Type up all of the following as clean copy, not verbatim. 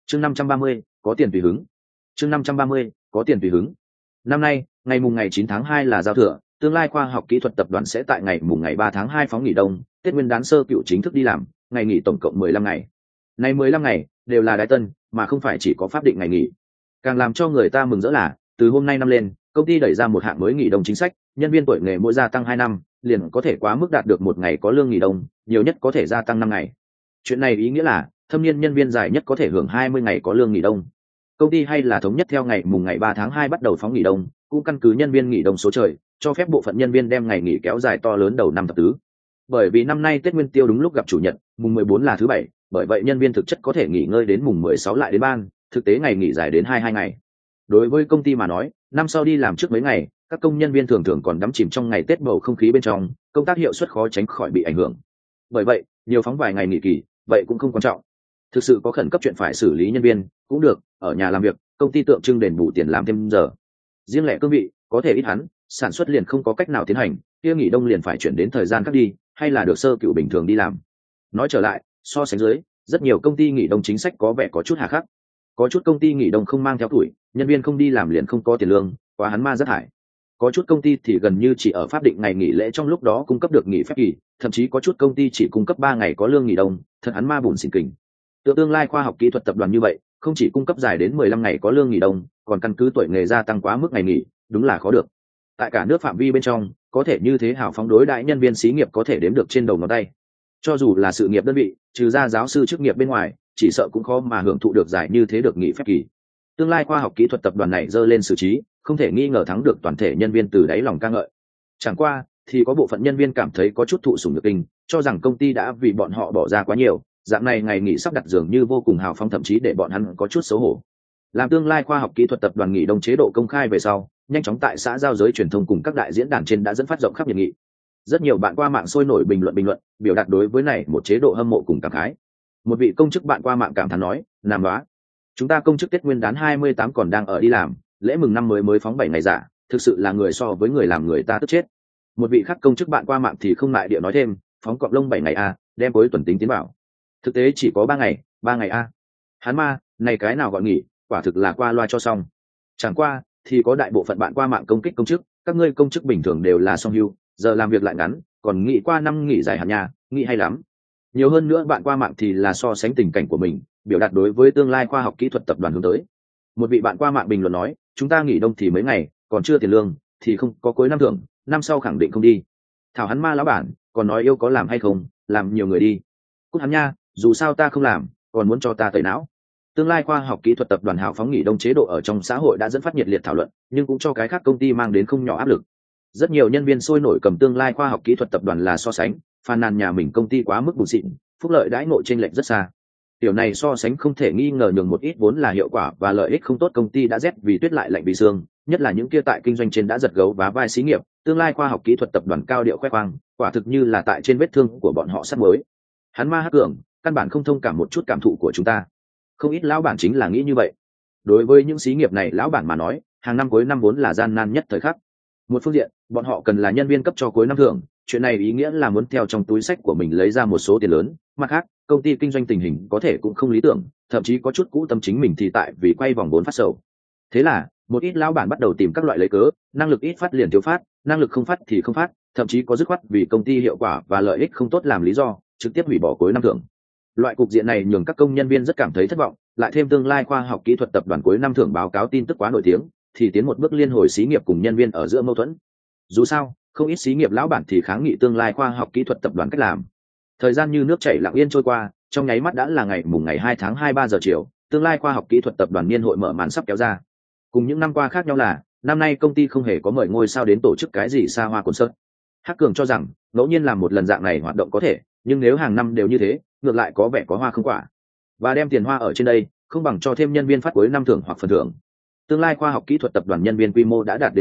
Chương 530, có tiền tùy hứng. Chương 530, có tiền tùy hứng. Năm nay, ngày 9 tháng 2 là giao thừa, tương lai khoa học kỹ thuật tập đoàn sẽ tại ngày 3 tháng 2 phóng nghỉ đông, Tết Nguyên đán sơ cựu chính thức đi làm, ngày nghỉ tổng cộng 15 ngày. Này 15 ngày đều là đái tân, mà không phải chỉ có pháp định ngày nghỉ. Càng làm cho người ta mừng rỡ là, từ hôm nay năm lên, công ty đẩy ra một hạng mới nghỉ đông chính sách, nhân viên tuổi nghề mỗi gia tăng 2 năm, liền có thể quá mức đạt được một ngày có lương nghỉ đông, nhiều nhất có thể gia tăng 5 ngày. Chuyện này ý nghĩa là, thâm niên nhân viên dài nhất có thể hưởng 20 ngày có lương nghỉ đông. Công ty hay là thống nhất theo ngày 3 tháng 2 bắt đầu phóng nghỉ đông, cũng căn cứ nhân viên nghỉ đông số trời, cho phép bộ phận nhân viên đem ngày nghỉ kéo dài to lớn đầu năm thập tứ. Bởi vì năm nay Tết Nguyên Tiêu đúng lúc gặp chủ nhật, mùng 14 là thứ bảy, bởi vậy nhân viên thực chất có thể nghỉ ngơi đến mùng 16 lại đến ban, thực tế ngày nghỉ dài đến 22 ngày. Đối với công ty mà nói, năm sau đi làm trước mấy ngày, các công nhân viên thường thường còn đắm chìm trong ngày Tết bầu không khí bên trong, công tác hiệu suất khó tránh khỏi bị ảnh hưởng. Bởi vậy, nhiều phóng vài ngày nghỉ kỳ, vậy cũng không quan trọng. Thực sự có khẩn cấp chuyện phải xử lý nhân viên, cũng được, ở nhà làm việc, công ty tượng trưng đền bù tiền làm thêm giờ. Riêng lẻ cương vị, có thể ít hắn, sản xuất liền không có cách nào tiến hành, kia nghỉ đông liền phải chuyển đến thời gian khác đi, hay là được sơ cựu bình thường đi làm. Nói trở lại, so sánh dưới, rất nhiều công ty nghỉ đông chính sách có vẻ có chút hà khắc. Có chút công ty nghỉ đông không mang theo tuổi, nhân viên không đi làm liền không có tiền lương, quá hắn ma rất hại. Có chút công ty thì gần như chỉ ở pháp định ngày nghỉ lễ trong lúc đó cung cấp được nghỉ phép kỳ, thậm chí có chút công ty chỉ cung cấp 3 ngày có lương nghỉ đông, thật hắn ma bùn xỉn kình. Tựa tương lai khoa học kỹ thuật tập đoàn như vậy, không chỉ cung cấp dài đến 15 ngày có lương nghỉ đông, còn căn cứ tuổi nghề gia tăng quá mức ngày nghỉ, đúng là khó được. Tại cả nước phạm vi bên trong, có thể như thế hào phóng đối đãi nhân viên xí nghiệp có thể đếm được trên đầu ngón tay. Cho dù là sự nghiệp đơn vị, trừ ra giáo sư chức nghiệp bên ngoài, chỉ sợ cũng khó mà hưởng thụ được giải như thế được nghỉ phép kỳ. Tương lai khoa học kỹ thuật tập đoàn này dơ lên xử trí, không thể nghi ngờ thắng được toàn thể nhân viên từ đáy lòng ca ngợi. Chẳng qua, thì có bộ phận nhân viên cảm thấy có chút thụ sủng nhược kinh, cho rằng công ty đã vì bọn họ bỏ ra quá nhiều, dạng này ngày nghỉ sắp đặt dường như vô cùng hào phóng, thậm chí để bọn hắn có chút xấu hổ. Làm tương lai khoa học kỹ thuật tập đoàn nghỉ đông chế độ công khai về sau, nhanh chóng tại xã giao giới truyền thông cùng các đại diễn đàn trên đã dẫn phát rộng khắp nhiệt nghị. Rất nhiều bạn qua mạng sôi nổi bình luận, biểu đạt đối với này một chế độ hâm mộ cùng cảm khái. Một vị công chức bạn qua mạng cảm thán nói, "Nam đó, chúng ta công chức Tết Nguyên đán 28 còn đang ở đi làm, lễ mừng năm mới phóng 7 ngày giả, thực sự là người so với người làm người ta tức chết." Một vị khác công chức bạn qua mạng thì không ngại địa nói thêm, "Phóng cọp lông 7 ngày a, đem cuối tuần tính tiến bảo. Thực tế chỉ có 3 ngày a. Hắn ma, này cái nào gọi nghỉ, quả thực là qua loa cho xong." Chẳng qua, thì có đại bộ phận bạn qua mạng công kích công chức, "Các ngươi công chức bình thường đều là song hưu, giờ làm việc lại ngắn, còn nghỉ qua năm nghỉ dài hẳn nhà, nghỉ hay lắm." Nhiều hơn nữa bạn qua mạng thì là so sánh tình cảnh của mình, biểu đạt đối với tương lai khoa học kỹ thuật tập đoàn hướng tới. Một vị bạn qua mạng bình luận nói, "Chúng ta nghỉ đông thì mấy ngày, còn chưa tiền lương, thì không có cuối năm thưởng, năm sau khẳng định không đi." Thảo hắn ma lão bản, còn nói yêu có làm hay không, làm nhiều người đi. Cút hắn nha, dù sao ta không làm, còn muốn cho ta tẩy não. Tương lai khoa học kỹ thuật tập đoàn hào phóng nghỉ đông chế độ ở trong xã hội đã dẫn phát nhiệt liệt thảo luận, nhưng cũng cho cái khác công ty mang đến không nhỏ áp lực. Rất nhiều nhân viên sôi nổi cầm tương lai khoa học kỹ thuật tập đoàn là so sánh, phàn nàn nhà mình công ty quá mức bùn xịn, phúc lợi đãi ngộ chênh lệch rất xa. Điều này so sánh không thể nghi ngờ nhường một ít vốn là hiệu quả và lợi ích không tốt công ty đã rét vì tuyết lại lạnh vì xương, nhất là những kia tại kinh doanh trên đã giật gấu vá vai xí nghiệp, tương lai khoa học kỹ thuật tập đoàn cao điệu khoe khoang, quả thực như là tại trên vết thương của bọn họ sắp mới. Hắn ma hắc cường, căn bản không thông cảm một chút cảm thụ của chúng ta. Không ít lão bản chính là nghĩ như vậy. Đối với những xí nghiệp này lão bản mà nói, hàng năm cuối năm vốn là gian nan nhất thời khắc. Một phương diện, bọn họ cần là nhân viên cấp cho cuối năm thưởng, chuyện này ý nghĩa là muốn theo trong túi xách của mình lấy ra một số tiền lớn. Mặt khác, công ty kinh doanh tình hình có thể cũng không lý tưởng, thậm chí có chút cũ tâm chính mình thì tại vì quay vòng vốn phát sầu. Thế là, một ít lão bản bắt đầu tìm các loại lấy cớ, năng lực ít phát liền thiếu phát, năng lực không phát thì không phát, thậm chí có dứt khoát vì công ty hiệu quả và lợi ích không tốt làm lý do, trực tiếp hủy bỏ cuối năm thưởng. Loại cục diện này nhường các công nhân viên rất cảm thấy thất vọng, lại thêm tương lai khoa học kỹ thuật tập đoàn cuối năm thưởng báo cáo tin tức quá nổi tiếng, thì tiến một bước liên hồi xí nghiệp cùng nhân viên ở giữa mâu thuẫn. Dù sao, không ít xí nghiệp lão bản thì kháng nghị tương lai khoa học kỹ thuật tập đoàn cách làm. Thời gian như nước chảy lặng yên trôi qua, trong nháy mắt đã là ngày 2 tháng 2 3 giờ chiều, tương lai khoa học kỹ thuật tập đoàn niên hội mở màn sắp kéo ra. Cùng những năm qua khác nhau là, năm nay công ty không hề có mời ngôi sao đến tổ chức cái gì xa hoa concert. Hắc Cường cho rằng, ngẫu nhiên làm một lần dạng này hoạt động có thể, nhưng nếu hàng năm đều như thế, ngược lại có vẻ có hoa không quả. Và đem tiền hoa ở trên đây, không bằng cho thêm nhân viên phát cuối năm thưởng hoặc phần thưởng. Tương lai khoa học kỹ thuật tập đoàn nhân viên quy mô đã đạt đến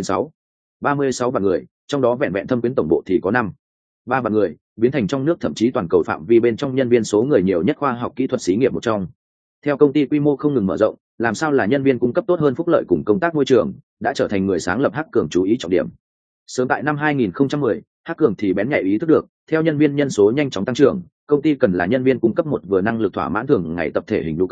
36 vạn người, trong đó vẹn vẹn thâm quyến tổng bộ thì có 3 vạn người, biến thành trong nước thậm chí toàn cầu phạm vi bên trong nhân viên số người nhiều nhất khoa học kỹ thuật xí nghiệp một trong. Theo công ty quy mô không ngừng mở rộng, làm sao là nhân viên cung cấp tốt hơn phúc lợi cùng công tác môi trường, đã trở thành người sáng lập Hắc Cường chú ý trọng điểm. Sớm tại năm 2010, Hắc Cường thì bén nhạy ý thức được, theo nhân viên nhân số nhanh chóng tăng trưởng, công ty cần là nhân viên cung cấp một vừa năng lực thỏa mãn thường ngày tập thể hình nhu cầu,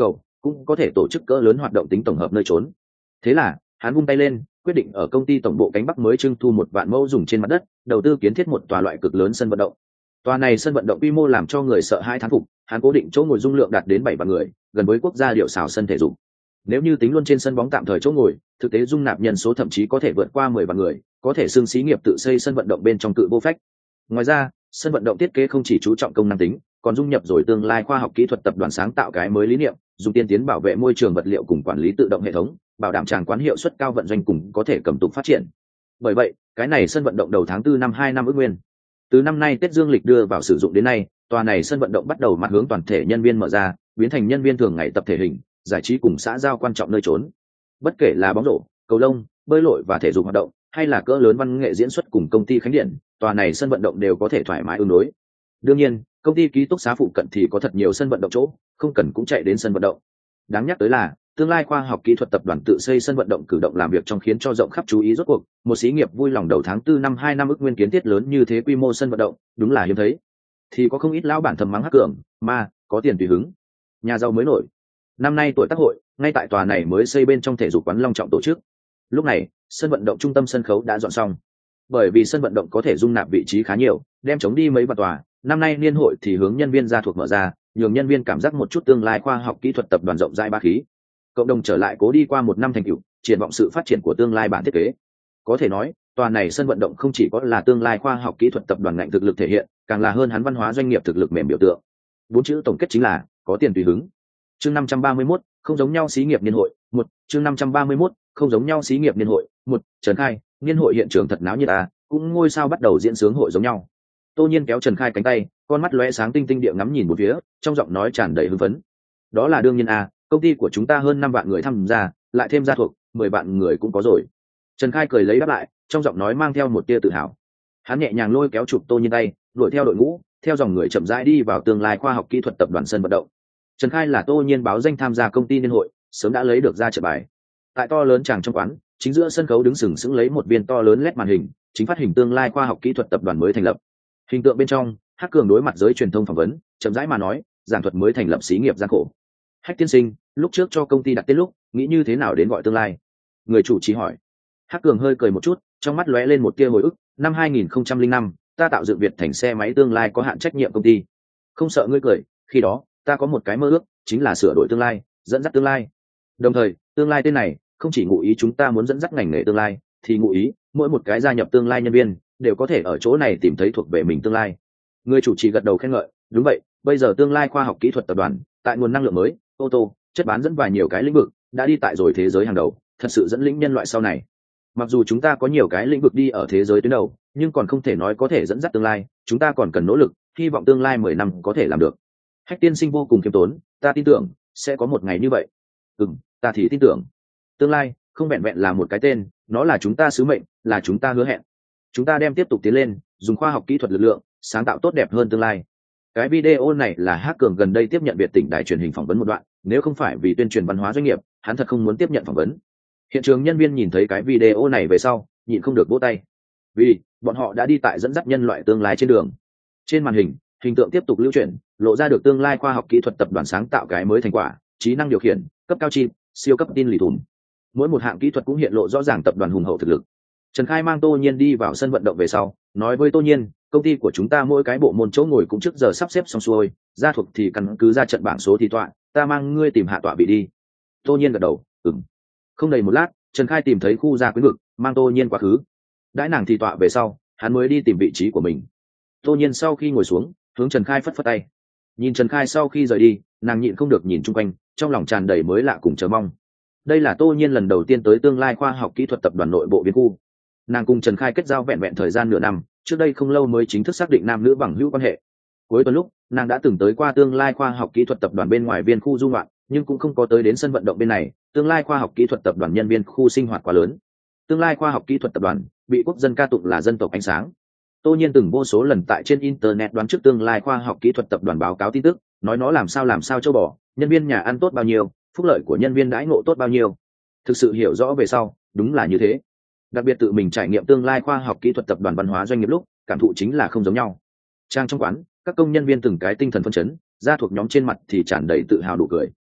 cũng có thể tổ chức cỡ lớn hoạt động tính tổng hợp nơi trốn. Thế là hắn vung tay lên, quyết định ở công ty tổng bộ cánh Bắc mới trưng thu 1 vạn mẫu dùng trên mặt đất, đầu tư kiến thiết một tòa loại cực lớn sân vận động. Tòa này sân vận động quy mô làm cho người sợ hãi thán phục, hắn cố định chỗ ngồi dung lượng đạt đến 7 vạn người, gần với quốc gia điệu xào sân thể dục. Nếu như tính luôn trên sân bóng tạm thời chỗ ngồi, thực tế dung nạp nhân số thậm chí có thể vượt qua 10 vạn người, có thể xưng xí nghiệp tự xây sân vận động bên trong cự vô phách. Ngoài ra, sân vận động thiết kế không chỉ chú trọng công năng tính, còn dung nhập rồi tương lai khoa học kỹ thuật tập đoàn sáng tạo cái mới lý niệm, dùng tiên tiến bảo vệ môi trường vật liệu cùng quản lý tự động hệ thống, bảo đảm tràng quán hiệu suất cao vận doanh cùng có thể cầm túc phát triển. Bởi vậy, cái này sân vận động đầu tháng 4 năm 2 năm ước nguyên. Từ năm nay Tết Dương lịch đưa vào sử dụng đến nay, tòa này sân vận động bắt đầu mặt hướng toàn thể nhân viên mở ra, biến thành nhân viên thường ngày tập thể hình, giải trí cùng xã giao quan trọng nơi trốn. Bất kể là bóng rổ, cầu lông, bơi lội và thể dục hoạt động, hay là cỡ lớn văn nghệ diễn xuất cùng công ty khánh điện, tòa này sân vận động đều có thể thoải mái ứng đối. Đương nhiên, công ty ký túc xá phụ cận thì có thật nhiều sân vận động chỗ, không cần cũng chạy đến sân vận động. Đáng nhắc tới là, tương lai khoa học kỹ thuật tập đoàn tự xây sân vận động cử động làm việc trong khiến cho rộng khắp chú ý rốt cuộc, một xí nghiệp vui lòng đầu tháng 4 năm 2 năm ước nguyên kiến thiết lớn như thế quy mô sân vận động, đúng là hiếm thấy. Thì có không ít lão bản thầm mắng Hắc Cường, mà có tiền tùy hứng. Nhà giàu mới nổi. Năm nay tuổi tác hội, ngay tại tòa này mới xây bên trong thể dục quán long trọng tổ chức. Lúc này, sân vận động trung tâm sân khấu đã dọn xong. Bởi vì sân vận động có thể dung nạp vị trí khá nhiều, đem chống đi mấy vạn tòa, năm nay niên hội thì hướng nhân viên ra thuộc mở ra, nhường nhân viên cảm giác một chút tương lai khoa học kỹ thuật tập đoàn rộng rãi ba khí. Cộng đồng trở lại cố đi qua 1 năm thành tựu, triển vọng sự phát triển của tương lai bản thiết kế. Có thể nói, tòa này sân vận động không chỉ có là tương lai khoa học kỹ thuật tập đoàn ngành thực lực thể hiện, càng là hơn hắn văn hóa doanh nghiệp thực lực mềm biểu tượng. 4 chữ tổng kết chính là có tiền tùy hứng. Chương 531, không giống nhau xí nghiệp niên hội. Chương 531, không giống nhau xí nghiệp niên hội. Trần Khai, niên hội hiện trường thật náo nhiệt à, cũng ngôi sao bắt đầu diễn sướng hội giống nhau. Tô Nhiên kéo Trần Khai cánh tay, con mắt lóe sáng tinh tinh địa ngắm nhìn một phía, trong giọng nói tràn đầy hưng phấn. Đó là đương nhiên à, công ty của chúng ta hơn 5 vạn người tham gia, lại thêm gia thuộc, 10 vạn người cũng có rồi. Trần Khai cười lấy đáp lại, trong giọng nói mang theo một tia tự hào. Hắn nhẹ nhàng lôi kéo chụp Tô Nhiên tay, đuổi theo đội ngũ, theo dòng người chậm rãi đi vào tương lai khoa học kỹ thuật tập đoàn sân vận động. Trần Khai là Tô Nhiên báo danh tham gia công ty niên hội, sớm đã lấy được ra trận bài. Tại to lớn tràng trong quán, chính giữa sân khấu đứng sừng sững lấy một viên to lớn LED màn hình, chính phát hình tương lai khoa học kỹ thuật tập đoàn mới thành lập. Hình tượng bên trong, Hắc Cường đối mặt giới truyền thông phỏng vấn, chậm rãi mà nói, giảng thuật mới thành lập xí nghiệp gian khổ. Hách tiên sinh, lúc trước cho công ty đặt tên lúc, nghĩ như thế nào đến gọi tương lai? Người chủ trì hỏi. Hắc Cường hơi cười một chút, trong mắt lóe lên một tia hồi ức. Năm 2005, ta tạo dựng Việt Thành xe máy tương lai có hạn trách nhiệm công ty. Không sợ ngươi cười, khi đó, ta có một cái mơ ước, chính là sửa đổi tương lai, dẫn dắt tương lai. Đồng thời, tương lai tên này không chỉ ngụ ý chúng ta muốn dẫn dắt ngành nghề tương lai, thì ngụ ý mỗi một cái gia nhập tương lai nhân viên đều có thể ở chỗ này tìm thấy thuộc về mình tương lai. Người chủ trì gật đầu khen ngợi, đúng vậy, bây giờ tương lai khoa học kỹ thuật tập đoàn tại nguồn năng lượng mới, ô tô, chất bán dẫn và nhiều cái lĩnh vực đã đi tại rồi thế giới hàng đầu, thật sự dẫn lĩnh nhân loại sau này. Mặc dù chúng ta có nhiều cái lĩnh vực đi ở thế giới tuyến đầu, nhưng còn không thể nói có thể dẫn dắt tương lai, chúng ta còn cần nỗ lực, hy vọng tương lai 10 năm có thể làm được. Hách tiên sinh vô cùng khiêm tốn, ta tin tưởng sẽ có một ngày như vậy. Ta thì tin tưởng tương lai không vẹn vẹn là một cái tên, nó là chúng ta sứ mệnh, là chúng ta hứa hẹn. Chúng ta đem tiếp tục tiến lên, dùng khoa học kỹ thuật lực lượng sáng tạo tốt đẹp hơn tương lai. Cái video này là Hắc Cường gần đây tiếp nhận Việt Tỉnh đài truyền hình phỏng vấn một đoạn, nếu không phải vì tuyên truyền văn hóa doanh nghiệp, hắn thật không muốn tiếp nhận phỏng vấn. Hiện trường nhân viên nhìn thấy cái video này về sau, nhịn không được vỗ tay, vì bọn họ đã đi tại dẫn dắt nhân loại tương lai trên đường. Trên màn hình, hình tượng tiếp tục lưu chuyển, lộ ra được tương lai khoa học kỹ thuật tập đoàn sáng tạo cái mới thành quả, trí năng điều khiển, cấp cao chip, siêu cấp tin lì thùm. Mỗi một hạng kỹ thuật cũng hiện lộ rõ ràng tập đoàn hùng hậu thực lực. Trần Khai mang Tô Nhiên đi vào sân vận động về sau, nói với Tô Nhiên, công ty của chúng ta mỗi cái bộ môn chỗ ngồi cũng trước giờ sắp xếp xong xuôi, gia thuộc thì căn cứ ra trận bảng số thi tọa, ta mang ngươi tìm hạ tọa vị đi. Tô Nhiên gật đầu, ừm. Không đầy một lát, Trần Khai tìm thấy khu gia quyến vực, mang Tô Nhiên quá khứ. Đãi nàng thi tọa về sau, hắn mới đi tìm vị trí của mình. Tô Nhiên sau khi ngồi xuống, hướng Trần Khai phất phất tay. Nhìn Trần Khai sau khi rời đi, nàng nhịn không được nhìn chung quanh, trong lòng tràn đầy mới lạ cùng chờ mong. Đây là Tô Nhiên lần đầu tiên tới tương lai khoa học kỹ thuật tập đoàn nội bộ viên khu. Nàng cùng Trần Khai kết giao vẹn vẹn thời gian nửa năm, trước đây không lâu mới chính thức xác định nam nữ bằng hữu quan hệ. Cuối tuần lúc, nàng đã từng tới qua tương lai khoa học kỹ thuật tập đoàn bên ngoài viên khu du ngoạn, nhưng cũng không có tới đến sân vận động bên này. Tương lai khoa học kỹ thuật tập đoàn nhân viên khu sinh hoạt quá lớn. Tương lai khoa học kỹ thuật tập đoàn bị quốc dân ca tụng là dân tộc ánh sáng. Tô Nhiên từng vô số lần tại trên internet đoán trước tương lai khoa học kỹ thuật tập đoàn báo cáo tin tức, nói nó làm sao châu bò, nhân viên nhà ăn tốt bao nhiêu, phúc lợi của nhân viên đãi ngộ tốt bao nhiêu. Thực sự hiểu rõ về sau, đúng là như thế. Đặc biệt tự mình trải nghiệm tương lai khoa học kỹ thuật tập đoàn văn hóa doanh nghiệp lúc, cảm thụ chính là không giống nhau. Trang trong quán, các công nhân viên từng cái tinh thần phấn chấn, gia thuộc nhóm trên mặt thì tràn đầy tự hào đủ cười.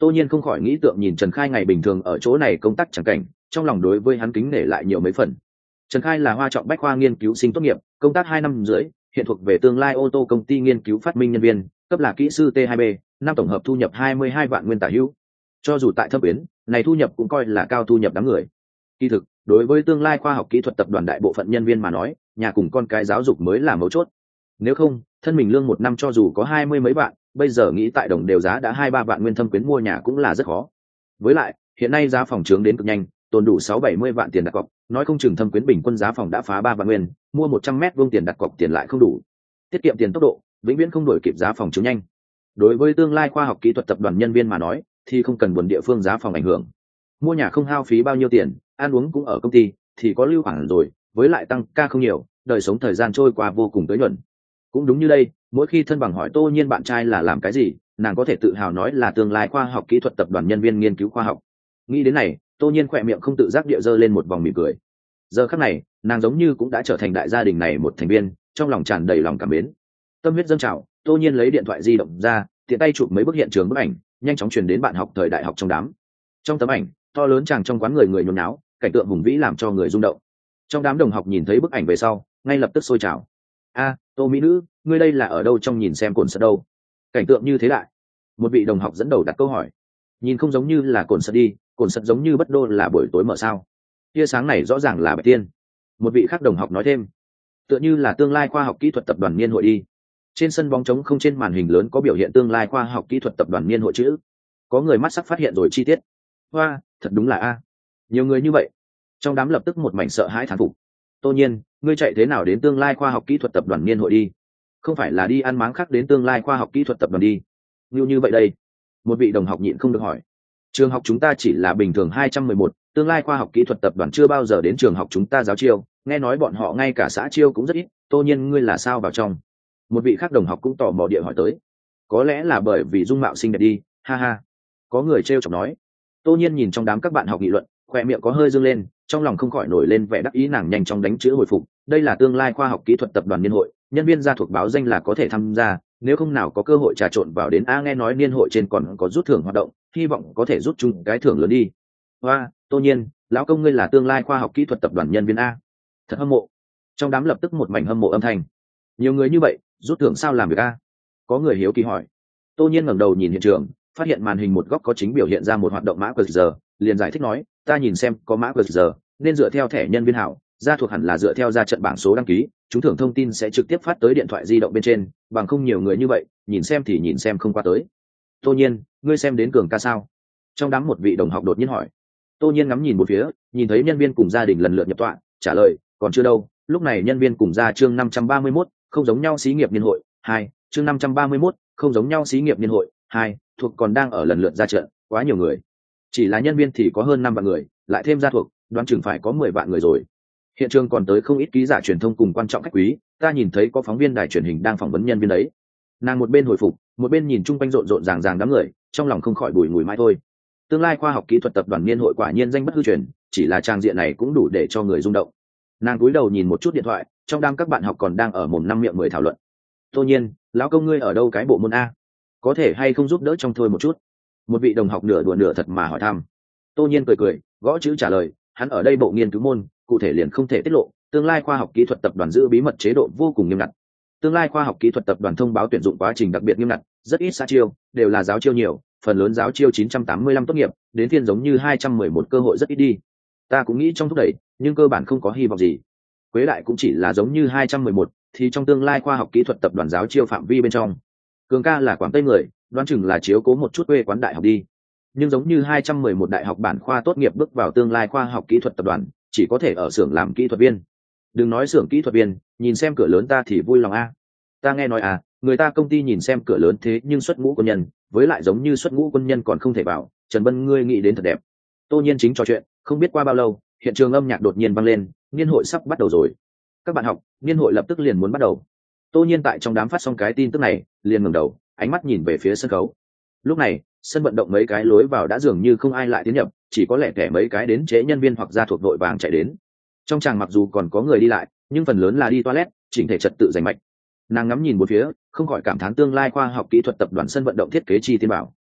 Tô Nhiên không khỏi nghĩ tượng nhìn Trần Khai ngày bình thường ở chỗ này công tác chẳng cảnh, trong lòng đối với hắn kính nể lại nhiều mấy phần. Trần Khai là Hoa Trọng Bách khoa nghiên cứu sinh tốt nghiệp, công tác 2 năm rưỡi, hiện thuộc về Tương Lai ô tô công ty nghiên cứu phát minh nhân viên, cấp là kỹ sư T2B, năm tổng hợp thu nhập 22 vạn nguyên tả hữu. Cho dù tại Thâm Quyến, này thu nhập cũng coi là cao thu nhập đám người. Kỳ thực, đối với Tương Lai khoa học kỹ thuật tập đoàn đại bộ phận nhân viên mà nói, nhà cùng con cái giáo dục mới là mấu chốt. Nếu không, thân mình lương một năm cho dù có 20 mấy vạn, bây giờ nghĩ tại đồng đều giá đã 2-3 vạn nguyên Thâm Quyến mua nhà cũng là rất khó. Với lại, hiện nay giá phòng trướng đến cực nhanh, tồn đủ 6-70 vạn tiền đặt cọc, nói không chừng Thâm Quyến bình quân giá phòng đã phá 3 vạn nguyên, mua 100 mét vuông tiền đặt cọc tiền lại không đủ. Tiết kiệm tiền tốc độ, vĩnh viễn không đổi kịp giá phòng trướng nhanh. Đối với Tương Lai khoa học kỹ thuật tập đoàn nhân viên mà nói, thì không cần buồn địa phương giá phòng ảnh hưởng. Mua nhà không hao phí bao nhiêu tiền, ăn uống cũng ở công ty, thì có lưu khoản rồi, với lại tăng ca không nhiều, đời sống thời gian trôi qua vô cùng tới nhuận. Cũng đúng như đây, mỗi khi thân bằng hỏi Tô Nhiên bạn trai là làm cái gì, nàng có thể tự hào nói là Tương Lai khoa học kỹ thuật tập đoàn nhân viên nghiên cứu khoa học. Nghĩ đến này, Tô Nhiên khỏe miệng không tự giác địa giơ lên một vòng mỉm cười. Giờ khắc này, nàng giống như cũng đã trở thành đại gia đình này một thành viên, trong lòng tràn đầy lòng cảm mến. Tâm huyết dâng trào, Tô Nhiên lấy điện thoại di động ra, tiện tay chụp mấy bức hiện trường bức ảnh, nhanh chóng truyền đến bạn học thời đại học trong đám. Trong tấm ảnh, to lớn chàng trong quán người nhốn náo, cảnh tượng hùng vĩ làm cho người rung động. Trong đám đồng học nhìn thấy bức ảnh về sau, ngay lập tức sôi trào. A, Tô mỹ nữ, ngươi đây là ở đâu trong nhìn xem cồn sật đâu? Cảnh tượng như thế đại. Một vị đồng học dẫn đầu đặt câu hỏi. Nhìn không giống như là cồn sật đi, cồn sật giống như bất đô là buổi tối mở sao? Tia sáng này rõ ràng là bạch tiên. Một vị khác đồng học nói thêm. Tựa như là Tương Lai khoa học kỹ thuật tập đoàn niên hội đi. Trên sân bóng trống không trên màn hình lớn có biểu hiện Tương Lai khoa học kỹ thuật tập đoàn niên hội chữ. Có người mắt sắc phát hiện rồi chi tiết. Hoa, thật đúng là A. Nhiều người như vậy. Trong đám lập tức một mảnh sợ hãi thán phục. Tô Nhiên, ngươi chạy thế nào đến Tương Lai khoa học kỹ thuật tập đoàn niên hội đi? Không phải là đi ăn máng khác đến Tương Lai khoa học kỹ thuật tập đoàn đi? Như vậy đây. Một vị đồng học nhịn không được hỏi. Trường học chúng ta chỉ là bình thường 211, Tương Lai khoa học kỹ thuật tập đoàn chưa bao giờ đến trường học chúng ta giáo chiêu, nghe nói bọn họ ngay cả xã chiêu cũng rất ít. Tô Nhiên ngươi là sao vào trong? Một vị khác đồng học cũng tò mò địa hỏi tới. Có lẽ là bởi vì dung mạo xinh đẹp đi, ha ha. Có người trêu chọc nói. Tô Nhiên nhìn trong đám các bạn học nghị luận, khoe miệng có hơi dương lên, trong lòng không khỏi nổi lên vẻ đắc ý, nàng nhanh chóng đánh chữ hồi phục. Đây là Tương Lai khoa học kỹ thuật tập đoàn niên hội, nhân viên gia thuộc báo danh là có thể tham gia, nếu không nào có cơ hội trà trộn vào đến. Nghe nói niên hội trên còn có rút thưởng hoạt động, hy vọng có thể rút chung cái thưởng lớn đi. Hoa, Tô Nhiên, lão công ngươi là Tương Lai khoa học kỹ thuật tập đoàn nhân viên A. Thật hâm mộ. Trong đám lập tức một mảnh hâm mộ âm thanh. Nhiều người như vậy, rút thưởng sao làm việc A? Có người hiếu kỳ hỏi. Tô Nhiên ngẩng đầu nhìn hiện trường, phát hiện màn hình một góc có chính biểu hiện ra một hoạt động mã QR, liền giải thích nói, ta nhìn xem có mã QR, nên dựa theo thẻ nhân viên hảo, gia thuộc hẳn là dựa theo ra trận bảng số đăng ký, chúng thưởng thông tin sẽ trực tiếp phát tới điện thoại di động bên trên, bằng không nhiều người như vậy, nhìn xem thì nhìn xem không qua tới. Tô Nhiên, ngươi xem đến Cường ca sao? Trong đám một vị đồng học đột nhiên hỏi. Tô Nhiên ngắm nhìn một phía, nhìn thấy nhân viên cùng gia đình lần lượt nhập tọa, trả lời, còn chưa đâu, lúc này nhân viên cùng ra chương 531, không giống nhau xí nghiệp niên hội 2, chương 531, không giống nhau xí nghiệp niên hội 2, thuộc còn đang ở lần lượt ra trận, quá nhiều người. Chỉ là nhân viên thì có hơn 5 vạn người, lại thêm gia thuộc, đoán chừng phải có 10 vạn người rồi. Hiện trường còn tới không ít ký giả truyền thông cùng quan trọng khách quý, ta nhìn thấy có phóng viên đài truyền hình đang phỏng vấn nhân viên đấy. Nàng một bên hồi phục, một bên nhìn chung quanh rộn rộn ràng ràng đám người, trong lòng không khỏi bùi ngùi mãi thôi. Tương Lai khoa học kỹ thuật tập đoàn niên hội quả nhiên danh bất hư truyền, chỉ là trang diện này cũng đủ để cho người rung động. Nàng cúi đầu nhìn một chút điện thoại, trong đám các bạn học còn đang ở mồm năm miệng mười thảo luận. Tô Nhiên, lão công ngươi ở đâu cái bộ môn A? Có thể hay không giúp đỡ trong thôi một chút? Một vị đồng học nửa đùa nửa thật mà hỏi thăm. Tô Nhiên cười cười, gõ chữ trả lời, hắn ở đây bộ nghiên cứu môn, cụ thể liền không thể tiết lộ. Tương Lai khoa học kỹ thuật tập đoàn giữ bí mật chế độ vô cùng nghiêm ngặt. Tương Lai khoa học kỹ thuật tập đoàn thông báo tuyển dụng quá trình đặc biệt nghiêm ngặt, rất ít xã chiêu, đều là giáo chiêu nhiều, phần lớn giáo chiêu 985 tốt nghiệp, đến phiên giống như 211 cơ hội rất ít đi. Ta cũng nghĩ trong thúc đẩy, nhưng cơ bản không có hy vọng gì. Quế đại cũng chỉ là giống như 211, thì trong Tương Lai khoa học kỹ thuật tập đoàn giáo chiêu phạm vi bên trong. Cường ca là Quảng Tây người, đoán chừng là chiếu cố một chút quê quán đại học đi. Nhưng giống như 211 đại học bản khoa tốt nghiệp bước vào Tương Lai khoa học kỹ thuật tập đoàn, chỉ có thể ở xưởng làm kỹ thuật viên. Đừng nói xưởng kỹ thuật viên, nhìn xem cửa lớn ta thì vui lòng a. Ta nghe nói người ta công ty nhìn xem cửa lớn thế nhưng xuất ngũ quân nhân, với lại giống như xuất ngũ quân nhân còn không thể vào. Trần Bân ngươi nghĩ đến thật đẹp. Tô Nhiên chính trò chuyện, không biết qua bao lâu, hiện trường âm nhạc đột nhiên vang lên, niên hội sắp bắt đầu rồi. Các bạn học, niên hội lập tức liền muốn bắt đầu. Tô Nhiên tại trong đám phát xong cái tin tức này, liền ngẩng đầu, ánh mắt nhìn về phía sân khấu. Lúc này, sân vận động mấy cái lối vào đã dường như không ai lại tiến nhập, chỉ có lẻ tẻ mấy cái đến trễ nhân viên hoặc gia thuộc đội vàng chạy đến. Trong tràng mặc dù còn có người đi lại, nhưng phần lớn là đi toilet, chỉnh thể trật tự rành mạch. Nàng ngắm nhìn một phía, không khỏi cảm thán Tương Lai khoa học kỹ thuật tập đoàn sân vận động thiết kế chi tiên bảo.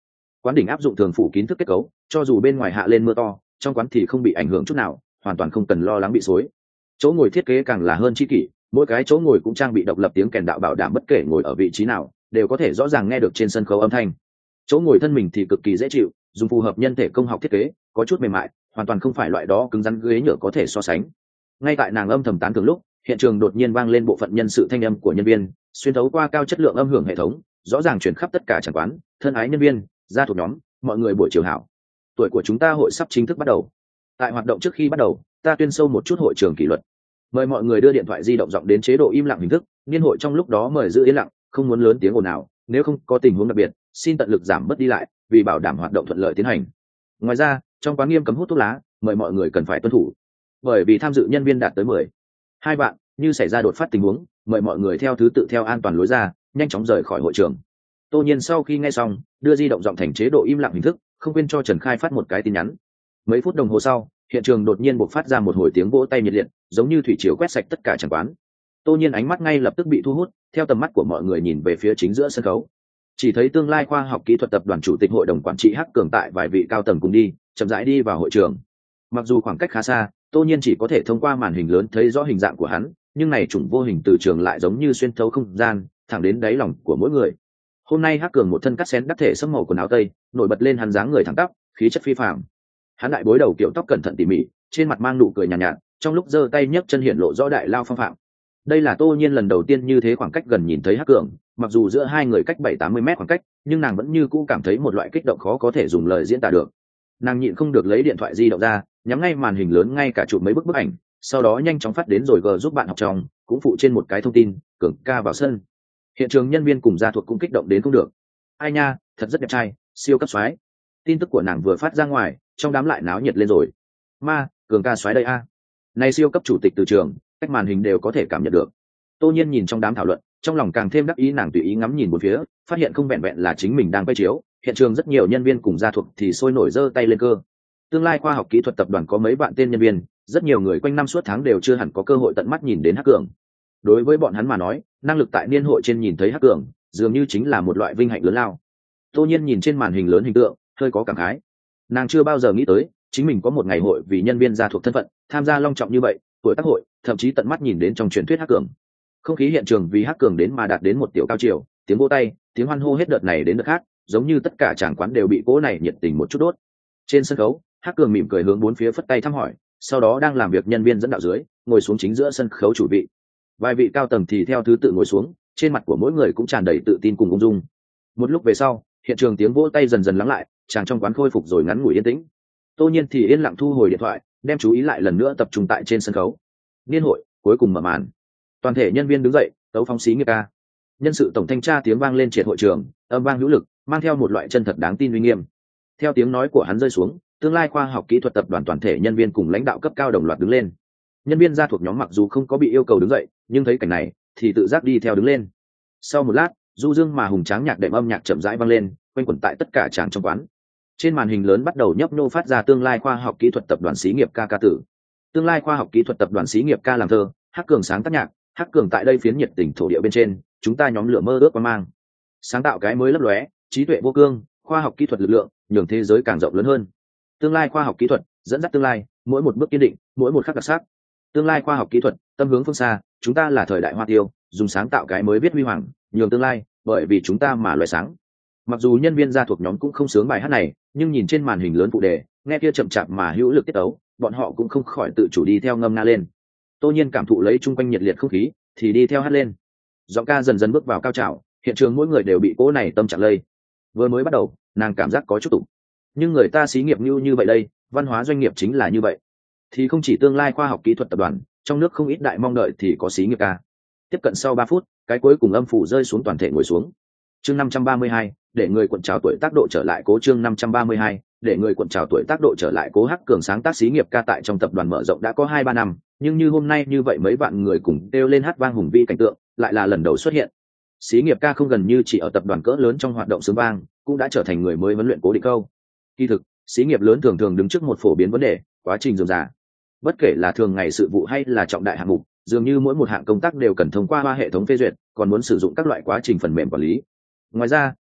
Quán đỉnh áp dụng thường phủ kín thức kết cấu, cho dù bên ngoài hạ lên mưa to, trong quán thì không bị ảnh hưởng chút nào, hoàn toàn không cần lo lắng bị xối. Chỗ ngồi thiết kế càng là hơn chi kỷ, mỗi cái chỗ ngồi cũng trang bị độc lập tiếng kèn đạo bảo đảm bất kể ngồi ở vị trí nào đều có thể rõ ràng nghe được trên sân khấu âm thanh. Chỗ ngồi thân mình thì cực kỳ dễ chịu, dùng phù hợp nhân thể công học thiết kế, có chút mềm mại, hoàn toàn không phải loại đó cứng rắn ghế nhựa có thể so sánh. Ngay tại nàng âm thầm tán thưởng lúc, hiện trường đột nhiên vang lên bộ phận nhân sự thanh âm của nhân viên, xuyên thấu qua cao chất lượng âm hưởng hệ thống, rõ ràng truyền khắp tất cả tràng quán. Thân ái nhân viên, gia thuộc nhóm, mọi người buổi chiều hảo. Tuổi của chúng ta hội sắp chính thức bắt đầu. Tại hoạt động trước khi bắt đầu, ta tuyên sâu một chút hội trường kỷ luật. Mời mọi người đưa điện thoại di động giọng đến chế độ im lặng hình thức, niên hội trong lúc đó mời giữ yên lặng, không muốn lớn tiếng ồn ào, nếu không có tình huống đặc biệt, xin tận lực giảm bớt đi lại, vì bảo đảm hoạt động thuận lợi tiến hành. Ngoài ra, trong quán nghiêm cấm hút thuốc lá, mời mọi người cần phải tuân thủ. Bởi vì tham dự nhân viên đạt tới 12 vạn, như xảy ra đột phát tình huống, mời mọi người theo thứ tự theo an toàn lối ra, nhanh chóng rời khỏi hội trường. Tô Nhiên sau khi nghe xong, đưa di động giọng thành chế độ im lặng hình thức, không quên cho Trần Khai phát một cái tin nhắn. Mấy phút đồng hồ sau, hiện trường đột nhiên bộc phát ra một hồi tiếng vỗ tay nhiệt liệt, giống như thủy triều quét sạch tất cả tràng quán. Tô Nhiên ánh mắt ngay lập tức bị thu hút, theo tầm mắt của mọi người nhìn về phía chính giữa sân khấu. Chỉ thấy tương lai khoa học kỹ thuật tập đoàn chủ tịch hội đồng quản trị Hắc Cường tại vài vị cao tầng cùng đi, chậm rãi đi vào hội trường. Mặc dù khoảng cách khá xa, Tô Nhiên chỉ có thể thông qua màn hình lớn thấy rõ hình dạng của hắn, nhưng này chủng vô hình từ trường lại giống như xuyên thấu không gian, thẳng đến đáy lòng của mỗi người. Hôm nay Hắc Cường một thân cắt xén đắc thể sẫm màu quần áo tây, nổi bật lên hắn dáng người thẳng tắp, khí chất phi phàm. Hắn đại bối đầu kiểu tóc cẩn thận tỉ mỉ, trên mặt mang nụ cười nhàn nhạt, trong lúc giơ tay nhấc chân hiện lộ rõ đại lao phong phạm. Đây là Tô Nhiên lần đầu tiên như thế khoảng cách gần nhìn thấy Hắc Cường, mặc dù giữa hai người cách 70-80 mét khoảng cách, nhưng nàng vẫn như cũ cảm thấy một loại kích động khó có thể dùng lời diễn tả được. Nàng nhịn không được lấy điện thoại di động ra, nhắm ngay màn hình lớn ngay cả chụp mấy bức ảnh, sau đó nhanh chóng phát đến rồi giúp bạn học trong, cũng phụ trên một cái thông tin, Cường ca vào sân. Hiện trường nhân viên cùng gia thuộc cũng kích động đến không được. Ai nha, thật rất đẹp trai, siêu cấp soái. Tin tức của nàng vừa phát ra ngoài, trong đám lại náo nhiệt lên rồi. Ma, Cường ca soái đây a. Này siêu cấp chủ tịch từ trường, cách màn hình đều có thể cảm nhận được. Tô Nhiên nhìn trong đám thảo luận, trong lòng càng thêm đắc ý, nàng tùy ý ngắm nhìn bốn phía, phát hiện không vẹn vẹn là chính mình đang quay chiếu, hiện trường rất nhiều nhân viên cùng gia thuộc thì sôi nổi giơ tay lên cơ. Tương lai khoa học kỹ thuật tập đoàn có mấy vạn tên nhân viên, rất nhiều người quanh năm suốt tháng đều chưa hẳn có cơ hội tận mắt nhìn đến Hắc Cường. Đối với bọn hắn mà nói, năng lực tại niên hội trên nhìn thấy Hắc Cường, dường như chính là một loại vinh hạnh lớn lao. Tô Nhiên nhìn trên màn hình lớn hình tượng, hơi có cảm khái. Nàng chưa bao giờ nghĩ tới, chính mình có một ngày hội vì nhân viên gia thuộc thân phận, tham gia long trọng như vậy, tuổi tác hội, thậm chí tận mắt nhìn đến trong truyền thuyết Hắc Cường. Không khí hiện trường vì Hắc Cường đến mà đạt đến một tiểu cao chiều, tiếng vỗ tay, tiếng hoan hô hết đợt này đến đợt khác, giống như tất cả tràng quán đều bị cỗ này nhiệt tình một chút đốt. Trên sân khấu, Hắc Cường mỉm cười hướng bốn phía phất tay thăm hỏi, sau đó đang làm việc nhân viên dẫn đạo dưới, ngồi xuống chính giữa sân khấu chủ vị. Vài vị cao tầng thì theo thứ tự ngồi xuống, trên mặt của mỗi người cũng tràn đầy tự tin cùng ung dung. Một lúc về sau, hiện trường tiếng vỗ tay dần dần lắng lại, chàng trong quán khôi phục rồi ngắn ngủi yên tĩnh. Tô Nhiên thì yên lặng thu hồi điện thoại, đem chú ý lại lần nữa tập trung tại trên sân khấu. Niên hội cuối cùng mở màn. Toàn thể nhân viên đứng dậy, tấu phong xí nghiệp ca. Nhân sự tổng thanh tra tiếng vang lên triệt hội trường, âm vang hữu lực, mang theo một loại chân thật đáng tin uy nghiêm. Theo tiếng nói của hắn rơi xuống, tương lai khoa học kỹ thuật tập đoàn toàn thể nhân viên cùng lãnh đạo cấp cao đồng loạt đứng lên. Nhân viên gia thuộc nhóm mặc dù không có bị yêu cầu đứng dậy, nhưng thấy cảnh này thì tự giác đi theo đứng lên. Sau một lát, du dương mà hùng tráng nhạc đệm âm nhạc chậm rãi vang lên, quanh quẩn tại tất cả tràng trong quán. Trên màn hình lớn bắt đầu nhấp nhô phát ra tương lai khoa học kỹ thuật tập đoàn xí nghiệp ca ca tử. Tương lai khoa học kỹ thuật tập đoàn xí nghiệp ca làm thơ, Hắc Cường sáng tác nhạc, Hắc Cường tại đây phiến nhiệt tình thổ địa bên trên, chúng ta nhóm lửa mơ ước quan mang, sáng tạo cái mới lấp lóe, trí tuệ vô cương, khoa học kỹ thuật lực lượng, nhường thế giới càng rộng lớn hơn. Tương lai khoa học kỹ thuật dẫn dắt tương lai, mỗi một bước kiên định, mỗi một khắc đặc sắc. Tương lai khoa học kỹ thuật tâm hướng phương xa, chúng ta là thời đại hoa tiêu, dùng sáng tạo cái mới viết huy hoàng, nhường tương lai, bởi vì chúng ta mà loại sáng. Mặc dù nhân viên gia thuộc nhóm cũng không sướng bài hát này, nhưng nhìn trên màn hình lớn phụ đề, nghe kia chậm chạp mà hữu lực tiết tấu, bọn họ cũng không khỏi tự chủ đi theo ngâm nga lên. Tô Nhiên cảm thụ lấy chung quanh nhiệt liệt không khí, thì đi theo hát lên. Giọng ca dần dần bước vào cao trào, hiện trường mỗi người đều bị cỗ này tâm trạng lây. Vừa mới bắt đầu, nàng cảm giác có chút tủ, nhưng người ta xí nghiệp như vậy đây, văn hóa doanh nghiệp chính là như vậy. Thì không chỉ tương lai khoa học kỹ thuật tập đoàn, trong nước không ít đại mong đợi thì có xí nghiệp ca. Tiếp cận sau 3 phút, cái cuối cùng âm phủ rơi xuống, toàn thể ngồi xuống. Chương 532, để người quận trào tuổi tác độ trở lại cố. Chương 532, để người quận trào tuổi tác độ trở lại cố. Hắc Cường sáng tác xí nghiệp ca tại trong tập đoàn mở rộng đã có 2-3 năm, nhưng như hôm nay như vậy mấy vạn người cùng kêu lên hát vang hùng vĩ cảnh tượng, lại là lần đầu xuất hiện. Xí nghiệp ca không gần như chỉ ở tập đoàn cỡ lớn trong hoạt động sướng vang, cũng đã trở thành người mới huấn luyện cố định câu. Kỳ thực, xí nghiệp lớn thường thường đứng trước một phổ biến vấn đề, quá trình rườm rà. Bất kể là thường ngày sự vụ hay là trọng đại hạng mục, dường như mỗi một hạng công tác đều cần thông qua hệ thống phê duyệt, còn muốn sử dụng các loại quá trình phần mềm quản lý. Ngoài ra,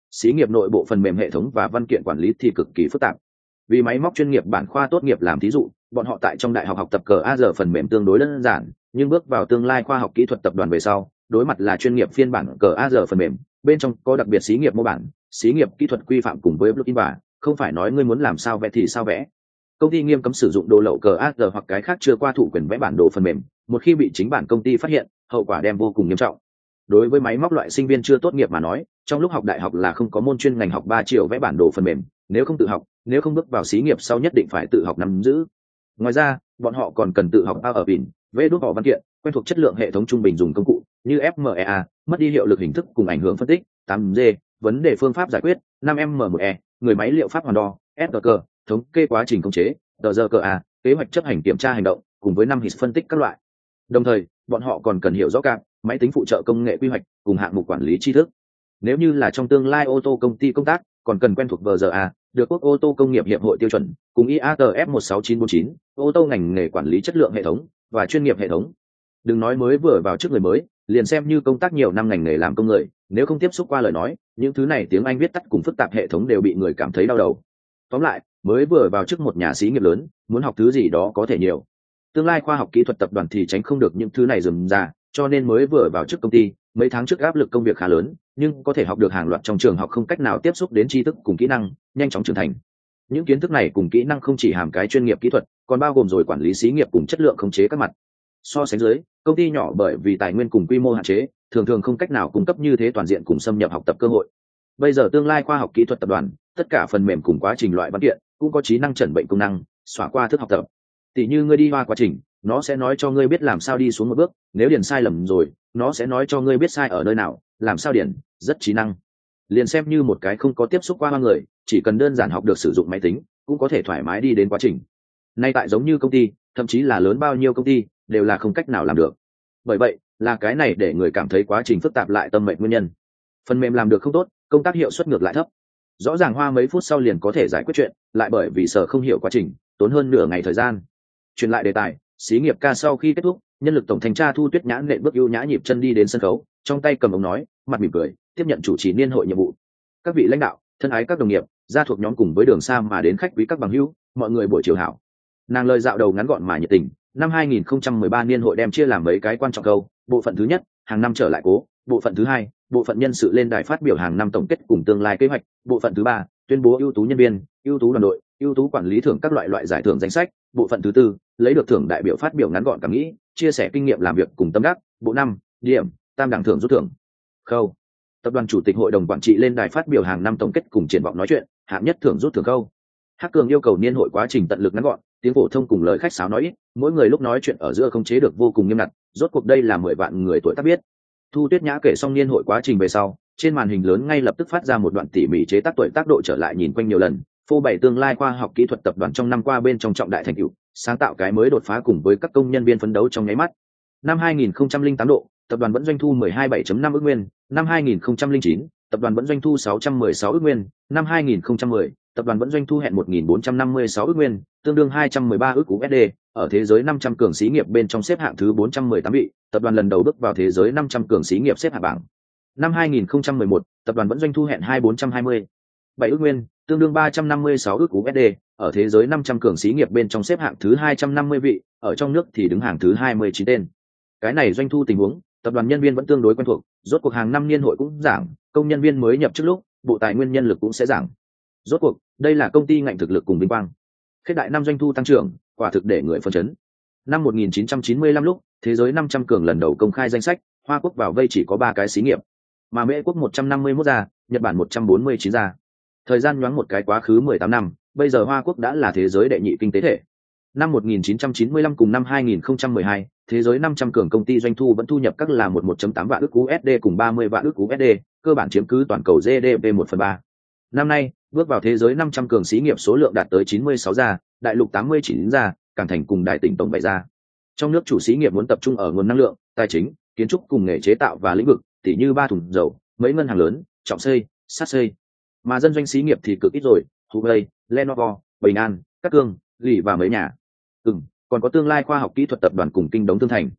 xí nghiệp nội bộ phần mềm hệ thống và văn kiện quản lý thì cực kỳ phức tạp. Vì máy móc chuyên nghiệp bản khoa tốt nghiệp làm thí dụ, bọn họ tại trong đại học học tập cờ a giờ phần mềm tương đối đơn giản, nhưng bước vào tương lai khoa học kỹ thuật tập đoàn về sau, đối mặt là chuyên nghiệp phiên bản cờ a giờ phần mềm, bên trong có đặc biệt xí nghiệp mô bản, xí nghiệp kỹ thuật quy phạm cùng với plugin và không phải nói ngươi muốn làm sao vẽ thì sao vẽ. Công ty nghiêm cấm sử dụng đồ lậu cờ a giờ hoặc cái khác chưa qua thủ quyền vẽ bản đồ phần mềm, một khi bị chính bản công ty phát hiện, hậu quả đem vô cùng nghiêm trọng. Đối với máy móc loại sinh viên chưa tốt nghiệp mà nói, trong lúc học đại học là không có môn chuyên ngành học 3 triệu vẽ bản đồ phần mềm, nếu không tự học, nếu không bước vào xí nghiệp sau nhất định phải tự học nắm giữ. Ngoài ra, bọn họ còn cần tự học ở pin, vẽ đốt họ văn kiện, quen thuộc chất lượng hệ thống trung bình dùng công cụ như FMEA, mất đi hiệu lực hình thức cùng ảnh hưởng phân tích, 8G, vấn đề phương pháp giải quyết, 5M1E, người máy liệu pháp hoàn đo, SGK, thống kê quá trình khống chế, DRKA, kế hoạch chấp hành kiểm tra hành động, cùng với 5 HIS phân tích các loại. Đồng thời, bọn họ còn cần hiểu rõ cả máy tính phụ trợ công nghệ quy hoạch cùng hạng mục quản lý tri thức. Nếu như là trong tương lai ô tô công ty công tác, còn cần quen thuộc VRA, được Quốc ô tô công nghiệp hiệp hội tiêu chuẩn, cùng IATF 16949, ô tô ngành nghề quản lý chất lượng hệ thống và chuyên nghiệp hệ thống. Đừng nói mới vừa vào trước người mới, liền xem như công tác nhiều năm ngành nghề làm công người, nếu không tiếp xúc qua lời nói, những thứ này tiếng Anh viết tắt cùng phức tạp hệ thống đều bị người cảm thấy đau đầu. Tóm lại, mới vừa vào trước một nhà xí nghiệp lớn, muốn học thứ gì đó có thể nhiều. Tương lai khoa học kỹ thuật tập đoàn thì tránh không được những thứ này rườm rà, cho nên mới vừa vào trước công ty, mấy tháng trước áp lực công việc khá lớn, nhưng có thể học được hàng loạt trong trường học không cách nào tiếp xúc đến tri thức cùng kỹ năng, nhanh chóng trưởng thành. Những kiến thức này cùng kỹ năng không chỉ hàm cái chuyên nghiệp kỹ thuật, còn bao gồm rồi quản lý xí nghiệp cùng chất lượng khống chế các mặt. So sánh dưới, công ty nhỏ bởi vì tài nguyên cùng quy mô hạn chế, thường thường không cách nào cung cấp như thế toàn diện cùng xâm nhập học tập cơ hội. Bây giờ tương lai khoa học kỹ thuật tập đoàn, tất cả phần mềm cùng quá trình loại văn kiện cũng có trí năng chẩn bệnh công năng, xóa qua thức học tập. Tỷ như ngươi đi qua quá trình, nó sẽ nói cho ngươi biết làm sao đi xuống một bước, nếu điền sai lầm rồi, nó sẽ nói cho ngươi biết sai ở nơi nào, làm sao điền, rất trí năng. Liền xem như một cái không có tiếp xúc qua người, chỉ cần đơn giản học được sử dụng máy tính, cũng có thể thoải mái đi đến quá trình. Nay tại giống như công ty, thậm chí là lớn bao nhiêu công ty, đều là không cách nào làm được. Bởi vậy, là cái này để người cảm thấy quá trình phức tạp lại tâm mệnh nguyên nhân. Phần mềm làm được không tốt, công tác hiệu suất ngược lại thấp. Rõ ràng hoa mấy phút sau liền có thể giải quyết chuyện, lại bởi vì sở không hiểu quá trình, tốn hơn nửa ngày thời gian. Truyền lại đề tài, xí nghiệp ca sau khi kết thúc, nhân lực tổng thanh tra Thu Tuyết Nhã nện bước ưu nhã nhịp chân đi đến sân khấu, trong tay cầm ống nói, mặt mỉm cười, tiếp nhận chủ trì niên hội nhiệm vụ. Các vị lãnh đạo, thân ái các đồng nghiệp, gia thuộc nhóm cùng với đường xa mà đến khách quý các bằng hữu, mọi người buổi chiều hảo. Nàng lời dạo đầu ngắn gọn mà nhiệt tình. Năm 2013 niên hội đem chia làm mấy cái quan trọng câu, bộ phận thứ nhất, hàng năm trở lại cố, bộ phận thứ hai, bộ phận nhân sự lên đài phát biểu hàng năm tổng kết cùng tương lai kế hoạch, bộ phận thứ ba, tuyên bố ưu tú nhân viên, ưu tú đoàn đội, ưu tú quản lý thưởng các loại giải thưởng danh sách, bộ phận thứ tư, lấy được thưởng đại biểu phát biểu ngắn gọn cảm nghĩ, chia sẻ kinh nghiệm làm việc cùng tâm đắc, bộ năm, điểm, tam đẳng thưởng rút thưởng. Khâu. Tập đoàn chủ tịch hội đồng quản trị lên đài phát biểu hàng năm tổng kết cùng triển vọng nói chuyện, hạng nhất thưởng rút thưởng khâu. Hắc Cường yêu cầu niên hội quá trình tận lực ngắn gọn, tiếng phổ thông cùng lời khách sáo nói ít, mỗi người lúc nói chuyện ở giữa không chế được vô cùng nghiêm ngặt, rốt cuộc đây là 10 vạn người tuổi tác biết. Thu Tuyết Nhã kể xong niên hội quá trình về sau, trên màn hình lớn ngay lập tức phát ra một đoạn tỉ mỉ chế tác tuổi tác độ trở lại nhìn quanh nhiều lần, phô bày tương lai khoa học kỹ thuật tập đoàn trong năm qua bên trong trọng đại thành tựu, sáng tạo cái mới đột phá cùng với các công nhân viên phấn đấu trong nháy mắt. Năm 2008 độ, tập đoàn vẫn doanh thu 12,7.5 ức nguyên, năm 2009, tập đoàn vẫn doanh thu 616 ức nguyên, năm 2010, tập đoàn vẫn doanh thu hẹn 1.456 ức nguyên, tương đương 213 ức USD, ở thế giới 500 cường xí nghiệp bên trong xếp hạng thứ 418 vị, tập đoàn lần đầu bước vào thế giới 500 cường xí nghiệp xếp hạng bảng. Năm 2011, tập đoàn vẫn doanh thu hẹn 2420 7 ức nguyên, tương đương 356 ức USD, ở thế giới 500 cường xí nghiệp bên trong xếp hạng thứ 250 vị, ở trong nước thì đứng hàng thứ 29 tên. Cái này doanh thu tình huống, tập đoàn nhân viên vẫn tương đối quen thuộc, rốt cuộc hàng năm niên hội cũng giảm, công nhân viên mới nhập trước lúc, bộ tài nguyên nhân lực cũng sẽ giảm. Rốt cuộc, đây là công ty ngạnh thực lực cùng vinh quang. Khết đại năm doanh thu tăng trưởng, quả thực để người phấn chấn. Năm 1995 lúc, thế giới 500 cường lần đầu công khai danh sách, Hoa Quốc vào vây chỉ có 3 cái xí nghiệp, mà Mễ Quốc 151 gia, Nhật Bản 149 gia. Thời gian nhoáng một cái quá khứ 18 năm, bây giờ Hoa Quốc đã là thế giới đệ nhị kinh tế thể. Năm 1995 cùng năm 2012, thế giới 500 cường công ty doanh thu vẫn thu nhập các là 11.8 vạn ức USD cùng 30 vạn ức USD, cơ bản chiếm cứ toàn cầu GDP 1/3. Năm nay, bước vào thế giới 500 cường xí nghiệp số lượng đạt tới 96 gia, đại lục 89 gia, cảng thành cùng đại tỉnh tổng 7 gia. Trong nước chủ xí nghiệp muốn tập trung ở nguồn năng lượng, tài chính, kiến trúc cùng nghề chế tạo và lĩnh vực, tỉ như 3 thùng dầu, mấy ngân hàng lớn, trọng xây, sát xây. Mà dân doanh xí nghiệp thì cực ít rồi, Huawei, Lenovo, Bình An, Cát Cương, Lì và mấy nhà. Còn có tương lai khoa học kỹ thuật tập đoàn cùng Kinh Đống Thương Thành.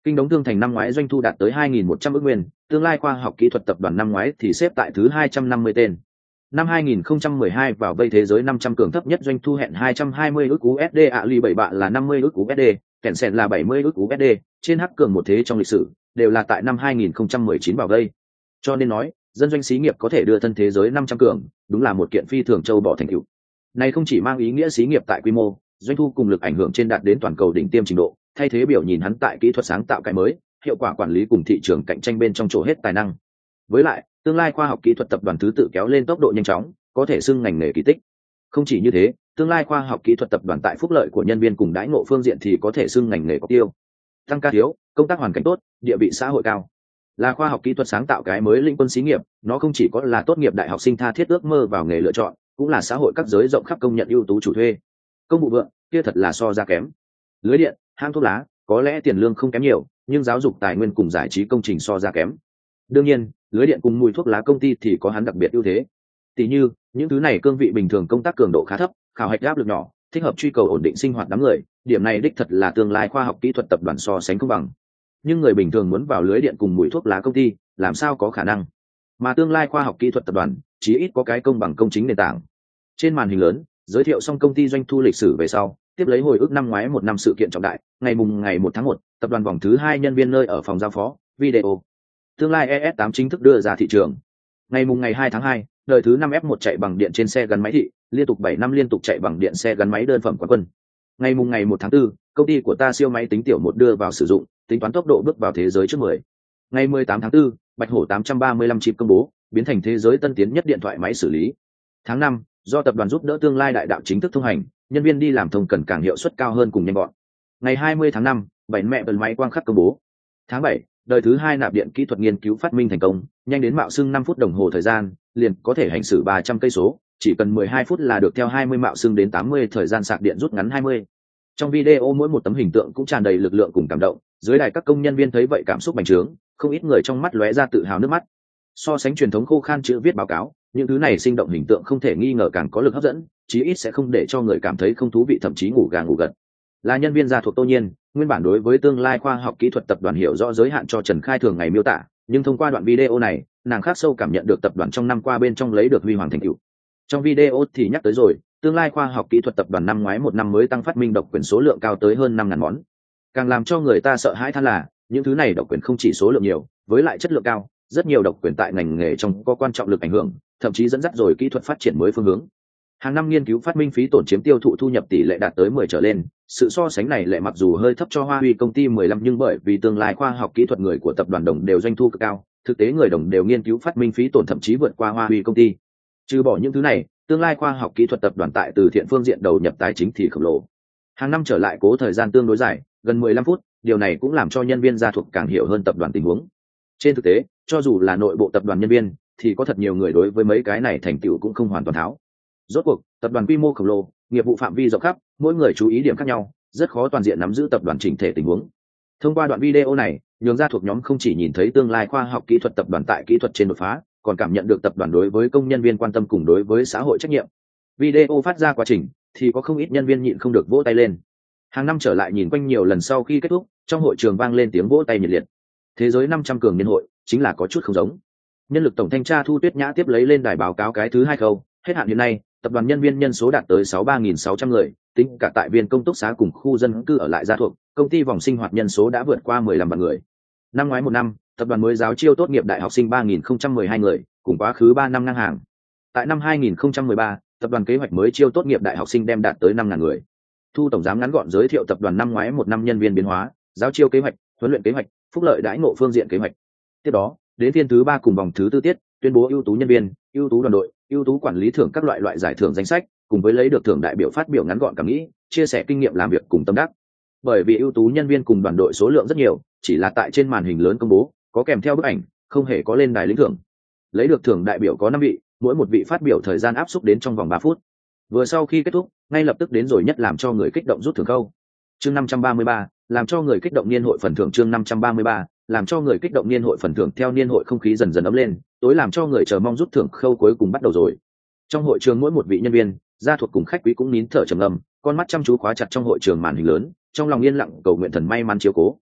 Kinh Đống Thương Thành năm ngoái doanh thu đạt tới 2.100 ức nguyên, Tương Lai Khoa học Kỹ thuật tập đoàn năm ngoái thì xếp tại thứ 250 tên. Năm 2012 vào vây thế giới 500 cường thấp nhất doanh thu hẹn 220 ức USD, Alibaba là 50 ức USD, Tencent là 70 ức USD, trên hắc cường một thế trong lịch sử, đều là tại năm 2019 vào vây. Cho nên nói, dân doanh xí nghiệp có thể đưa thân thế giới 500 cường, đúng là một kiện phi thường châu bò thành tựu. Này không chỉ mang ý nghĩa xí nghiệp tại quy mô, doanh thu cùng lực ảnh hưởng trên đạt đến toàn cầu đỉnh tiêm trình độ, thay thế biểu nhìn hắn tại kỹ thuật sáng tạo cái mới, hiệu quả quản lý cùng thị trường cạnh tranh bên trong chỗ hết tài năng. Với lại, Tương Lai Khoa học Kỹ thuật tập đoàn thứ tự kéo lên tốc độ nhanh chóng, có thể xưng ngành nghề kỳ tích. Không chỉ như thế, Tương Lai Khoa học Kỹ thuật tập đoàn tại phúc lợi của nhân viên cùng đãi ngộ phương diện thì có thể xưng ngành nghề có tiêu. Tăng ca thiếu, công tác hoàn cảnh tốt, địa vị xã hội cao. Là khoa học kỹ thuật sáng tạo cái mới lĩnh quân xí nghiệp, nó không chỉ có là tốt nghiệp đại học sinh tha thiết ước mơ vào nghề lựa chọn, cũng là xã hội các giới rộng khắp công nhận ưu tú chủ thuê. Công vụ vượng, kia thật là so ra kém. Lưới điện, hãng thuốc lá, có lẽ tiền lương không kém nhiều, nhưng giáo dục tài nguyên cùng giải trí công trình so ra kém. Đương nhiên, lưới điện cùng mùi thuốc lá công ty thì có hắn đặc biệt ưu thế. Tỷ như, những thứ này cương vị bình thường công tác cường độ khá thấp, khảo hạch áp lực nhỏ, thích hợp truy cầu ổn định sinh hoạt đám người, điểm này đích thật là Tương Lai Khoa học Kỹ thuật tập đoàn so sánh không bằng. Nhưng người bình thường muốn vào lưới điện cùng mùi thuốc lá công ty, làm sao có khả năng? Mà Tương Lai Khoa học Kỹ thuật tập đoàn, chí ít có cái công bằng công chính nền tảng. Trên màn hình lớn, giới thiệu xong công ty doanh thu lịch sử về sau, tiếp lấy hồi ức năm ngoái một năm sự kiện trọng đại, ngày 1 tháng 1, tập đoàn vòng thứ 2 nhân viên nơi ở phòng giao phó, video. Tương Lai ES8 chính thức đưa ra thị trường. Ngày 2 tháng 2, đời thứ 5 F1 chạy bằng điện trên xe gắn máy thị, liên tục 7 năm liên tục chạy bằng điện xe gắn máy đơn phẩm quán quân. Ngày 1 tháng 4, công ty của ta siêu máy tính tiểu 1 đưa vào sử dụng, tính toán tốc độ bước vào thế giới trước 10. Ngày 18 tháng 4, Bạch Hổ 835 chip công bố, biến thành thế giới tân tiến nhất điện thoại máy xử lý. Tháng 5, do tập đoàn giúp đỡ Tương Lai đại đạo chính thức thông hành, nhân viên đi làm thông cần càng hiệu suất cao hơn cùng nhanh gọn. Ngày 20 tháng 5, 7 mẹ bật máy quang khắc công bố. Tháng 7, đời thứ 2 nạp điện kỹ thuật nghiên cứu phát minh thành công, nhanh đến mạo xưng 5 phút đồng hồ thời gian, liền có thể hành xử 300 cây số, chỉ cần 12 phút là được theo 20 mạo xưng đến 80 thời gian sạc điện rút ngắn 20. Trong video mỗi một tấm hình tượng cũng tràn đầy lực lượng cùng cảm động, dưới đài các công nhân viên thấy vậy cảm xúc bành trướng, không ít người trong mắt lóe ra tự hào nước mắt. So sánh truyền thống khô khan chữ viết báo cáo, những thứ này sinh động hình tượng không thể nghi ngờ càng có lực hấp dẫn, chí ít sẽ không để cho người cảm thấy không thú vị, thậm chí ngủ gà ngủ gật. Là nhân viên gia thuộc Tô Nhiên, nguyên bản đối với Tương Lai Khoa học Kỹ thuật tập đoàn hiểu rõ giới hạn cho Trần Khai thường ngày miêu tả, nhưng thông qua đoạn video này, nàng khắc sâu cảm nhận được tập đoàn trong năm qua bên trong lấy được huy hoàng thành tựu. Trong video thì nhắc tới rồi, Tương Lai Khoa học Kỹ thuật tập đoàn năm ngoái một năm mới tăng phát minh độc quyền số lượng cao tới hơn 5.000 món. Càng làm cho người ta sợ hãi than là, những thứ này độc quyền không chỉ số lượng nhiều, với lại chất lượng cao, rất nhiều độc quyền tại ngành nghề trong có quan trọng lực ảnh hưởng, thậm chí dẫn dắt rồi kỹ thuật phát triển mới phương hướng. Hàng năm nghiên cứu phát minh phí tổn chiếm tiêu thụ thu nhập tỷ lệ đạt tới 10 trở lên, sự so sánh này lại mặc dù hơi thấp cho Huawei công ty 15, nhưng bởi vì Tương Lai Khoa học Kỹ thuật người của tập đoàn đồng đều doanh thu cực cao, thực tế người đồng đều nghiên cứu phát minh phí tổn thậm chí vượt qua Huawei công ty. Trừ bỏ những thứ này, Tương Lai Khoa học Kỹ thuật tập đoàn tại từ thiện phương diện đầu nhập tài chính thì khổng lồ. Hàng năm trở lại cố thời gian tương đối dài, gần 15 phút, điều này cũng làm cho nhân viên gia thuộc càng hiểu hơn tập đoàn tình huống. Trên thực tế, cho dù là nội bộ tập đoàn nhân viên, thì có thật nhiều người đối với mấy cái này thành tựu cũng không hoàn toàn tháo. Rốt cuộc, tập đoàn quy mô khổng lồ, nghiệp vụ phạm vi rộng khắp, mỗi người chú ý điểm khác nhau, rất khó toàn diện nắm giữ tập đoàn chỉnh thể tình huống. Thông qua đoạn video này, nhường gia thuộc nhóm không chỉ nhìn thấy Tương Lai Khoa học Kỹ thuật tập đoàn tại kỹ thuật trên đột phá, còn cảm nhận được tập đoàn đối với công nhân viên quan tâm cùng đối với xã hội trách nhiệm. Video phát ra quá trình, thì có không ít nhân viên nhịn không được vỗ tay lên. Hàng năm trở lại nhìn quanh nhiều lần sau khi kết thúc, trong hội trường vang lên tiếng vỗ tay nhiệt liệt. Thế giới 500 cường niên hội, chính là có chút không giống. Nhân lực tổng thanh tra Thu Tuyết Nhã tiếp lấy lên đài báo cáo cái thứ 2 khâu, hết hạn hiện nay, tập đoàn nhân viên nhân số đạt tới 63.600 người, tính cả tại viên công túc xá cùng khu dân cư ở lại gia thuộc, công ty vòng sinh hoạt nhân số đã vượt qua 15 vạn người. Năm ngoái một năm, tập đoàn mới giáo chiêu tốt nghiệp đại học sinh 3.012 người, cùng quá khứ 3 năm ngang hàng. Tại năm 2013, tập đoàn kế hoạch mới chiêu tốt nghiệp đại học sinh đem đạt tới 5.000 người. Thu tổng giám ngắn gọn giới thiệu tập đoàn năm ngoái một năm nhân viên biến hóa, giáo chiêu kế hoạch, huấn luyện kế hoạch, phúc lợi đãi ngộ phương diện kế hoạch. Tiếp đó, đến phiên thứ 3 cùng vòng thứ 4 tiết, tuyên bố ưu tú nhân viên, ưu tú đoàn đội, ưu tú quản lý thưởng các loại giải thưởng danh sách, cùng với lấy được thưởng đại biểu phát biểu ngắn gọn cảm nghĩ, chia sẻ kinh nghiệm làm việc cùng tâm đắc. Bởi vì ưu tú nhân viên cùng đoàn đội số lượng rất nhiều, chỉ là tại trên màn hình lớn công bố, có kèm theo bức ảnh, không hề có lên đài lĩnh thưởng. Lấy được thưởng đại biểu có 5 vị, mỗi một vị phát biểu thời gian áp suất đến trong vòng 3 phút. Vừa sau khi kết thúc, ngay lập tức đến rồi nhất làm cho người kích động rút thưởng khâu. Chương 533, làm cho người kích động niên hội phần thưởng. Chương 533, làm cho người kích động niên hội phần thưởng. Theo niên hội không khí dần dần ấm lên, tối làm cho người chờ mong rút thưởng khâu cuối cùng bắt đầu rồi. Trong hội trường mỗi một vị nhân viên, gia thuộc cùng khách quý cũng nín thở trầm ngâm, con mắt chăm chú khóa chặt trong hội trường màn hình lớn, trong lòng yên lặng cầu nguyện thần may mắn chiếu cố.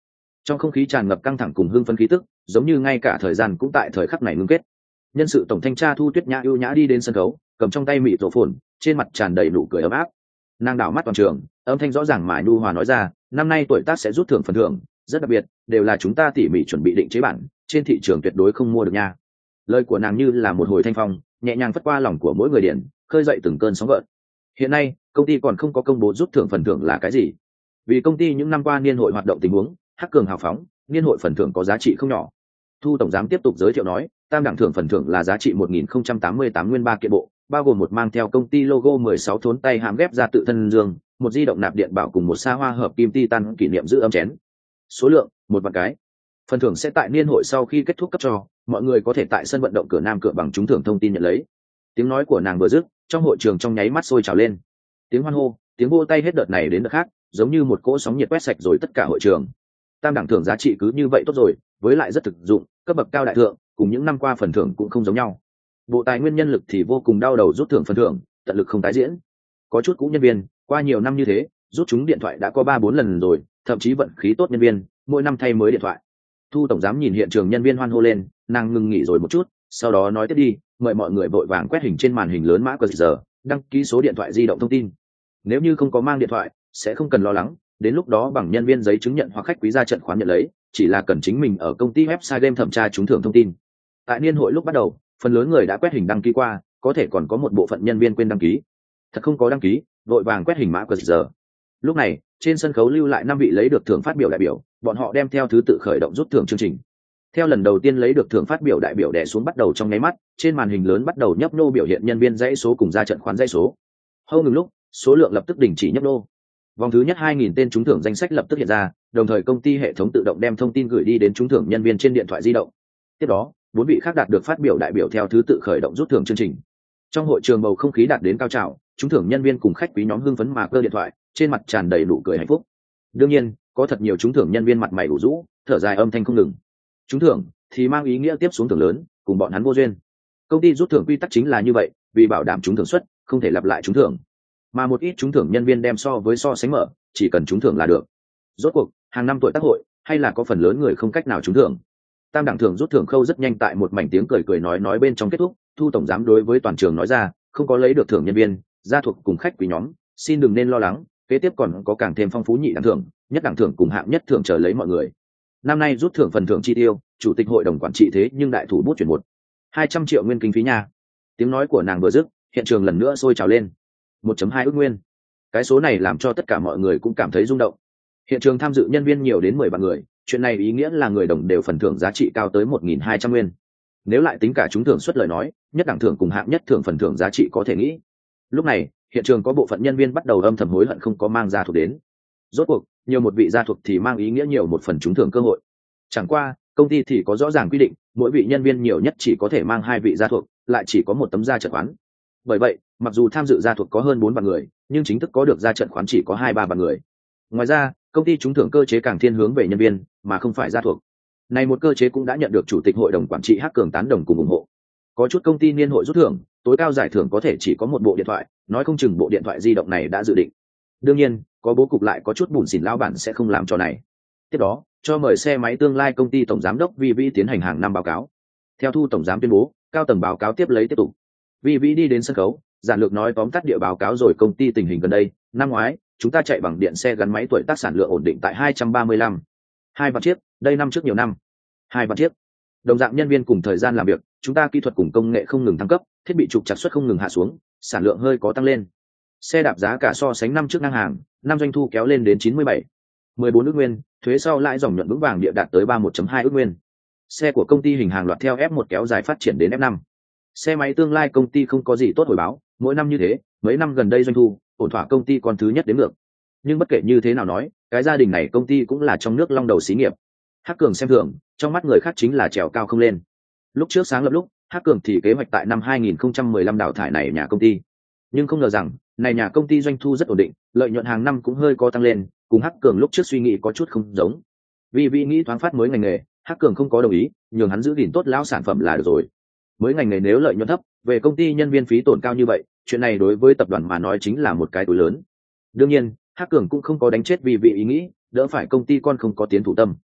Trong không khí tràn ngập căng thẳng cùng hưng phấn khí tức, giống như ngay cả thời gian cũng tại thời khắc này ngưng kết. Nhân sự tổng thanh tra Thu Tuyết Nhã ưu nhã đi đến sân khấu, cầm trong tay mịt rổ phồn, trên mặt tràn đầy nụ cười ấm áp. Nàng đảo mắt toàn trường, âm thanh rõ ràng mà nhu hòa nói ra, năm nay tuổi tác sẽ rút thưởng phần thưởng rất đặc biệt, đều là chúng ta tỉ mỉ chuẩn bị định chế bản, trên thị trường tuyệt đối không mua được nha. Lời của nàng như là một hồi thanh phong, nhẹ nhàng phất qua lòng của mỗi người điện, khơi dậy từng cơn sóng gợn. Hiện nay công ty còn không có công bố rút thưởng phần thưởng là cái gì, vì công ty những năm qua niên hội hoạt động tình huống Hắc Cường hào phóng, niên hội phần thưởng có giá trị không nhỏ. Thu tổng giám tiếp tục giới thiệu nói, tam đẳng thưởng phần thưởng là giá trị 1088 nguyên 3 kiện bộ, bao gồm một mang theo công ty logo 16 thốn tay hãm ghép ra tự thân dương, một di động nạp điện bảo cùng một xa hoa hợp kim titan kỷ niệm giữ ấm chén. Số lượng 1 vạn cái. Phần thưởng sẽ tại niên hội sau khi kết thúc cấp cho, mọi người có thể tại sân vận động cửa Nam cửa bằng trúng thưởng thông tin nhận lấy. Tiếng nói của nàng vừa dứt, trong hội trường trong nháy mắt sôi trào lên. Tiếng hoan hô, tiếng vỗ tay hết đợt này đến đợt khác, giống như một cỗ sóng nhiệt quét sạch rồi tất cả hội trường. Tam đẳng thưởng giá trị cứ như vậy tốt rồi, với lại rất thực dụng, cấp bậc cao đại thượng, cùng những năm qua phần thưởng cũng không giống nhau. Bộ tài nguyên nhân lực thì vô cùng đau đầu rút thưởng phần thưởng, tận lực không tái diễn. Có chút cũ nhân viên, qua nhiều năm như thế, rút chúng điện thoại đã có 3-4 lần rồi, thậm chí vận khí tốt nhân viên, mỗi năm thay mới điện thoại. Thu tổng giám nhìn hiện trường nhân viên hoan hô lên, nàng ngừng nghỉ rồi một chút, sau đó nói tiếp đi, mời mọi người vội vàng quét hình trên màn hình lớn mã QR, đăng ký số điện thoại di động thông tin. Nếu như không có mang điện thoại, sẽ không cần lo lắng, đến lúc đó bằng nhân viên giấy chứng nhận hoặc khách quý ra trận khoán nhận lấy, chỉ là cần chính mình ở công ty website game thẩm tra trúng thưởng thông tin. Tại niên hội lúc bắt đầu, phần lớn người đã quét hình đăng ký qua, có thể còn có một bộ phận nhân viên quên đăng ký. Thật không có đăng ký, vội vàng quét hình mã QR. Lúc này, trên sân khấu lưu lại 5 vị lấy được thưởng phát biểu đại biểu, bọn họ đem theo thứ tự khởi động rút thưởng chương trình. Theo lần đầu tiên lấy được thưởng phát biểu đại biểu đè xuống bắt đầu trong nháy mắt, trên màn hình lớn bắt đầu nhấp nô biểu hiện nhân viên dãy số cùng ra trận khoán dãy số. Hầu ngừng lúc, số lượng lập tức đình chỉ nhấp nô. Vòng thứ nhất 2000 tên trúng thưởng danh sách lập tức hiện ra, đồng thời công ty hệ thống tự động đem thông tin gửi đi đến trúng thưởng nhân viên trên điện thoại di động. Tiếp đó, 4 vị khác đạt được phát biểu đại biểu theo thứ tự khởi động rút thưởng chương trình. Trong hội trường bầu không khí đạt đến cao trào, trúng thưởng nhân viên cùng khách quý nhóm hưng phấn mà cơ điện thoại, trên mặt tràn đầy nụ cười hạnh phúc. Đương nhiên, có thật nhiều trúng thưởng nhân viên mặt mày ủ rũ, thở dài âm thanh không ngừng. Trúng thưởng thì mang ý nghĩa tiếp xuống thưởng lớn, cùng bọn hắn vô duyên. Công ty rút thưởng quy tắc chính là như vậy, vì bảo đảm trúng thưởng suất, không thể lặp lại trúng thưởng. Mà một ít trúng thưởng nhân viên đem so sánh mở, chỉ cần trúng thưởng là được. Rốt cuộc, hàng năm tuổi tác hội, hay là có phần lớn người không cách nào trúng thưởng. Tam đẳng thưởng rút thưởng khâu rất nhanh tại một mảnh tiếng cười nói bên trong kết thúc. Thu tổng giám đối với toàn trường nói ra, không có lấy được thưởng nhân viên, gia thuộc cùng khách quý nhóm, xin đừng nên lo lắng, kế tiếp còn có càng thêm phong phú nhị đẳng thưởng, nhất đẳng thưởng cùng hạng nhất thưởng chờ lấy mọi người. Năm nay rút thưởng phần thưởng chi tiêu, chủ tịch hội đồng quản trị thế nhưng đại thủ bút chuyển 200 triệu nguyên kinh phí nha. Tiếng nói của nàng vừa dứt, hiện trường lần nữa sôi trào lên. 1.2 ức nguyên. Cái số này làm cho tất cả mọi người cũng cảm thấy rung động. Hiện trường tham dự nhân viên nhiều đến 10 vạn người, chuyện này ý nghĩa là người đồng đều phần thưởng giá trị cao tới 1.200 nguyên. Nếu lại tính cả trúng thưởng suất lời nói, nhất đẳng thưởng cùng hạng nhất thưởng phần thưởng giá trị có thể nghĩ. Lúc này, hiện trường có bộ phận nhân viên bắt đầu âm thầm hối hận không có mang gia thuộc đến. Rốt cuộc, nhiều một vị gia thuộc thì mang ý nghĩa nhiều một phần trúng thưởng cơ hội. Chẳng qua, công ty thì có rõ ràng quy định, mỗi vị nhân viên nhiều nhất chỉ có thể mang 2 vị gia thuộc, lại chỉ có một tấm gia trận khoán. Bởi vậy, mặc dù tham dự gia thuộc có hơn 4 vạn người, nhưng chính thức có được gia trận khoán chỉ có 2-3 vạn người. Ngoài ra, công ty trúng thưởng cơ chế càng thiên hướng về nhân viên, mà không phải gia thuộc. Này một cơ chế cũng đã nhận được chủ tịch hội đồng quản trị Hắc Cường tán đồng cùng ủng hộ. Có chút công ty niên hội rút thưởng, tối cao giải thưởng có thể chỉ có một bộ điện thoại, nói không chừng bộ điện thoại di động này đã dự định. Đương nhiên, có bố cục lại có chút bủn xỉn lão bản sẽ không làm trò này. Tiếp đó, cho mời xe máy tương lai công ty tổng giám đốc Vi Vĩ tiến hành hàng năm báo cáo. Theo Thu tổng giám tuyên bố, cao tầng báo cáo tiếp tục. Vi Vĩ đi đến sân khấu, giản lược nói tóm tắt địa báo cáo rồi công ty tình hình gần đây. Năm ngoái, chúng ta chạy bằng điện xe gắn máy tuổi tác sản lượng ổn định tại 235. 2 vạn chiếc, đây năm trước nhiều năm. 2 vạn chiếc. Đồng dạng nhân viên cùng thời gian làm việc, chúng ta kỹ thuật cùng công nghệ không ngừng thăng cấp, thiết bị trục trặc suất không ngừng hạ xuống, sản lượng hơi có tăng lên. Xe đạp giá cả so sánh năm trước ngang hàng, năm doanh thu kéo lên đến 97. 14 ức nguyên, thuế sau lãi dòng nhuận vững vàng địa đạt tới 31.2 ức nguyên. Xe của công ty hình hàng loạt theo F1 kéo dài phát triển đến F5. Xe máy tương lai công ty không có gì tốt hồi báo, mỗi năm như thế, mấy năm gần đây doanh thu, ổn thỏa công ty còn thứ nhất đến ngược. Nhưng bất kể như thế nào nói, cái gia đình này công ty cũng là trong nước long đầu xí nghiệp. Hắc Cường xem thường, trong mắt người khác chính là trèo cao không lên. Lúc trước sáng lập lúc, Hắc Cường thì kế hoạch tại năm 2015 đào thải này nhà công ty. Nhưng không ngờ rằng, này nhà công ty doanh thu rất ổn định, lợi nhuận hàng năm cũng hơi có tăng lên, cùng Hắc Cường lúc trước suy nghĩ có chút không giống. Vì vị nghĩ thoáng phát mới ngành nghề, Hắc Cường không có đồng ý, nhường hắn giữ gìn tốt lão sản phẩm là được rồi. Mới ngành nghề nếu lợi nhuận thấp, về công ty nhân viên phí tổn cao như vậy, chuyện này đối với tập đoàn mà nói chính là một cái túi lớn. Đương nhiên, Hắc Cường cũng không có đánh chết vì vị ý nghĩ, đỡ phải công ty con không có tiến thủ tâm.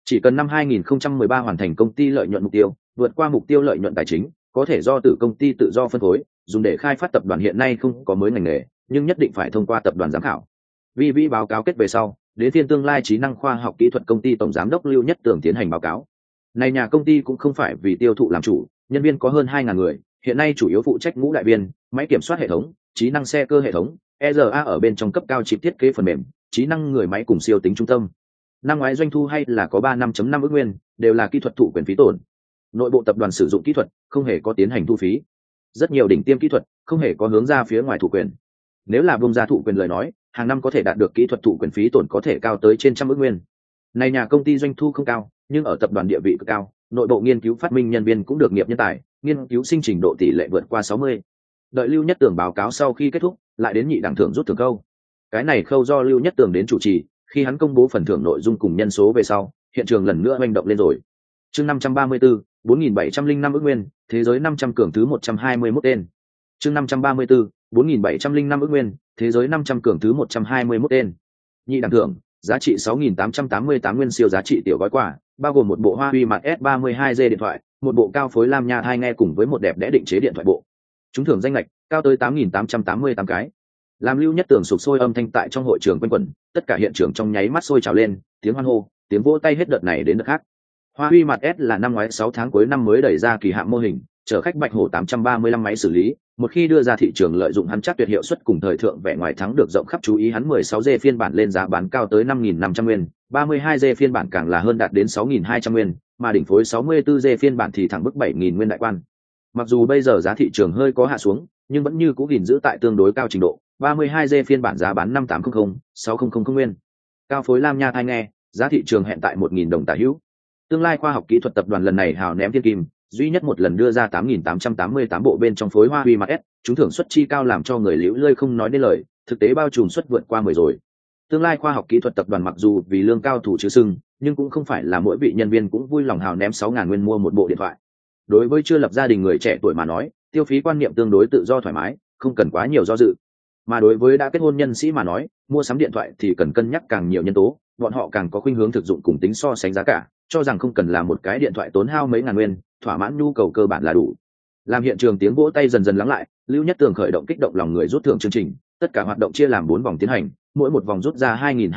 Chỉ cần năm 2013 hoàn thành công ty lợi nhuận mục tiêu, vượt qua mục tiêu lợi nhuận tài chính, có thể do tử công ty tự do phân phối, dùng để khai phát tập đoàn hiện nay không có mới ngành nghề, nhưng nhất định phải thông qua tập đoàn giám khảo. Vi báo cáo kết về sau, đến phiên tương lai trí năng khoa học kỹ thuật công ty tổng giám đốc Lưu Nhất Tường tiến hành báo cáo. Này nhà công ty cũng không phải vì tiêu thụ làm chủ, nhân viên có hơn 2.000 người, hiện nay chủ yếu phụ trách ngũ đại viên, máy kiểm soát hệ thống, trí năng xe cơ hệ thống, ERA ở bên trong cấp cao chip thiết kế phần mềm, trí năng người máy cùng siêu tính trung tâm. Năm ngoái doanh thu hay là có 35.5 ức nguyên, đều là kỹ thuật thụ quyền phí tổn. Nội bộ tập đoàn sử dụng kỹ thuật, không hề có tiến hành thu phí. Rất nhiều đỉnh tiêm kỹ thuật, không hề có hướng ra phía ngoài thụ quyền. Nếu là bung ra thụ quyền lời nói, hàng năm có thể đạt được kỹ thuật thụ quyền phí tổn có thể cao tới trên 100 ức nguyên. Này nhà công ty doanh thu không cao, nhưng ở tập đoàn địa vị cực cao, nội bộ nghiên cứu phát minh nhân viên cũng được nghiệp nhân tài, nghiên cứu sinh trình độ tỷ lệ vượt qua 60. Đợi Lưu Nhất Tường báo cáo sau khi kết thúc, lại đến nhị đẳng thưởng rút thưởng câu. Cái này khâu do Lưu Nhất Tường đến chủ trì, khi hắn công bố phần thưởng nội dung cùng nhân số về sau, hiện trường lần nữa hoành động lên rồi. Chương 534, 4705 ức nguyên, thế giới 500 cường thứ 121 tên. Chương 534, 4705 ức nguyên, thế giới 500 cường thứ 121 tên. Nhị đẳng thưởng, giá trị 6.888 nguyên siêu giá trị tiểu gói quà, bao gồm một bộ Huawei Mate S32G điện thoại, một bộ cao phối lam nha thai nghe cùng với một đẹp đẽ định chế điện thoại bộ. Trúng thưởng danh lệch cao tới 8.888 cái. Làm Lưu Nhất Tường sục sôi âm thanh tại trong hội trường quanh quẩn, tất cả hiện trường trong nháy mắt sôi trào lên, tiếng hoan hô, tiếng vỗ tay hết đợt này đến đợt khác. Huawei Mate S là năm ngoái 6 tháng cuối năm mới đẩy ra kỳ hạn mô hình, chở khách Bạch Hổ 835 máy xử lý, một khi đưa ra thị trường lợi dụng hắn chắc tuyệt hiệu suất cùng thời thượng vẻ ngoài thắng được rộng khắp chú ý hắn 16G phiên bản lên giá bán cao tới 5.500 nguyên, 32G phiên bản càng là hơn đạt đến 6.200 nguyên, mà đỉnh phối 64G phiên bản thì thẳng bức 7.000 nguyên đại quan. Mặc dù bây giờ giá thị trường hơi có hạ xuống, nhưng vẫn như cũ gìn giữ tại tương đối cao trình độ, 32G phiên bản giá bán 5800-6000 nguyên. Cao phối lam nha thai nghe, giá thị trường hẹn tại 1.000 đồng tả hữu. Tương lai khoa học kỹ thuật tập đoàn lần này hào ném thiên kim, duy nhất một lần đưa ra 8.888 bộ bên trong phối Huawei Mate S, chúng thưởng suất chi cao làm cho người liễu lơi không nói nên lời, thực tế bao trùm suất vượt qua 10 rồi. Tương lai khoa học kỹ thuật tập đoàn mặc dù vì lương cao thủ chứ sưng, nhưng cũng không phải là mỗi vị nhân viên cũng vui lòng hào ném 6.000 nguyên mua một bộ điện thoại. Đối với chưa lập gia đình người trẻ tuổi mà nói, tiêu phí quan niệm tương đối tự do thoải mái, không cần quá nhiều do dự. Mà đối với đã kết hôn nhân sĩ mà nói, mua sắm điện thoại thì cần cân nhắc càng nhiều nhân tố, bọn họ càng có khuynh hướng thực dụng cùng tính so sánh giá cả, cho rằng không cần là một cái điện thoại tốn hao mấy ngàn nguyên, thỏa mãn nhu cầu cơ bản là đủ. Làm hiện trường tiếng vỗ tay dần dần lắng lại, Lưu Nhất Tường khởi động kích động lòng người rút thưởng chương trình, tất cả hoạt động chia làm 4 vòng tiến hành, mỗi một vòng rút ra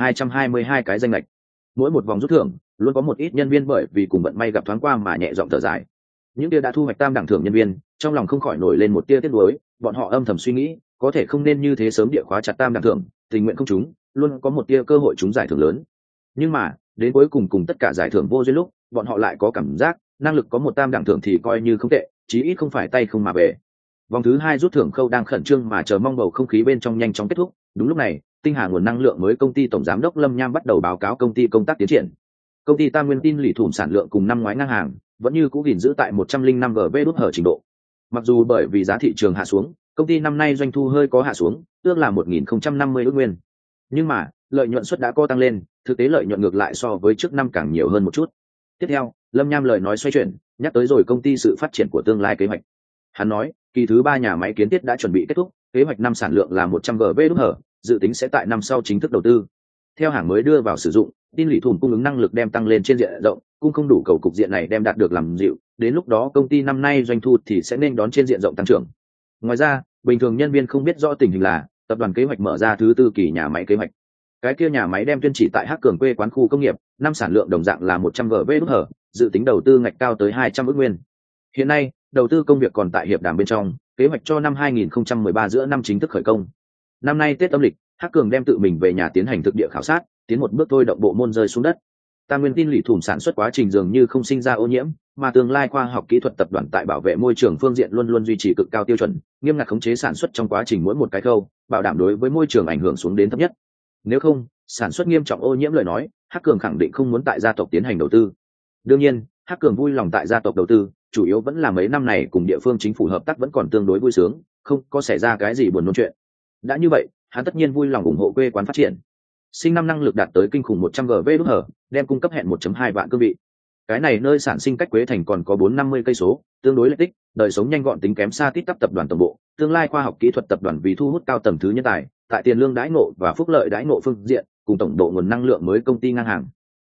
2.222 cái danh lệch. Mỗi một vòng rút thưởng, luôn có một ít nhân viên bởi vì cùng vận may gặp thoáng qua mà nhẹ giọng thở dài. Những tia đã thu hoạch tam đẳng thưởng nhân viên, trong lòng không khỏi nổi lên một tia tiếc nuối, bọn họ âm thầm suy nghĩ, có thể không nên như thế sớm địa khóa chặt tam đẳng thưởng, tình nguyện không trúng, luôn có một tia cơ hội trúng giải thưởng lớn. Nhưng mà, đến cuối cùng tất cả giải thưởng vô duyên lúc, bọn họ lại có cảm giác, năng lực có một tam đẳng thưởng thì coi như không tệ, chí ít không phải tay không mà về. Vòng thứ 2 rút thưởng khâu đang khẩn trương mà chờ mong bầu không khí bên trong nhanh chóng kết thúc. Đúng lúc này, Tinh Hà nguồn năng lượng mới công ty tổng giám đốc Lâm Nham bắt đầu báo cáo công ty công tác tiến triển. Công ty Tam Nguyên tin lì thủm sản lượng cùng năm ngoái ngang hàng, vẫn như cũ gìn giữ tại 105 GV đút hở trình độ. Mặc dù bởi vì giá thị trường hạ xuống, công ty năm nay doanh thu hơi có hạ xuống, ước là 1.050 ức nguyên. Nhưng mà, lợi nhuận suất đã có tăng lên, thực tế lợi nhuận ngược lại so với trước năm càng nhiều hơn một chút. Tiếp theo, Lâm Nham lời nói xoay chuyển, nhắc tới rồi công ty sự phát triển của tương lai kế hoạch. Hắn nói, kỳ thứ 3 nhà máy kiến thiết đã chuẩn bị kết thúc, kế hoạch năm sản lượng là 100 GV đút hở, dự tính sẽ tại năm sau chính thức đầu tư. Theo hàng mới đưa vào sử dụng, tin lì thủm cung ứng năng lực đem tăng lên trên diện rộng, cung không đủ cầu cục diện này đem đạt được làm dịu, đến lúc đó công ty năm nay doanh thu thì sẽ nên đón trên diện rộng tăng trưởng. Ngoài ra, bình thường nhân viên không biết rõ tình hình là tập đoàn kế hoạch mở ra thứ 4 kỳ nhà máy kế hoạch. Cái kia nhà máy đem tuyên chỉ tại Hắc Cường quê quán khu công nghiệp, năm sản lượng đồng dạng là 100 GV đút hở, dự tính đầu tư ngạch cao tới 200 ức nguyên. Hiện nay, đầu tư công việc còn tại hiệp đàm bên trong, kế hoạch cho năm 2013 giữa năm chính thức khởi công. Năm nay Tết âm lịch, Hắc Cường đem tự mình về nhà tiến hành thực địa khảo sát, tiến một bước thôi động bộ môn rơi xuống đất. Tam Nguyên tin lì thủm sản xuất quá trình dường như không sinh ra ô nhiễm, mà tương lai khoa học kỹ thuật tập đoàn tại bảo vệ môi trường phương diện luôn luôn duy trì cực cao tiêu chuẩn, nghiêm ngặt khống chế sản xuất trong quá trình mỗi một cái khâu, bảo đảm đối với môi trường ảnh hưởng xuống đến thấp nhất. Nếu không, sản xuất nghiêm trọng ô nhiễm lời nói, Hắc Cường khẳng định không muốn tại gia tộc tiến hành đầu tư. Đương nhiên, Hắc Cường vui lòng tại gia tộc đầu tư, chủ yếu vẫn là mấy năm này cùng địa phương chính phủ hợp tác vẫn còn tương đối vui sướng, không có xảy ra cái gì buồn nôn chuyện. Đã như vậy, hắn tất nhiên vui lòng ủng hộ quê quán phát triển. Sinh năm năng lực đạt tới kinh khủng 100 GV đút hở, đem cung cấp hẹn 1.2 vạn cương vị. Cái này nơi sản sinh cách Quế Thành còn có 450 cây số, tương đối lợi tích, đời sống nhanh gọn tính kém xa tít tắp tập đoàn tổng bộ, tương lai khoa học kỹ thuật tập đoàn vì thu hút cao tầng thứ nhân tài, tại tiền lương đãi ngộ và phúc lợi đãi ngộ phương diện, cùng tổng độ nguồn năng lượng mới công ty ngang hàng.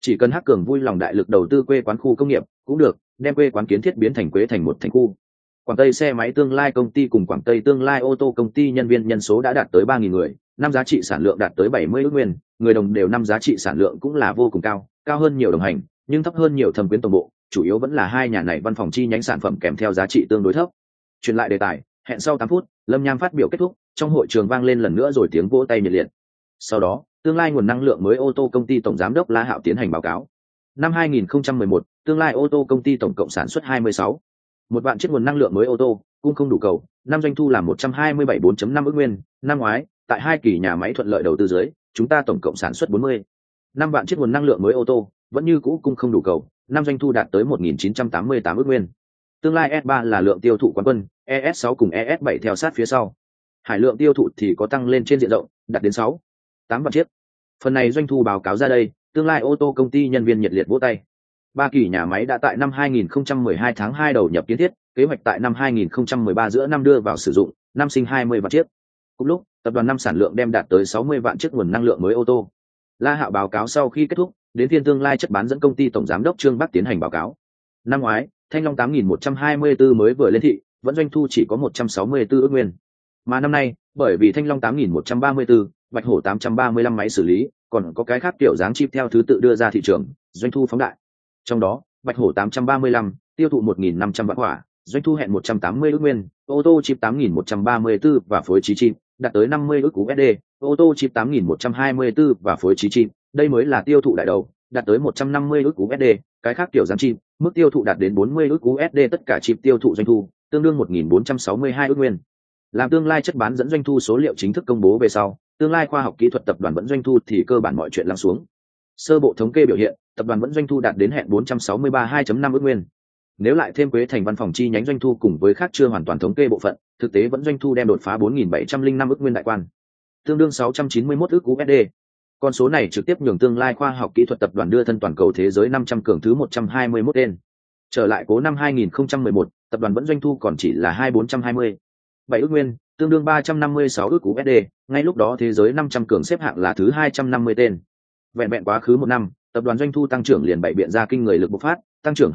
Chỉ cần Hắc Cường vui lòng đại lực đầu tư quê quán khu công nghiệp cũng được, đem quê quán kiến thiết biến thành Quế thành một thành khu. Quảng Tây xe máy tương lai công ty cùng Quảng Tây tương lai ô tô công ty nhân viên nhân số đã đạt tới 3.000 người, năm giá trị sản lượng đạt tới 70 ức nguyên, người đồng đều năm giá trị sản lượng cũng là vô cùng cao, cao hơn nhiều đồng hành, nhưng thấp hơn nhiều thẩm quyến tổng bộ, chủ yếu vẫn là hai nhà này văn phòng chi nhánh sản phẩm kèm theo giá trị tương đối thấp. Chuyển lại đề tài, hẹn sau 8 phút, Lâm Nham phát biểu kết thúc, trong hội trường vang lên lần nữa rồi tiếng vỗ tay nhiệt liệt. Sau đó, tương lai nguồn năng lượng mới ô tô công ty tổng giám đốc La Hạo tiến hành báo cáo. Năm 2011, tương lai ô tô công ty tổng cộng sản xuất 26 một vạn chiếc nguồn năng lượng mới ô tô, cung không đủ cầu, năm doanh thu là 127,4.5 ức nguyên, năm ngoái, tại hai kỳ nhà máy thuận lợi đầu tư dưới, chúng ta tổng cộng sản xuất 40 năm vạn chiếc nguồn năng lượng mới ô tô, vẫn như cũ cung không đủ cầu, năm doanh thu đạt tới 1.988 ức nguyên. Tương lai S3 là lượng tiêu thụ quán quân, ES6 cùng ES7 theo sát phía sau. Hải lượng tiêu thụ thì có tăng lên trên diện rộng, đạt đến 8 vạn chiếc. Phần này doanh thu báo cáo ra đây, tương lai ô tô công ty nhân viên nhiệt liệt vỗ tay. Ba kỳ nhà máy đã tại năm 2012 tháng 2 đầu nhập kiến thiết, kế hoạch tại năm 2013 giữa năm đưa vào sử dụng, năm sinh 20 vạn chiếc. Cùng lúc, tập đoàn năm sản lượng đem đạt tới 60 vạn chiếc nguồn năng lượng mới ô tô. La Hạo báo cáo sau khi kết thúc, đến phiên tương lai chất bán dẫn công ty tổng giám đốc Trương Bắc tiến hành báo cáo. Năm ngoái, Thanh Long 8124 mới vừa lên thị, vẫn doanh thu chỉ có 164 ức nguyên. Mà năm nay, bởi vì Thanh Long 8134, Bạch Hổ 835 máy xử lý, còn có cái khác kiểu dáng chip theo thứ tự đưa ra thị trường, doanh thu phóng đại. Trong đó, Bạch Hổ 835 tiêu thụ 1.500 vạn hỏa, doanh thu hẹn 180 ức nguyên, ô tô chip 8134 và phối trí chip đạt tới 50 ức USD, ô tô chip 8124 và phối trí chip, đây mới là tiêu thụ đại đầu, đạt tới 150 ức USD, cái khác kiểu dáng chip, mức tiêu thụ đạt đến 40 ức USD, tất cả chip tiêu thụ doanh thu tương đương 1.462 ức nguyên. Làm tương lai chất bán dẫn doanh thu số liệu chính thức công bố về sau, tương lai khoa học kỹ thuật tập đoàn vẫn doanh thu thì cơ bản mọi chuyện lắng xuống. Sơ bộ thống kê biểu hiện, tập đoàn vẫn doanh thu đạt đến hẹn 463,2.5 ức nguyên. Nếu lại thêm Quế thành văn phòng chi nhánh doanh thu cùng với khác chưa hoàn toàn thống kê bộ phận, thực tế vẫn doanh thu đem đột phá 4.705 ức nguyên đại quan, tương đương 691 ức USD. Con số này trực tiếp nhường tương lai khoa học kỹ thuật tập đoàn đưa thân toàn cầu thế giới 500 cường thứ 121 tên. Trở lại cố năm 2011, tập đoàn vẫn doanh thu còn chỉ là 2427 ức nguyên, tương đương 356 ức USD, ngay lúc đó thế giới 500 cường xếp hạng là thứ 250 tên. Vẹn vẹn quá khứ một năm, tập đoàn doanh thu tăng trưởng liền bày biện ra kinh người lực bộc phát, tăng trưởng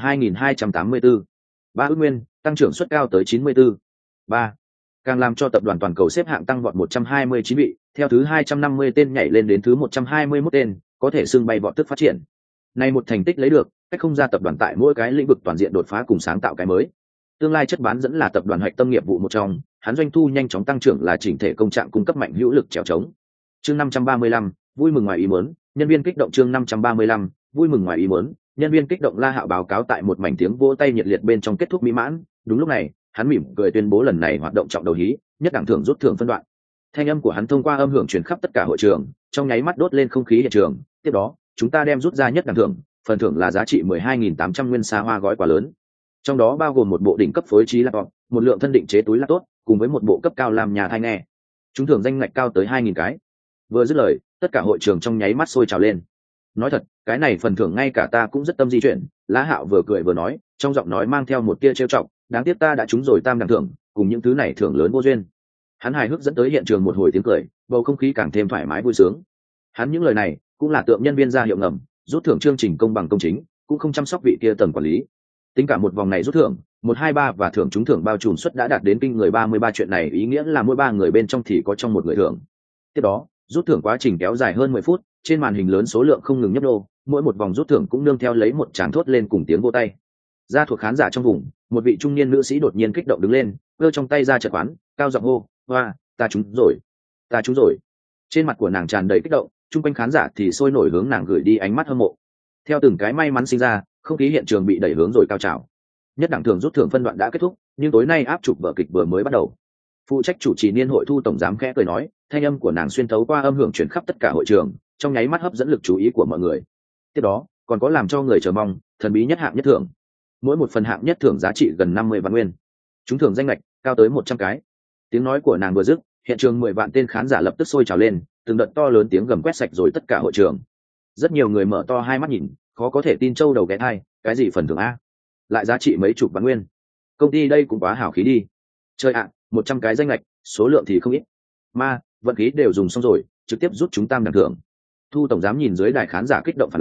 2.284 3 ức nguyên, tăng trưởng suất cao tới 94 3, càng làm cho tập đoàn toàn cầu xếp hạng tăng vọt 129 vị, theo thứ 250 tên nhảy lên đến thứ 121 tên, có thể xưng bay vọt tức phát triển. Này một thành tích lấy được, cách không ra tập đoàn tại mỗi cái lĩnh vực toàn diện đột phá cùng sáng tạo cái mới. Tương lai chất bán dẫn là tập đoàn hạch tâm nghiệp vụ một trong, hắn doanh thu nhanh chóng tăng trưởng là chỉnh thể công trạng cung cấp mạnh hữu lực trèo trống. Chương 535, vui mừng ngoài ý muốn, nhân viên kích động. Chương 535, vui mừng ngoài ý muốn, nhân viên kích động. La Hạo báo cáo tại một mảnh tiếng vỗ tay nhiệt liệt bên trong kết thúc mỹ mãn. Đúng lúc này, hắn mỉm cười tuyên bố lần này hoạt động trọng đầu hí, nhất đẳng thưởng rút thưởng phân đoạn. Thanh âm của hắn thông qua âm hưởng truyền khắp tất cả hội trường, trong nháy mắt đốt lên không khí hiện trường. Tiếp đó, chúng ta đem rút ra nhất đẳng thưởng, phần thưởng là giá trị 12.800 nguyên xa hoa gói quà lớn. Trong đó bao gồm một bộ đỉnh cấp phối trí laptop, một lượng thân định chế túi laptop, cùng với một bộ cấp cao làm nhà thai nghe. Chúng thưởng danh ngạch cao tới 2.000 cái. Vừa dứt lời, tất cả hội trường trong nháy mắt sôi trào lên. Nói thật, cái này phần thưởng ngay cả ta cũng rất tâm di chuyển. La Hạo vừa cười vừa nói, trong giọng nói mang theo một tia trêu chọc, đáng tiếc ta đã trúng rồi tam đẳng thưởng, cùng những thứ này thưởng lớn vô duyên. Hắn hài hước dẫn tới hiện trường một hồi tiếng cười, bầu không khí càng thêm thoải mái vui sướng. Hắn những lời này cũng là tượng nhân viên ra hiệu ngầm, rút thưởng chương trình công bằng công chính, cũng không chăm sóc vị kia tầng quản lý. Tính cả một vòng này rút thưởng, 1, 2, 3 và thưởng trúng thưởng bao trùm suất đã đạt đến kinh người 33, chuyện này ý nghĩa là mỗi 3 người bên trong thì có trong một người thưởng. Tiếp đó, rút thưởng quá trình kéo dài hơn 10 phút, trên màn hình lớn số lượng không ngừng nhấp đô, mỗi một vòng rút thưởng cũng nương theo lấy một tràng thốt lên cùng tiếng vỗ tay. Ra thuộc khán giả trong vùng, một vị trung niên nữ sĩ đột nhiên kích động đứng lên, giơ trong tay ra chợt quán, cao giọng hô, "Oa, ta trúng rồi, ta trúng rồi!" Trên mặt của nàng tràn đầy kích động, chung quanh khán giả thì sôi nổi hướng nàng gửi đi ánh mắt hâm mộ. Theo từng cái may mắn sinh ra, không khí hiện trường bị đẩy hướng rồi cao trào. Nhất đẳng thưởng rút thưởng phân đoạn đã kết thúc, nhưng tối nay áp chụp vở kịch vừa mới bắt đầu. Phụ trách chủ trì niên hội thu tổng giám khẽ cười nói, thanh âm của nàng xuyên thấu qua âm hưởng chuyển khắp tất cả hội trường, trong nháy mắt hấp dẫn lực chú ý của mọi người. Tiếp đó, còn có làm cho người chờ mong, thần bí nhất hạng nhất thưởng. Mỗi một phần hạng nhất thưởng giá trị gần 50 vạn nguyên. Trúng thưởng danh ngạch cao tới 100 cái. Tiếng nói của nàng vừa dứt, hiện trường 10 vạn tên khán giả lập tức sôi trào lên, từng đợt to lớn tiếng gầm quét sạch rồi tất cả hội trường. Rất nhiều người mở to hai mắt nhìn, khó có thể tin trâu đầu ghé thai, cái gì phần thưởng a? Lại giá trị mấy chục vạn nguyên. Công ty đây cũng quá hảo khí đi. Chơi ạ, 100 cái danh lệch, số lượng thì không ít. Ma, vận khí đều dùng xong rồi, trực tiếp rút chúng tam đẳng thưởng. Thu tổng giám nhìn dưới đài khán giả kích động phản ứng,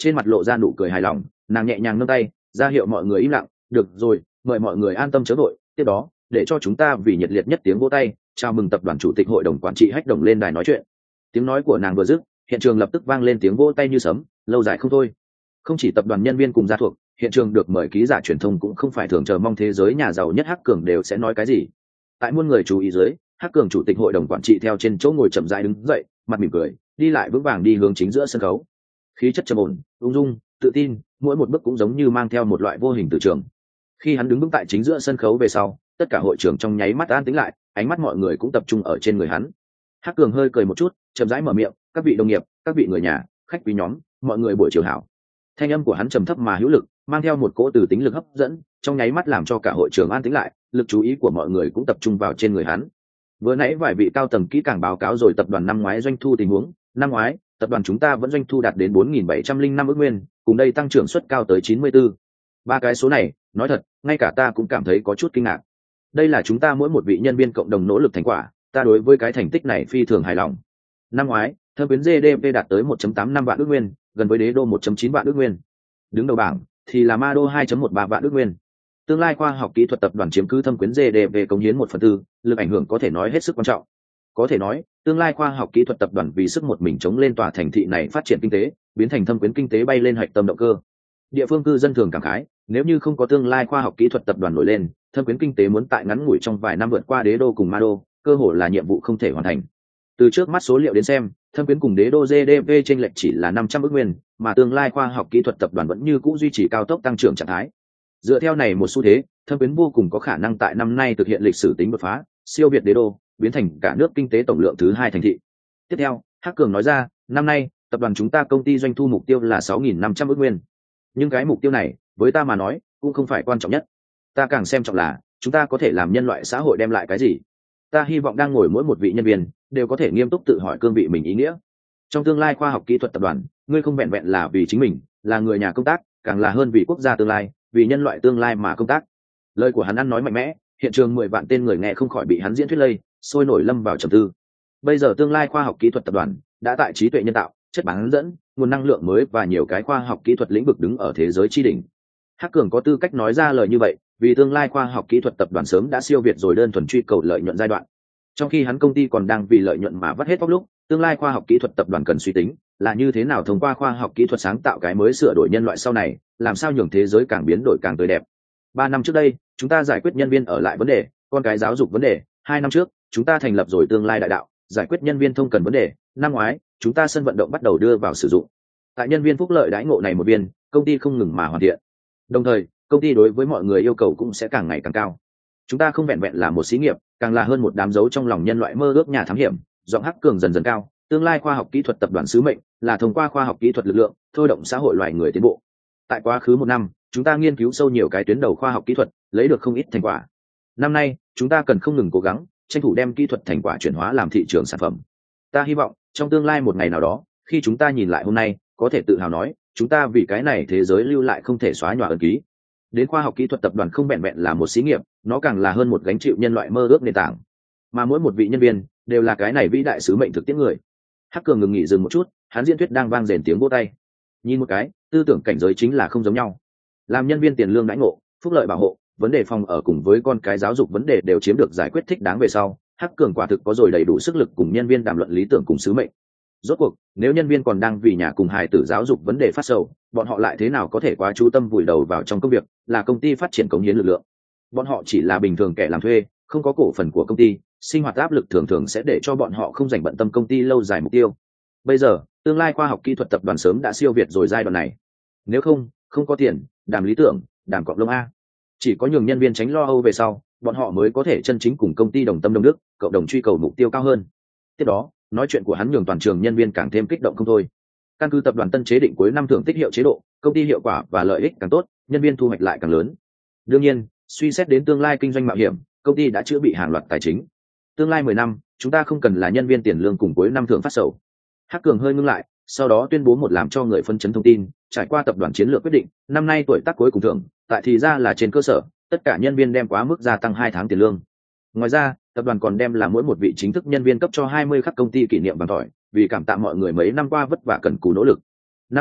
trên mặt lộ ra nụ cười hài lòng, nàng nhẹ nhàng nâng tay ra hiệu mọi người im lặng. Được rồi, mời mọi người an tâm chớ vội, tiếp đó để cho chúng ta vì nhiệt liệt nhất tiếng vỗ tay chào mừng tập đoàn chủ tịch hội đồng quản trị Hách Đồng lên đài nói chuyện. Tiếng nói của nàng vừa dứt, hiện trường lập tức vang lên tiếng vỗ tay như sấm, lâu dài không thôi. Không chỉ tập đoàn nhân viên cùng gia thuộc, hiện trường được mời ký giả truyền thông cũng không phải thường chờ mong thế giới nhà giàu nhất Hắc Cường đều sẽ nói cái gì. Tại muôn người chú ý dưới, Hắc Cường chủ tịch hội đồng quản trị theo trên chỗ ngồi chậm rãi đứng dậy, mặt mỉm cười, đi lại vững vàng đi hướng chính giữa sân khấu. Khí chất trầm ổn, ung dung, tự tin, mỗi một bước cũng giống như mang theo một loại vô hình từ trường. Khi hắn đứng vững tại chính giữa sân khấu về sau, tất cả hội trường trong nháy mắt an tĩnh lại, ánh mắt mọi người cũng tập trung ở trên người hắn. Hắc Cường hơi cười một chút, chậm rãi mở miệng, "Các vị đồng nghiệp, các vị người nhà, khách quý nhóm, mọi người buổi chiều hảo." Thanh âm của hắn trầm thấp mà hữu lực, mang theo một cỗ từ tính lực hấp dẫn, trong nháy mắt làm cho cả hội trường an tĩnh lại, lực chú ý của mọi người cũng tập trung vào trên người hắn. Vừa nãy vài vị cao tầng kỹ càng báo cáo rồi tập đoàn năm ngoái doanh thu tình huống, năm ngoái, tập đoàn chúng ta vẫn doanh thu đạt đến 4.705 ức nguyên, cùng đây tăng trưởng suất cao tới 94. Ba cái số này, nói thật, ngay cả ta cũng cảm thấy có chút kinh ngạc. Đây là chúng ta mỗi một vị nhân viên cộng đồng nỗ lực thành quả, ta đối với cái thành tích này phi thường hài lòng. Năm ngoái, Thâm Quyến GDP đạt tới 1.85 vạn ức nguyên, gần với Đế Đô 1.9 vạn ức nguyên. Đứng đầu bảng thì là Ma Đô 2.13 vạn ức nguyên. Tương lai khoa học kỹ thuật tập đoàn chiếm cứ Thâm Quyến GDP cống hiến 1/4, lực ảnh hưởng có thể nói hết sức quan trọng. Có thể nói, tương lai khoa học kỹ thuật tập đoàn vì sức một mình chống lên tòa thành thị này phát triển kinh tế, biến thành Thâm Quyến kinh tế bay lên hạch tâm động cơ. Địa phương cư dân thường cảm khái, nếu như không có tương lai khoa học kỹ thuật tập đoàn nổi lên, Thâm Quyến kinh tế muốn tại ngắn ngủi trong vài năm vượt qua Đế Đô cùng Ma Đô, cơ hội là nhiệm vụ không thể hoàn thành. Từ trước mắt số liệu đến xem, Thâm Quyến cùng Đế Đô GDP chênh lệch chỉ là 500 ức nguyên, mà tương lai khoa học kỹ thuật tập đoàn vẫn như cũ duy trì cao tốc tăng trưởng trạng thái. Dựa theo này một xu thế, Thâm Quyến vô cùng có khả năng tại năm nay thực hiện lịch sử tính đột phá, siêu việt Đế Đô, biến thành cả nước kinh tế tổng lượng thứ 2 thành thị. Tiếp theo, Hắc Cường nói ra, năm nay, tập đoàn chúng ta công ty doanh thu mục tiêu là 6.500 ức nguyên. Nhưng cái mục tiêu này, với ta mà nói, cũng không phải quan trọng nhất. Ta càng xem trọng là, chúng ta có thể làm nhân loại xã hội đem lại cái gì. Ta hy vọng đang ngồi mỗi một vị nhân viên đều có thể nghiêm túc tự hỏi cương vị mình ý nghĩa. Trong tương lai khoa học kỹ thuật tập đoàn, ngươi không vẹn vẹn là vì chính mình, là người nhà công tác, càng là hơn vì quốc gia tương lai, vì nhân loại tương lai mà công tác. Lời của hắn ăn nói mạnh mẽ, hiện trường 10 vạn tên người nghe không khỏi bị hắn diễn thuyết lây, sôi nổi lâm vào trầm tư. Bây giờ tương lai khoa học kỹ thuật tập đoàn đã tại trí tuệ nhân tạo, chất bán dẫn, nguồn năng lượng mới và nhiều cái khoa học kỹ thuật lĩnh vực đứng ở thế giới chi đỉnh. Hắc Cường có tư cách nói ra lời như vậy, vì tương lai khoa học kỹ thuật tập đoàn sớm đã siêu việt rồi đơn thuần truy cầu lợi nhuận giai đoạn. Trong khi hắn công ty còn đang vì lợi nhuận mà vắt hết óc lúc, tương lai khoa học kỹ thuật tập đoàn cần suy tính là như thế nào thông qua khoa học kỹ thuật sáng tạo cái mới sửa đổi nhân loại sau này, làm sao nhường thế giới càng biến đổi càng tươi đẹp. 3 năm trước đây, chúng ta giải quyết nhân viên ở lại vấn đề, con cái giáo dục vấn đề. 2 năm trước, chúng ta thành lập rồi tương lai đại đạo, giải quyết nhân viên thông cần vấn đề. Năm ngoái, chúng ta sân vận động bắt đầu đưa vào sử dụng. Tại nhân viên phúc lợi đãi ngộ này một viên, công ty không ngừng mà hoàn thiện. Đồng thời, công ty đối với mọi người yêu cầu cũng sẽ càng ngày càng cao. Chúng ta không vẹn vẹn là một xí nghiệp, càng là hơn một đám dấu trong lòng nhân loại mơ ước nhà thám hiểm. Giọng Hắc Cường dần dần cao, tương lai khoa học kỹ thuật tập đoàn sứ mệnh là thông qua khoa học kỹ thuật lực lượng thôi động xã hội loài người tiến bộ. Tại quá khứ 1 năm, chúng ta nghiên cứu sâu nhiều cái tuyến đầu khoa học kỹ thuật, lấy được không ít thành quả. Năm nay, chúng ta cần không ngừng cố gắng, tranh thủ đem kỹ thuật thành quả chuyển hóa làm thị trường sản phẩm. Ta hy vọng, trong tương lai một ngày nào đó, khi chúng ta nhìn lại hôm nay, có thể tự hào nói, chúng ta vì cái này thế giới lưu lại không thể xóa nhòa ấn ký. Đến khoa học kỹ thuật tập đoàn không vẹn vẹn là một xí nghiệp, nó càng là hơn một gánh chịu nhân loại mơ ước nền tảng. Mà mỗi một vị nhân viên đều là cái này vĩ đại sứ mệnh thực tiễn người. Hắc Cường ngừng nghỉ dừng một chút, hắn diễn thuyết đang vang rền tiếng vỗ tay. Nhìn một cái, tư tưởng cảnh giới chính là không giống nhau. Làm nhân viên tiền lương đãi ngộ, phúc lợi bảo hộ, vấn đề phòng ở cùng với con cái giáo dục vấn đề đều chiếm được giải quyết thích đáng về sau, Hắc Cường quả thực có rồi đầy đủ sức lực cùng nhân viên đàm luận lý tưởng cùng sứ mệnh. Rốt cuộc, nếu nhân viên còn đang vì nhà cùng hài tử giáo dục vấn đề phát sầu, bọn họ lại thế nào có thể quá chú tâm vùi đầu vào trong công việc, là công ty phát triển cống hiến lực lượng. Bọn họ chỉ là bình thường kẻ làm thuê, không có cổ phần của công ty, sinh hoạt áp lực thường thường sẽ để cho bọn họ không dành bận tâm công ty lâu dài mục tiêu. Bây giờ, tương lai khoa học kỹ thuật tập đoàn sớm đã siêu việt rồi giai đoạn này. Nếu không có tiền, đàm lý tưởng, đàm cọp lông a. Chỉ có nhường nhân viên tránh lo âu về sau, bọn họ mới có thể chân chính cùng công ty đồng tâm đồng đức, cộng đồng truy cầu mục tiêu cao hơn. Tiếp đó, nói chuyện của hắn nhường toàn trường nhân viên càng thêm kích động không thôi. Căn cứ tập đoàn Tân chế định cuối năm thưởng tích hiệu chế độ, công ty hiệu quả và lợi ích càng tốt, nhân viên thu hoạch lại càng lớn. Đương nhiên, suy xét đến tương lai kinh doanh mạo hiểm, công ty đã chữa bị hàng loạt tài chính. Tương lai 10 năm, chúng ta không cần là nhân viên tiền lương cùng cuối năm thưởng phát sầu. Hắc Cường hơi ngưng lại, sau đó tuyên bố một làm cho người phân chấn thông tin, trải qua tập đoàn chiến lược quyết định, năm nay tuổi tác cuối cùng thưởng, tại thì ra là trên cơ sở, tất cả nhân viên đem quá mức gia tăng 2 tháng tiền lương. Ngoài ra, tập đoàn còn đem là mỗi một vị chính thức nhân viên cấp cho 20 khắc công ty kỷ niệm vàng tỏi, vì cảm tạ mọi người mấy năm qua vất vả cần cù nỗ lực. Năm nay,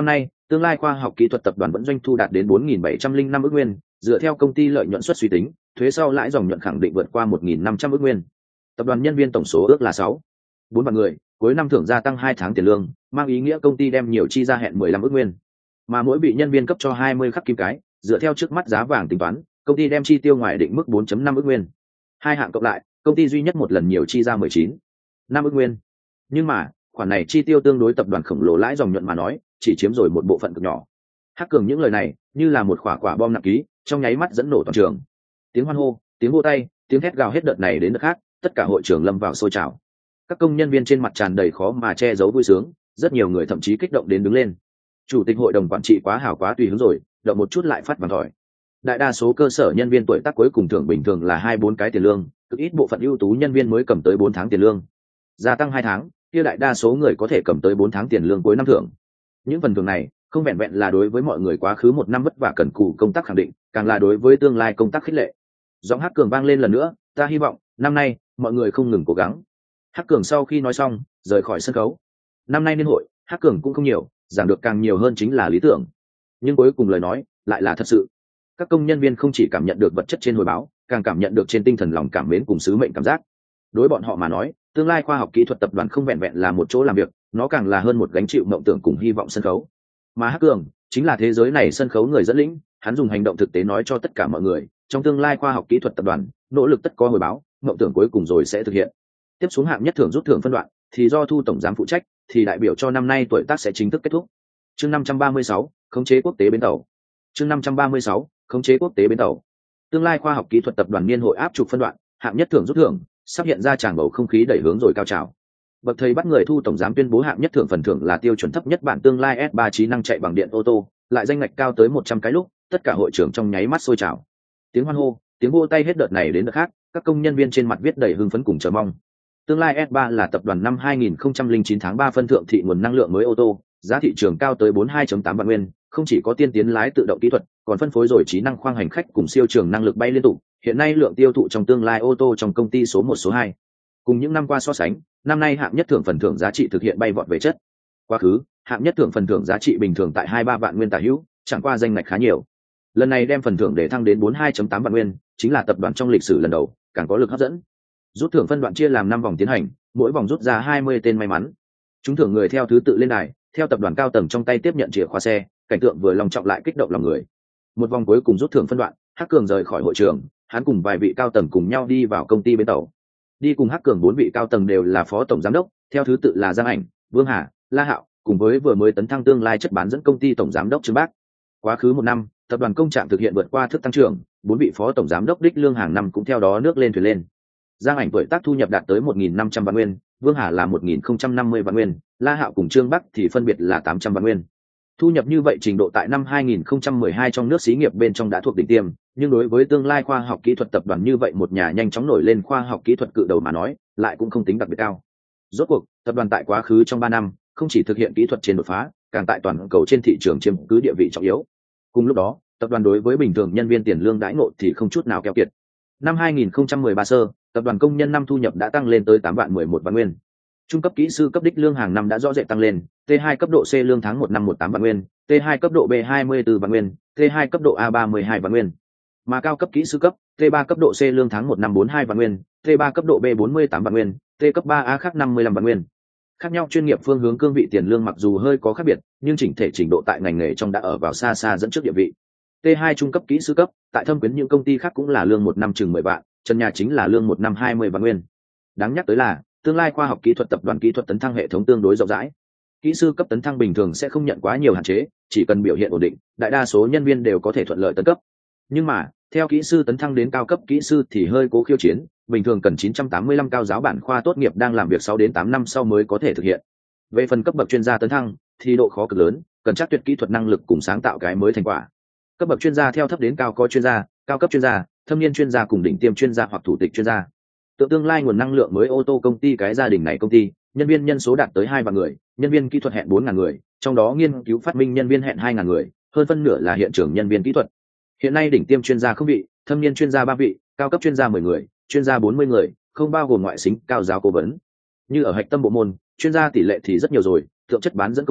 Tương lai khoa học kỹ thuật tập đoàn vẫn doanh thu đạt đến 4.705 ức nguyên, dựa theo công ty lợi nhuận suất suy tính, thuế sau lãi dòng nhuận khẳng định vượt qua 1.500 ức nguyên. Tập đoàn nhân viên tổng số ước là 4 vạn người, cuối năm thưởng gia tăng 2 tháng tiền lương, mang ý nghĩa công ty đem nhiều chi ra hẹn 15 ức nguyên. Mà mỗi vị nhân viên cấp cho 20 khắc kim cái, dựa theo trước mắt giá vàng tính toán, công ty đem chi tiêu ngoài định mức 4.5 ức nguyên. Hai hạng cộng lại, công ty duy nhất một lần nhiều chi ra 19.5 ức nguyên. Nhưng mà, khoản này chi tiêu tương đối tập đoàn khổng lồ lãi dòng nhuận mà nói, chỉ chiếm rồi một bộ phận cực nhỏ. Hắc Cường những lời này, như là một quả bom nặng ký, trong nháy mắt dẫn nổ toàn trường. Tiếng hoan hô, tiếng vỗ tay, tiếng thét gào hết đợt này đến đợt khác, tất cả hội trường lâm vào sôi trào. Các công nhân viên trên mặt tràn đầy khó mà che giấu vui sướng, rất nhiều người thậm chí kích động đến đứng lên. Chủ tịch hội đồng quản trị quá hào quá tùy hứng rồi, động một chút lại phát vàng thỏi. Đại đa số cơ sở nhân viên tuổi tác cuối cùng thưởng bình thường là 2-4 cái tiền lương, cực ít bộ phận ưu tú nhân viên mới cầm tới 4 tháng tiền lương. Gia tăng 2 tháng, kia đại đa số người có thể cầm tới 4 tháng tiền lương cuối năm thưởng. Những phần thưởng này không vẹn vẹn là đối với mọi người quá khứ một năm vất vả cần cù công tác khẳng định, càng là đối với tương lai công tác khích lệ. Giọng Hắc Cường vang lên lần nữa, ta hy vọng năm nay mọi người không ngừng cố gắng. Hắc Cường sau khi nói xong, rời khỏi sân khấu. Năm nay niên hội, Hắc Cường cũng không nhiều, giảng được càng nhiều hơn chính là lý tưởng. Nhưng cuối cùng lời nói lại là thật sự. Các công nhân viên không chỉ cảm nhận được vật chất trên hồi báo, càng cảm nhận được trên tinh thần lòng cảm mến cùng sứ mệnh cảm giác. Đối bọn họ mà nói, tương lai khoa học kỹ thuật tập đoàn không vẹn vẹn là một chỗ làm việc, nó càng là hơn một gánh chịu mộng tưởng cùng hy vọng sân khấu. Mà Hắc Cường chính là thế giới này sân khấu người dẫn lĩnh, hắn dùng hành động thực tế nói cho tất cả mọi người, trong tương lai khoa học kỹ thuật tập đoàn, nỗ lực tất có hồi báo, mộng tưởng cuối cùng rồi sẽ thực hiện. Tiếp xuống hạng nhất thưởng rút thưởng phân đoạn, thì do Thu tổng giám phụ trách, thì đại biểu cho năm nay tuổi tác sẽ chính thức kết thúc. Chương 536, khống chế quốc tế bến tàu. Chương 536, khống chế quốc tế bến tàu. Tương lai khoa học kỹ thuật tập đoàn niên hội áp trục phân đoạn, hạng nhất thưởng rút thưởng, sắp hiện ra tràng bầu không khí đẩy hướng rồi cao trào. Bậc thầy bắt người Thu tổng giám tuyên bố hạng nhất thưởng phần thưởng là tiêu chuẩn thấp nhất bản tương lai S3 trí năng chạy bằng điện ô tô, lại danh ngạch cao tới 100 cái lúc, tất cả hội trưởng trong nháy mắt sôi trào. Tiếng hoan hô, tiếng vỗ tay hết đợt này đến đợt khác, các công nhân viên trên mặt viết đầy hưng phấn cùng chờ mong. Tương lai S3 là tập đoàn năm 2009 tháng 3 phân thượng thị nguồn năng lượng mới ô tô, giá thị trường cao tới 42.8 vạn nguyên, không chỉ có tiên tiến lái tự động kỹ thuật, còn phân phối rồi trí năng khoang hành khách cùng siêu trường năng lực bay liên tục. Hiện nay lượng tiêu thụ trong tương lai ô tô trong công ty số 1 số 2. Cùng những năm qua so sánh, năm nay hạng nhất thưởng phần thưởng giá trị thực hiện bay vọt về chất. Quá khứ, hạng nhất thưởng phần thưởng giá trị bình thường tại 2-3 vạn nguyên tả hữu, chẳng qua danh ngạch khá nhiều. Lần này đem phần thưởng để thăng đến 42.8 vạn nguyên, chính là tập đoàn trong lịch sử lần đầu, càng có lực hấp dẫn. Rút thưởng phân đoạn chia làm 5 vòng tiến hành, mỗi vòng rút ra 20 tên may mắn. Trúng thưởng người theo thứ tự lên đài, theo tập đoàn cao tầng trong tay tiếp nhận chìa khóa xe, cảnh tượng vừa long trọng lại kích động lòng người. Một vòng cuối cùng rút thưởng phân đoạn, Hắc Cường rời khỏi hội trường, hắn cùng vài vị cao tầng cùng nhau đi vào công ty bến tàu. Đi cùng Hắc Cường 4 vị cao tầng đều là phó tổng giám đốc, theo thứ tự là Giang Ảnh, Vương Hà, La Hạo, cùng với vừa mới tấn thăng tương lai chất bán dẫn công ty tổng giám đốc Trương Bác. Quá khứ một năm, tập đoàn công trạng thực hiện vượt qua thức tăng trưởng, 4 vị phó tổng giám đốc đích lương hàng năm cũng theo đó nước lên thuyền lên. Giang Ảnh tuổi tác thu nhập đạt tới 1.500 vạn nguyên, Vương Hà là 1.050 vạn nguyên, La Hạo cùng Trương Bắc thì phân biệt là 800 vạn nguyên. Thu nhập như vậy trình độ tại năm 2012 trong nước xí nghiệp bên trong đã thuộc đỉnh tiêm, nhưng đối với tương lai khoa học kỹ thuật tập đoàn như vậy một nhà nhanh chóng nổi lên khoa học kỹ thuật cự đầu mà nói, lại cũng không tính đặc biệt cao. Rốt cuộc, tập đoàn tại quá khứ trong 3 năm, không chỉ thực hiện kỹ thuật trên đột phá, càng tại toàn cầu trên thị trường chiếm cứ địa vị trọng yếu. Cùng lúc đó, tập đoàn đối với bình thường nhân viên tiền lương đãi ngộ thì không chút nào keo kiệt. Năm 2013 sơ, tập đoàn công nhân năm thu nhập đã tăng lên tới 8 vạn 11 vạn nguyên. Trung cấp kỹ sư cấp đích lương hàng năm đã rõ rệt tăng lên, T2 cấp độ C lương tháng 1 năm 18 vạn nguyên, T2 cấp độ B 24 vạn nguyên, T2 cấp độ A 32 vạn nguyên. Mà cao cấp kỹ sư cấp, T3 cấp độ C lương tháng 1 năm 42 vạn nguyên, T3 cấp độ B 48 vạn nguyên, T cấp 3A khác 55 vạn nguyên. Khác nhau chuyên nghiệp phương hướng cương vị tiền lương mặc dù hơi có khác biệt, nhưng chỉnh thể trình độ tại ngành nghề trong đã ở vào xa xa dẫn trước địa vị. T2 trung cấp kỹ sư cấp, tại thâm quyến những công ty khác cũng là lương một năm chừng 10 vạn, trần nhà chính là lương một năm 20 vạn nguyên. Đáng nhắc tới là, tương lai khoa học kỹ thuật tập đoàn kỹ thuật tấn thăng hệ thống tương đối rộng rãi. Kỹ sư cấp tấn thăng bình thường sẽ không nhận quá nhiều hạn chế, chỉ cần biểu hiện ổn định, đại đa số nhân viên đều có thể thuận lợi tấn cấp. Nhưng mà, theo kỹ sư tấn thăng đến cao cấp kỹ sư thì hơi cố khiêu chiến, bình thường cần 985 cao giáo bản khoa tốt nghiệp đang làm việc 6 đến 8 năm sau mới có thể thực hiện. Về phần cấp bậc chuyên gia tấn thăng thì độ khó cực lớn, cần chắc tuyệt kỹ thuật năng lực cùng sáng tạo cái mới thành quả. Cấp bậc chuyên gia theo thấp đến cao có chuyên gia, cao cấp chuyên gia, thâm niên chuyên gia cùng đỉnh tiêm chuyên gia hoặc thủ tịch chuyên gia. Tương lai nguồn năng lượng mới ô tô công ty cái gia đình này công ty, nhân viên nhân số đạt tới 2 vạn người, nhân viên kỹ thuật hẹn 4.000 người, trong đó nghiên cứu phát minh nhân viên hẹn 2.000 người, hơn phân nửa là hiện trường nhân viên kỹ thuật. Hiện nay đỉnh tiêm chuyên gia không vị, thâm niên chuyên gia 3 vị, cao cấp chuyên gia 10 người, chuyên gia 40 người, không bao gồm ngoại xính cao giáo cố vấn. Như ở hạch tâm bộ môn, chuyên gia tỷ lệ thì rất nhiều rồi, thượng chất bán dẫn công ty,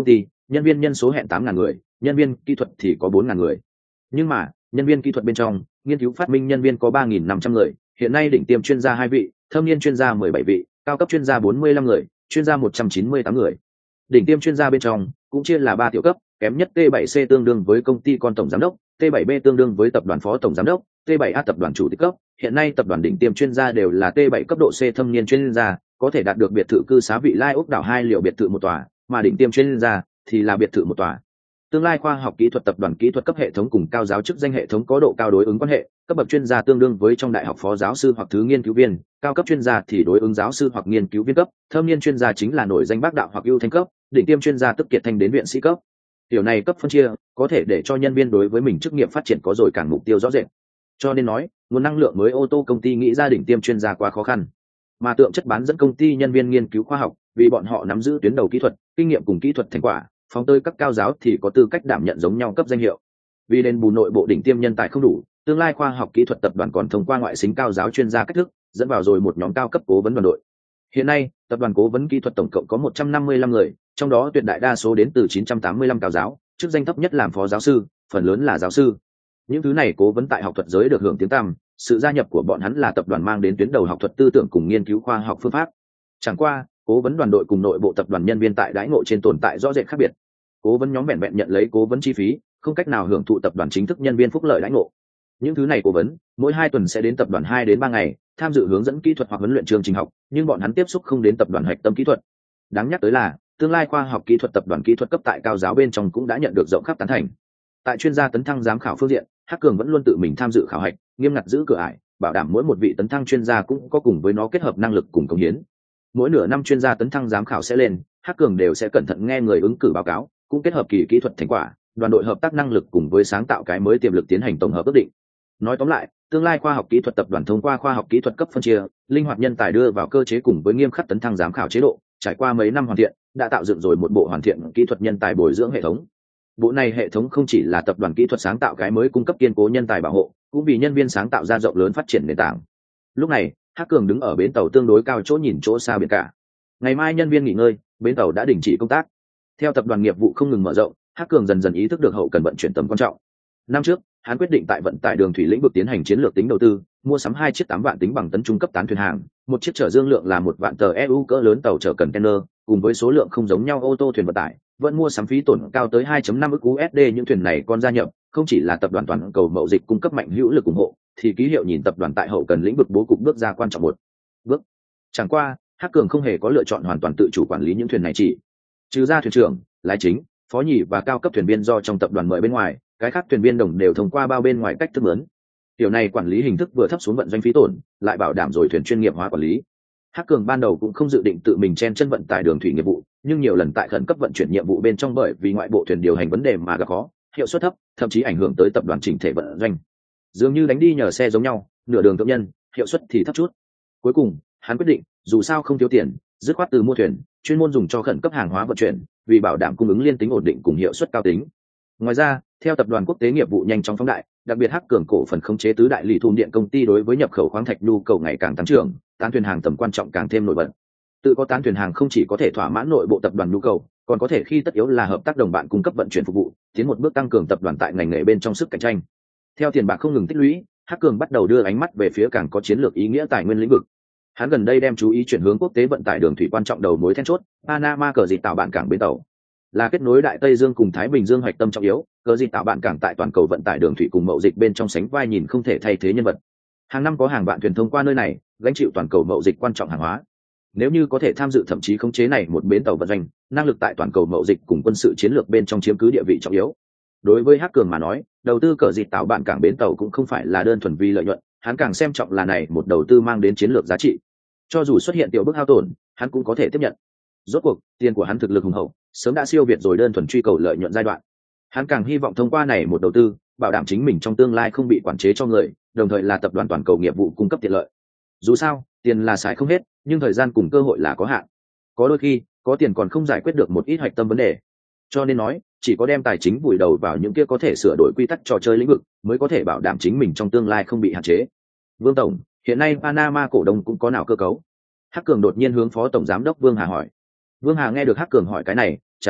nhân viên nhân số hẹn 8.000 người, nhân viên kỹ thuật thì có 4.000 người. Nhưng mà nhân viên kỹ thuật bên trong nghiên cứu phát minh nhân viên có 3.500 người, hiện nay đỉnh tiêm chuyên gia 2 vị, thâm niên chuyên gia 17 vị, cao cấp chuyên gia 45 người, chuyên gia 198 người. Đỉnh tiêm chuyên gia bên trong cũng chia là 3 tiểu cấp, kém nhất T7C tương đương với công ty con tổng giám đốc, T7B tương đương với tập đoàn phó tổng giám đốc, T7A tập đoàn chủ tịch cấp. Hiện nay tập đoàn đỉnh tiêm chuyên gia đều là T7 cấp độ C thâm niên chuyên gia, có thể đạt được biệt thự cư xá vị lai ốc đảo 2 liệu biệt thự một tòa, mà đỉnh tiêm chuyên gia thì là biệt thự một tòa. Tương lai khoa học kỹ thuật tập đoàn kỹ thuật cấp hệ thống cùng cao giáo chức danh hệ thống có độ cao đối ứng quan hệ, cấp bậc chuyên gia tương đương với trong đại học phó giáo sư hoặc thứ nghiên cứu viên, cao cấp chuyên gia thì đối ứng giáo sư hoặc nghiên cứu viên cấp, thâm niên chuyên gia chính là nổi danh bác đạo hoặc ưu thanh cấp, đỉnh tiêm chuyên gia tức kiệt thanh đến viện sĩ cấp. Điều này cấp phân chia có thể để cho nhân viên đối với mình chức nghiệp phát triển có rồi càng mục tiêu rõ rệt. Cho nên nói, nguồn năng lượng mới ô tô công ty nghĩ ra đỉnh tiêm chuyên gia quá khó khăn, mà tượng chất bán dẫn công ty nhân viên nghiên cứu khoa học, vì bọn họ nắm giữ tuyến đầu kỹ thuật, kinh nghiệm cùng kỹ thuật thành quả, phóng tới các cao giáo thì có tư cách đảm nhận giống nhau cấp danh hiệu. Vì đền bù nội bộ đỉnh tiêm nhân tài không đủ, tương lai khoa học kỹ thuật tập đoàn còn thông qua ngoại xính cao giáo chuyên gia cách thức dẫn vào rồi một nhóm cao cấp cố vấn đoàn đội. Hiện nay tập đoàn cố vấn kỹ thuật tổng cộng có 155 người, trong đó tuyệt đại đa số đến từ 985 cao giáo, chức danh thấp nhất làm phó giáo sư, phần lớn là giáo sư. Những thứ này cố vấn tại học thuật giới được hưởng tiếng tăm, sự gia nhập của bọn hắn là tập đoàn mang đến tuyến đầu học thuật tư tưởng cùng nghiên cứu khoa học phương pháp. Chẳng qua cố vấn đoàn đội cùng nội bộ tập đoàn nhân viên tại đãi ngộ trên tồn tại rõ rệt khác biệt. Cố vấn nhóm vẹn vẹn nhận lấy cố vấn chi phí, không cách nào hưởng thụ tập đoàn chính thức nhân viên phúc lợi đãi ngộ. Những thứ này cố vấn mỗi 2 tuần sẽ đến tập đoàn 2 đến 3 ngày, tham dự hướng dẫn kỹ thuật hoặc huấn luyện chương trình học, nhưng bọn hắn tiếp xúc không đến tập đoàn hạch tâm kỹ thuật. Đáng nhắc tới là tương lai khoa học kỹ thuật tập đoàn kỹ thuật cấp tại cao giáo bên trong cũng đã nhận được rộng khắp tán thành. Tại chuyên gia tấn thăng giám khảo phương diện, Hắc Cường vẫn luôn tự mình tham dự khảo hạch, nghiêm ngặt giữ cửa ải, bảo đảm mỗi một vị tấn thăng chuyên gia cũng có cùng với nó kết hợp năng lực cùng công hiến. Mỗi nửa năm chuyên gia tấn thăng giám khảo sẽ lên, Hắc Cường đều sẽ cẩn thận nghe người ứng cử báo cáo, cũng kết hợp kỳ kỹ thuật thành quả, đoàn đội hợp tác năng lực cùng với sáng tạo cái mới tiềm lực tiến hành tổng hợp ước định. Nói tóm lại, tương lai khoa học kỹ thuật tập đoàn thông qua khoa học kỹ thuật cấp phân chia, linh hoạt nhân tài đưa vào cơ chế cùng với nghiêm khắc tấn thăng giám khảo chế độ, trải qua mấy năm hoàn thiện, đã tạo dựng rồi một bộ hoàn thiện kỹ thuật nhân tài bồi dưỡng hệ thống. Bộ này hệ thống không chỉ là tập đoàn kỹ thuật sáng tạo cái mới cung cấp kiên cố nhân tài bảo hộ, cũng vì nhân viên sáng tạo ra rộng lớn phát triển nền tảng. Lúc này, Hắc Cường đứng ở bến tàu tương đối cao chỗ nhìn chỗ xa biển cả. Ngày mai nhân viên nghỉ ngơi, bến tàu đã đình chỉ công tác. Theo tập đoàn nghiệp vụ không ngừng mở rộng, Hắc Cường dần dần ý thức được hậu cần vận chuyển tầm quan trọng. Năm trước, hắn quyết định tại vận tải đường thủy lĩnh vực tiến hành chiến lược tính đầu tư, mua sắm 2 chiếc 8 vạn tính bằng tấn trung cấp tán thuyền hàng, một chiếc chở dương lượng là 1 vạn tờ EU cỡ lớn tàu chở container, cùng với số lượng không giống nhau ô tô thuyền vận tải, vẫn mua sắm phí tổn cao tới 2.5 ức USD. Những thuyền này còn gia nhập, không chỉ là tập đoàn toàn cầu mậu dịch cung cấp mạnh hữu lực ủng hộ, thì ký hiệu nhìn tập đoàn tại hậu cần lĩnh vực bố cục bước ra quan trọng một bước. Chẳng qua, Hắc Cường không hề có lựa chọn hoàn toàn tự chủ quản lý những thuyền này, chỉ trừ ra thuyền trưởng, lái chính, phó nhì và cao cấp thuyền viên do trong tập đoàn mời bên ngoài, cái khác thuyền viên đồng đều thông qua bao bên ngoài cách thức lớn. Điều này quản lý hình thức vừa thấp xuống vận doanh phí tổn, lại bảo đảm rồi thuyền chuyên nghiệp hóa quản lý. Hắc Cường ban đầu cũng không dự định tự mình chen chân vận tải đường thủy nghiệp vụ, nhưng nhiều lần tại khẩn cấp vận chuyển nhiệm vụ bên trong bởi vì ngoại bộ thuyền điều hành vấn đề mà gặp khó, hiệu suất thấp, thậm chí ảnh hưởng tới tập đoàn chỉnh thể vận doanh. Dường như đánh đi nhờ xe giống nhau, nửa đường thượng nhân, hiệu suất thì thấp chút. Cuối cùng, hắn quyết định, dù sao không thiếu tiền, dứt khoát từ mua thuyền, chuyên môn dùng cho khẩn cấp hàng hóa vận chuyển, vì bảo đảm cung ứng liên tính ổn định cùng hiệu suất cao tính. Ngoài ra, theo tập đoàn quốc tế nghiệp vụ nhanh chóng phóng đại, đặc biệt Hắc Cường cổ phần khống chế tứ đại lì thùng điện công ty đối với nhập khẩu khoáng thạch nhu cầu ngày càng tăng trưởng, tán thuyền hàng tầm quan trọng càng thêm nổi bật. Tự có tán thuyền hàng không chỉ có thể thỏa mãn nội bộ tập đoàn nhu cầu, còn có thể khi tất yếu là hợp tác đồng bạn cung cấp vận chuyển phục vụ, tiến một bước tăng cường tập đoàn tại ngành nghề bên trong sức cạnh tranh. Theo tiền bạc không ngừng tích lũy, Hắc Cường bắt đầu đưa ánh mắt về phía càng có chiến lược ý nghĩa tài nguyên lĩnh vực. Hắn gần đây đem chú ý chuyển hướng quốc tế vận tải đường thủy quan trọng đầu mối then chốt, Panama cờ dịt tạo bạn cảng bến tàu, là kết nối Đại Tây Dương cùng Thái Bình Dương hoạch tâm trọng yếu. Cờ dịt tạo bạn cảng tại toàn cầu vận tải đường thủy cùng mậu dịch bên trong sánh vai nhìn không thể thay thế nhân vật. Hàng năm có hàng vạn thuyền thông qua nơi này, gánh chịu toàn cầu mậu dịch quan trọng hàng hóa. Nếu như có thể tham dự thậm chí khống chế này một bến tàu vận doanh, năng lực tại toàn cầu mậu dịch cùng quân sự chiến lược bên trong chiếm cứ địa vị trọng yếu. Đối với Hắc Cường mà nói, đầu tư cờ dịt tạo bạn cảng bến tàu cũng không phải là đơn thuần vì lợi nhuận, hắn càng xem trọng là này một đầu tư mang đến chiến lược giá trị. Cho dù xuất hiện tiểu bước hao tổn, hắn cũng có thể tiếp nhận. Rốt cuộc, tiền của hắn thực lực hùng hậu, sớm đã siêu việt rồi đơn thuần truy cầu lợi nhuận giai đoạn. Hắn càng hy vọng thông qua này một đầu tư, bảo đảm chính mình trong tương lai không bị quản chế cho người, đồng thời là tập đoàn toàn cầu nghiệp vụ cung cấp tiện lợi. Dù sao, tiền là xài không hết, nhưng thời gian cùng cơ hội là có hạn. Có đôi khi, có tiền còn không giải quyết được một ít hoạch tâm vấn đề. Cho nên nói, chỉ có đem tài chính vùi đầu vào những kia có thể sửa đổi quy tắc trò chơi lĩnh vực, mới có thể bảo đảm chính mình trong tương lai không bị hạn chế. Vương tổng, hiện nay Panama cổ đông cũng có nào cơ cấu? Hắc Cường đột nhiên hướng phó tổng giám đốc Vương Hà hỏi. Vương Hà nghe được Hắc Cường hỏi cái này, trả lời,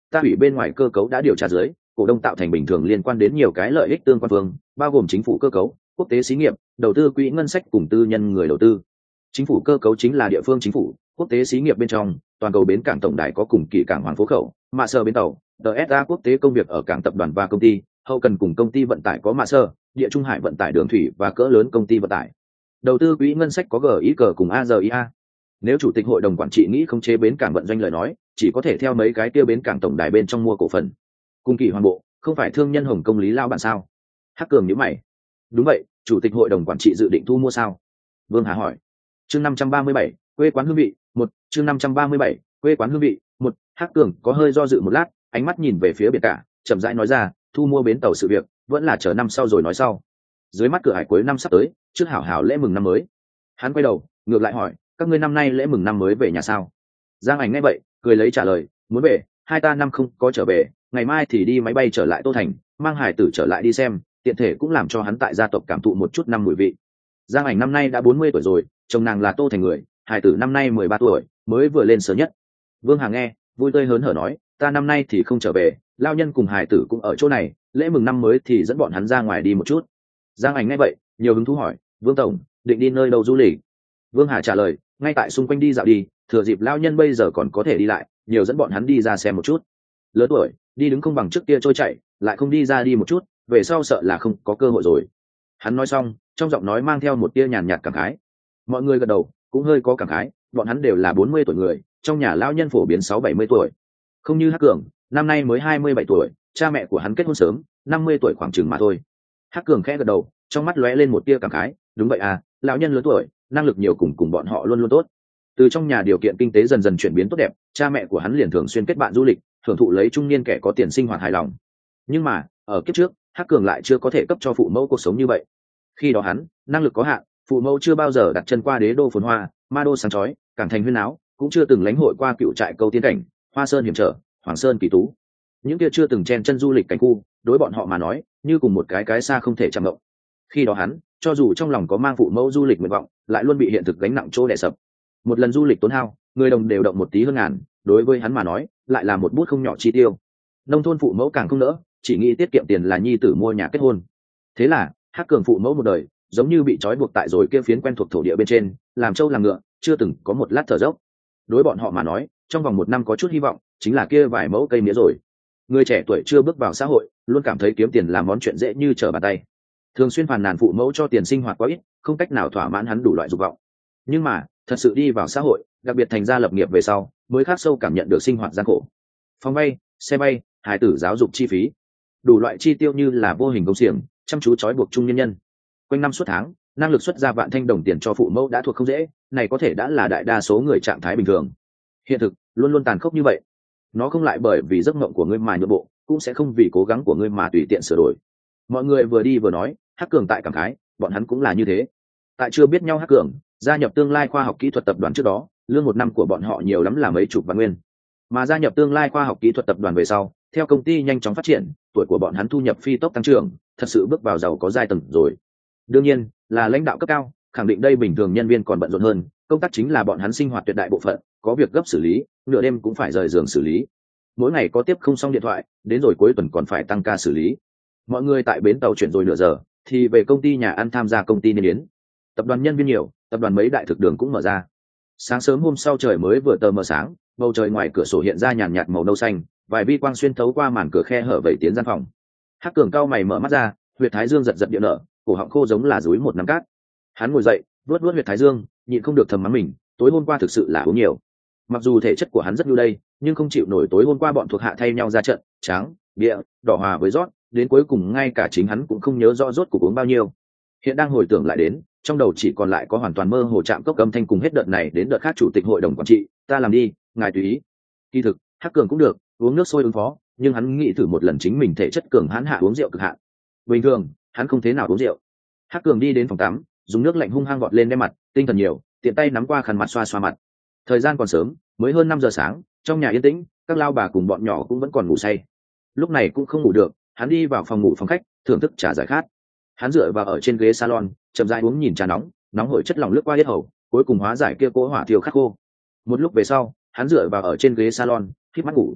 ta hủy bên ngoài cơ cấu đã điều tra dưới, cổ đông tạo thành bình thường liên quan đến nhiều cái lợi ích tương quan phương, bao gồm chính phủ cơ cấu, quốc tế xí nghiệp, đầu tư quỹ ngân sách cùng tư nhân người đầu tư. Chính phủ cơ cấu chính là địa phương chính phủ, quốc tế xí nghiệp bên trong, toàn cầu bến cảng tổng đài có cùng kỳ cảng Hoàng Phố Khẩu, mạ sơ bến tàu, DSA quốc tế công việc ở cảng tập đoàn và công ty, hậu cần cùng công ty vận tải có mạ sơ, địa trung hải vận tải đường thủy và cỡ lớn công ty vận tải. Đầu tư quỹ ngân sách có GIC cùng AZIA. Nếu chủ tịch hội đồng quản trị nghĩ không chế bến cảng vận doanh lời nói, chỉ có thể theo mấy cái kia bến cảng tổng đài bên trong mua cổ phần. Cùng kỳ Hoàng Bộ, không phải thương nhân Hồng Công Lý Lao bạn sao? Hắc Cường nhíu mày. Đúng vậy, chủ tịch hội đồng quản trị dự định thu mua sao? Vương Hà hỏi. Chương 537, quê quán hương vị, một. Chương 537, quê quán hương vị, một. Hắc Cường có hơi do dự một lát, ánh mắt nhìn về phía biển cả, chậm rãi nói ra, thu mua bến tàu sự việc, vẫn là chờ năm sau rồi nói sau. Dưới mắt cửa hải cuối năm sắp tới, trước hảo hảo lễ mừng năm mới. Hắn quay đầu, ngược lại hỏi, các ngươi năm nay lễ mừng năm mới về nhà sao? Giang Ảnh nghe vậy, cười lấy trả lời, muốn về, hai ta năm không có trở về, ngày mai thì đi máy bay trở lại Tô Thành, mang hải tử trở lại đi xem, tiện thể cũng làm cho hắn tại gia tộc cảm thụ một chút năm mùi vị. Giang Ảnh năm nay đã 40 tuổi rồi, chồng nàng là Tô Thành người, hải tử năm nay 13 tuổi, mới vừa lên sớm nhất. Vương Hà nghe, vui tươi hớn hở nói, ta năm nay thì không trở về, lao nhân cùng hải tử cũng ở chỗ này, lễ mừng năm mới thì dẫn bọn hắn ra ngoài đi một chút. Giang Ảnh nghe vậy, nhiều hứng thú hỏi, Vương tổng, định đi nơi đâu du lịch? Vương Hà trả lời, ngay tại xung quanh đi dạo đi, thừa dịp lao nhân bây giờ còn có thể đi lại, nhiều dẫn bọn hắn đi ra xem một chút. Lớn tuổi, đi đứng không bằng trước kia trôi chạy, lại không đi ra đi một chút, về sau sợ là không có cơ hội rồi. Hắn nói xong, trong giọng nói mang theo một tia nhàn nhạt cảm khái. Mọi người gật đầu, cũng hơi có cảm khái, bọn hắn đều là 40 tuổi người, trong nhà lao nhân phổ biến 6-70 tuổi. Không như Hắc Cường, năm nay mới 27 tuổi, cha mẹ của hắn kết hôn sớm, 50 tuổi khoảng chừng mà thôi. Hắc Cường khẽ gật đầu, trong mắt lóe lên một tia cảm khái, đúng vậy à, lão nhân lớn tuổi, năng lực nhiều cùng bọn họ luôn luôn tốt. Từ trong nhà điều kiện kinh tế dần dần chuyển biến tốt đẹp, cha mẹ của hắn liền thường xuyên kết bạn du lịch, thưởng thụ lấy trung niên kẻ có tiền sinh hoạt hài lòng. Nhưng mà ở kiếp trước, Hắc Cường lại chưa có thể cấp cho phụ mẫu cuộc sống như vậy. Khi đó hắn năng lực có hạn, phụ mẫu chưa bao giờ đặt chân qua đế đô phồn hoa, ma đô sáng chói, cảng thành huyên áo, cũng chưa từng lãnh hội qua cựu trại câu tiên cảnh, hoa sơn hiểm trở, hoàng sơn kỳ tú. Những kia chưa từng chen chân du lịch cảnh khu, đối bọn họ mà nói, như cùng một cái xa không thể chạm động. Khi đó hắn, cho dù trong lòng có mang phụ mẫu du lịch nguyện vọng, lại luôn bị hiện thực gánh nặng chỗ đè sập. Một lần du lịch tốn hao, người đồng đều động một tí hơn ngàn, đối với hắn mà nói, lại là một bút không nhỏ chi tiêu. Nông thôn phụ mẫu càng không nỡ, chỉ nghĩ tiết kiệm tiền là nhi tử mua nhà kết hôn. Thế là Hắc Cường phụ mẫu một đời, giống như bị trói buộc tại rồi kia phiến quen thuộc thổ địa bên trên, làm trâu làm ngựa, chưa từng có một lát thở dốc. Đối bọn họ mà nói, trong vòng một năm có chút hy vọng, chính là kia vài mẫu cây mía rồi. Người trẻ tuổi chưa bước vào xã hội, luôn cảm thấy kiếm tiền là món chuyện dễ như trở bàn tay. Thường xuyên phàn nàn phụ mẫu cho tiền sinh hoạt quá ít, không cách nào thỏa mãn hắn đủ loại dục vọng. Nhưng mà thật sự đi vào xã hội, đặc biệt thành gia lập nghiệp về sau, mới khắc sâu cảm nhận được sinh hoạt gian khổ. Phòng bay, xe bay, hài tử giáo dục chi phí, đủ loại chi tiêu như là vô hình công xiềng, chăm chú trói buộc trung nhân nhân. Quanh năm suốt tháng, năng lực xuất ra vạn thanh đồng tiền cho phụ mẫu đã thuộc không dễ, này có thể đã là đại đa số người trạng thái bình thường. Hiện thực luôn luôn tàn khốc như vậy, nó không lại bởi vì giấc mộng của ngươi mà nhượng bộ, cũng sẽ không vì cố gắng của ngươi mà tùy tiện sửa đổi. Mọi người vừa đi vừa nói, Hắc Cường tại cảm khái, bọn hắn cũng là như thế. Tại chưa biết nhau Hắc Cường gia nhập Tương Lai khoa học kỹ thuật tập đoàn trước đó, lương một năm của bọn họ nhiều lắm là mấy chục vạn nguyên, mà gia nhập Tương Lai khoa học kỹ thuật tập đoàn về sau, theo công ty nhanh chóng phát triển, tuổi của bọn hắn thu nhập phi tốc tăng trưởng, thật sự bước vào giàu có giai tầng rồi. Đương nhiên, là lãnh đạo cấp cao, khẳng định đây bình thường nhân viên còn bận rộn hơn, công tác chính là bọn hắn sinh hoạt tuyệt đại bộ phận, có việc gấp xử lý, nửa đêm cũng phải rời giường xử lý. Mỗi ngày có tiếp không xong điện thoại, đến rồi cuối tuần còn phải tăng ca xử lý. Mọi người tại bến tàu chuyển rồi nửa giờ, thì về công ty nhà ăn tham gia công ty niên yến. Tập đoàn nhân viên nhiều, tập đoàn mấy đại thực đường cũng mở ra. Sáng sớm hôm sau trời mới vừa tờ mờ sáng, bầu trời ngoài cửa sổ hiện ra nhàn nhạt màu nâu xanh, vài vi quang xuyên thấu qua màn cửa khe hở vẩy tiến gian phòng. Hắc Cường cao mày mở mắt ra, huyệt thái dương giật giật điệu nở, cổ họng khô giống là rúi một nắm cát. Hắn ngồi dậy, vuốt huyệt thái dương, nhịn không được thầm mắng mình, tối hôm qua thực sự là uống nhiều. Mặc dù thể chất của hắn rất nhu đây, nhưng không chịu nổi tối hôm qua bọn thuộc hạ thay nhau ra trận, trắng, bia, đỏ hòa với rót, đến cuối cùng ngay cả chính hắn cũng không nhớ rõ rốt cuộc uống bao nhiêu. Hiện đang hồi tưởng lại đến, trong đầu chỉ còn lại có hoàn toàn mơ hồ chạm cốc âm thanh cùng hết đợt này đến đợt khác chủ tịch hội đồng quản trị, ta làm đi, ngài tùy ý. Kỳ thực, Hắc Cường cũng được, uống nước sôi ứng phó, nhưng hắn nghĩ thử một lần chính mình thể chất cường hãn hạ uống rượu cực hạn. Bình thường, hắn không thế nào uống rượu. Hắc Cường đi đến phòng tắm, dùng nước lạnh hung hăng gọt lên đem mặt, tinh thần nhiều, tiện tay nắm qua khăn mặt xoa xoa mặt. Thời gian còn sớm, mới hơn 5 giờ sáng, trong nhà yên tĩnh, các lao bà cùng bọn nhỏ cũng vẫn còn ngủ say. Lúc này cũng không ngủ được, hắn đi vào phòng ngủ phòng khách, thưởng thức trà giải khát. Hắn dựa vào ở trên ghế salon, chậm rãi uống nhìn trà nóng, nóng hổi chất lỏng lướt qua yết hầu, cuối cùng hóa giải kia cỗ hỏa thiêu khắc khô. Một lúc về sau, hắn dựa vào ở trên ghế salon, khép mắt ngủ.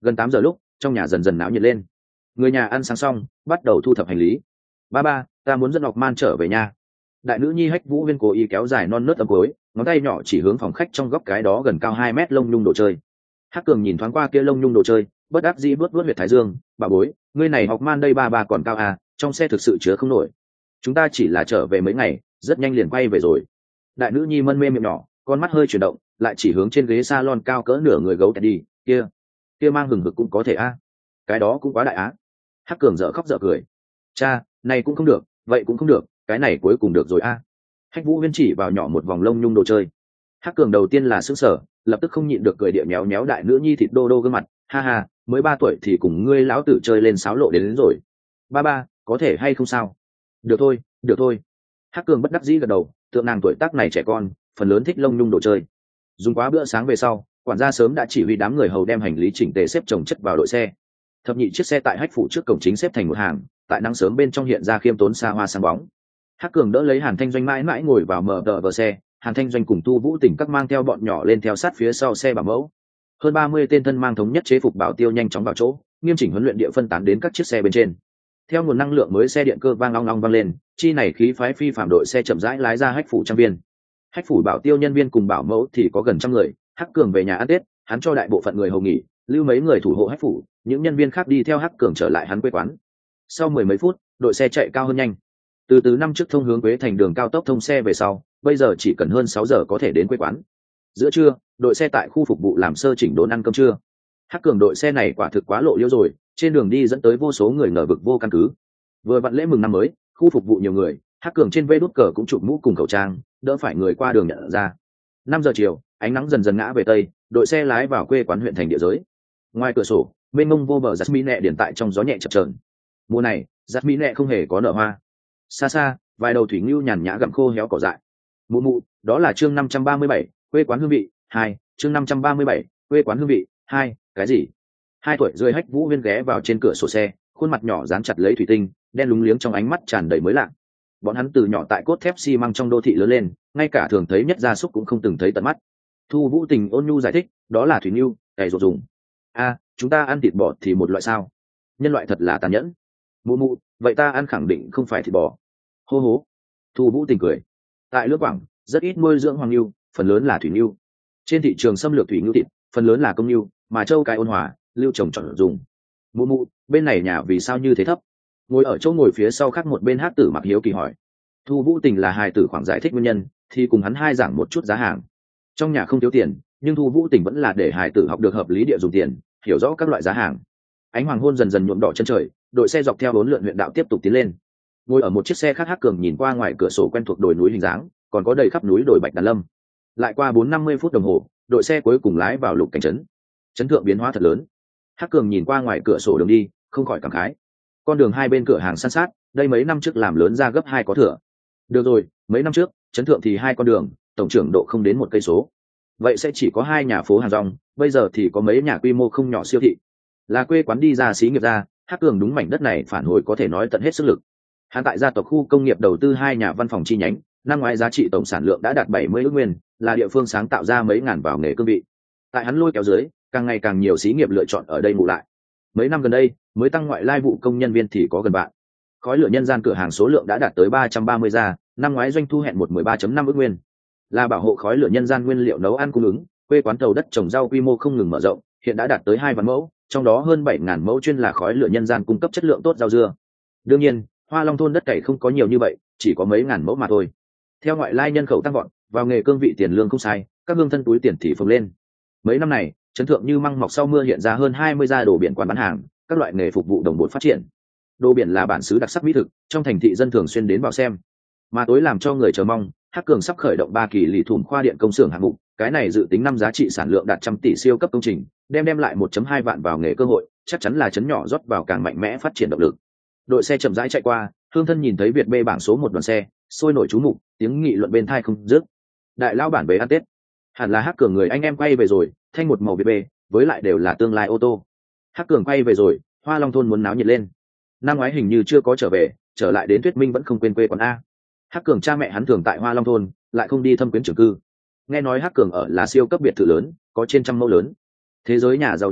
Gần 8 giờ lúc, trong nhà dần dần náo nhiệt lên. Người nhà ăn sáng xong, bắt đầu thu thập hành lý. Ba, ta muốn dẫn Ngọc Man trở về nhà. Đại nữ nhi Hách Vũ Huyên cố ý kéo dài non nớt ấm cối, ngón tay nhỏ chỉ hướng phòng khách trong góc cái đó gần cao 2 mét lông nhung đồ chơi. Hắc Cường nhìn thoáng qua kia lông nhung đồ chơi, bất đắc dĩ vuốt huyệt thái dương, bà bối, ngươi này Ngọc Man đây ba còn cao à, trong xe thực sự chứa không nổi. Chúng ta chỉ là trở về mấy ngày, rất nhanh liền quay về rồi. Đại nữ nhi mân mê miệng nhỏ, con mắt hơi chuyển động, lại chỉ hướng trên ghế salon cao cỡ nửa người gấu đi, kia mang hừng hực cũng có thể a. Cái đó cũng quá đại á. Hắc Cường dở khóc dở cười. Cha, này cũng không được, vậy cũng không được, cái này cuối cùng được rồi a. Hách Vũ Huyên chỉ vào nhỏ một vòng lông nhung đồ chơi. Hắc Cường đầu tiên là sững sờ, lập tức không nhịn được cười địa méo méo đại nữ nhi thịt đô đô gương mặt, ha ha, mới 3 tuổi thì cùng ngươi lão tử chơi lên sáo lộ đến rồi. Ba, có thể hay không sao? Được thôi. Hắc Cường bất đắc dĩ gật đầu, tượng nàng tuổi tác này trẻ con, phần lớn thích lông nhung đồ chơi. Dùng quá bữa sáng về sau, quản gia sớm đã chỉ huy đám người hầu đem hành lý chỉnh tề xếp chồng chất vào đội xe. Thập nhị chiếc xe tại Hách phủ trước cổng chính xếp thành một hàng, tại nắng sớm bên trong hiện ra khiêm tốn xa hoa sáng bóng. Hắc Cường đỡ lấy Hàn Thanh Doanh mãi mãi ngồi vào mở đờ xe, Hàn Thanh Doanh cùng Tu Vũ Tỉnh các mang theo bọn nhỏ lên theo sát phía sau xe bảo mẫu. Hơn 30 tên thân mang thống nhất chế phục bảo tiêu nhanh chóng vào chỗ, nghiêm chỉnh huấn luyện địa phân tán đến các chiếc xe bên trên. Theo nguồn năng lượng mới xe điện cơ vang long long vang lên, chi này khí phái phi phạm đội xe chậm rãi lái ra Hách phủ trang viên. Hách phủ bảo tiêu nhân viên cùng bảo mẫu thì có gần 100 người. Hắc Cường về nhà ăn Tết, hắn cho đại bộ phận người hầu nghỉ, lưu mấy người thủ hộ Hách phủ, những nhân viên khác đi theo Hắc Cường trở lại hắn quê quán. Sau 10 mấy phút, đội xe chạy cao hơn nhanh. Từ năm trước thông hướng Quế Thành đường cao tốc thông xe về sau, bây giờ chỉ cần hơn 6 giờ có thể đến quê quán. Giữa trưa, đội xe tại khu phục vụ làm sơ chỉnh đốn ăn cơm trưa. Hắc Cường đội xe này quả thực quá lộ liễu rồi, trên đường đi dẫn tới vô số người ngờ vực vô căn cứ. Vừa vặn lễ mừng năm mới, khu phục vụ nhiều người, Hắc Cường trên vê đút cờ cũng chụp mũ cùng khẩu trang, đỡ phải người qua đường nhận ra. 5 giờ chiều, ánh nắng dần dần ngã về tây, đội xe lái vào quê quán huyện thành địa giới. Ngoài cửa sổ, mênh mông vô bờ jasmine điển tại trong gió nhẹ chập chờn. Mùa này, jasmine không hề có nở hoa. Xa xa, vài đầu thủy ngưu nhàn nhã gặm khô héo cỏ dại. Mụ, đó là chương 537, quê quán hương vị 2, chương 537, quê quán hương vị 2, cái gì? 2 tuổi rưỡi Hách Vũ Huyên ghé vào trên cửa sổ xe, khuôn mặt nhỏ dán chặt lấy thủy tinh, đen lúng liếng trong ánh mắt tràn đầy mới lạ. Bọn hắn từ nhỏ tại cốt thép xi măng trong đô thị lớn lên, ngay cả thường thấy nhất gia súc cũng không từng thấy tận mắt. Thu Vũ Tình ôn nhu giải thích, đó là thủy ngưu, cày ruột dùng. Chúng ta ăn thịt bò thì một loại sao? Nhân loại thật là tàn nhẫn. Mụ, vậy ta ăn khẳng định không phải thịt bò. Hô hố. Thu Vũ Tình cười. Tại Lưỡng Quảng, rất ít nuôi dưỡng hoàng ngưu, phần lớn là thủy ngưu. Trên thị trường xâm lược thủy ngưu thịt, phần lớn là công ngưu, mà châu cái ôn hòa, lưu trồng trọt dùng. Mụ, bên này nhà vì sao như thế thấp? Ngồi ở chỗ ngồi phía sau khác một bên Hát Tử Mặc hiếu kỳ hỏi. Thu Vũ Tình là hài tử khoảng giải thích nguyên nhân, thì cùng hắn hai giảng một chút giá hàng. Trong nhà không thiếu tiền, nhưng Thu Vũ Tình vẫn là để hài tử học được hợp lý địa dùng tiền, hiểu rõ các loại giá hàng. Ánh hoàng hôn dần dần nhuộm đỏ chân trời, đội xe dọc theo 4 lượn huyện đạo tiếp tục tiến lên. Ngồi ở một chiếc xe khác, Hắc Cường nhìn qua ngoài cửa sổ quen thuộc đồi núi hình dáng, còn có đầy khắp núi đồi Bạch Đàn Lâm. Lại qua 40-50 phút đồng hồ, đội xe cuối cùng lái vào Lục Cảnh trấn. Trấn thượng biến hóa thật lớn. Hắc Cường nhìn qua ngoài cửa sổ đường đi, không khỏi cảm khái. Con đường hai bên cửa hàng san sát, đây mấy năm trước làm lớn ra gấp 2 có thừa. Được rồi, mấy năm trước, trấn thượng thì 2 con đường, tổng trưởng độ không đến 1 cây số. Vậy sẽ chỉ có 2 nhà phố hàng rong, bây giờ thì có mấy nhà quy mô không nhỏ siêu thị. Là quê quán đi ra xí nghiệp ra, Hắc Cường đúng mảnh đất này phản hồi có thể nói tận hết sức lực. Hắn tại gia tộc khu công nghiệp đầu tư 2 nhà văn phòng chi nhánh, năm ngoái giá trị tổng sản lượng đã đạt 70 ức nguyên, là địa phương sáng tạo ra mấy ngàn vào nghề cương vị. Tại hắn lôi kéo dưới, càng ngày càng nhiều xí nghiệp lựa chọn ở đây ngủ lại. Mấy năm gần đây, mới tăng ngoại lai vụ công nhân viên thì có gần bạn. Khói lửa nhân gian cửa hàng số lượng đã đạt tới 330 gia, năm ngoái doanh thu hẹn 13.5 ức nguyên. Là bảo hộ khói lửa nhân gian nguyên liệu nấu ăn cung ứng, quê quán thầu đất trồng rau quy mô không ngừng mở rộng, hiện đã đạt tới 2 vạn mẫu, trong đó hơn 7.000 mẫu chuyên là khói lửa nhân gian cung cấp chất lượng tốt rau dưa. Đương nhiên, Hoa Long thôn đất cày không có nhiều như vậy, chỉ có mấy ngàn mẫu mà thôi. Theo ngoại lai nhân khẩu tăng vọt, vào nghề cương vị tiền lương không sai, các hương thân túi tiền thì phồng lên. Mấy năm này, trấn thượng như măng mọc sau mưa hiện ra hơn 20 gia đồ biển quán bán hàng, các loại nghề phục vụ đồng bộ phát triển. Đồ biển là bản xứ đặc sắc mỹ thực, trong thành thị dân thường xuyên đến vào xem. Mà tối làm cho người chờ mong, Hắc Cường sắp khởi động 3 kỳ lì thủm khoa điện công xưởng hạng mục, cái này dự tính năm giá trị sản lượng đạt 100 tỷ siêu cấp công trình, đem lại 1.2 vạn vào nghề cơ hội, chắc chắn là trấn nhỏ rót vào càng mạnh mẽ phát triển động lực. Đội xe chậm rãi chạy qua, hương thân nhìn thấy Việt B bảng số 1 đoàn xe, sôi nổi chú mục, tiếng nghị luận bên tai không dứt. Đại lão bản về ăn Tết. Hẳn là Hắc Cường người anh em quay về rồi, thanh một màu Việt B, với lại đều là tương lai ô tô. Hắc Cường quay về rồi, Hoa Long thôn muốn náo nhiệt lên. Năm ngoái hình như chưa có trở về, trở lại đến thuyết minh vẫn không quên quê quán a. Hắc Cường cha mẹ hắn thường tại Hoa Long thôn, lại không đi thâm quyến trưởng cư. Nghe nói Hắc Cường ở là siêu cấp biệt thự lớn, có trên 100 mẫu lớn. Thế giới nhà giàu nhất a,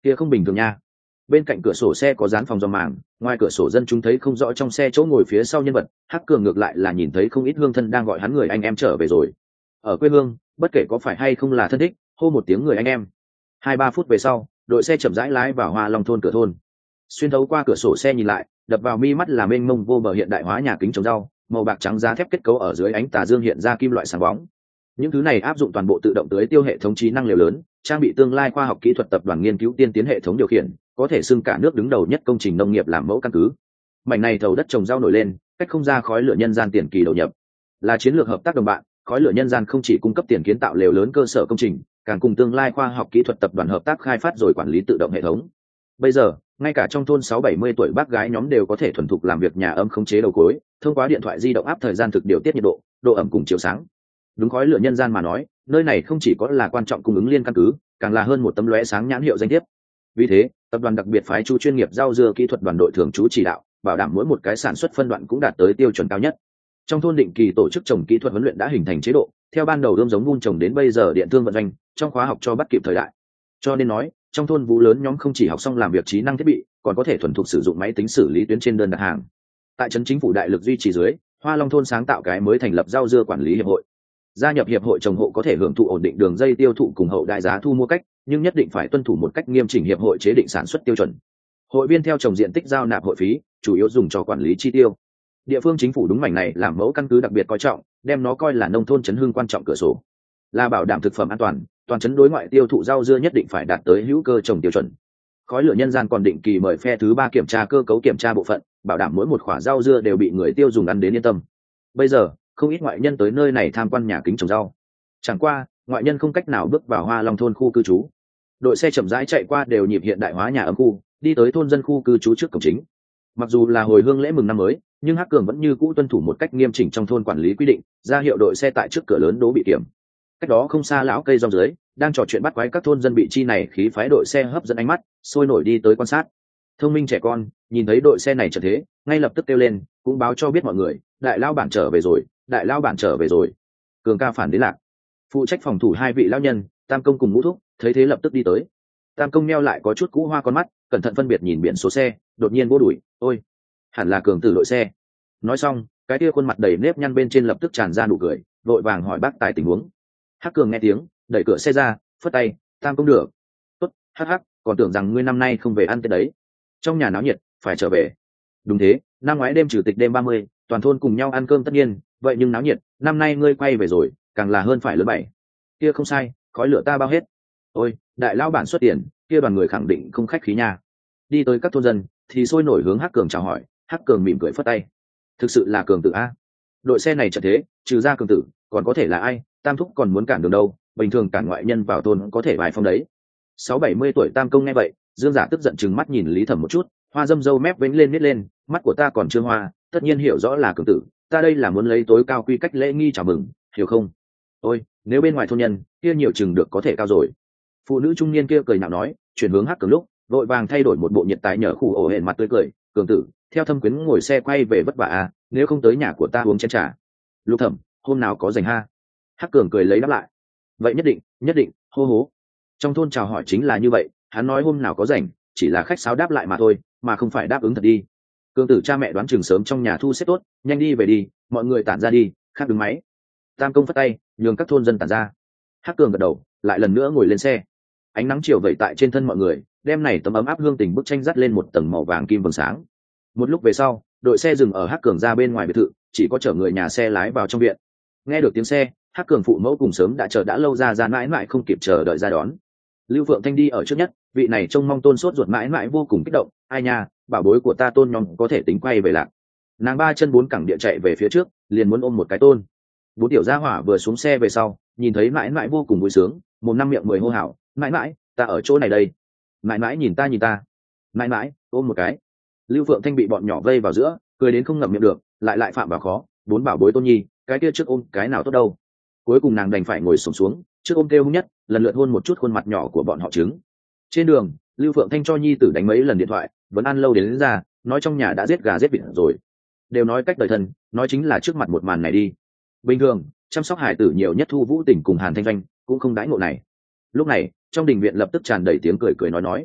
kia không bình thường nha. Bên cạnh cửa sổ xe có dán phòng gió màng, ngoài cửa sổ dân chúng thấy không rõ trong xe chỗ ngồi phía sau nhân vật. Hắc Cường ngược lại là nhìn thấy không ít hương thân đang gọi hắn người anh em trở về rồi. Ở quê hương, bất kể có phải hay không là thân thích, hô một tiếng người anh em. 2-3 phút về sau, đội xe chậm rãi lái vào Hoa Long thôn cửa thôn. Xuyên thấu qua cửa sổ xe nhìn lại, đập vào mi mắt là mênh mông vô bờ hiện đại hóa nhà kính trồng rau, màu bạc trắng giá thép kết cấu ở dưới ánh tà dương hiện ra kim loại sáng bóng. Những thứ này áp dụng toàn bộ tự động tưới tiêu hệ thống trí năng liều lớn, trang bị tương lai khoa học kỹ thuật tập đoàn nghiên cứu tiên tiến hệ thống điều khiển, có thể xưng cả nước đứng đầu nhất công trình nông nghiệp làm mẫu căn cứ. Mảnh này thầu đất trồng rau nổi lên, cách không ra khói lửa nhân gian tiền kỳ đầu nhập. Là chiến lược hợp tác đồng bạn, khói lửa nhân gian không chỉ cung cấp tiền kiến tạo lều lớn cơ sở công trình, càng cùng tương lai khoa học kỹ thuật tập đoàn hợp tác khai phát rồi quản lý tự động hệ thống. Bây giờ, ngay cả trong thôn 6-70 tuổi bác gái nhóm đều có thể thuần thục làm việc nhà âm khống chế đầu cối, thông qua điện thoại di động áp thời gian thực điều tiết nhiệt độ, độ ẩm cùng chiếu sáng. Đúng khói lửa nhân gian mà nói, nơi này không chỉ có là quan trọng cung ứng liên căn cứ, càng là hơn một tấm lóe sáng nhãn hiệu danh thiếp. Vì thế, tập đoàn đặc biệt phái chú chuyên nghiệp rau dưa kỹ thuật đoàn đội thường trú chỉ đạo, bảo đảm mỗi một cái sản xuất phân đoạn cũng đạt tới tiêu chuẩn cao nhất. Trong thôn định kỳ tổ chức trồng kỹ thuật huấn luyện đã hình thành chế độ, theo ban đầu ươm giống vun trồng đến bây giờ điện thương vận doanh, trong khóa học cho bắt kịp thời đại. Cho nên nói, trong thôn vũ lớn nhóm không chỉ học xong làm việc trí năng thiết bị, còn có thể thuần thục sử dụng máy tính xử lý tuyến trên đơn đặt hàng. Tại trấn chính phủ đại lực duy trì dưới, Hoa Long thôn sáng tạo cái mới thành lập rau dưa quản lý hiệp hội. Gia nhập hiệp hội trồng hộ có thể hưởng thụ ổn định đường dây tiêu thụ cùng hậu đại giá thu mua cách, nhưng nhất định phải tuân thủ một cách nghiêm chỉnh hiệp hội chế định sản xuất tiêu chuẩn. Hội viên theo trồng diện tích giao nạp hội phí, chủ yếu dùng cho quản lý chi tiêu. Địa phương chính phủ đúng mảnh này làm mẫu căn cứ đặc biệt coi trọng, đem nó coi là nông thôn chấn hưng quan trọng cửa sổ. Là bảo đảm thực phẩm an toàn, toàn chấn đối ngoại tiêu thụ rau dưa nhất định phải đạt tới hữu cơ trồng tiêu chuẩn. Khói lửa nhân gian còn định kỳ mời phe thứ 3 kiểm tra cơ cấu kiểm tra bộ phận, bảo đảm mỗi một quả rau dưa đều bị người tiêu dùng ăn đến yên tâm. Bây giờ, không ít ngoại nhân tới nơi này tham quan nhà kính trồng rau. Chẳng qua, ngoại nhân không cách nào bước vào Hoa Long thôn khu cư trú. Đội xe chậm rãi chạy qua đều nhịp hiện đại hóa nhà ấm khu, đi tới thôn dân khu cư trú trước cổng chính. Mặc dù là hồi hương lễ mừng năm mới, nhưng Hắc Cường vẫn như cũ tuân thủ một cách nghiêm chỉnh trong thôn quản lý quy định, ra hiệu đội xe tại trước cửa lớn đỗ bị kiểm. Cách đó không xa lão cây rong dưới, đang trò chuyện bắt quái các thôn dân bị chi này khí phái đội xe hấp dẫn ánh mắt, sôi nổi đi tới quan sát. Thông minh trẻ con nhìn thấy đội xe này trở thế, ngay lập tức kêu lên, cũng báo cho biết mọi người, đại lao bản trở về rồi, đại lao bản trở về rồi. Cường ca phản đến lạc. Phụ trách phòng thủ 2 vị lao nhân, Tam công cùng Ngũ thúc, thấy thế lập tức đi tới. Tam công meo lại có chút cũ hoa con mắt, cẩn thận phân biệt nhìn biển số xe, đột nhiên vô đuổi, ôi, hẳn là Cường tử đội xe. Nói xong, cái kia khuôn mặt đầy nếp nhăn bên trên lập tức tràn ra nụ cười, vội vàng hỏi bác tài tình huống. Hắc Cường nghe tiếng, đẩy cửa xe ra, phất tay, Tam công được. Tốt, hắc hắc, còn tưởng rằng ngươi năm nay không về ăn Tết đấy. Trong nhà náo nhiệt, phải trở về. Đúng thế, năm ngoái đêm chủ tịch đêm 30, toàn thôn cùng nhau ăn cơm tất nhiên, vậy nhưng náo nhiệt, năm nay ngươi quay về rồi, càng là hơn phải lớn 7. Kia không sai, khói lửa ta bao hết. Ôi, đại lao bản xuất tiền, kia đoàn người khẳng định không khách khí nha. Đi tới các thôn dân, thì sôi nổi hướng Hắc Cường chào hỏi, Hắc Cường mỉm cười phất tay. Thực sự là Cường tử a. Đội xe này trận thế, trừ ra Cường tử, còn có thể là ai? Tam thúc còn muốn cản đường đâu, bình thường cản ngoại nhân vào thôn có thể vài phong đấy. 6-70 tuổi Tam công nghe vậy, Dương Giả tức giận chừng mắt nhìn Lý Thẩm một chút, hoa dâm dâu mép vểnh lên nít lên, mắt của ta còn chưa hoa, tất nhiên hiểu rõ là Cường tử, ta đây là muốn lấy tối cao quy cách lễ nghi chào mừng, hiểu không? Ôi, nếu bên ngoài thôn nhân, kia nhiều chừng được có thể cao rồi. Phụ nữ trung niên kia cười nhạo nói, chuyển hướng Hắc Cường lúc, vội vàng thay đổi một bộ nhiệt tài nhở khủ ổ hển mặt tươi cười, Cường tử, theo Thâm Quyến ngồi xe quay về vất vả à, nếu không tới nhà của ta uống chén trà. Lục Thẩm, hôm nào có rảnh ha? Hắc Cường cười lấy đáp lại. Vậy nhất định, hô hố. Trong thôn chào hỏi chính là như vậy, hắn nói hôm nào có rảnh, chỉ là khách sáo đáp lại mà thôi, mà không phải đáp ứng thật đi. Cường tử cha mẹ đoán chừng sớm trong nhà thu xếp tốt, nhanh đi về đi, mọi người tản ra đi, khác đứng máy. Tam công phất tay, nhường các thôn dân tản ra. Hắc Cường gật đầu, lại lần nữa ngồi lên xe. Ánh nắng chiều vẩy tại trên thân mọi người, đêm này tấm ấm áp hương tình bức tranh dắt lên một tầng màu vàng kim vầng sáng. Một lúc về sau, đội xe dừng ở Hắc Cường ra bên ngoài biệt thự, chỉ có chở người nhà xe lái vào trong viện. Nghe được tiếng xe, Hắc Cường phụ mẫu cùng sớm đã chờ đã lâu ra mãi mãi không kịp chờ đợi ra đón. Lưu Phượng Thanh đi ở trước nhất, vị này trông mong tôn sốt ruột mãi mãi vô cùng kích động, ai nha, bảo bối của ta tôn nhóm có thể tính quay về lạc. Nàng 3 chân 4 cẳng địa chạy về phía trước, liền muốn ôm một cái tôn. Bố tiểu gia hỏa vừa xuống xe về sau, nhìn thấy mãi mãi vô cùng vui sướng, một năm miệng 10 hô hào, mãi mãi, ta ở chỗ này đây. Mãi mãi nhìn ta, mãi mãi, ôm một cái. Lưu Phượng Thanh bị bọn nhỏ vây vào giữa, cười đến không ngậm miệng được, lại phạm vào khó, 4 bảo bối tôn nhi, cái kia trước ôm cái nào tốt đâu. Cuối cùng nàng đành phải ngồi xổm xuống, trước ôm kêu hung nhất, lần lượt hôn một chút khuôn mặt nhỏ của bọn họ trứng. Trên đường, Lưu Phượng Thanh cho nhi tử đánh mấy lần điện thoại, vẫn ăn lâu đến ra, nói trong nhà đã giết gà giết vịt rồi. Đều nói cách đời thân, nói chính là trước mặt một màn này đi. Bình thường, chăm sóc hải tử nhiều nhất Thu Vũ Tỉnh cùng Hàn Thanh Doanh, cũng không đãi ngộ này. Lúc này, trong đình viện lập tức tràn đầy tiếng cười nói.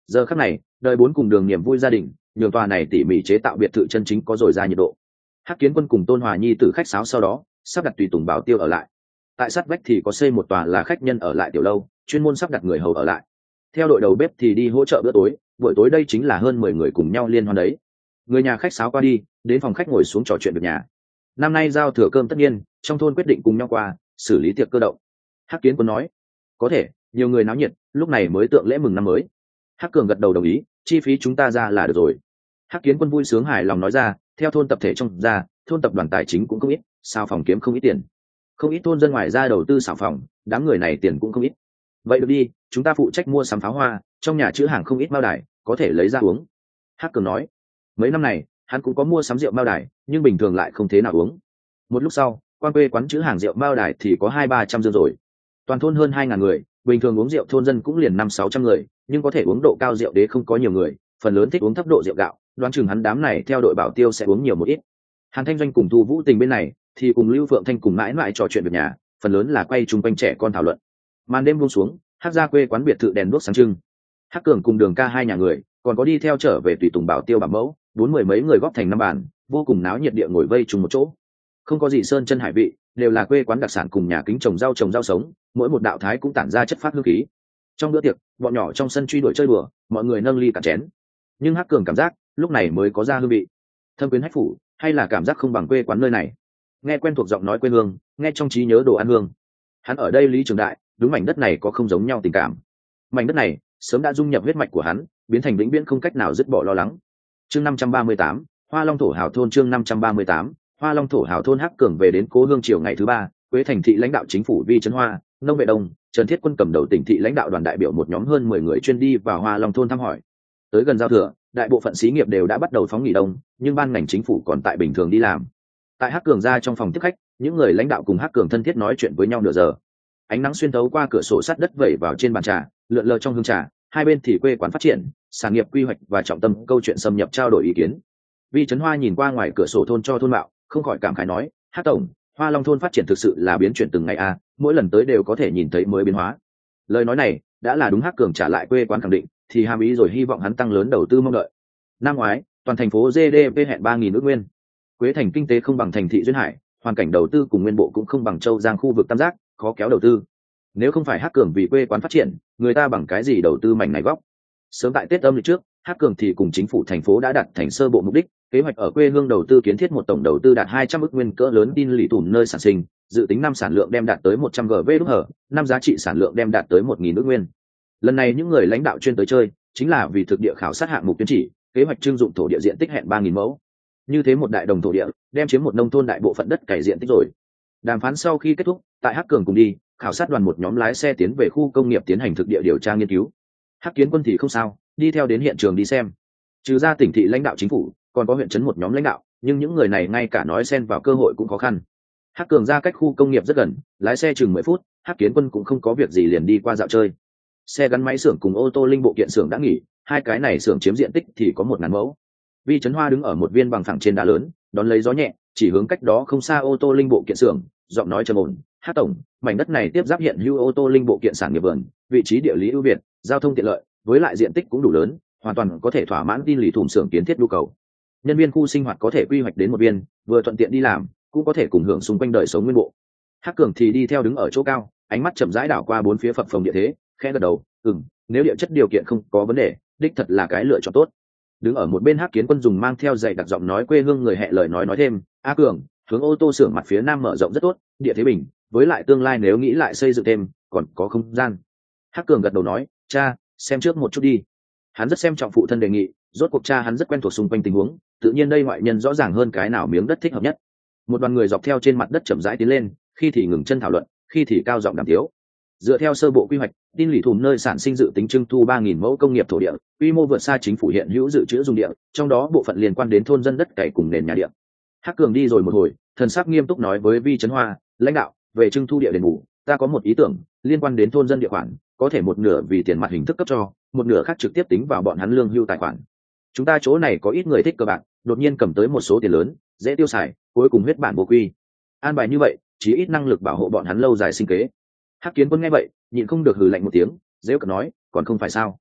Giờ khắc này đời bốn cùng đường niềm vui gia đình nhường tòa này tỉ mỉ chế tạo biệt thự chân chính có dồi ra nhiệt độ. Hắc Kiến Quân cùng Tôn Hòa Nhi từ khách sáo sau đó sắp đặt tùy tùng bảo tiêu ở lại. Tại sát vách thì có xây một tòa là khách nhân ở lại tiểu lâu, chuyên môn sắp đặt người hầu ở lại. Theo đội đầu bếp thì đi hỗ trợ bữa tối, buổi tối đây chính là hơn 10 người cùng nhau liên hoan đấy. Người nhà khách sáo qua đi, đến phòng khách ngồi xuống trò chuyện việc nhà. Năm nay giao thừa cơm tất nhiên, trong thôn quyết định cùng nhau qua, xử lý tiệc cơ động. Hắc Kiến Quân nói, có thể, nhiều người náo nhiệt, lúc này mới tượng lễ mừng năm mới. Hắc Cường gật đầu đồng ý, chi phí chúng ta ra là được rồi. Hắc Kiến Quân vui sướng hài lòng nói ra, theo thôn tập thể trong ra, thôn tập đoàn tài chính cũng không ít, sao phòng kiếm không ít tiền. Không ít thôn dân ngoài ra đầu tư xảo phòng, đám người này tiền cũng không ít. Vậy được đi, chúng ta phụ trách mua sắm pháo hoa, trong nhà chứa hàng không ít bao đài, có thể lấy ra uống. Hắc Cường nói, mấy năm này hắn cũng có mua sắm rượu bao đài, nhưng bình thường lại không thế nào uống. Một lúc sau, quan quê quán chứa hàng rượu bao đài thì có 200-300 dương rồi. Toàn thôn hơn 2.000 người, bình thường uống rượu thôn dân cũng liền 500-600 người, nhưng có thể uống độ cao rượu đế không có nhiều người, phần lớn thích uống thấp độ rượu gạo, đoán chừng hắn đám này theo đội bảo tiêu sẽ uống nhiều một ít. Hàn Thanh Doanh cùng Thu Vũ Tình bên này thì cùng Lưu Phượng Thanh cùng mãi mãi trò chuyện việc nhà, phần lớn là quay chung quanh trẻ con thảo luận. Màn đêm buông xuống, Hắc gia quê quán biệt thự đèn đuốc sáng trưng. Hắc Cường cùng Đường Ca hai nhà người, còn có đi theo trở về tùy tùng bảo tiêu bảo mẫu, 40 mấy người góp thành năm bàn, vô cùng náo nhiệt địa ngồi vây chung một chỗ. Không có gì sơn chân hải vị, đều là quê quán đặc sản cùng nhà kính trồng rau sống, mỗi một đạo thái cũng tản ra chất phát hương khí. Trong bữa tiệc, bọn nhỏ trong sân truy đuổi chơi đùa, mọi người nâng ly cả chén. Nhưng Hắc Cường cảm giác, lúc này mới có ra hương vị. Thâm quyến hách phủ, hay là cảm giác không bằng quê quán nơi này. Nghe quen thuộc giọng nói quê hương, nghe trong trí nhớ đồ ăn hương. Hắn ở đây Lý Trường Đại, đúng mảnh đất này có không giống nhau tình cảm. Mảnh đất này sớm đã dung nhập huyết mạch của hắn, biến thành vĩnh viễn không cách nào dứt bỏ lo lắng. Chương 538, Hoa Long thổ hào thôn. Chương 538, Hoa Long thổ hào thôn. Hắc Cường về đến cố hương chiều ngày thứ ba, Quế Thành thị lãnh đạo chính phủ Vi Trấn Hoa, Nông Vệ Đông, Trần Thiết Quân cầm đầu tỉnh thị lãnh đạo đoàn đại biểu một nhóm hơn 10 người chuyên đi vào Hoa Long thôn thăm hỏi. Tới gần giao thừa, đại bộ phận xí nghiệp đều đã bắt đầu phóng nghỉ đông, nhưng ban ngành chính phủ còn tại bình thường đi làm. Tại Hắc Cường ra trong phòng tiếp khách, những người lãnh đạo cùng Hắc Cường thân thiết nói chuyện với nhau nửa giờ. Ánh nắng xuyên thấu qua cửa sổ sắt đất vẩy vào trên bàn trà, lượn lờ trong hương trà, hai bên thì quê quán phát triển, sản nghiệp quy hoạch và trọng tâm câu chuyện xâm nhập trao đổi ý kiến. Vi Trấn Hoa nhìn qua ngoài cửa sổ thôn cho thôn mạo, không khỏi cảm khái nói, Hắc tổng, Hoa Long thôn phát triển thực sự là biến chuyển từng ngày a, mỗi lần tới đều có thể nhìn thấy mới biến hóa. Lời nói này đã là đúng Hắc Cường trả lại quê quán khẳng định, thì hàm ý rồi hy vọng hắn tăng lớn đầu tư mong đợi. Năm ngoái, toàn thành phố GDP hẹn 3.000 ước nguyên. Quế Thành kinh tế không bằng thành thị duyên hải, hoàn cảnh đầu tư cùng nguyên bộ cũng không bằng Châu Giang khu vực tam giác, khó kéo đầu tư. Nếu không phải Hắc Cường vì quê quán phát triển, người ta bằng cái gì đầu tư mảnh này góc. Sớm tại Tết âm lịch trước, Hắc Cường thì cùng chính phủ thành phố đã đặt thành sơ bộ mục đích, kế hoạch ở quê hương đầu tư kiến thiết một tổng đầu tư đạt 200 ức nguyên cỡ lớn tin lì tùm nơi sản sinh, dự tính năm sản lượng đem đạt tới 100 GV đúc hở, năm giá trị sản lượng đem đạt tới 1.000 ức nguyên. Lần này những người lãnh đạo chuyên tới chơi, chính là vì thực địa khảo sát hạng mục tuyến chỉ, kế hoạch trưng dụng thổ địa diện tích hẹn 3.000 mẫu. Như thế một đại đồng thổ địa, đem chiếm một nông thôn đại bộ phận đất cày diện tích rồi. Đàm phán sau khi kết thúc, tại Hắc Cường cùng đi, khảo sát đoàn một nhóm lái xe tiến về khu công nghiệp tiến hành thực địa điều tra nghiên cứu. Hắc Kiến Quân thì không sao, đi theo đến hiện trường đi xem. Trừ ra tỉnh thị lãnh đạo chính phủ, còn có huyện trấn một nhóm lãnh đạo, nhưng những người này ngay cả nói xen vào cơ hội cũng khó khăn. Hắc Cường ra cách khu công nghiệp rất gần, lái xe chừng 10 phút, Hắc Kiến Quân cũng không có việc gì liền đi qua dạo chơi. Xe gắn máy xưởng cùng ô tô linh bộ kiện xưởng đã nghỉ, hai cái này xưởng chiếm diện tích thì có 1.000 mẫu. Vi Trấn Hoa đứng ở một viên bằng phẳng trên đá lớn, đón lấy gió nhẹ, chỉ hướng cách đó không xa ô tô linh bộ kiện xưởng, giọng nói trầm ổn, Hắc tổng, mảnh đất này tiếp giáp hiện hữu ô tô linh bộ kiện sản nghiệp vườn, vị trí địa lý ưu việt, giao thông tiện lợi, với lại diện tích cũng đủ lớn, hoàn toàn có thể thỏa mãn tin lì thùng xưởng kiến thiết nhu cầu. Nhân viên khu sinh hoạt có thể quy hoạch đến một viên, vừa thuận tiện đi làm, cũng có thể cùng hưởng xung quanh đời sống nguyên bộ. Hắc Cường thì đi theo đứng ở chỗ cao, ánh mắt chậm rãi đảo qua bốn phía phập phồng địa thế, khẽ gật đầu, nếu địa chất điều kiện không có vấn đề, đích thật là cái lựa chọn tốt. Đứng ở một bên Hắc Kiến Quân dùng mang theo dạy đặc giọng nói quê hương người hẹ lời nói thêm, A Cường, hướng ô tô xưởng mặt phía nam mở rộng rất tốt, địa thế bình, với lại tương lai nếu nghĩ lại xây dựng thêm, còn có không gian. Hắc Cường gật đầu nói, cha, xem trước một chút đi. Hắn rất xem trọng phụ thân đề nghị, rốt cuộc cha hắn rất quen thuộc xung quanh tình huống, tự nhiên đây ngoại nhân rõ ràng hơn cái nào miếng đất thích hợp nhất. Một đoàn người dọc theo trên mặt đất chậm rãi tiến lên, khi thì ngừng chân thảo luận, khi thì cao giọng đàm tiếu. Dựa theo sơ bộ quy hoạch, tin lì thùm nơi sản sinh dự tính trưng thu 3.000 mẫu công nghiệp thổ địa, quy mô vượt xa chính phủ hiện hữu dự trữ dùng địa, trong đó bộ phận liên quan đến thôn dân đất cày cùng nền nhà địa. Hắc Cường đi rồi một hồi, thần sắc nghiêm túc nói với Vi Trấn Hoa, lãnh đạo, về trưng thu địa đền bù, ta có một ý tưởng, liên quan đến thôn dân địa khoản, có thể một nửa vì tiền mặt hình thức cấp cho, một nửa khác trực tiếp tính vào bọn hắn lương hưu tài khoản. Chúng ta chỗ này có ít người thích cờ bạc, đột nhiên cầm tới một số tiền lớn, dễ tiêu xài, cuối cùng huyết bản vô quy. An bài như vậy, chỉ ít năng lực bảo hộ bọn hắn lâu dài sinh kế. Hắc Kiến Quân nghe vậy, nhịn không được hừ lạnh một tiếng, dễ cợt nói, còn không phải sao?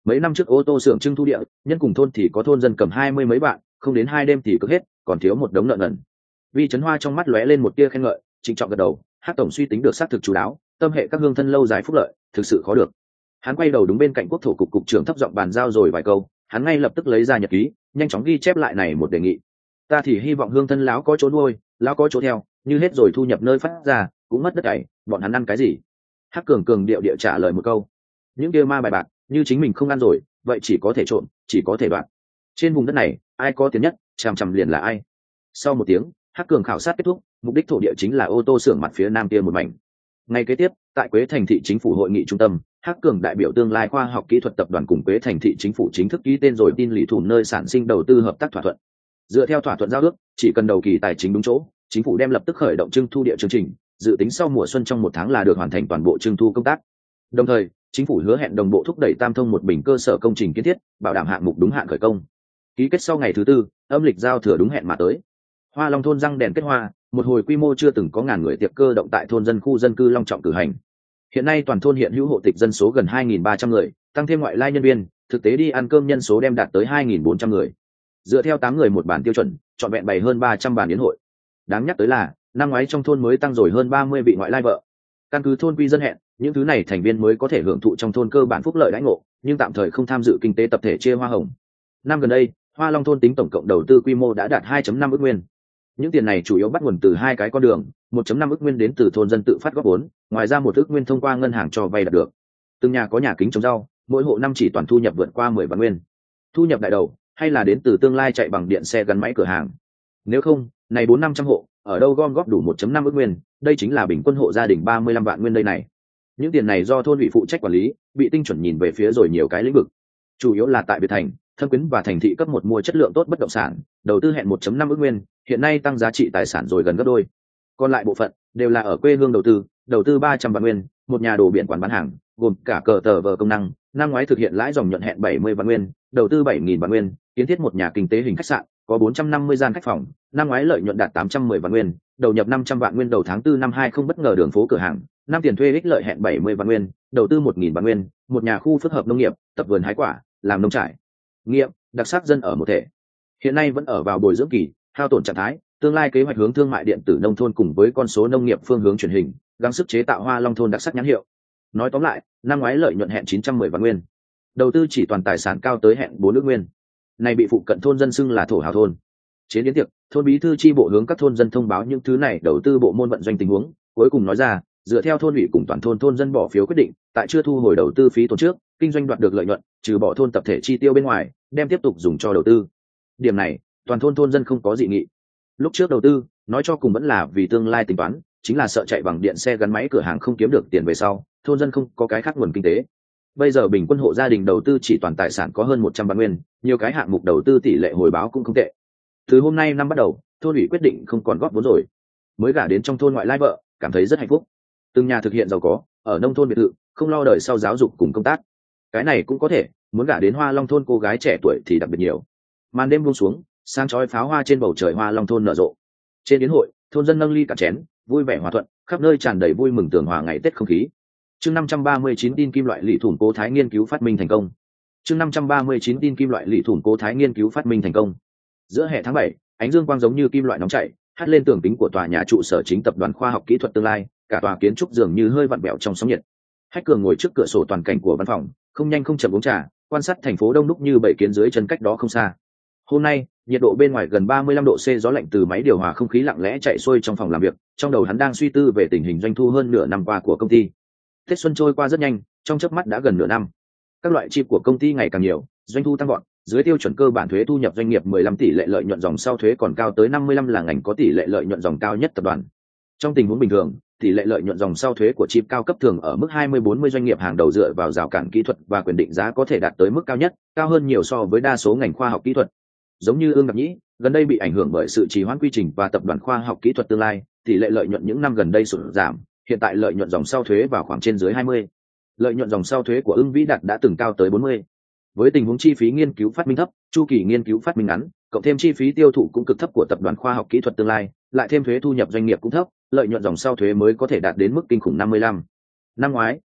Mấy năm trước ô tô xưởng trưng thu địa, nhân cùng thôn thì có thôn dân cầm 20 mấy bạn, không đến 2 đêm thì cực hết, còn thiếu một đống nợ nần. Vi Chấn Hoa trong mắt lóe lên một tia khen ngợi, trịnh trọng gật đầu, Hắc tổng suy tính được xác thực chú đáo, tâm hệ các hương thân lâu dài phúc lợi, thực sự khó được. Hắn quay đầu đúng bên cạnh quốc thổ cục trưởng thấp giọng bàn giao rồi vài câu, hắn ngay lập tức lấy ra nhật ký, nhanh chóng ghi chép lại này một đề nghị. Ta thì hy vọng hương thân lão có chỗ nuôi, lão có chỗ theo, như hết rồi thu nhập nơi phát ra, cũng mất đất cày, bọn hắn ăn cái gì? Hắc cường cường điệu địa trả lời một câu. Những kia ma bài bạc, như chính mình không ăn rồi, vậy chỉ có thể trộm, chỉ có thể đoạt. Trên vùng đất này, ai có tiền nhất, chằm chằm liền là ai. Sau một tiếng, Hắc cường khảo sát kết thúc, mục đích thổ địa chính là ô tô xưởng mặt phía nam kia một mảnh. Ngày kế tiếp, tại Quế Thành thị chính phủ hội nghị trung tâm, Hắc cường đại biểu tương lai khoa học kỹ thuật tập đoàn cùng Quế Thành thị chính phủ chính thức ký tên rồi tin lì thủ nơi sản sinh đầu tư hợp tác thỏa thuận. Dựa theo thỏa thuận giao ước, chỉ cần đầu kỳ tài chính đúng chỗ, chính phủ đem lập tức khởi động trưng thu địa chương trình, dự tính sau mùa xuân trong 1 tháng là được hoàn thành toàn bộ trưng thu công tác. Đồng thời, chính phủ hứa hẹn đồng bộ thúc đẩy Tam Thông một bình cơ sở công trình kiến thiết, bảo đảm hạng mục đúng hạn khởi công. Ký kết sau ngày thứ tư, âm lịch giao thừa đúng hẹn mà tới. Hoa Long thôn răng đèn kết hoa, một hồi quy mô chưa từng có ngàn người tiệc cơ động tại thôn dân khu dân cư long trọng cử hành. Hiện nay toàn thôn hiện hữu hộ tịch dân số gần 2.300 người, tăng thêm ngoại lai nhân viên, thực tế đi ăn cơm nhân số đem đạt tới 2.400 người. Dựa theo 8 người một bàn tiêu chuẩn, trọn vẹn bày hơn 300 bàn yến hội. Đáng nhắc tới là, năm ngoái trong thôn mới tăng rồi hơn 30 vị ngoại lai vợ. Căn cứ thôn quy dân hẹn, những thứ này thành viên mới có thể hưởng thụ trong thôn cơ bản phúc lợi đãi ngộ, nhưng tạm thời không tham dự kinh tế tập thể chia hoa hồng. Năm gần đây, Hoa Long thôn tính tổng cộng đầu tư quy mô đã đạt 2.5 ức nguyên. Những tiền này chủ yếu bắt nguồn từ hai cái con đường, 1.5 ức nguyên đến từ thôn dân tự phát góp vốn, ngoài ra 1 ức nguyên thông qua ngân hàng cho vay đạt được. Từng nhà có nhà kính trồng rau, mỗi hộ năm chỉ toàn thu nhập vượt qua 10 vạn nguyên. Thu nhập đại đầu hay là đến từ tương lai chạy bằng điện xe gắn máy cửa hàng. Nếu không, này 400-500 hộ, ở đâu gom góp đủ 1.5 ức nguyên, đây chính là bình quân hộ gia đình 35 vạn nguyên đây này. Những tiền này do thôn ủy phụ trách quản lý, bị tinh chuẩn nhìn về phía rồi nhiều cái lĩnh vực. Chủ yếu là tại Biệt Thành, Thâm Quyến và thành thị cấp 1 mua chất lượng tốt bất động sản, đầu tư hẹn 1.5 ức nguyên, hiện nay tăng giá trị tài sản rồi gần gấp đôi. Còn lại bộ phận đều là ở quê hương đầu tư 300 vạn nguyên, một nhà đồ biển quán bán hàng, gồm cả cờ tờ vờ công năng, năm ngoái thực hiện lãi dòng nhuận hẹn 70 vạn nguyên, đầu tư 7.000 vạn nguyên, kiến thiết một nhà kinh tế hình khách sạn, có 450 gian khách phòng, năm ngoái lợi nhuận đạt 810 vạn nguyên, đầu nhập 500 vạn nguyên đầu tháng 4 năm 20 bất ngờ đường phố cửa hàng, năm tiền thuê ích lợi hẹn 70 vạn nguyên, đầu tư 1.000 vạn nguyên, một nhà khu phức hợp nông nghiệp, tập vườn hái quả, làm nông trại nghiệm, đặc sắc dân ở một thể. Hiện nay vẫn ở vào bồi dưỡng kỳ, hao tổn trạng thái, tương lai kế hoạch hướng thương mại điện tử nông thôn cùng với con số nông nghiệp phương hướng truyền hình, gắng sức chế tạo Hoa Long thôn đặc sắc nhãn hiệu. Nói tóm lại, năm ngoái lợi nhuận hẹn 910 vạn nguyên, đầu tư chỉ toàn tài sản cao tới hẹn 4 ức nguyên. Này bị phụ cận thôn dân xưng là thổ hào thôn. Chế đến tiệc, thôn bí thư chi bộ hướng các thôn dân thông báo những thứ này đầu tư bộ môn vận doanh tình huống, cuối cùng nói ra, dựa theo thôn ủy cùng toàn thôn dân bỏ phiếu quyết định, tại chưa thu hồi đầu tư phí tổn trước, kinh doanh đoạt được lợi nhuận, trừ bỏ thôn tập thể chi tiêu bên ngoài, đem tiếp tục dùng cho đầu tư. Điểm này, toàn thôn dân không có dị nghị. Lúc trước đầu tư, nói cho cùng vẫn là vì tương lai tính toán, chính là sợ chạy bằng điện xe gắn máy cửa hàng không kiếm được tiền về sau, thôn dân không có cái khác nguồn kinh tế. Bây giờ bình quân hộ gia đình đầu tư chỉ toàn tài sản có hơn 100 vạn nguyên, nhiều cái hạng mục đầu tư tỷ lệ hồi báo cũng không tệ. Từ hôm nay năm bắt đầu, thôn ủy quyết định không còn góp vốn rồi. Mới gả đến trong thôn ngoại lai vợ, cảm thấy rất hạnh phúc. Từng nhà thực hiện giàu có, ở nông thôn biệt thự, không lo đời sau giáo dục cùng công tác. Cái này cũng có thể, muốn gả đến Hoa Long thôn cô gái trẻ tuổi thì đặc biệt nhiều. Màn đêm buông xuống, sáng chói pháo hoa trên bầu trời Hoa Long thôn nở rộ. Trên yến hội, thôn dân nâng ly cả chén, vui vẻ hòa thuận, khắp nơi tràn đầy vui mừng tường hòa ngày Tết không khí. Chương 539 tin kim loại lỷ thủng cố thái nghiên cứu phát minh thành công. Chương 539 tin kim loại lỷ thủng cố thái nghiên cứu phát minh thành công. Giữa hè tháng 7, ánh dương quang giống như kim loại nóng chảy, hắt lên tường kính của tòa nhà trụ sở chính tập đoàn khoa học kỹ thuật tương lai, cả tòa kiến trúc dường như hơi vặn vẹo trong sóng nhiệt. Hách Cường ngồi trước cửa sổ toàn cảnh của văn phòng, không nhanh không chậm uống trà, quan sát thành phố đông đúc như bảy kiến dưới chân cách đó không xa. Hôm nay, nhiệt độ bên ngoài gần 35 độ C, gió lạnh từ máy điều hòa không khí lặng lẽ chạy xuôi trong phòng làm việc, trong đầu hắn đang suy tư về tình hình doanh thu hơn nửa năm qua của công ty. Tết xuân trôi qua rất nhanh, trong chớp mắt đã gần nửa năm. Các loại chip của công ty ngày càng nhiều, doanh thu tăng vọt, dưới tiêu chuẩn cơ bản thuế thu nhập doanh nghiệp 15 tỷ lệ lợi nhuận dòng sau thuế còn cao tới 55 là ngành có tỷ lệ lợi nhuận dòng cao nhất tập đoàn. Trong tình huống bình thường, tỷ lệ lợi nhuận dòng sau thuế của chip cao cấp thường ở mức 20-40 doanh nghiệp hàng đầu dựa vào rào cản kỹ thuật và quyền định giá có thể đạt tới mức cao nhất, cao hơn nhiều so với đa số ngành khoa học kỹ thuật. Giống như Ương Ngạc Nhĩ, gần đây bị ảnh hưởng bởi sự trì hoãn quy trình và tập đoàn khoa học kỹ thuật tương lai, tỷ lệ lợi nhuận những năm gần đây sụt giảm, hiện tại lợi nhuận dòng sau thuế vào khoảng trên dưới 20. Lợi nhuận dòng sau thuế của Ưng Vĩ Đạt đã từng cao tới 40. Với tình huống chi phí nghiên cứu phát minh thấp, chu kỳ nghiên cứu phát minh ngắn, cộng thêm chi phí tiêu thụ cũng cực thấp của tập đoàn khoa học kỹ thuật tương lai, lại thêm thuế thu nhập doanh nghiệp cũng thấp, lợi nhuận dòng sau thuế mới có thể đạt đến mức kinh khủng 55. Năm ngoái,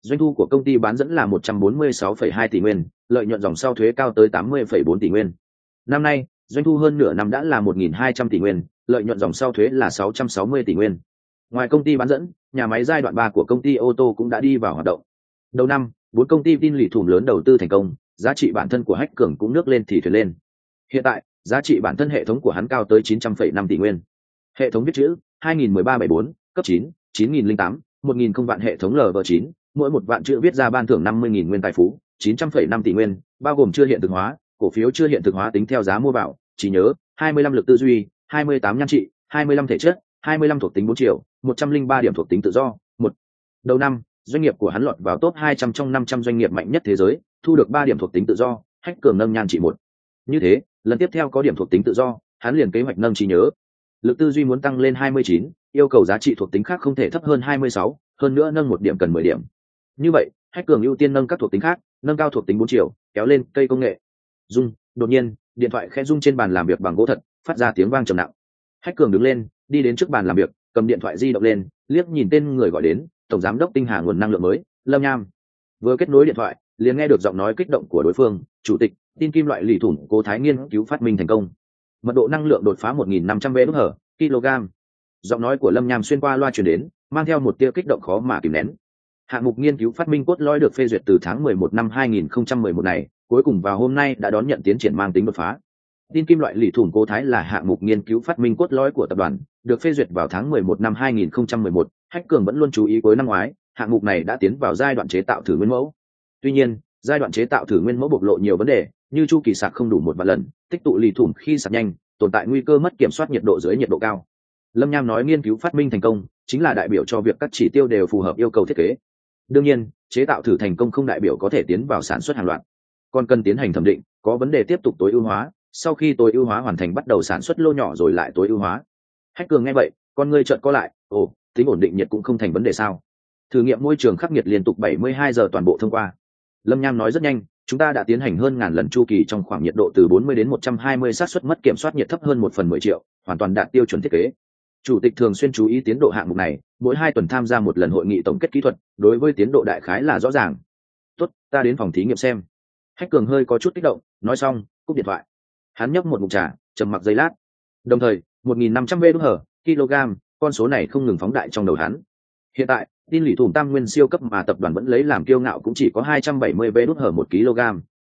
Doanh thu của công ty bán dẫn là 146,2 tỷ nguyên, lợi nhuận dòng sau thuế cao tới 80,4 tỷ nguyên. Năm nay, doanh thu hơn nửa năm đã là 1.200 tỷ nguyên, lợi nhuận dòng sau thuế là 660 tỷ nguyên. Ngoài công ty bán dẫn, nhà máy giai đoạn 3 của công ty ô tô cũng đã đi vào hoạt động. Đầu năm, 4 công ty tin lì thủm lớn đầu tư thành công, giá trị bản thân của Hách Cường cũng nước lên thì thuyền lên. Hiện tại, giá trị bản thân hệ thống của hắn cao tới 900,5 tỷ nguyên. Hệ thống viết chữ 2013-74, cấp 9, 9008, 1000 không vạn hệ thống LV9, mỗi một vạn chữ viết ra ban thưởng 50.000 nguyên tài phú, 900,5 tỷ nguyên, bao gồm chưa hiện thực hóa, cổ phiếu chưa hiện thực hóa tính theo giá mua vào, trí nhớ, 25 lực tư duy, 28 nhan trị, 25 thể chất, 25 thuộc tính 4 triệu, 103 điểm thuộc tính tự do. Một đầu năm, doanh nghiệp của hắn lọt vào top 200 trong 500 doanh nghiệp mạnh nhất thế giới, thu được 3 điểm thuộc tính tự do, Hách Cường nâng nhan trị 1. Như thế, lần tiếp theo có điểm thuộc tính tự do, hắn liền kế hoạch nâng trí nhớ. Lực tư duy muốn tăng lên 29, yêu cầu giá trị thuộc tính khác không thể thấp hơn 26, hơn nữa nâng 1 điểm cần 10 điểm. Như vậy, Hách Cường ưu tiên nâng các thuộc tính khác, nâng cao thuộc tính 4 triệu, kéo lên cây công nghệ. Đột nhiên, điện thoại khẽ rung trên bàn làm việc bằng gỗ thật, phát ra tiếng vang trầm nặng. Hách Cường đứng lên, đi đến trước bàn làm việc, cầm điện thoại di động lên, liếc nhìn tên người gọi đến, tổng giám đốc Tinh Hà nguồn năng lượng mới, Lâm Nham. Vừa kết nối điện thoại, liền nghe được giọng nói kích động của đối phương, "Chủ tịch, tin kim loại lì thủng Cố Thái nghiên cứu phát minh thành công. Mật độ năng lượng đột phá 1.500 kg." Giọng nói của Lâm Nham xuyên qua loa truyền đến, mang theo một tia kích động khó mà kìm nén. Hạng mục nghiên cứu phát minh cốt lõi được phê duyệt từ tháng 11 năm 2011 này, cuối cùng vào hôm nay đã đón nhận tiến triển mang tính đột phá. Tin kim loại lì thủng Cố Thái là hạng mục nghiên cứu phát minh cốt lõi của tập đoàn, được phê duyệt vào tháng 11 năm 2011. Hách Cường vẫn luôn chú ý cuối năm ngoái, hạng mục này đã tiến vào giai đoạn chế tạo thử nguyên mẫu. Tuy nhiên, giai đoạn chế tạo thử nguyên mẫu bộc lộ nhiều vấn đề, như chu kỳ sạc không đủ một vạn lần, tích tụ lì thủng khi sạc nhanh, tồn tại nguy cơ mất kiểm soát nhiệt độ dưới nhiệt độ cao. Lâm Nham nói nghiên cứu phát minh thành công, chính là đại biểu cho việc các chỉ tiêu đều phù hợp yêu cầu thiết kế. Đương nhiên, chế tạo thử thành công không đại biểu có thể tiến vào sản xuất hàng loạt, còn cần tiến hành thẩm định, có vấn đề tiếp tục tối ưu hóa, sau khi tối ưu hóa hoàn thành bắt đầu sản xuất lô nhỏ rồi lại tối ưu hóa. Hách Cường nghe vậy, con ngươi chợt co lại, ồ, tính ổn định nhiệt cũng không thành vấn đề sao? Thử nghiệm môi trường khắc nghiệt liên tục 72 giờ toàn bộ thông qua. Lâm Nham nói rất nhanh, chúng ta đã tiến hành hơn ngàn lần chu kỳ trong khoảng nhiệt độ từ 40 đến 120, xác suất mất kiểm soát nhiệt thấp hơn 1 phần 10 triệu, hoàn toàn đạt tiêu chuẩn thiết kế. Chủ tịch thường xuyên chú ý tiến độ hạng mục này, mỗi 2 tuần tham gia một lần hội nghị tổng kết kỹ thuật, đối với tiến độ đại khái là rõ ràng. Tốt, ta đến phòng thí nghiệm xem. Hách Cường hơi có chút kích động, nói xong, cúp điện thoại. Hắn nhấp một ngụm trà, trầm mặc giây lát. Đồng thời, 1.500 kg, con số này không ngừng phóng đại trong đầu hắn. Hiện tại, tin lì thủng tam nguyên siêu cấp mà tập đoàn vẫn lấy làm kiêu ngạo cũng chỉ có 270 1 kg.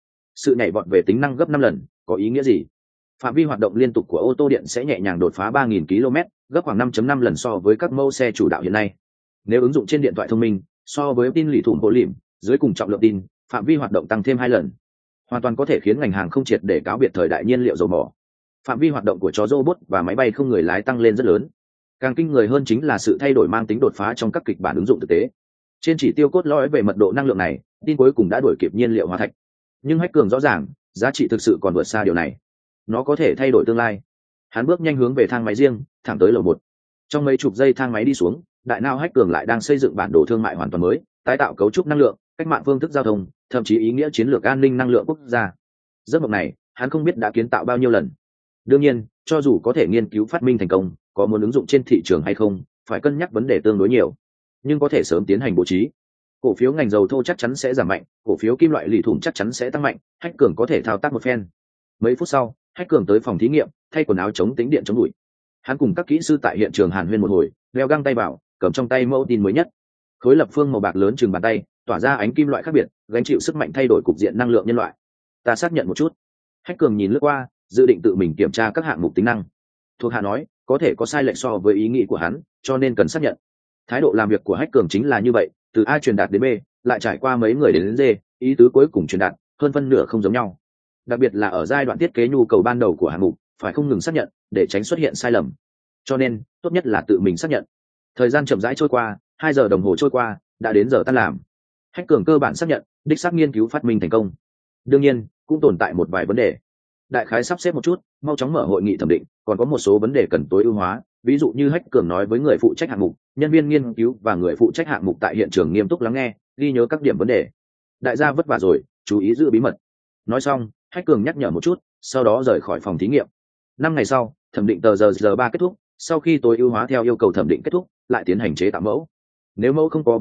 Sự nhảy vọt về tính năng gấp 5 lần, có ý nghĩa gì? Phạm vi hoạt động liên tục của ô tô điện sẽ nhẹ nhàng đột phá 3.000 km, gấp khoảng 5.5 lần so với các mẫu xe chủ đạo hiện nay. Nếu ứng dụng trên điện thoại thông minh, so với tin lì thủng bộ lìm, dưới cùng trọng lượng tin, phạm vi hoạt động tăng thêm 2 lần. Hoàn toàn có thể khiến ngành hàng không triệt để cáo biệt thời đại nhiên liệu dầu mỏ. Phạm vi hoạt động của chó robot và máy bay không người lái tăng lên rất lớn. Càng kinh người hơn chính là sự thay đổi mang tính đột phá trong các kịch bản ứng dụng thực tế. Trên chỉ tiêu cốt lõi về mật độ năng lượng này, tin cuối cùng đã đuổi kịp nhiên liệu hóa thạch. Nhưng Hách Cường rõ ràng, giá trị thực sự còn vượt xa điều này. Nó có thể thay đổi tương lai. Hắn bước nhanh hướng về thang máy riêng, thẳng tới lầu 1. Trong mấy chục giây thang máy đi xuống, đại não Hách Cường lại đang xây dựng bản đồ thương mại hoàn toàn mới, tái tạo cấu trúc năng lượng, cách mạng phương thức giao thông, thậm chí ý nghĩa chiến lược an ninh năng lượng quốc gia. Giấc mộng này, hắn không biết đã kiến tạo bao nhiêu lần. Đương nhiên, cho dù có thể nghiên cứu phát minh thành công, có muốn ứng dụng trên thị trường hay không, phải cân nhắc vấn đề tương đối nhiều. Nhưng có thể sớm tiến hành bố trí. Cổ phiếu ngành dầu thô chắc chắn sẽ giảm mạnh, cổ phiếu kim loại lì thủng chắc chắn sẽ tăng mạnh, Hách Cường có thể thao tác một phen. Mấy phút sau, Hách Cường tới phòng thí nghiệm, thay quần áo chống tính điện chống bụi. Hắn cùng các kỹ sư tại hiện trường hàn huyên một hồi, đeo găng tay vào, cầm trong tay mẫu tin mới nhất. Khối lập phương màu bạc lớn chừng bàn tay, tỏa ra ánh kim loại khác biệt, gánh chịu sức mạnh thay đổi cục diện năng lượng nhân loại. Ta xác nhận một chút. Hách Cường nhìn lướt qua, dự định tự mình kiểm tra các hạng mục tính năng. Thuộc hạ nói, có thể có sai lệch so với ý nghĩ của hắn, cho nên cần xác nhận. Thái độ làm việc của Hách Cường chính là như vậy, từ A truyền đạt đến B, lại trải qua mấy người đến D, ý tứ cuối cùng truyền đạt, hơn phân nửa không giống nhau. Đặc biệt là ở giai đoạn thiết kế nhu cầu ban đầu của hạng mục, phải không ngừng xác nhận, để tránh xuất hiện sai lầm. Cho nên, tốt nhất là tự mình xác nhận. Thời gian chậm rãi trôi qua, 2 giờ đồng hồ trôi qua, đã đến giờ tan làm. Hách Cường cơ bản xác nhận, đích xác nghiên cứu phát minh thành công. Đương nhiên, cũng tồn tại một vài vấn đề. Đại khái sắp xếp một chút, mau chóng mở hội nghị thẩm định, còn có một số vấn đề cần tối ưu hóa, ví dụ như Hách Cường nói với người phụ trách hạng mục, nhân viên nghiên cứu và người phụ trách hạng mục tại hiện trường nghiêm túc lắng nghe, ghi nhớ các điểm vấn đề. Đại gia vất vả rồi, chú ý giữ bí mật. Nói xong, Hách Cường nhắc nhở một chút, sau đó rời khỏi phòng thí nghiệm. 5 ngày sau, thẩm định tờ giờ 3 kết thúc, sau khi tối ưu hóa theo yêu cầu thẩm định kết thúc, lại tiến hành chế tạo mẫu. Nếu mẫu không có vấn đề,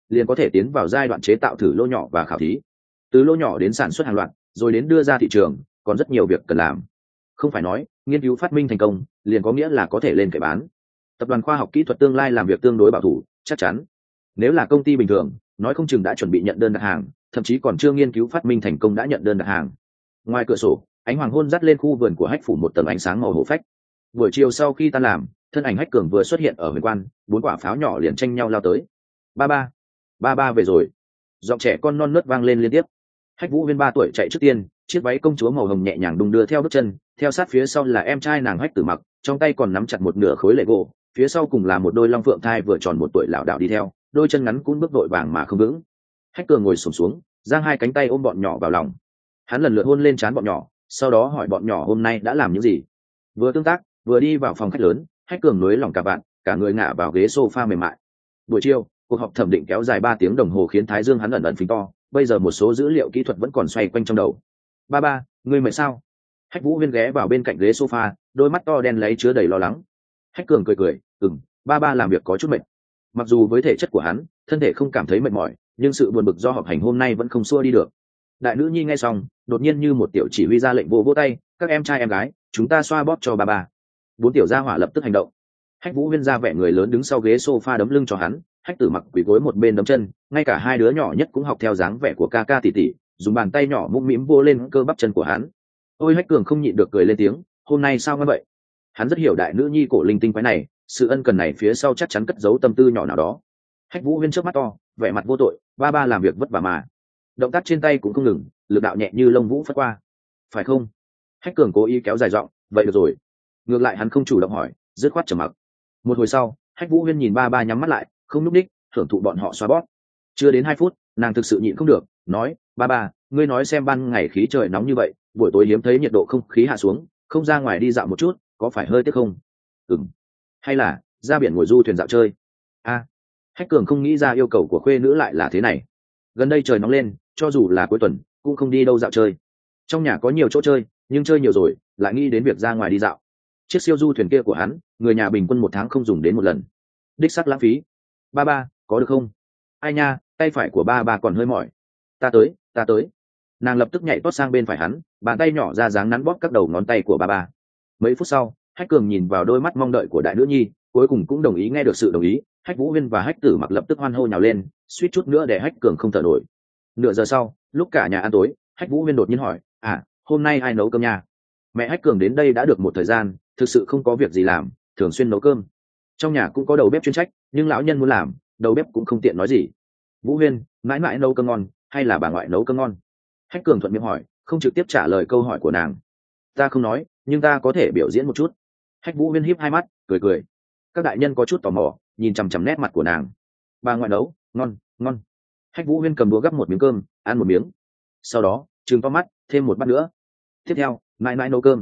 liền có thể tiến vào giai đoạn chế tạo thử lô nhỏ và khảo thí. Từ lô nhỏ đến sản xuất hàng loạt, rồi đến đưa ra thị trường, còn rất nhiều việc cần làm. Không phải nói nghiên cứu phát minh thành công liền có nghĩa là có thể lên kệ bán. Tập đoàn khoa học kỹ thuật tương lai làm việc tương đối bảo thủ, chắc chắn nếu là công ty bình thường nói không chừng đã chuẩn bị nhận đơn đặt hàng, thậm chí còn chưa nghiên cứu phát minh thành công đã nhận đơn đặt hàng. Ngoài cửa sổ, ánh hoàng hôn dắt lên khu vườn của Hách phủ một tầng ánh sáng màu hổ phách. Buổi chiều sau khi tan làm, thân ảnh Hách Cường vừa xuất hiện ở huyền quan, 4 quả pháo nhỏ liền tranh nhau lao tới. Ba ba về rồi. Giọng trẻ con non nớt vang lên liên tiếp. Hách Vũ Huyên 3 tuổi chạy trước tiên, chiếc váy công chúa màu hồng nhẹ nhàng đung đưa theo bước chân, theo sát phía sau là em trai nàng Hách Tử Mặc, trong tay còn nắm chặt một nửa khối lệ gỗ, phía sau cùng là một đôi long phượng thai vừa tròn 1 tuổi lảo đảo đi theo, đôi chân ngắn cún bước vội vàng mà không vững. Hách Cường ngồi xổm xuống, giang 2 cánh tay ôm bọn nhỏ vào lòng. Hắn lần lượt hôn lên trán bọn nhỏ, sau đó hỏi bọn nhỏ hôm nay đã làm những gì. Vừa tương tác, vừa đi vào phòng khách lớn, Hách Cường nối lòng cả bạn, cả người ngả vào ghế sofa mềm mại. Buổi chiều, cuộc họp thẩm định kéo dài 3 tiếng đồng hồ khiến thái dương hắn ẩn ẩn phình to, bây giờ một số dữ liệu kỹ thuật vẫn còn xoay quanh trong đầu. Ba, ngươi mệt sao? Hách Vũ Huyên ghé vào bên cạnh ghế sofa, đôi mắt to đen lấy chứa đầy lo lắng. Hách Cường cười, ba làm việc có chút mệt. Mặc dù với thể chất của hắn, thân thể không cảm thấy mệt mỏi, nhưng sự buồn bực do họp hành hôm nay vẫn không xua đi được. Đại nữ nhi nghe xong, đột nhiên như một tiểu chỉ huy ra lệnh vỗ tay, các em trai em gái, chúng ta xoa bóp cho ba. 4 tiểu gia hỏa lập tức hành động. Hách Vũ Huyên ra vẻ người lớn đứng sau ghế sofa đấm lưng cho hắn, Hách Tử Mặc quỳ gối một bên đấm chân, ngay cả 2 đứa nhỏ nhất cũng học theo dáng vẻ của ca ca tỷ tỷ, dùng bàn tay nhỏ mũm mĩm vô lên cơ bắp chân của hắn. Ôi Hách Cường không nhịn được cười lên tiếng, hôm nay sao ngon vậy? Hắn rất hiểu đại nữ nhi cổ linh tinh quái này, sự ân cần này phía sau chắc chắn cất giấu tâm tư nhỏ nào đó. Hách Vũ Huyên trước mắt to, vẻ mặt vô tội, ba làm việc vất vả mà. Động tác trên tay cũng không ngừng, lực đạo nhẹ như lông vũ phất qua. Phải không? Hách Cường cố ý kéo dài giọng, vậy được rồi. Ngược lại hắn không chủ động hỏi, dứt khoát trầm mặc. Một hồi sau, Hách Vũ Huyên nhìn ba nhắm mắt lại, không núp đích, thưởng thụ bọn họ xoa bóp. Chưa đến 2 phút, nàng thực sự nhịn không được, nói, ba, ngươi nói xem ban ngày khí trời nóng như vậy, buổi tối hiếm thấy nhiệt độ không khí hạ xuống, không ra ngoài đi dạo một chút, có phải hơi tiếc không? Hay là ra biển ngồi du thuyền dạo chơi? Hách Cường không nghĩ ra yêu cầu của khuê nữ lại là thế này. Gần đây trời nóng lên, cho dù là cuối tuần cũng không đi đâu dạo chơi. Trong nhà có nhiều chỗ chơi, nhưng chơi nhiều rồi lại nghĩ đến việc ra ngoài đi dạo. Chiếc siêu du thuyền kia của hắn, người nhà bình quân 1 tháng không dùng đến 1 lần, đích xác lãng phí. Ba có được không? Ai nha, tay phải của ba còn hơi mỏi. Ta tới. Nàng lập tức nhảy tót sang bên phải hắn, bàn tay nhỏ ra dáng nắn bóp các đầu ngón tay của ba. Mấy phút sau, Hách Cường nhìn vào đôi mắt mong đợi của đại nữ nhi, cuối cùng cũng đồng ý nghe được sự đồng ý. Hách Vũ Huyên và Hách Tử Mặc lập tức hoan hô nhào lên, suýt chút nữa để Hách Cường không thở nổi. Nửa giờ sau, lúc cả nhà ăn tối, Hách Vũ Huyên đột nhiên hỏi, hôm nay ai nấu cơm nha? Mẹ Hách Cường đến đây đã được một thời gian, thực sự không có việc gì làm, thường xuyên nấu cơm. Trong nhà cũng có đầu bếp chuyên trách, nhưng lão nhân muốn làm, đầu bếp cũng không tiện nói gì. Vũ Huyên, mãi mãi nấu cơm ngon, hay là bà ngoại nấu cơm ngon? Hách Cường thuận miệng hỏi, không trực tiếp trả lời câu hỏi của nàng. Ta không nói, nhưng ta có thể biểu diễn một chút. Hách Vũ Huyên híp 2 mắt, cười. Các đại nhân có chút tò mò, nhìn chằm nét mặt của nàng. Bà ngoại nấu, ngon. Hách Vũ Huyên cầm đũa gắp một miếng cơm, ăn một miếng. Sau đó, trừng to mắt, thêm một bát nữa. Tiếp theo, mãi mãi nấu cơm.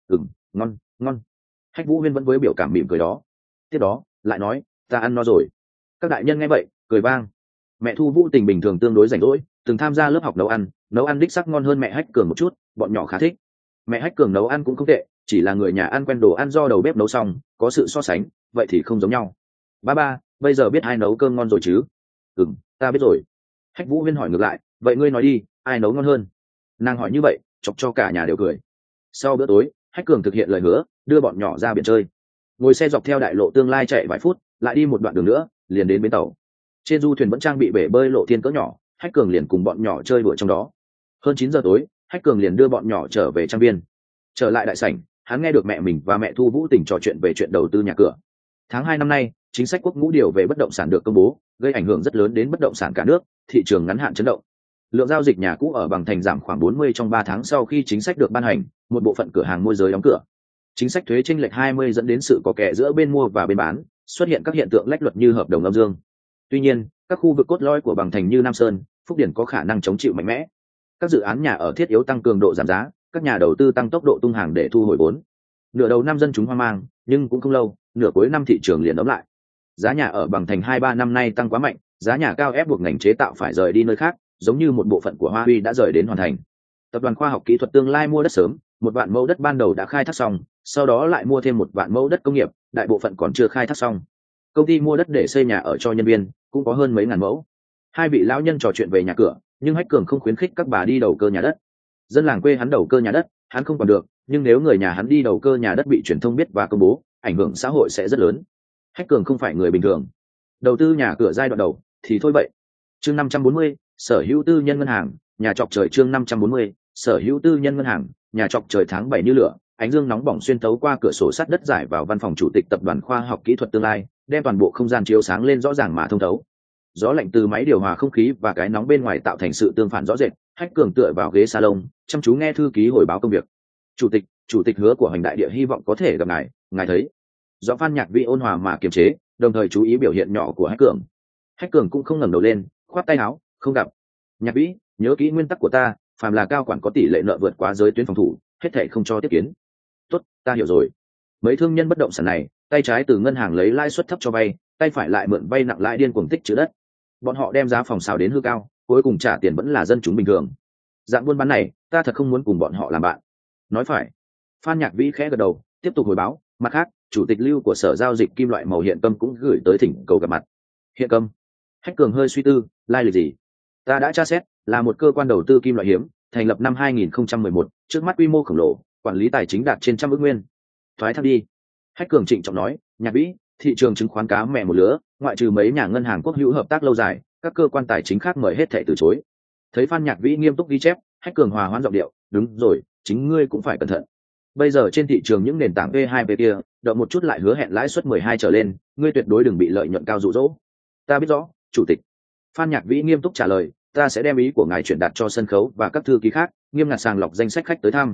Ngon. Hách Vũ Huyên vẫn với biểu cảm mỉm cười đó. Tiếp đó, lại nói, ta ăn no rồi. Các đại nhân nghe vậy, cười vang. Mẹ Thu Vũ Tình bình thường tương đối rảnh rỗi, từng tham gia lớp học nấu ăn đích sắc ngon hơn mẹ Hách Cường một chút, bọn nhỏ khá thích. Mẹ Hách Cường nấu ăn cũng không tệ, chỉ là người nhà ăn quen đồ ăn do đầu bếp nấu xong, có sự so sánh, vậy thì không giống nhau. Ba, bây giờ biết ai nấu cơm ngon rồi chứ? Ta biết rồi. Hách Vũ Huyên hỏi ngược lại, vậy ngươi nói đi, ai nấu ngon hơn? Nàng hỏi như vậy, chọc cho cả nhà đều cười. Sau bữa tối, Hách Cường thực hiện lời hứa, đưa bọn nhỏ ra biển chơi. Ngồi xe dọc theo đại lộ tương lai chạy vài phút, lại đi một đoạn đường nữa, liền đến bến tàu. Trên du thuyền vẫn trang bị bể bơi lộ thiên cỡ nhỏ, Hách Cường liền cùng bọn nhỏ chơi đùa trong đó. Hơn 9 giờ tối, Hách Cường liền đưa bọn nhỏ trở về trang viên. Trở lại đại sảnh, hắn nghe được mẹ mình và mẹ Thu Vũ Tình trò chuyện về chuyện đầu tư nhà cửa. Tháng 2 năm nay, chính sách quốc ngũ điều về bất động sản được công bố, gây ảnh hưởng rất lớn đến bất động sản cả nước, thị trường ngắn hạn chấn động. Lượng giao dịch nhà cũ ở Bằng Thành giảm khoảng 40 trong 3 tháng sau khi chính sách được ban hành, một bộ phận cửa hàng môi giới đóng cửa. Chính sách thuế chênh lệch 20 dẫn đến sự có kè giữa bên mua và bên bán, xuất hiện các hiện tượng lách luật như hợp đồng âm dương. Tuy nhiên, các khu vực cốt lõi của Bằng Thành như Nam Sơn, Phúc Điển có khả năng chống chịu mạnh mẽ. Các dự án nhà ở thiết yếu tăng cường độ giảm giá, các nhà đầu tư tăng tốc độ tung hàng để thu hồi vốn. Nửa đầu năm dân chúng hoang mang, nhưng cũng không lâu, nửa cuối năm thị trường liền ấm lại. Giá nhà ở Bằng Thành 2-3 năm nay tăng quá mạnh, giá nhà cao ép buộc ngành chế tạo phải rời đi nơi khác, giống như một bộ phận của Hoa Huy đã rời đến hoàn thành. Tập đoàn khoa học kỹ thuật tương lai mua đất sớm, 1 vạn mẫu đất ban đầu đã khai thác xong, sau đó lại mua thêm 1 vạn mẫu đất công nghiệp, đại bộ phận còn chưa khai thác xong. Công ty mua đất để xây nhà ở cho nhân viên, cũng có hơn mấy ngàn mẫu. Hai vị lão nhân trò chuyện về nhà cửa, nhưng Hách Cường không khuyến khích các bà đi đầu cơ nhà đất. Dân làng quê hắn đầu cơ nhà đất, hắn không còn được, nhưng nếu người nhà hắn đi đầu cơ nhà đất bị truyền thông biết và công bố, ảnh hưởng xã hội sẽ rất lớn. Hách Cường không phải người bình thường. Đầu tư nhà cửa giai đoạn đầu thì thôi vậy. Chương 540, sở hữu tư nhân ngân hàng, nhà trọc trời. Chương 540, sở hữu tư nhân ngân hàng, nhà trọc trời. Tháng 7 như lửa, ánh dương nóng bỏng xuyên tấu qua cửa sổ sắt đất rải vào văn phòng chủ tịch tập đoàn khoa học kỹ thuật Tương Lai, đem toàn bộ không gian chiếu sáng lên rõ ràng mà thông thấu. Gió lạnh từ máy điều hòa không khí và cái nóng bên ngoài tạo thành sự tương phản rõ rệt. Hách Cường tựa vào ghế salon, chăm chú nghe thư ký hồi báo công việc. Chủ tịch hứa của Hoành Đại Địa hy vọng có thể gặp ngài thấy. Giọng Phan Nhạc Vĩ ôn hòa mà kiềm chế, đồng thời chú ý biểu hiện nhỏ của Hách Cường. Hách Cường cũng không ngẩng đầu lên, khoát tay áo, không gặp. Nhạc Vĩ, nhớ kỹ nguyên tắc của ta, phàm là cao quản có tỷ lệ nợ vượt quá giới tuyến phòng thủ, hết thảy không cho tiếp kiến. Tốt, ta hiểu rồi. Mấy thương nhân bất động sản này, tay trái từ ngân hàng lấy lãi suất thấp cho vay, tay phải lại mượn vay nặng lãi điên cuồng tích trữ đất. Bọn họ đem giá phòng xào đến hư cao, cuối cùng trả tiền vẫn là dân chúng bình thường. Dạng buôn bán này, ta thật không muốn cùng bọn họ làm bạn. Nói phải. Phan Nhạc Vĩ khẽ gật đầu, tiếp tục hồi báo. Mặt khác, chủ tịch lưu của sở giao dịch kim loại màu hiện câm cũng gửi tới thỉnh cầu gặp mặt. Hiện câm? Hách Cường hơi suy tư, lai lịch gì? Ta đã tra xét, là một cơ quan đầu tư kim loại hiếm, thành lập năm 2011, trước mắt quy mô khổng lồ, quản lý tài chính đạt trên 100 ức nguyên. Thoái thác đi. Hách Cường trịnh trọng nói. Nhạc Vĩ, thị trường chứng khoán cá mẹ một lứa, ngoại trừ mấy nhà ngân hàng quốc hữu hợp tác lâu dài, các cơ quan tài chính khác mời hết thảy từ chối. Thấy Phan Nhạc Vĩ nghiêm túc ghi chép, Hách Cường hòa hoãn giọng điệu. Đúng rồi, chính ngươi cũng phải cẩn thận. Bây giờ trên thị trường những nền tảng V2P kia, động một chút lại hứa hẹn lãi suất 12 trở lên, ngươi tuyệt đối đừng bị lợi nhuận cao dụ dỗ. Ta biết rõ, chủ tịch. Phan Nhạc Vĩ nghiêm túc trả lời, ta sẽ đem ý của ngài chuyển đạt cho sân khấu và các thư ký khác, nghiêm ngặt sàng lọc danh sách khách tới thăm.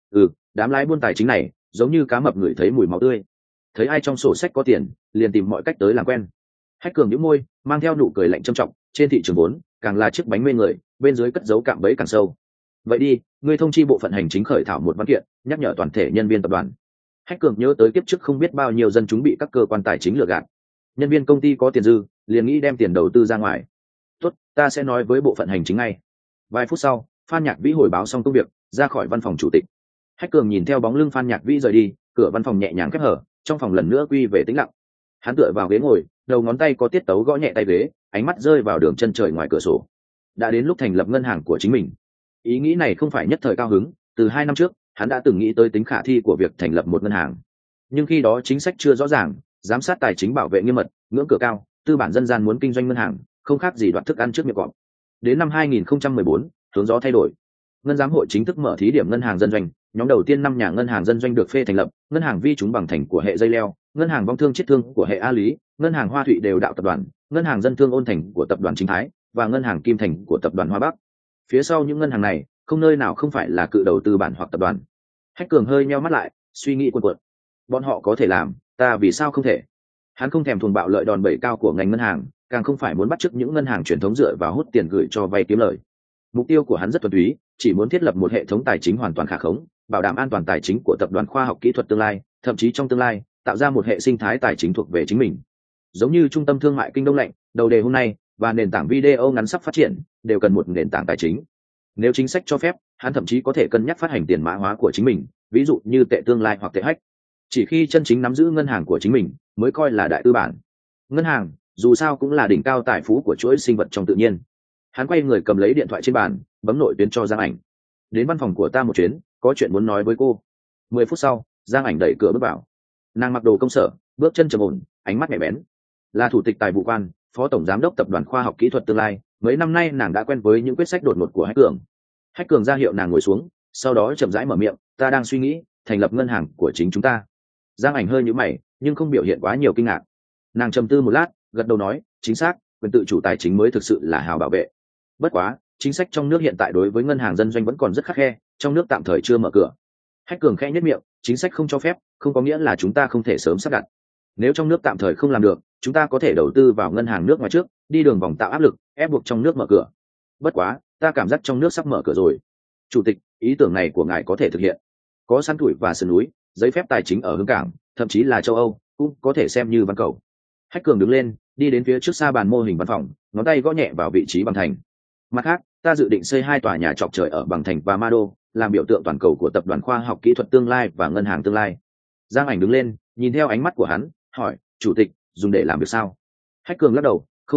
Đám lái buôn tài chính này, giống như cá mập ngửi thấy mùi máu tươi. Thấy ai trong sổ sách có tiền, liền tìm mọi cách tới làm quen. Hách Cường nhếch môi, mang theo nụ cười lạnh trầm trọng, trên thị trường vốn, càng là chiếc bánh mê người, bên dưới cất giấu cạm bẫy càng sâu. Vậy đi, ngươi thông chi bộ phận hành chính khởi thảo một văn kiện, nhắc nhở toàn thể nhân viên tập đoàn. Hách Cường nhớ tới kiếp trước không biết bao nhiêu dân chúng bị các cơ quan tài chính lừa gạt. Nhân viên công ty có tiền dư, liền nghĩ đem tiền đầu tư ra ngoài. Tốt, ta sẽ nói với bộ phận hành chính ngay. Vài phút sau, Phan Nhạc Vĩ hồi báo xong công việc, ra khỏi văn phòng chủ tịch. Hách Cường nhìn theo bóng lưng Phan Nhạc Vĩ rời đi, cửa văn phòng nhẹ nhàng khép hở, trong phòng lần nữa quy về tĩnh lặng. Hắn tựa vào ghế ngồi, đầu ngón tay có tiết tấu gõ nhẹ tay ghế, ánh mắt rơi vào đường chân trời ngoài cửa sổ. Đã đến lúc thành lập ngân hàng của chính mình. Ý nghĩ này không phải nhất thời cao hứng, từ 2 năm trước, hắn đã từng nghĩ tới tính khả thi của việc thành lập một ngân hàng. Nhưng khi đó chính sách chưa rõ ràng, giám sát tài chính bảo vệ nghiêm mật, ngưỡng cửa cao, tư bản dân gian muốn kinh doanh ngân hàng, không khác gì đoạt thức ăn trước miệng cọp. Đến năm 2014, hướng gió thay đổi. Ngân giám hội chính thức mở thí điểm ngân hàng dân doanh, nhóm đầu tiên 5 nhà ngân hàng dân doanh được phê thành lập, ngân hàng vi chúng bằng thành của hệ dây leo, ngân hàng vong thương chiết thương của hệ A Lý, ngân hàng Hoa Thụy đều đạo tập đoàn, ngân hàng dân thương ôn thành của tập đoàn Chính Thái và ngân hàng Kim Thành của tập đoàn Hoa Bắc. Phía sau những ngân hàng này, không nơi nào không phải là cự đầu tư bản hoặc tập đoàn. Hách Cường hơi nheo mắt lại, suy nghĩ cuồn cuộn. Bọn họ có thể làm, ta vì sao không thể? Hắn không thèm thuần bạo lợi đòn bẩy cao của ngành ngân hàng, càng không phải muốn bắt chước những ngân hàng truyền thống dựa vào hút tiền gửi cho vay kiếm lời. Mục tiêu của hắn rất thuần túy, chỉ muốn thiết lập một hệ thống tài chính hoàn toàn khả khống, bảo đảm an toàn tài chính của tập đoàn khoa học kỹ thuật Tương Lai, thậm chí trong tương lai, tạo ra một hệ sinh thái tài chính thuộc về chính mình. Giống như trung tâm thương mại Kinh Đông lạnh, đầu đề hôm nay và nền tảng video ngắn sắp phát triển, đều cần một nền tảng tài chính. Nếu chính sách cho phép, hắn thậm chí có thể cân nhắc phát hành tiền mã hóa của chính mình, ví dụ như tệ Tương Lai hoặc tệ Hách. Chỉ khi chân chính nắm giữ ngân hàng của chính mình, mới coi là đại tư bản. Ngân hàng, dù sao cũng là đỉnh cao tài phú của chuỗi sinh vật trong tự nhiên. Hắn quay người cầm lấy điện thoại trên bàn, bấm nội tuyến cho Giang Ảnh. Đến văn phòng của ta một chuyến, có chuyện muốn nói với cô. 10 phút sau, Giang Ảnh đẩy cửa bước vào. Nàng mặc đồ công sở, bước chân trầm ổn, ánh mắt nhạy bén. Là thủ tịch tài vụ quan, phó tổng giám đốc tập đoàn khoa học kỹ thuật Tương Lai, mấy năm nay nàng đã quen với những quyết sách đột ngột của Hách Cường. Hách Cường ra hiệu nàng ngồi xuống, sau đó chậm rãi mở miệng, ta đang suy nghĩ thành lập ngân hàng của chính chúng ta. Giang Ảnh hơi nhíu mày, nhưng không biểu hiện quá nhiều kinh ngạc. Nàng trầm tư một lát, gật đầu nói, chính xác, quyền tự chủ tài chính mới thực sự là hào bảo vệ. Bất quá, chính sách trong nước hiện tại đối với ngân hàng dân doanh vẫn còn rất khắt khe, trong nước tạm thời chưa mở cửa. Hách Cường khẽ nhất miệng, chính sách không cho phép, không có nghĩa là chúng ta không thể sớm sắp đặt. Nếu trong nước tạm thời không làm được, chúng ta có thể đầu tư vào ngân hàng nước ngoài trước, đi đường vòng tạo áp lực, ép buộc trong nước mở cửa. Bất quá, ta cảm giác trong nước sắp mở cửa rồi. Chủ tịch, ý tưởng này của ngài có thể thực hiện. Có săn tuổi và sườn núi, giấy phép tài chính ở hướng cảng, thậm chí là châu Âu, cũng có thể xem như văn cầu. Hách Cường đứng lên, đi đến phía trước xa bàn mô hình văn phòng, ngón tay gõ nhẹ vào vị trí bằng thành. Mặt khác, ta dự định xây 2 tòa nhà chọc trời ở Bằng Thành và Ma Đô, làm biểu tượng toàn cầu của tập đoàn khoa học kỹ thuật Tương Lai và ngân hàng Tương Lai. Giang Ảnh đứng lên, nhìn theo ánh mắt của hắn, hỏi, chủ tịch, dùng để làm việc sao? Hách Cường lắc đầu, không phải,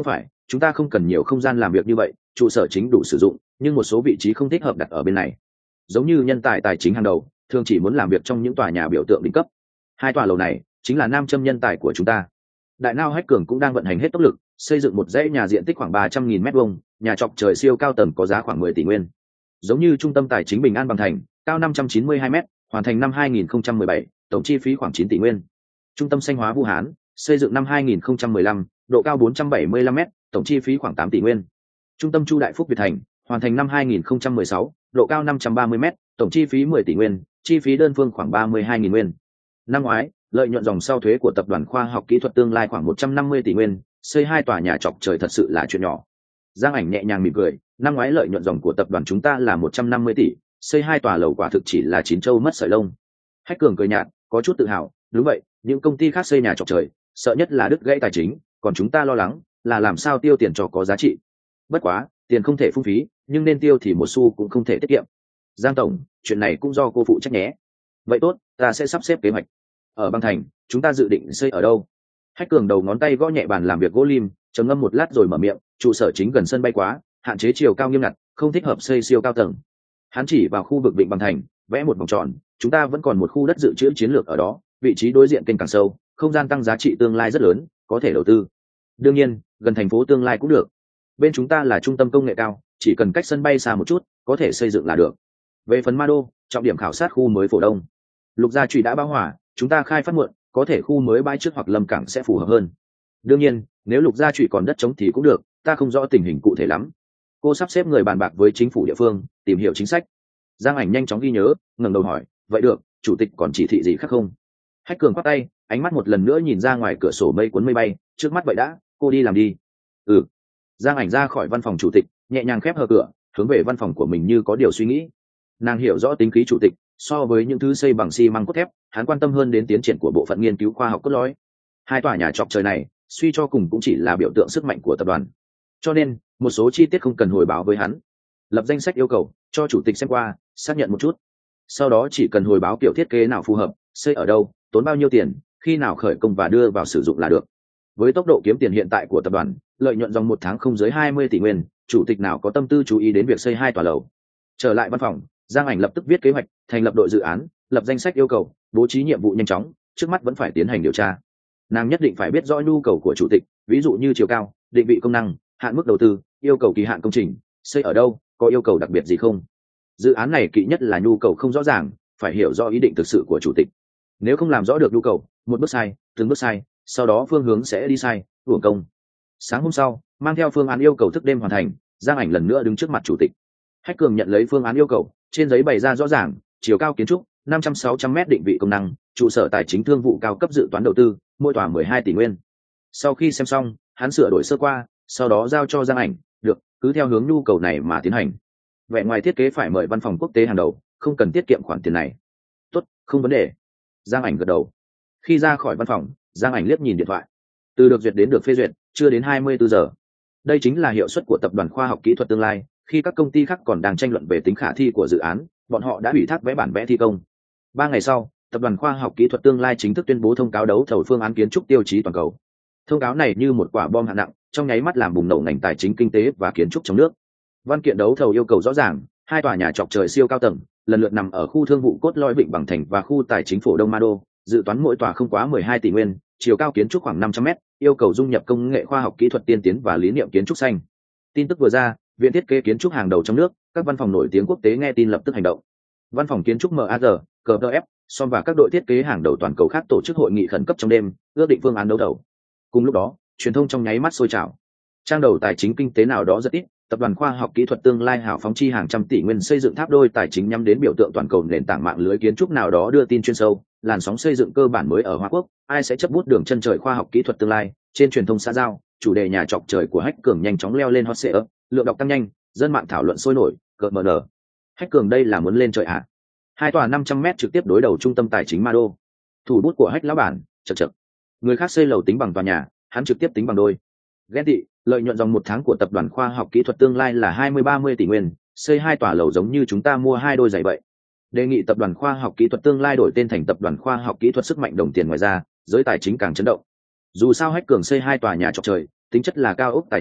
chúng ta không cần nhiều không gian làm việc như vậy, trụ sở chính đủ sử dụng, nhưng một số vị trí không thích hợp đặt ở bên này. Giống như nhân tài tài chính hàng đầu thường chỉ muốn làm việc trong những tòa nhà biểu tượng đỉnh cấp. Hai tòa lầu này chính là nam châm nhân tài của chúng ta. Đại Nao Hách Cường cũng đang vận hành hết tốc lực, xây dựng một dãy nhà diện tích khoảng 300.000 m2, nhà chọc trời siêu cao tầng có giá khoảng 10 tỷ nguyên. Giống như trung tâm tài chính Bình An Bằng Thành, cao 592 m, hoàn thành năm 2017, tổng chi phí khoảng 9 tỷ nguyên. Trung tâm Xanh Hóa Vũ Hán, xây dựng năm 2015, độ cao 475 m, tổng chi phí khoảng 8 tỷ nguyên. Trung tâm Chu Đại Phúc Việt Thành, hoàn thành năm 2016, độ cao 530 m, tổng chi phí 10 tỷ nguyên, chi phí đơn phương khoảng 32.000 nguyên. Năm ngoái, lợi nhuận dòng sau thuế của tập đoàn khoa học kỹ thuật tương lai khoảng 150 tỷ nguyên, xây 2 tòa nhà chọc trời thật sự là chuyện nhỏ. Giang Ảnh nhẹ nhàng mỉm cười, năm ngoái lợi nhuận dòng của tập đoàn chúng ta là 150 tỷ, xây 2 tòa lầu quả thực chỉ là chín châu mất sợi lông. Hách Cường cười nhạt, có chút tự hào, đúng vậy, những công ty khác xây nhà chọc trời, sợ nhất là đứt gãy tài chính, còn chúng ta lo lắng là làm sao tiêu tiền cho có giá trị. Bất quá, tiền không thể phung phí, nhưng nên tiêu thì một xu cũng không thể tiết kiệm. Giang tổng, chuyện này cũng do cô phụ trách nhé. Vậy tốt, ta sẽ sắp xếp kế hoạch. Ở Băng Thành, chúng ta dự định xây ở đâu? Hách Cường đầu ngón tay gõ nhẹ bàn làm việc gỗ lim, trầm ngâm một lát rồi mở miệng, trụ sở chính gần sân bay quá, hạn chế chiều cao nghiêm ngặt, không thích hợp xây siêu cao tầng. Hắn chỉ vào khu vực Vịnh Băng Thành, vẽ một vòng tròn, chúng ta vẫn còn một khu đất dự trữ chiến lược ở đó, vị trí đối diện kênh càng sâu, không gian tăng giá trị tương lai rất lớn, có thể đầu tư. Đương nhiên, gần thành phố tương lai cũng được. Bên chúng ta là trung tâm công nghệ cao, chỉ cần cách sân bay xa một chút, có thể xây dựng là được. Về phần Ma Đô, trọng điểm khảo sát khu mới Phổ Đông. Lục Gia Trụy đã báo hỏa, chúng ta khai phát muộn, có thể khu mới bãi trước hoặc Lâm Cảng sẽ phù hợp hơn. Đương nhiên, nếu Lục Gia Trụy còn đất trống thì cũng được, ta không rõ tình hình cụ thể lắm. Cô sắp xếp người bàn bạc với chính phủ địa phương, tìm hiểu chính sách. Giang Ảnh nhanh chóng ghi nhớ, ngẩng đầu hỏi, vậy được, chủ tịch còn chỉ thị gì khác không? Hách Cường quát tay, ánh mắt một lần nữa nhìn ra ngoài cửa sổ mây cuốn mây bay, trước mắt vậy đã, cô đi làm đi. Ừ. Giang Ảnh ra khỏi văn phòng chủ tịch, nhẹ nhàng khép hờ cửa, hướng về văn phòng của mình như có điều suy nghĩ. Nàng hiểu rõ tính khí chủ tịch, so với những thứ xây bằng xi măng cốt thép, hắn quan tâm hơn đến tiến triển của bộ phận nghiên cứu khoa học cốt lõi. 2 tòa nhà chọc trời này, suy cho cùng cũng chỉ là biểu tượng sức mạnh của tập đoàn. Cho nên, một số chi tiết không cần hồi báo với hắn. Lập danh sách yêu cầu, cho chủ tịch xem qua, xác nhận một chút. Sau đó chỉ cần hồi báo kiểu thiết kế nào phù hợp, xây ở đâu, tốn bao nhiêu tiền, khi nào khởi công và đưa vào sử dụng là được. Với tốc độ kiếm tiền hiện tại của tập đoàn, lợi nhuận dòng một tháng không dưới 20 tỷ nguyên, chủ tịch nào có tâm tư chú ý đến việc xây 2 tòa lầu. Trở lại văn phòng, Giang Ảnh lập tức viết kế hoạch, thành lập đội dự án, lập danh sách yêu cầu, bố trí nhiệm vụ nhanh chóng, trước mắt vẫn phải tiến hành điều tra. Nàng nhất định phải biết rõ nhu cầu của chủ tịch, ví dụ như chiều cao, định vị công năng, hạn mức đầu tư, yêu cầu kỳ hạn công trình, xây ở đâu, có yêu cầu đặc biệt gì không. Dự án này kỵ nhất là nhu cầu không rõ ràng, phải hiểu rõ ý định thực sự của chủ tịch. Nếu không làm rõ được nhu cầu, một bước sai, từng bước sai, sau đó phương hướng sẽ đi sai, uổng công. Sáng hôm sau, mang theo phương án yêu cầu thức đêm hoàn thành, Giang Ảnh lần nữa đứng trước mặt chủ tịch. Hách Cường nhận lấy phương án yêu cầu, trên giấy bày ra rõ ràng, chiều cao kiến trúc 500-600 m, định vị công năng, trụ sở tài chính thương vụ cao cấp, dự toán đầu tư mỗi tòa 12 tỷ nguyên. Sau khi xem xong, hắn sửa đổi sơ qua, sau đó giao cho Giang Ảnh, được, cứ theo hướng nhu cầu này mà tiến hành. Vẻ ngoài thiết kế phải mời văn phòng quốc tế hàng đầu, không cần tiết kiệm khoản tiền này. Tốt, không vấn đề. Giang Ảnh gật đầu. Khi ra khỏi văn phòng, Giang Ảnh liếc nhìn điện thoại. Từ được duyệt đến được phê duyệt, chưa đến 24 giờ. Đây chính là hiệu suất của tập đoàn khoa học kỹ thuật tương lai. Khi các công ty khác còn đang tranh luận về tính khả thi của dự án, bọn họ đã ủy thác vẽ bản vẽ thi công. 3 ngày sau, tập đoàn khoa học kỹ thuật tương lai chính thức tuyên bố thông cáo đấu thầu phương án kiến trúc tiêu chí toàn cầu. Thông cáo này như một quả bom hạng nặng, trong nháy mắt làm bùng nổ ngành tài chính kinh tế và kiến trúc trong nước. Văn kiện đấu thầu yêu cầu rõ ràng, 2 tòa nhà chọc trời siêu cao tầng, lần lượt nằm ở khu thương vụ cốt lõi Vịnh Bằng Thành và khu tài chính Phổ Đông Ma Đô, dự toán mỗi tòa không quá 12 tỷ nguyên, chiều cao kiến trúc khoảng 500 m, yêu cầu dung nhập công nghệ khoa học kỹ thuật tiên tiến và lý niệm kiến trúc xanh. Tin tức vừa ra, viện thiết kế kiến trúc hàng đầu trong nước, các văn phòng nổi tiếng quốc tế nghe tin lập tức hành động. Văn phòng kiến trúc MAG, CFF, SOM và các đội thiết kế hàng đầu toàn cầu khác tổ chức hội nghị khẩn cấp trong đêm, ước định phương án đấu thầu. Cùng lúc đó, truyền thông trong nháy mắt sôi trào. Trang đầu tài chính kinh tế nào đó rất ít, tập đoàn khoa học kỹ thuật tương lai hào phóng chi hàng trăm tỷ nguyên xây dựng tháp đôi tài chính nhắm đến biểu tượng toàn cầu nền tảng mạng lưới kiến trúc nào đó đưa tin chuyên sâu, làn sóng xây dựng cơ bản mới ở Hoa Quốc, ai sẽ chấp bút đường chân trời khoa học kỹ thuật tương lai. Trên truyền thông xã giao, chủ đề nhà chọc trời của Hách Cường nhanh chóng leo lên hot search, lượng đọc tăng nhanh, dân mạng thảo luận sôi nổi, cợt mờ nở. Hách Cường đây là muốn lên trời ạ? 2 tòa 500 m trực tiếp đối đầu trung tâm tài chính Ma Đô. Thủ bút của Hách lão bản, chậc chậc. Người khác xây lầu tính bằng tòa nhà, hắn trực tiếp tính bằng đôi. Ghen tị, lợi nhuận dòng một tháng của tập đoàn khoa học kỹ thuật tương lai là 20-30 tỷ nguyên, xây 2 tòa lầu giống như chúng ta mua 2 đôi giày vậy. Đề nghị tập đoàn khoa học kỹ thuật tương lai đổi tên thành tập đoàn khoa học kỹ thuật sức mạnh đồng tiền. Ngoài ra, giới tài chính càng chấn động. Dù sao Hách Cường xây 2 tòa nhà chọc trời, tính chất là cao ốc tài chính,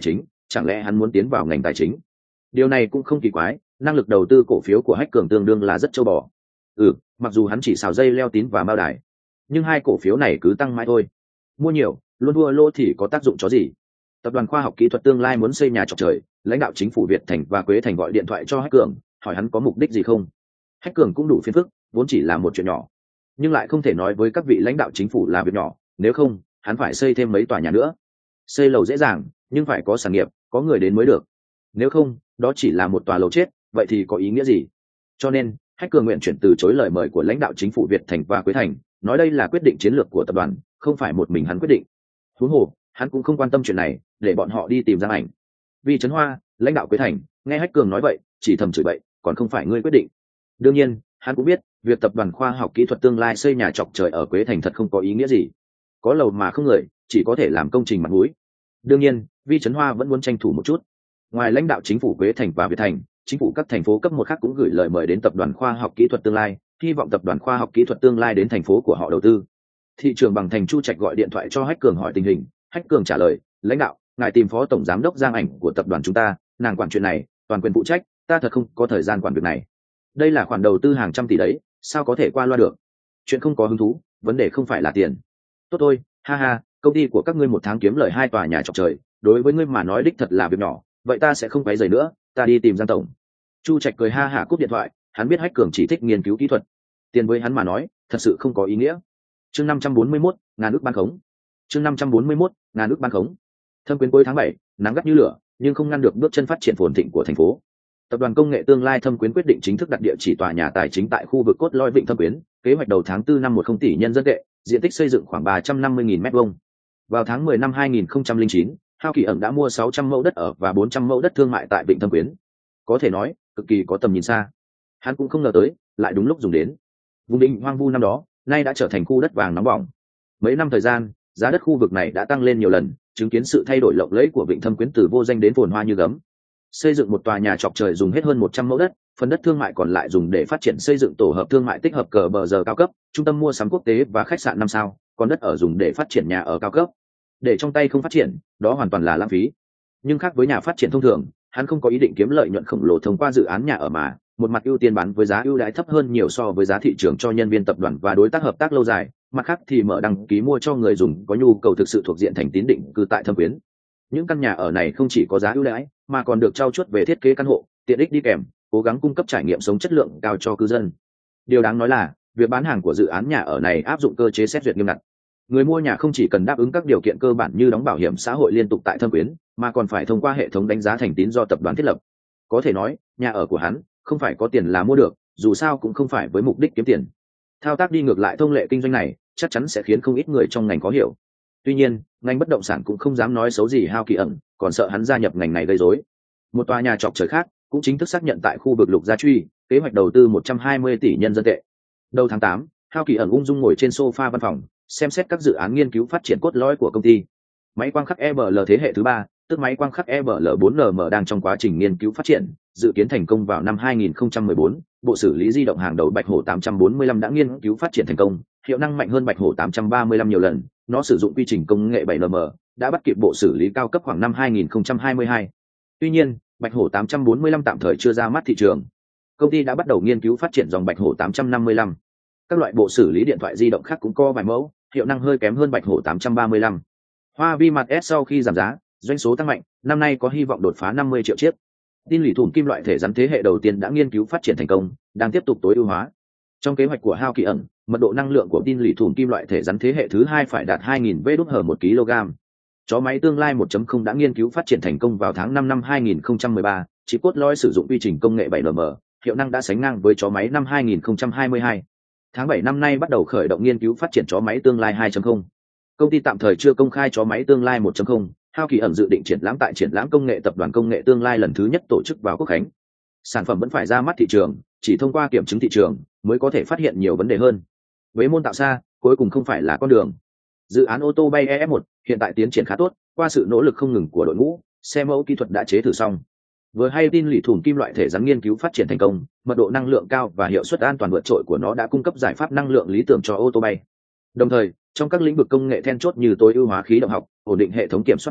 chẳng lẽ hắn muốn tiến vào ngành tài chính? Điều này cũng không kỳ quái, năng lực đầu tư cổ phiếu của Hách Cường tương đương là rất châu bò. Mặc dù hắn chỉ xào dây leo tín và mao đài, nhưng hai cổ phiếu này cứ tăng mãi thôi. Mua nhiều luôn thua lỗ thì có tác dụng chó gì? Tập đoàn Khoa học Kỹ thuật Tương Lai muốn xây nhà chọc trời, lãnh đạo chính phủ Việt Thành và Quế Thành gọi điện thoại cho Hách Cường, hỏi hắn có mục đích gì không. Hách Cường cũng đủ phiền phức, vốn chỉ là một chuyện nhỏ, nhưng lại không thể nói với các vị lãnh đạo chính phủ là việc nhỏ, nếu không hắn phải xây thêm mấy tòa nhà nữa. Xây lầu dễ dàng, nhưng phải có sản nghiệp, có người đến mới được, nếu không đó chỉ là một tòa lầu chết, vậy thì có ý nghĩa gì? Cho nên Hách Cường nguyện chuyển từ chối lời mời của lãnh đạo chính phủ Việt Thành và Quế Thành, nói đây là quyết định chiến lược của tập đoàn, không phải một mình hắn quyết định. Huống hồ hắn cũng không quan tâm chuyện này, để bọn họ đi tìm Giang Ảnh. Vì Trấn Hoa, lãnh đạo Quế Thành, nghe Hách Cường nói vậy chỉ thầm chửi bậy, còn không phải ngươi quyết định. Đương nhiên hắn cũng biết việc tập đoàn Khoa học Kỹ thuật Tương Lai xây nhà chọc trời ở Quế Thành thật không có ý nghĩa gì, có lầu mà không người, chỉ có thể làm công trình mặt mũi. Đương nhiên Vi Trấn Hoa vẫn muốn tranh thủ một chút. Ngoài lãnh đạo chính phủ Quế Thành và Việt Thành, chính phủ các thành phố cấp một khác cũng gửi lời mời đến tập đoàn Khoa học Kỹ thuật Tương Lai, hy vọng tập đoàn Khoa học Kỹ thuật Tương Lai đến thành phố của họ đầu tư. Thị trưởng Bằng Thành Chu Trạch gọi điện thoại cho Hách Cường hỏi tình hình. Hách Cường trả lời, lãnh đạo, ngài tìm phó tổng giám đốc Giang Ảnh của tập đoàn chúng ta, nàng quản chuyện này, toàn quyền phụ trách, ta thật không có thời gian quản việc này. Đây là khoản đầu tư hàng trăm tỷ đấy, sao có thể qua loa được? Chuyện không có hứng thú, vấn đề không phải là tiền. Tốt thôi, ha ha, công ty của các ngươi một tháng kiếm lời 2 tòa nhà chọc trời, đối với ngươi mà nói đích thật là việc nhỏ, vậy ta sẽ không quấy rầy nữa, ta đi tìm Giang tổng. Chu Trạch cười ha hả cúp điện thoại, hắn biết Hách Cường chỉ thích nghiên cứu kỹ thuật, tiền với hắn mà nói thật sự không có ý nghĩa. Chương 541, ngàn ước ban khống. Chương 541, ngàn ước ban khống. Thâm quyến cuối tháng 7, nắng gắt như lửa, nhưng không ngăn được bước chân phát triển phồn thịnh của thành phố. Tập đoàn Công nghệ Tương Lai Thâm Quyến quyết định chính thức đặt địa chỉ tòa nhà tài chính tại khu vực cốt lõi Vịnh Thâm Quyến, kế hoạch đầu tháng 4 năm 10 tỷ nhân dân tệ, diện tích xây dựng khoảng 350.000 m². Vào tháng 10 năm 2009, Hao Kỳ ẩn đã mua 600 mẫu đất ở và 400 mẫu đất thương mại tại Vịnh Thâm Quyến. Có thể nói, cực kỳ có tầm nhìn xa. Hắn cũng không ngờ tới, lại đúng lúc dùng đến. Vùng định hoang vu năm đó, nay đã trở thành khu đất vàng nóng bỏng. Mấy năm thời gian, giá đất khu vực này đã tăng lên nhiều lần, chứng kiến sự thay đổi lộng lẫy của Vịnh Thâm Quyến từ vô danh đến phồn hoa như gấm. Xây dựng một tòa nhà chọc trời dùng hết hơn 100 mẫu đất, phần đất thương mại còn lại dùng để phát triển xây dựng tổ hợp thương mại tích hợp cờ bờ giờ cao cấp, trung tâm mua sắm quốc tế và khách sạn 5 sao, còn đất ở dùng để phát triển nhà ở cao cấp. Để trong tay không phát triển, đó hoàn toàn là lãng phí. Nhưng khác với nhà phát triển thông thường, hắn không có ý định kiếm lợi nhuận khổng lồ thông qua dự án nhà ở mà, một mặt ưu tiên bán với giá ưu đãi thấp hơn nhiều so với giá thị trường cho nhân viên tập đoàn và đối tác hợp tác lâu dài, mặt khác thì mở đăng ký mua cho người dùng có nhu cầu thực sự thuộc diện thành tín định cư tại Thâm Quyến. Những căn nhà ở này không chỉ có giá ưu đãi, mà còn được trau chuốt về thiết kế căn hộ, tiện ích đi kèm, cố gắng cung cấp trải nghiệm sống chất lượng cao cho cư dân. Điều đáng nói là, việc bán hàng của dự án nhà ở này áp dụng cơ chế xét duyệt nghiêm ngặt. Người mua nhà không chỉ cần đáp ứng các điều kiện cơ bản như đóng bảo hiểm xã hội liên tục tại Thâm Quyến, mà còn phải thông qua hệ thống đánh giá thành tín do tập đoàn thiết lập. Có thể nói, nhà ở của hắn không phải có tiền là mua được, dù sao cũng không phải với mục đích kiếm tiền. Thao tác đi ngược lại thông lệ kinh doanh này, chắc chắn sẽ khiến không ít người trong ngành khó hiểu. Tuy nhiên, ngành bất động sản cũng không dám nói xấu gì Hao Kỳ ẩn, còn sợ hắn gia nhập ngành này gây rối. Một tòa nhà chọc trời khác cũng chính thức xác nhận tại khu vực Lục Gia Truy, kế hoạch đầu tư 120 tỷ nhân dân tệ. Đầu tháng 8, Hao Kỳ ẩn ung dung ngồi trên sofa văn phòng, xem xét các dự án nghiên cứu phát triển cốt lõi của công ty. Máy quang khắc EBL thế hệ thứ 3, tức máy quang khắc EBL4NM đang trong quá trình nghiên cứu phát triển, dự kiến thành công vào năm 2014. Bộ xử lý di động hàng đầu Bạch Hổ 845 đã nghiên cứu phát triển thành công, hiệu năng mạnh hơn Bạch Hổ 835 nhiều lần, nó sử dụng quy trình công nghệ 7nm, đã bắt kịp bộ xử lý cao cấp khoảng năm 2022. Tuy nhiên, Bạch Hổ 845 tạm thời chưa ra mắt thị trường. Công ty đã bắt đầu nghiên cứu phát triển dòng Bạch Hổ 855. Các loại bộ xử lý điện thoại di động khác cũng có vài mẫu, hiệu năng hơi kém hơn Bạch Hổ 835. Hoa vi mặt S sau khi giảm giá, doanh số tăng mạnh, năm nay có hy vọng đột phá 50 triệu chiếc. Tin lỷ thủm kim loại thể rắn thế hệ đầu tiên đã nghiên cứu phát triển thành công, đang tiếp tục tối ưu hóa. Trong kế hoạch của Hao Kỳ ẩn, mật độ năng lượng của tin lỷ thủm kim loại thể rắn thế hệ thứ 2 phải đạt 2000 V/1 kg. Chó máy tương lai 1.0 đã nghiên cứu phát triển thành công vào tháng 5 năm 2013, chip cốt lõi sử dụng quy trình công nghệ 7nm, hiệu năng đã sánh ngang với chó máy năm 2022. Tháng 7 năm nay bắt đầu khởi động nghiên cứu phát triển chó máy tương lai 2.0. Công ty tạm thời chưa công khai chó máy tương lai 1.0, Hao Kỳ ẩn dự định triển lãm tại triển lãm công nghệ tập đoàn công nghệ tương lai lần thứ nhất tổ chức vào Quốc Khánh. Sản phẩm vẫn phải ra mắt thị trường, chỉ thông qua kiểm chứng thị trường mới có thể phát hiện nhiều vấn đề hơn. Với môn tạo xa, cuối cùng không phải là con đường. Dự án ô tô bay EF1 hiện tại tiến triển khá tốt, qua sự nỗ lực không ngừng của đội ngũ, xe mẫu kỹ thuật đã chế thử xong. Vừa hay tin lỷ thủm kim loại thể rắn nghiên cứu phát triển thành công, mật độ năng lượng cao và hiệu suất an toàn vượt trội của nó đã cung cấp giải pháp năng lượng lý tưởng cho ô tô bay. Đồng thời, trong các lĩnh vực công nghệ then chốt như tối ưu hóa khí động học, ổn định hệ thống kiểm soát bay,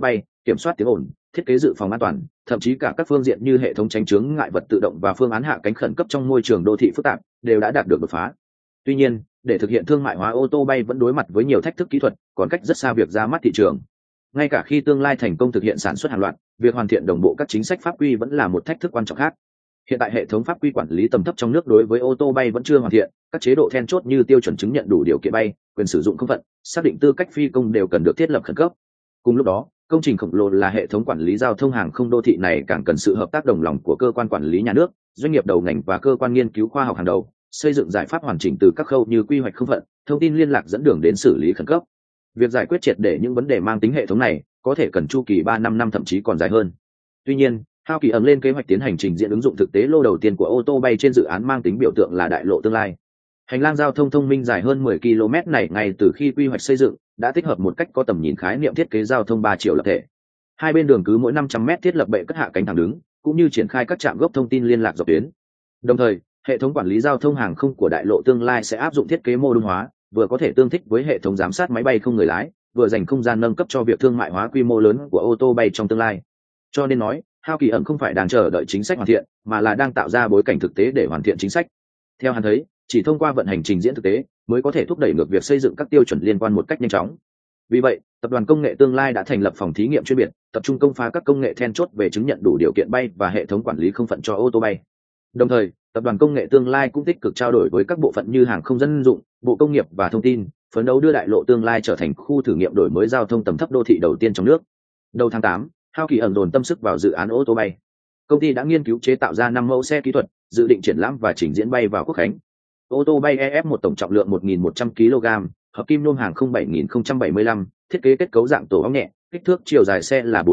kiểm soát tiếng ồn, thiết kế dự phòng an toàn, thậm chí cả các phương diện như hệ thống tránh chướng ngại vật tự động và phương án hạ cánh khẩn cấp trong môi trường đô thị phức tạp đều đã đạt được đột phá. Tuy nhiên, để thực hiện thương mại hóa ô tô bay vẫn đối mặt với nhiều thách thức kỹ thuật, còn cách rất xa việc ra mắt thị trường. Ngay cả khi tương lai thành công thực hiện sản xuất hàng loạt, việc hoàn thiện đồng bộ các chính sách pháp quy vẫn là một thách thức quan trọng khác. Hiện tại hệ thống pháp quy quản lý tầm thấp trong nước đối với ô tô bay vẫn chưa hoàn thiện, các chế độ then chốt như tiêu chuẩn chứng nhận đủ điều kiện bay, quyền sử dụng không phận, xác định tư cách phi công đều cần được thiết lập khẩn cấp. Cùng lúc đó, công trình khổng lồ là hệ thống quản lý giao thông hàng không đô thị này càng cần sự hợp tác đồng lòng của cơ quan quản lý nhà nước, doanh nghiệp đầu ngành và cơ quan nghiên cứu khoa học hàng đầu, xây dựng giải pháp hoàn chỉnh từ các khâu như quy hoạch không phận, thông tin liên lạc dẫn đường đến xử lý khẩn cấp. Việc giải quyết triệt để những vấn đề mang tính hệ thống này có thể cần chu kỳ 3-5 năm thậm chí còn dài hơn. Tuy nhiên, Hao Kỳ ẩn lên kế hoạch tiến hành trình diễn ứng dụng thực tế lô đầu tiên của ô tô bay trên dự án mang tính biểu tượng là đại lộ tương lai. Hành lang giao thông thông minh dài hơn 10 km này ngay từ khi quy hoạch xây dựng đã tích hợp một cách có tầm nhìn khái niệm thiết kế giao thông 3 chiều lập thể. Hai bên đường cứ mỗi 500 m thiết lập bệ cất hạ cánh thẳng đứng, cũng như triển khai các trạm gốc thông tin liên lạc dọc tuyến. Đồng thời, hệ thống quản lý giao thông hàng không của đại lộ tương lai sẽ áp dụng thiết kế mô đun hóa, vừa có thể tương thích với hệ thống giám sát máy bay không người lái, vừa dành không gian nâng cấp cho việc thương mại hóa quy mô lớn của ô tô bay trong tương lai. Cho nên nói, Hao Kỳ ẩn không phải đang chờ đợi chính sách hoàn thiện, mà là đang tạo ra bối cảnh thực tế để hoàn thiện chính sách. Theo hắn thấy, chỉ thông qua vận hành trình diễn thực tế mới có thể thúc đẩy ngược việc xây dựng các tiêu chuẩn liên quan một cách nhanh chóng. Vì vậy, tập đoàn công nghệ tương lai đã thành lập phòng thí nghiệm chuyên biệt, tập trung công phá các công nghệ then chốt về chứng nhận đủ điều kiện bay và hệ thống quản lý không phận cho ô tô bay. Đồng thời, tập đoàn công nghệ tương lai cũng tích cực trao đổi với các bộ phận như hàng không dân dụng, bộ công nghiệp và thông tin, phấn đấu đưa đại lộ tương lai trở thành khu thử nghiệm đổi mới giao thông tầm thấp đô thị đầu tiên trong nước. Đầu tháng 8, Hao Kỳ ẩn dồn tâm sức vào dự án ô tô bay. Công ty đã nghiên cứu chế tạo ra 5 mẫu xe kỹ thuật, dự định triển lãm và trình diễn bay vào Quốc khánh. Ô tô bay EF1 tổng trọng lượng 1.100 kg, hợp kim nhôm hàng không 7075, thiết kế kết cấu dạng tổ ong nhẹ, kích thước chiều dài xe là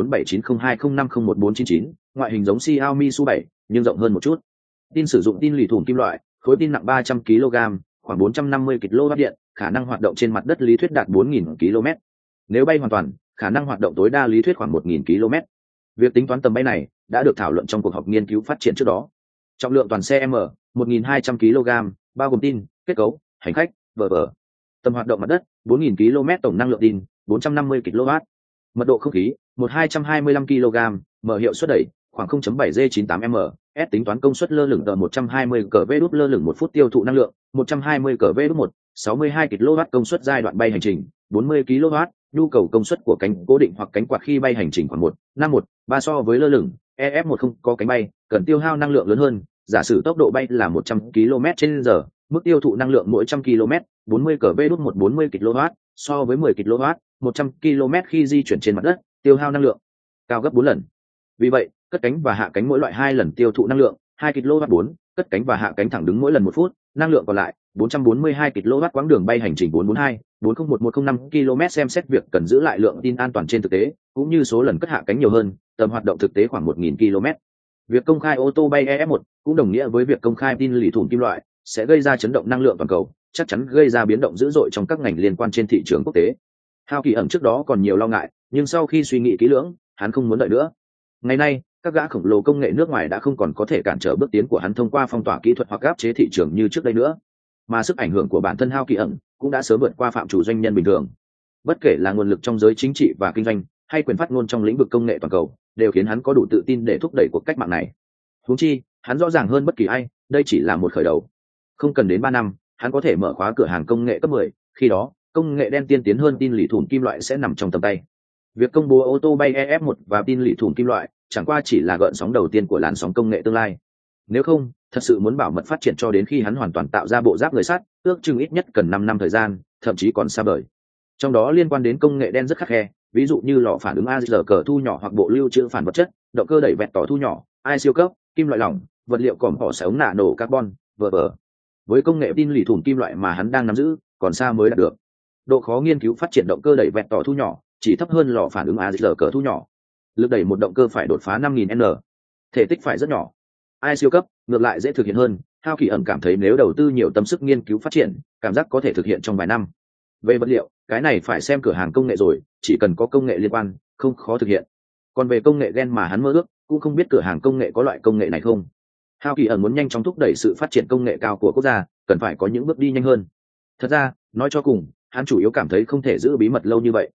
479020501499, ngoại hình giống Xiaomi Su 7 nhưng rộng hơn một chút. Tin sử dụng tin lì thủng kim loại, khối tin nặng 300 kg, khoảng 450 kW điện, khả năng hoạt động trên mặt đất lý thuyết đạt 4000 km. Nếu bay hoàn toàn, khả năng hoạt động tối đa lý thuyết khoảng 1000 km. Việc tính toán tầm bay này đã được thảo luận trong cuộc họp nghiên cứu phát triển trước đó. Trọng lượng toàn xe M 1200 kg, bao gồm tin, kết cấu, hành khách, v.v. Tầm hoạt động mặt đất 4000 km, tổng năng lượng tin 450 kW. Mật độ không khí 1225 kg, mở hiệu suất đẩy khoảng 0.7 G98m. S tính toán công suất lơ lửng tờ 120 kV đút lơ lửng 1 phút tiêu thụ năng lượng 120 kV đút 1, 62 kW công suất giai đoạn bay hành trình 40 kW. Nhu cầu công suất của cánh cố định hoặc cánh quạt khi bay hành trình khoảng 1:3 so với lơ lửng. EF1 không có cánh bay, cần tiêu hao năng lượng lớn hơn. Giả sử tốc độ bay là 100 km/h, mức tiêu thụ năng lượng mỗi 100 km, 40 kV đút 40 kW, so với 10 kW, 100 km khi di chuyển trên mặt đất, tiêu hao năng lượng cao gấp 4 lần. Vì vậy, cất cánh và hạ cánh mỗi loại 2 lần tiêu thụ năng lượng 2 kW4, cất cánh và hạ cánh thẳng đứng mỗi lần 1 phút, năng lượng còn lại 442 kW. Quãng đường bay hành trình 442-401-105 km. Xem xét việc cần giữ lại lượng tin an toàn trên thực tế, cũng như số lần cất hạ cánh nhiều hơn, tầm hoạt động thực tế khoảng 1000 km. Việc công khai ô tô bay EF1 cũng đồng nghĩa với việc công khai tin lì thủng kim loại sẽ gây ra chấn động năng lượng toàn cầu, chắc chắn gây ra biến động dữ dội trong các ngành liên quan trên thị trường quốc tế. Hao Kỳ ẩn trước đó còn nhiều lo ngại, nhưng sau khi suy nghĩ kỹ lưỡng, hắn không muốn đợi nữa. Ngày nay, các gã khổng lồ công nghệ nước ngoài đã không còn có thể cản trở bước tiến của hắn thông qua phong tỏa kỹ thuật hoặc áp chế thị trường như trước đây nữa, mà sức ảnh hưởng của bản thân Hao Kỳ ẩn cũng đã sớm vượt qua phạm chủ doanh nhân bình thường. Bất kể là nguồn lực trong giới chính trị và kinh doanh, hay quyền phát ngôn trong lĩnh vực công nghệ toàn cầu, đều khiến hắn có đủ tự tin để thúc đẩy cuộc cách mạng này. Huống chi, hắn rõ ràng hơn bất kỳ ai, đây chỉ là một khởi đầu. Không cần đến 3 năm, hắn có thể mở khóa cửa hàng công nghệ cấp 10, khi đó, công nghệ đen tiên tiến hơn tin lì thủng kim loại sẽ nằm trong tầm tay. Việc công bố ô tô bay EF1 và tin lì thủng kim loại chẳng qua chỉ là gợn sóng đầu tiên của làn sóng công nghệ tương lai. Nếu không, thật sự muốn bảo mật phát triển cho đến khi hắn hoàn toàn tạo ra bộ giáp người sắt, ước chừng ít nhất cần 5 năm thời gian, thậm chí còn xa vời. Trong đó liên quan đến công nghệ đen rất khắt khe, ví dụ như lò phản ứng AZK thu nhỏ hoặc bộ lưu trữ phản vật chất, động cơ đẩy vẹt tỏ thu nhỏ, ai siêu cấp, kim loại lỏng, vật liệu cỏm họ sẽ ống nạ nổ carbon, v.v. Với công nghệ tin lì thủng kim loại mà hắn đang nắm giữ, còn xa mới đạt được. Độ khó nghiên cứu phát triển động cơ đẩy vẹt tỏ thu nhỏ chỉ thấp hơn lò phản ứng AZK thu nhỏ. Lực đẩy một động cơ phải đột phá 5000N, thể tích phải rất nhỏ. Ai siêu cấp ngược lại dễ thực hiện hơn. Hao Kỳ ẩn cảm thấy nếu đầu tư nhiều tâm sức nghiên cứu phát triển, cảm giác có thể thực hiện trong vài năm. Về vật liệu, cái này phải xem cửa hàng công nghệ rồi, chỉ cần có công nghệ liên quan, không khó thực hiện. Còn về công nghệ gen mà hắn mơ ước, cũng không biết cửa hàng công nghệ có loại công nghệ này không. Hao Kỳ ẩn muốn nhanh chóng thúc đẩy sự phát triển công nghệ cao của quốc gia, cần phải có những bước đi nhanh hơn. Thật ra, nói cho cùng, hắn chủ yếu cảm thấy không thể giữ bí mật lâu như vậy.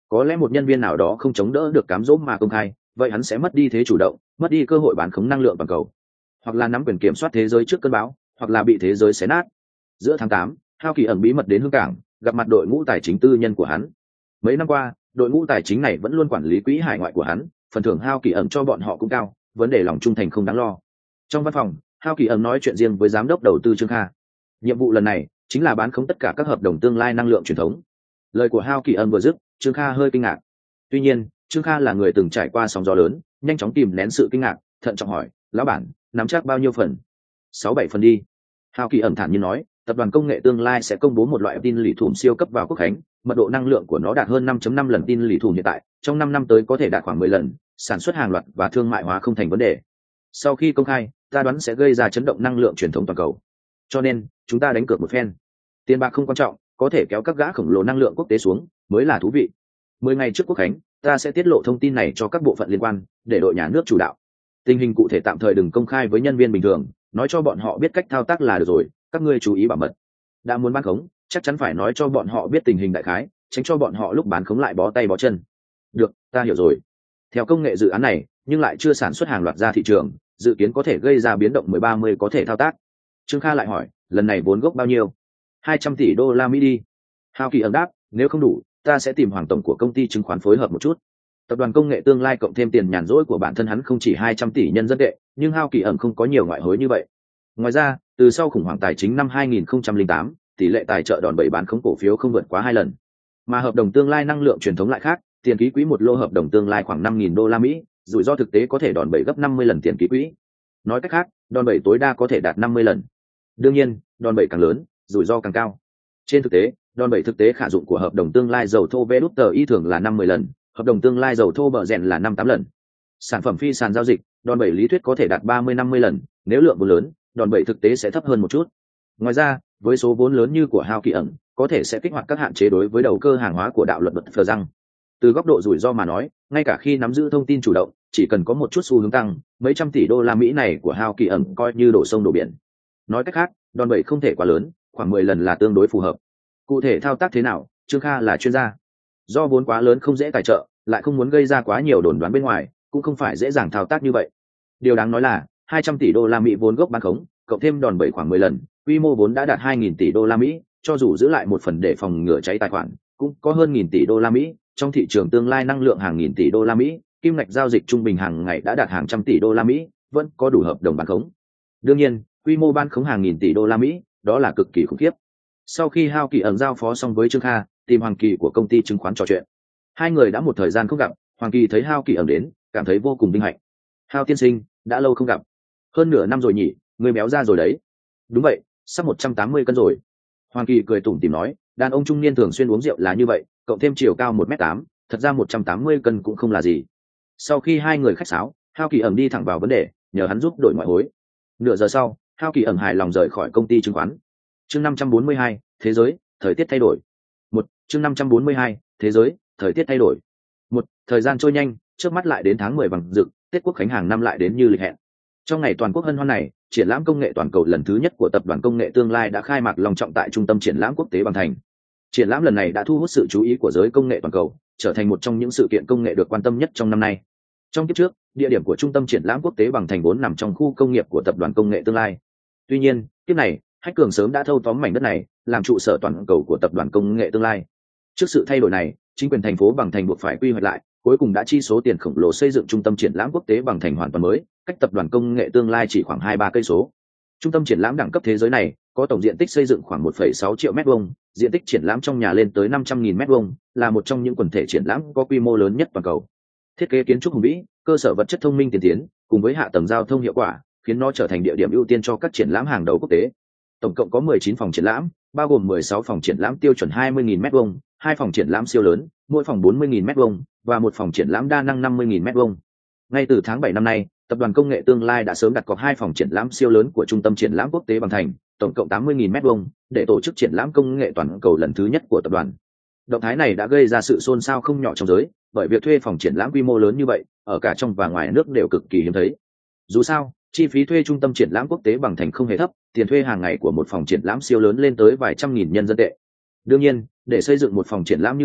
Có lẽ một nhân viên nào đó không chống đỡ được cám dỗ mà công khai, vậy hắn sẽ mất đi thế chủ động, mất đi cơ hội bán khống năng lượng toàn cầu, hoặc là nắm quyền kiểm soát thế giới trước cơn bão, hoặc là bị thế giới xé nát. Giữa tháng 8, Hao Kỳ ẩn bí mật đến Hương Cảng, gặp mặt đội ngũ tài chính tư nhân của hắn. Mấy năm qua, đội ngũ tài chính này vẫn luôn quản lý quỹ hải ngoại của hắn, phần thưởng Hao Kỳ ẩn cho bọn họ cũng cao, vấn đề lòng trung thành không đáng lo. Trong văn phòng, Hao Kỳ ẩn nói chuyện riêng với giám đốc đầu tư Trương Kha. Nhiệm vụ lần này chính là bán khống tất cả các hợp đồng tương lai năng lượng truyền thống. Lời của Hao Kỳ ẩn vừa dứt, Trương Kha hơi kinh ngạc. Tuy nhiên, Trương Kha là người từng trải qua sóng gió lớn, nhanh chóng kìm nén sự kinh ngạc, thận trọng hỏi, lão bản, nắm chắc bao nhiêu phần? 6-7 phần đi. Hao Kỳ ẩn thản nhiên nói, tập đoàn công nghệ tương lai sẽ công bố một loại tin lì thủm siêu cấp vào Quốc khánh, mật độ năng lượng của nó đạt hơn 5.5 lần tin lì thủm hiện tại, trong 5 năm tới có thể đạt khoảng 10 lần, sản xuất hàng loạt và thương mại hóa không thành vấn đề. Sau khi công khai, ta đoán sẽ gây ra chấn động năng lượng truyền thống toàn cầu. Cho nên, chúng ta đánh cược một phen. Tiền bạc không quan trọng, có thể kéo các gã khổng lồ năng lượng quốc tế xuống mới là thú vị. 10 ngày trước Quốc khánh, ta sẽ tiết lộ thông tin này cho các bộ phận liên quan, để đội nhà nước chủ đạo. Tình hình cụ thể tạm thời đừng công khai với nhân viên bình thường, nói cho bọn họ biết cách thao tác là được rồi, các ngươi chú ý bảo mật. Đã muốn bán khống, chắc chắn phải nói cho bọn họ biết tình hình đại khái, tránh cho bọn họ lúc bán khống lại bó tay bó chân. Được, ta hiểu rồi. Theo công nghệ dự án này, nhưng lại chưa sản xuất hàng loạt ra thị trường, dự kiến có thể gây ra biến động 10-30 có thể thao tác. Trương Kha lại hỏi, lần này vốn gốc bao nhiêu? 200 tỷ đô la Mỹ đi. Hao Kỳ ẩn đáp, nếu không đủ, ta sẽ tìm hoàng tổng của công ty chứng khoán phối hợp một chút. Tập đoàn công nghệ tương lai cộng thêm tiền nhàn rỗi của bản thân hắn không chỉ 200 tỷ nhân dân tệ, nhưng Hao Kỳ ẩn không có nhiều ngoại hối như vậy. Ngoài ra, từ sau khủng hoảng tài chính năm 2008, tỷ lệ tài trợ đòn bẩy bán khống cổ phiếu không vượt quá 2 lần. Mà hợp đồng tương lai năng lượng truyền thống lại khác, tiền ký quỹ một lô hợp đồng tương lai khoảng 5.000 đô la Mỹ, rủi ro thực tế có thể đòn bẩy gấp 50 lần tiền ký quỹ. Nói cách khác, đòn bẩy tối đa có thể đạt 50 lần. Đương nhiên, đòn bẩy càng lớn, rủi ro càng cao. Trên thực tế, đòn bẩy thực tế khả dụng của hợp đồng tương lai dầu thô VLTI thường là 50 lần, hợp đồng tương lai dầu thô bờ rèn là 5-8 lần. Sản phẩm phi sàn giao dịch, đòn bẩy lý thuyết có thể đạt 30-50 lần, nếu lượng vốn lớn, đòn bẩy thực tế sẽ thấp hơn một chút. Ngoài ra, với số vốn lớn như của Hao Kỳ ẩn, có thể sẽ kích hoạt các hạn chế đối với đầu cơ hàng hóa của đạo luật phờ răng. Từ góc độ rủi ro mà nói, ngay cả khi nắm giữ thông tin chủ động, chỉ cần có một chút xu hướng tăng, mấy trăm tỷ đô la Mỹ này của Hao Kỳ ẩn coi như đổ sông đổ biển. Nói cách khác, đòn bẩy không thể quá lớn, khoảng 10 lần là tương đối phù hợp. Cụ thể thao tác thế nào, Trương Kha là chuyên gia. Do vốn quá lớn không dễ tài trợ, lại không muốn gây ra quá nhiều đồn đoán bên ngoài, cũng không phải dễ dàng thao tác như vậy. Điều đáng nói là 200 tỷ đô la Mỹ vốn gốc bán khống, cộng thêm đòn bẩy khoảng 10 lần, quy mô vốn đã đạt 2.000 tỷ đô la Mỹ, cho dù giữ lại một phần để phòng ngừa cháy tài khoản, cũng có hơn 1.000 tỷ đô la Mỹ. Trong thị trường tương lai năng lượng hàng nghìn tỷ đô la Mỹ, kim ngạch giao dịch trung bình hàng ngày đã đạt hàng trăm tỷ đô la Mỹ, vẫn có đủ hợp đồng bán khống. Đương nhiên, quy mô bán khống hàng nghìn tỷ đô la Mỹ, đó là cực kỳ khủng khiếp. Sau khi Hao Kỳ ẩn giao phó xong với Trương Kha, tìm Hoàng Kỳ của công ty chứng khoán trò chuyện. Hai người đã một thời gian không gặp, Hoàng Kỳ thấy Hao Kỳ ẩn đến, cảm thấy vô cùng vinh hạnh. Hao tiên sinh, đã lâu không gặp. Hơn nửa năm rồi nhỉ, người béo ra rồi đấy. Đúng vậy, sắp 180 cân rồi. Hoàng Kỳ cười tủm tỉm nói, đàn ông trung niên thường xuyên uống rượu là như vậy, cộng thêm chiều cao 1m8, thật ra 180 cân cũng không là gì. Sau khi hai người khách sáo, Hao Kỳ ẩn đi thẳng vào vấn đề, nhờ hắn giúp đổi ngoại hối. Nửa giờ sau, Hao Kỳ ẩn hài lòng rời khỏi công ty chứng khoán. Chương 542, thế giới, thời tiết thay đổi. Chương 542, thế giới, thời tiết thay đổi. Thời gian trôi nhanh, trước mắt lại đến tháng 10 vàng rực, Tết Quốc khánh hàng năm lại đến như lịch hẹn. Trong ngày toàn quốc hân hoan này, triển lãm công nghệ toàn cầu lần thứ nhất của tập đoàn công nghệ tương lai đã khai mạc long trọng tại trung tâm triển lãm quốc tế Bằng Thành. Triển lãm lần này đã thu hút sự chú ý của giới công nghệ toàn cầu, trở thành một trong những sự kiện công nghệ được quan tâm nhất trong năm nay. Trong kiếp trước, địa điểm của trung tâm triển lãm quốc tế Bằng Thành vốn nằm trong khu công nghiệp của tập đoàn công nghệ tương lai. Tuy nhiên, kiếp này, Hách Cường sớm đã thâu tóm mảnh đất này, làm trụ sở toàn cầu của tập đoàn công nghệ tương lai. Trước sự thay đổi này, chính quyền thành phố Bằng Thành buộc phải quy hoạch lại, cuối cùng đã chi số tiền khổng lồ xây dựng trung tâm triển lãm quốc tế Bằng Thành hoàn toàn mới, cách tập đoàn công nghệ tương lai chỉ khoảng 2-3 cây số. Trung tâm triển lãm đẳng cấp thế giới này có tổng diện tích xây dựng khoảng 1,6 triệu m², diện tích triển lãm trong nhà lên tới 500.000 m², là một trong những quần thể triển lãm có quy mô lớn nhất toàn cầu. Thiết kế kiến trúc hùng vĩ, cơ sở vật chất thông minh tiên tiến, cùng với hạ tầng giao thông hiệu quả, khiến nó trở thành địa điểm ưu tiên cho các triển lãm hàng đầu quốc tế. Tổng cộng có 19 phòng triển lãm, bao gồm 16 phòng triển lãm tiêu chuẩn 20.000 m², 2 phòng triển lãm siêu lớn, mỗi phòng 40.000 m², và một phòng triển lãm đa năng 50.000 m². Ngay từ tháng 7 năm nay, tập đoàn công nghệ tương lai đã sớm đặt cọc 2 phòng triển lãm siêu lớn của trung tâm triển lãm quốc tế Bằng Thành, tổng cộng 80.000 m², để tổ chức triển lãm công nghệ toàn cầu lần thứ nhất của tập đoàn. Động thái này đã gây ra sự xôn xao không nhỏ trong giới, bởi việc thuê phòng triển lãm quy mô lớn như vậy, ở cả trong và ngoài nước đều cực kỳ hiếm thấy. Dù sao, chi phí thuê trung tâm triển lãm quốc tế Bằng Thành không hề thấp, tiền thuê hàng ngày của một phòng triển lãm siêu lớn lên tới vài trăm nghìn nhân dân tệ. Đương nhiên, để xây dựng một phòng triển lãm như vậy,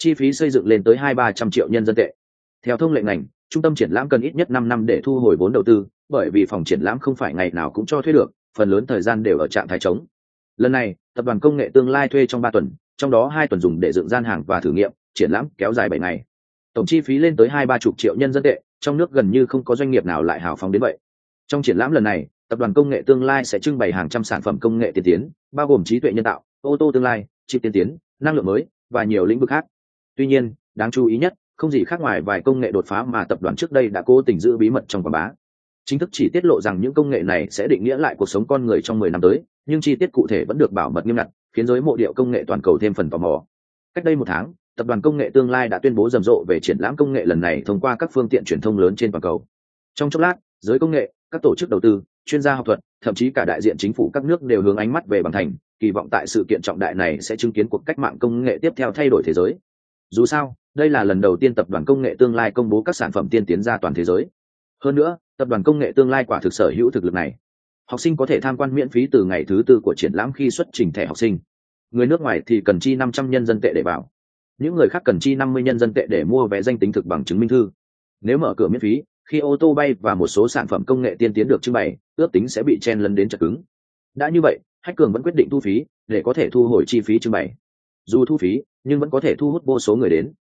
chi phí xây dựng lên tới 200-300 triệu nhân dân tệ. Theo thông lệ ngành, trung tâm triển lãm cần ít nhất 5 năm để thu hồi vốn đầu tư, bởi vì phòng triển lãm không phải ngày nào cũng cho thuê được, phần lớn thời gian đều ở trạng thái trống. Lần này, tập đoàn công nghệ Tương Lai thuê trong 3 tuần, trong đó 2 tuần dùng để dựng gian hàng và thử nghiệm, triển lãm kéo dài 7 ngày. Tổng chi phí lên tới 2-3 triệu nhân dân tệ, trong nước gần như không có doanh nghiệp nào lại hào phóng đến vậy. Trong triển lãm lần này, tập đoàn công nghệ Tương Lai sẽ trưng bày hàng trăm sản phẩm công nghệ tiên tiến, bao gồm trí tuệ nhân tạo, ô tô tương lai, chip tiên tiến, năng lượng mới và nhiều lĩnh vực khác. Tuy nhiên, đáng chú ý nhất, không gì khác ngoài vài công nghệ đột phá mà tập đoàn trước đây đã cố tình giữ bí mật trong quảng bá. Chính thức chỉ tiết lộ rằng những công nghệ này sẽ định nghĩa lại cuộc sống con người trong 10 năm tới, nhưng chi tiết cụ thể vẫn được bảo mật nghiêm ngặt, khiến giới mộ điệu công nghệ toàn cầu thêm phần tò mò. Cách đây 1 tháng, tập đoàn công nghệ Tương Lai đã tuyên bố rầm rộ về triển lãm công nghệ lần này thông qua các phương tiện truyền thông lớn trên toàn cầu. Trong chốc lát, giới công nghệ, các tổ chức đầu tư, chuyên gia học thuật, thậm chí cả đại diện chính phủ các nước đều hướng ánh mắt về Bằng Thành, kỳ vọng tại sự kiện trọng đại này sẽ chứng kiến cuộc cách mạng công nghệ tiếp theo thay đổi thế giới. Dù sao, đây là lần đầu tiên tập đoàn công nghệ Tương Lai công bố các sản phẩm tiên tiến ra toàn thế giới. Hơn nữa, tập đoàn công nghệ Tương Lai quả thực sở hữu thực lực này. Học sinh có thể tham quan miễn phí từ ngày thứ 4 của triển lãm khi xuất trình thẻ học sinh. Người nước ngoài thì cần chi 500 nhân dân tệ để vào. Những người khác cần chi 50 nhân dân tệ để mua vé danh tính thực bằng chứng minh thư. Nếu mở cửa miễn phí, khi ô tô bay và một số sản phẩm công nghệ tiên tiến được trưng bày, ước tính sẽ bị chen lấn đến chật cứng. Đã như vậy, Hách Cường vẫn quyết định thu phí để có thể thu hồi chi phí trưng bày. Dù thu phí, nhưng vẫn có thể thu hút vô số người đến.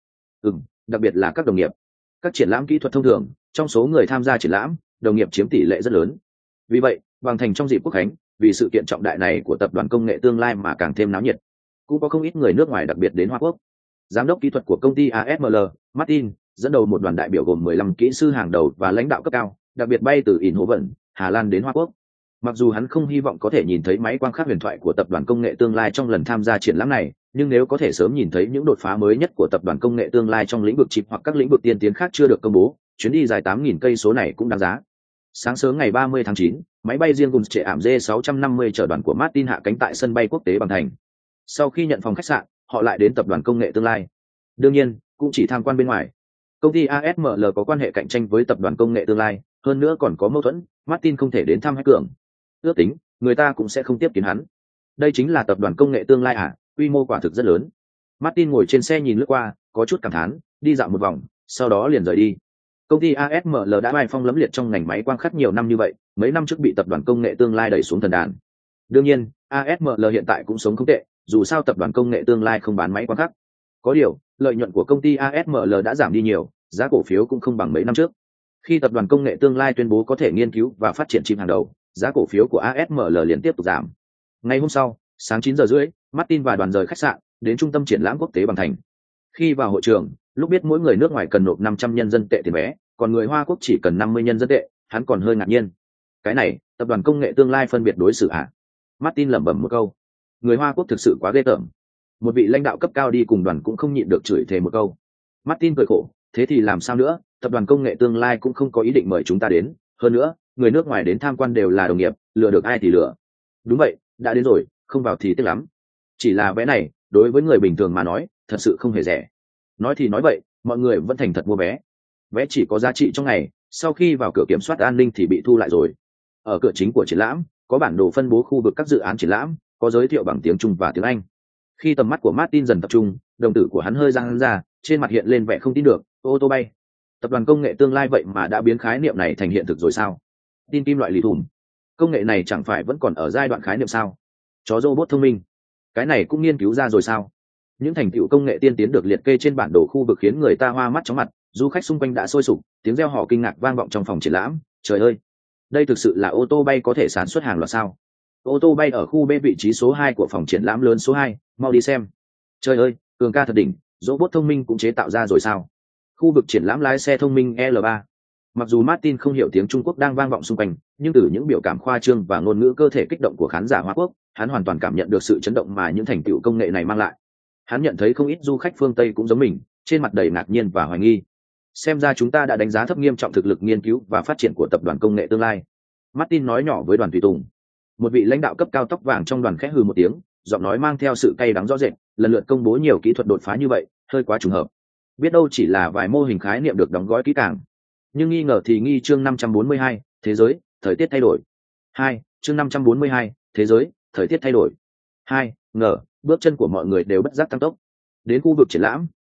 Đặc biệt là các đồng nghiệp. Các triển lãm kỹ thuật thông thường, trong số người tham gia triển lãm, đồng nghiệp chiếm tỷ lệ rất lớn. Vì vậy, Bằng Thành trong dịp Quốc khánh, vì sự kiện trọng đại này của tập đoàn công nghệ Tương Lai mà càng thêm náo nhiệt. Cũng có không ít người nước ngoài đặc biệt đến Hoa Quốc. Giám đốc kỹ thuật của công ty ASML, Martin, dẫn đầu một đoàn đại biểu gồm 15 kỹ sư hàng đầu và lãnh đạo cấp cao, đặc biệt bay từ Eindhoven, Hà Lan đến Hoa Quốc. Mặc dù hắn không hy vọng có thể nhìn thấy máy quang khắc huyền thoại của tập đoàn công nghệ Tương Lai trong lần tham gia triển lãm này, nhưng nếu có thể sớm nhìn thấy những đột phá mới nhất của tập đoàn công nghệ Tương Lai trong lĩnh vực chip hoặc các lĩnh vực tiên tiến khác chưa được công bố, chuyến đi dài 8.000 cây số này cũng đáng giá. Sáng sớm ngày 30 tháng 9, máy bay riêng cùng trệ ảm J650 chở đoàn của Martin hạ cánh tại sân bay quốc tế Bằng Thành. Sau khi nhận phòng khách sạn, họ lại đến tập đoàn công nghệ Tương Lai. Đương nhiên, cũng chỉ tham quan bên ngoài. Công ty ASML có quan hệ cạnh tranh với tập đoàn công nghệ Tương Lai, hơn nữa còn có mâu thuẫn, Martin không thể đến thăm Hách Cường. Ước tính, người ta cũng sẽ không tiếp kiến hắn. Đây chính là tập đoàn công nghệ Tương Lai à, quy mô quả thực rất lớn. Martin ngồi trên xe nhìn lướt qua, có chút cảm thán, đi dạo một vòng, sau đó liền rời đi. Công ty ASML đã bài phong lẫm liệt trong ngành máy quang khắc nhiều năm như vậy, mấy năm trước bị tập đoàn công nghệ Tương Lai đẩy xuống thần đàn. Đương nhiên, ASML hiện tại cũng sống không tệ, dù sao tập đoàn công nghệ Tương Lai không bán máy quang khắc. Có điều, lợi nhuận của công ty ASML đã giảm đi nhiều, giá cổ phiếu cũng không bằng mấy năm trước. Khi tập đoàn công nghệ Tương Lai tuyên bố có thể nghiên cứu và phát triển chip hàng đầu, giá cổ phiếu của ASML liền tiếp tục giảm. Ngày hôm sau, sáng 9 giờ rưỡi, Martin và đoàn rời khách sạn, đến trung tâm triển lãm quốc tế Bằng Thành. Khi vào hội trường, lúc biết mỗi người nước ngoài cần nộp 500 nhân dân tệ tiền vé, còn người Hoa Quốc chỉ cần 50 nhân dân tệ, hắn còn hơi ngạc nhiên. Cái này, tập đoàn công nghệ Tương Lai phân biệt đối xử à? Martin lẩm bẩm một câu. Người Hoa Quốc thực sự quá ghê tởm. Một vị lãnh đạo cấp cao đi cùng đoàn cũng không nhịn được chửi thề một câu. Martin cười khổ, thế thì làm sao nữa, tập đoàn công nghệ Tương Lai cũng không có ý định mời chúng ta đến, hơn nữa, người nước ngoài đến tham quan đều là đồng nghiệp, lừa được ai thì lừa. Đúng vậy, đã đến rồi, không vào thì tiếc lắm. Chỉ là vé này, đối với người bình thường mà nói, thật sự không hề rẻ. Nói thì nói vậy, mọi người vẫn thành thật mua vé. Vé chỉ có giá trị trong ngày, sau khi vào cửa kiểm soát an ninh thì bị thu lại rồi. Ở cửa chính của triển lãm, có bản đồ phân bố khu vực các dự án triển lãm, có giới thiệu bằng tiếng Trung và tiếng Anh. Khi tầm mắt của Martin dần tập trung, đồng tử của hắn hơi giãn ra, trên mặt hiện lên vẻ không tin được. Ô tô bay, tập đoàn công nghệ Tương Lai vậy mà đã biến khái niệm này thành hiện thực rồi sao? Tin kim loại lì thùm, công nghệ này chẳng phải vẫn còn ở giai đoạn khái niệm sao? Chó robot thông minh, cái này cũng nghiên cứu ra rồi sao? Những thành tựu công nghệ tiên tiến được liệt kê trên bản đồ khu vực khiến người ta hoa mắt chóng mặt, du khách xung quanh đã sôi sục, tiếng reo hò kinh ngạc vang vọng trong phòng triển lãm. Trời ơi, đây thực sự là ô tô bay có thể sản xuất hàng loạt sao? Ô tô bay ở khu B vị trí số 2 của phòng triển lãm lớn số 2, mau đi xem. Trời ơi, Cường ca thật đỉnh, robot thông minh cũng chế tạo ra rồi sao? Khu vực triển lãm lái xe thông minh L3. Mặc dù Martin không hiểu tiếng Trung Quốc đang vang vọng xung quanh, nhưng từ những biểu cảm khoa trương và ngôn ngữ cơ thể kích động của khán giả Hoa Quốc, hắn hoàn toàn cảm nhận được sự chấn động mà những thành tựu công nghệ này mang lại. Hắn nhận thấy không ít du khách phương Tây cũng giống mình, trên mặt đầy ngạc nhiên và hoài nghi. Xem ra chúng ta đã đánh giá thấp nghiêm trọng thực lực nghiên cứu và phát triển của tập đoàn công nghệ Tương Lai. Martin nói nhỏ với đoàn tùy tùng. Một vị lãnh đạo cấp cao tóc vàng trong đoàn khẽ hừ một tiếng, giọng nói mang theo sự cay đắng rõ rệt, lần lượt công bố nhiều kỹ thuật đột phá như vậy, hơi quá trùng hợp. Biết đâu chỉ là vài mô hình khái niệm được đóng gói kỹ càng. Nhưng nghi ngờ thì nghi. Chương 542, thế giới, thời tiết thay đổi. 2. Chương 542, thế giới, thời tiết thay đổi. 2. Ngờ, bước chân của mọi người đều bất giác tăng tốc. Đến khu vực triển lãm,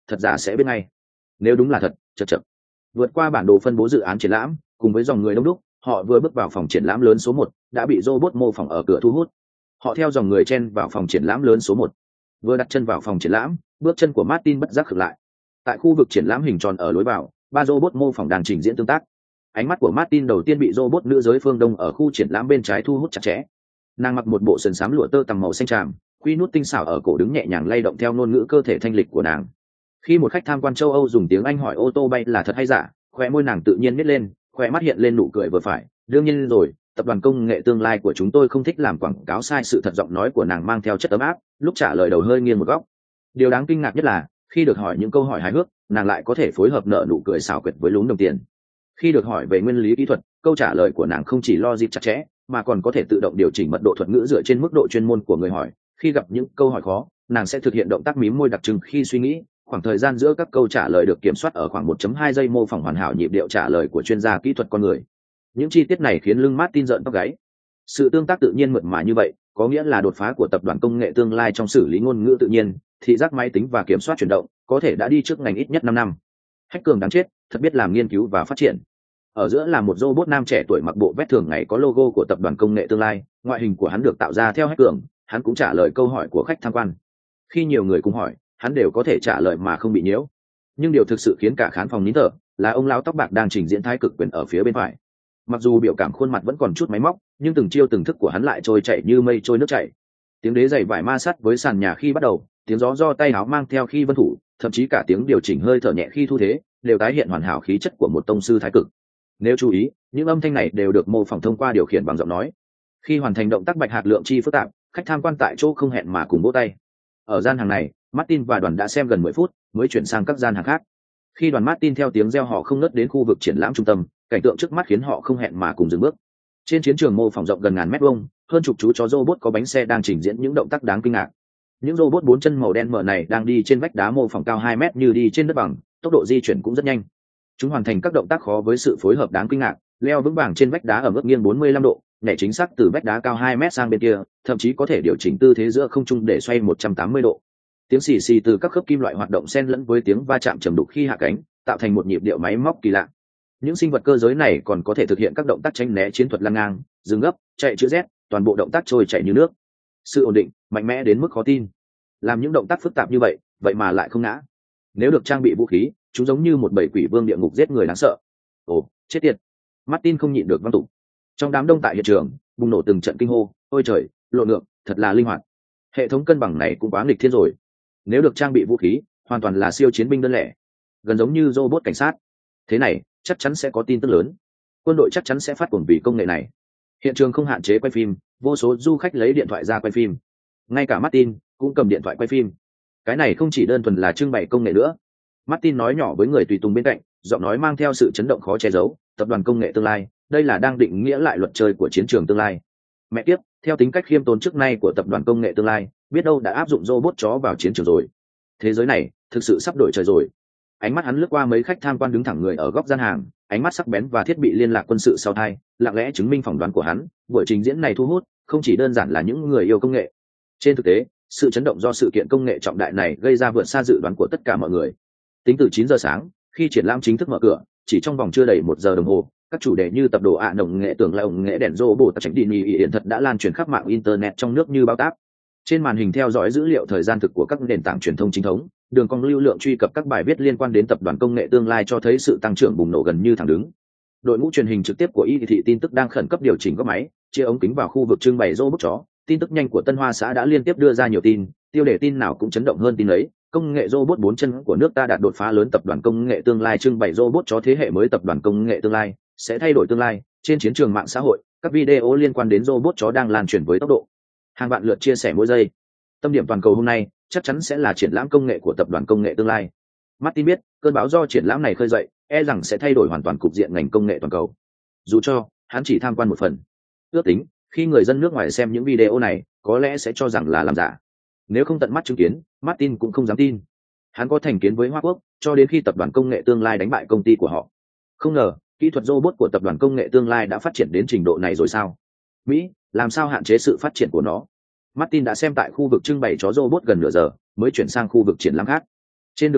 thật giả sẽ biết ngay. Nếu đúng là thật, chật chật. Vượt qua bản đồ phân bố dự án triển lãm, cùng với dòng người đông đúc, họ vừa bước vào phòng triển lãm lớn số 1, đã bị robot mô phỏng ở cửa thu hút. Họ theo dòng người chen vào phòng triển lãm lớn số 1. Vừa đặt chân vào phòng triển lãm, bước chân của Martin bất giác khựng lại. Tại khu vực triển lãm hình tròn ở lối vào, ba robot mô phỏng đang trình diễn tương tác. Ánh mắt của Martin đầu tiên bị robot nữ giới phương Đông ở khu triển lãm bên trái thu hút chặt chẽ. Nàng mặc một bộ sườn xám lụa tơ tằm màu xanh tràm, quy nút tinh xảo ở cổ đứng nhẹ nhàng lay động theo ngôn ngữ cơ thể thanh lịch của nàng. Khi một khách tham quan châu Âu dùng tiếng Anh hỏi ô tô bay là thật hay giả, khóe môi nàng tự nhiên nhếch lên, khóe mắt hiện lên nụ cười vừa phải. Đương nhiên rồi, tập đoàn công nghệ tương lai của chúng tôi không thích làm quảng cáo sai sự thật. Giọng nói của nàng mang theo chất ấm áp, lúc trả lời đầu hơi nghiêng một góc. Điều đáng kinh ngạc nhất là khi được hỏi những câu hỏi hài hước, nàng lại có thể phối hợp nở nụ cười xảo quyệt với lún đồng tiền. Khi được hỏi về nguyên lý kỹ thuật, câu trả lời của nàng không chỉ logic chặt chẽ, mà còn có thể tự động điều chỉnh mật độ thuật ngữ dựa trên mức độ chuyên môn của người hỏi. Khi gặp những câu hỏi khó, nàng sẽ thực hiện động tác mím môi đặc trưng khi suy nghĩ. Khoảng thời gian giữa các câu trả lời được kiểm soát ở khoảng 1.2 giây, mô phỏng hoàn hảo nhịp điệu trả lời của chuyên gia kỹ thuật con người. Những chi tiết này khiến lưng Martin rợn tóc gáy. Sự tương tác tự nhiên mượt mà như vậy, có nghĩa là đột phá của tập đoàn công nghệ tương lai trong xử lý ngôn ngữ tự nhiên, thị giác máy tính và kiểm soát chuyển động, có thể đã đi trước ngành ít nhất 5 năm. Hacker đáng chết, thật biết làm nghiên cứu và phát triển. Ở giữa là một robot nam trẻ tuổi mặc bộ vest thường ngày có logo của tập đoàn công nghệ tương lai, ngoại hình của hắn được tạo ra theo hacker, hắn cũng trả lời câu hỏi của khách tham quan. Khi nhiều người cùng hỏi, hắn đều có thể trả lời mà không bị nhiễu. Nhưng điều thực sự khiến cả khán phòng nín thở là ông lão tóc bạc đang trình diễn thái cực quyền ở phía bên phải. Mặc dù biểu cảm khuôn mặt vẫn còn chút máy móc, nhưng từng chiêu từng thức của hắn lại trôi chảy như mây trôi nước chảy. Tiếng đế giày vải ma sát với sàn nhà khi bắt đầu, tiếng gió do tay áo mang theo khi vân thủ, thậm chí cả tiếng điều chỉnh hơi thở nhẹ khi thu thế, đều tái hiện hoàn hảo khí chất của một tông sư thái cực. Nếu chú ý, những âm thanh này đều được mô phỏng thông qua điều khiển bằng giọng nói. Khi hoàn thành động tác bạch hạt lượng chi phức tạp, khách tham quan tại chỗ không hẹn mà cùng vỗ tay. Ở gian hàng này, Martin và đoàn đã xem gần 10 phút mới chuyển sang các gian hàng khác. Khi đoàn Martin theo tiếng reo hò không ngớt đến khu vực triển lãm trung tâm, cảnh tượng trước mắt khiến họ không hẹn mà cùng dừng bước. Trên chiến trường mô phỏng rộng gần ngàn mét vuông, hơn chục chú chó robot có bánh xe đang trình diễn những động tác đáng kinh ngạc. Những robot 4 chân màu đen mờ này đang đi trên vách đá mô phỏng cao 2 mét như đi trên đất bằng, tốc độ di chuyển cũng rất nhanh. Chúng hoàn thành các động tác khó với sự phối hợp đáng kinh ngạc, leo vững vàng trên vách đá ở mức nghiêng 45 độ, nhảy chính xác từ vách đá cao 2 mét sang bên kia, thậm chí có thể điều chỉnh tư thế giữa không trung để xoay 180 độ. Tiếng xì xì từ các khớp kim loại hoạt động xen lẫn với tiếng va chạm trầm đục khi hạ cánh, tạo thành một nhịp điệu máy móc kỳ lạ. Những sinh vật cơ giới này còn có thể thực hiện các động tác tránh né chiến thuật lăn ngang, dừng gấp, chạy chữ Z, toàn bộ động tác trôi chảy như nước. Sự ổn định, mạnh mẽ đến mức khó tin. Làm những động tác phức tạp như vậy, vậy mà lại không ngã. Nếu được trang bị vũ khí, chúng giống như một bầy quỷ vương địa ngục giết người đáng sợ. Ồ, chết tiệt. Martin không nhịn được văng tục. Trong đám đông tại hiện trường, bùng nổ từng trận kinh hô, ôi trời, lộn ngược, thật là linh hoạt. Hệ thống cân bằng này cũng quá nghịch thiên rồi. Nếu được trang bị vũ khí, hoàn toàn là siêu chiến binh đơn lẻ, gần giống như robot cảnh sát. Thế này, chắc chắn sẽ có tin tức lớn. Quân đội chắc chắn sẽ phát cuồng vì công nghệ này. Hiện trường không hạn chế quay phim, vô số du khách lấy điện thoại ra quay phim. Ngay cả Martin cũng cầm điện thoại quay phim. Cái này không chỉ đơn thuần là trưng bày công nghệ nữa. Martin nói nhỏ với người tùy tùng bên cạnh, giọng nói mang theo sự chấn động khó che giấu, tập đoàn công nghệ tương lai, đây là đang định nghĩa lại luật chơi của chiến trường tương lai. Mẹ kiếp, theo tính cách khiêm tốn trước nay của tập đoàn công nghệ tương lai, biết đâu đã áp dụng robot chó vào chiến trường rồi. Thế giới này thực sự sắp đổi trời rồi. Ánh mắt hắn lướt qua mấy khách tham quan đứng thẳng người ở góc gian hàng, ánh mắt sắc bén và thiết bị liên lạc quân sự sau thai, lặng lẽ chứng minh phỏng đoán của hắn. Buổi trình diễn này thu hút không chỉ đơn giản là những người yêu công nghệ. Trên thực tế, sự chấn động do sự kiện công nghệ trọng đại này gây ra vượt xa dự đoán của tất cả mọi người. Tính từ 9 giờ sáng, khi triển lãm chính thức mở cửa, chỉ trong vòng chưa đầy 1 giờ đồng hồ, các chủ đề như tập đồ ạ nồng nghệ tưởng lộng nghệ đèn rô bồ tập tránh đi nhì hiện thật đã lan truyền khắp mạng internet trong nước như bao táp. Trên màn hình theo dõi dữ liệu thời gian thực của các nền tảng truyền thông chính thống, đường cong lưu lượng truy cập các bài viết liên quan đến tập đoàn công nghệ tương lai cho thấy sự tăng trưởng bùng nổ gần như thẳng đứng. Đội ngũ truyền hình trực tiếp của Y thị tin tức đang khẩn cấp điều chỉnh góc máy, chia ống kính vào khu vực trưng bày robot chó. Tin tức nhanh của Tân Hoa xã đã liên tiếp đưa ra nhiều tin, tiêu đề tin nào cũng chấn động hơn tin ấy. Công nghệ robot 4 chân của nước ta đạt đột phá lớn, tập đoàn công nghệ tương lai trưng bày robot chó thế hệ mới, tập đoàn công nghệ tương lai sẽ thay đổi tương lai. Trên chiến trường mạng xã hội, các video liên quan đến robot chó đang lan truyền với tốc độ hàng vạn lượt chia sẻ mỗi giây. Tâm điểm toàn cầu hôm nay chắc chắn sẽ là triển lãm công nghệ của tập đoàn công nghệ tương lai. Martin biết, cơn bão do triển lãm này khơi dậy, e rằng sẽ thay đổi hoàn toàn cục diện ngành công nghệ toàn cầu. Dù cho hắn chỉ tham quan một phần, ước tính khi người dân nước ngoài xem những video này, có lẽ sẽ cho rằng là làm giả. Nếu không tận mắt chứng kiến, Martin cũng không dám tin. Hắn có thành kiến với Hoa Quốc, cho đến khi tập đoàn công nghệ tương lai đánh bại công ty của họ. Không ngờ, kỹ thuật robot của tập đoàn công nghệ tương lai đã phát triển đến trình độ này rồi sao? Mỹ, làm sao hạn chế sự phát triển của nó? Martin đã xem tại khu vực trưng bày chó robot gần nửa giờ, mới chuyển sang khu vực triển lãm khác. Trên đường đi,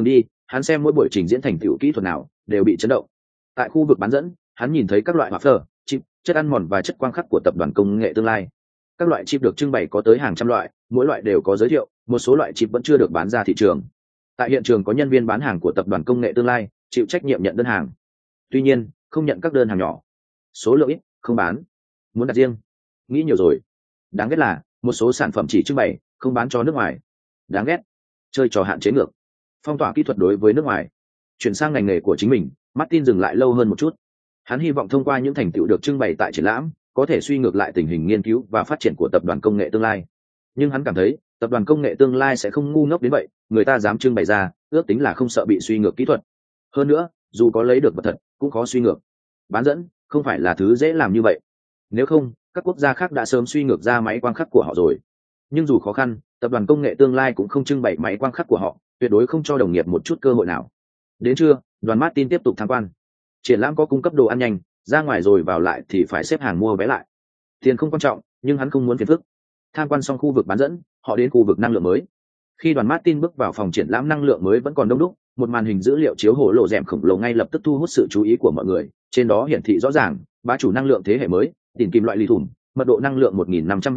hắn xem mỗi buổi trình diễn thành tựu kỹ thuật nào đều bị chấn động. Tại khu vực bán dẫn, hắn nhìn thấy các loại hỏa phở, chip, chất ăn mòn và chất quang khắc của tập đoàn công nghệ tương lai. Các loại chip được trưng bày có tới hàng trăm loại, mỗi loại đều có giới thiệu, một số loại chip vẫn chưa được bán ra thị trường. Tại hiện trường có nhân viên bán hàng của tập đoàn công nghệ tương lai chịu trách nhiệm nhận đơn hàng, tuy nhiên không nhận các đơn hàng nhỏ, số lượng ít, không bán, muốn đặt riêng. Nghĩ nhiều rồi. Đáng ghét là một số sản phẩm chỉ trưng bày không bán cho nước ngoài. Đáng ghét. Chơi trò hạn chế ngược, phong tỏa kỹ thuật đối với nước ngoài. Chuyển sang ngành nghề của chính mình, Martin dừng lại lâu hơn một chút. Hắn hy vọng thông qua những thành tựu được trưng bày tại triển lãm có thể suy ngược lại tình hình nghiên cứu và phát triển của tập đoàn công nghệ tương lai. Nhưng hắn cảm thấy tập đoàn công nghệ tương lai sẽ không ngu ngốc đến vậy, người ta dám trưng bày ra ước tính là không sợ bị suy ngược kỹ thuật. Hơn nữa dù có lấy được vật thật cũng khó suy ngược. Bán dẫn không phải là thứ dễ làm như vậy, nếu không các quốc gia khác đã sớm suy ngược ra máy quang khắc của họ rồi. Nhưng dù khó khăn, tập đoàn công nghệ tương lai cũng không trưng bày máy quang khắc của họ, tuyệt đối không cho đồng nghiệp một chút cơ hội nào. Đến trưa, đoàn Martin tiếp tục tham quan. Triển lãm có cung cấp đồ ăn nhanh, ra ngoài rồi vào lại thì phải xếp hàng mua vé lại. Tiền không quan trọng, nhưng hắn không muốn phiền phức. Tham quan xong khu vực bán dẫn, họ đến khu vực năng lượng mới. Khi đoàn Martin bước vào phòng triển lãm năng lượng mới vẫn còn đông đúc, một màn hình dữ liệu chiếu hổ lộ rèm khổng lồ ngay lập tức thu hút sự chú ý của mọi người. Trên đó hiển thị rõ ràng, bá chủ năng lượng thế hệ mới, tìm kim loại ly thủng, mật độ năng lượng 1.500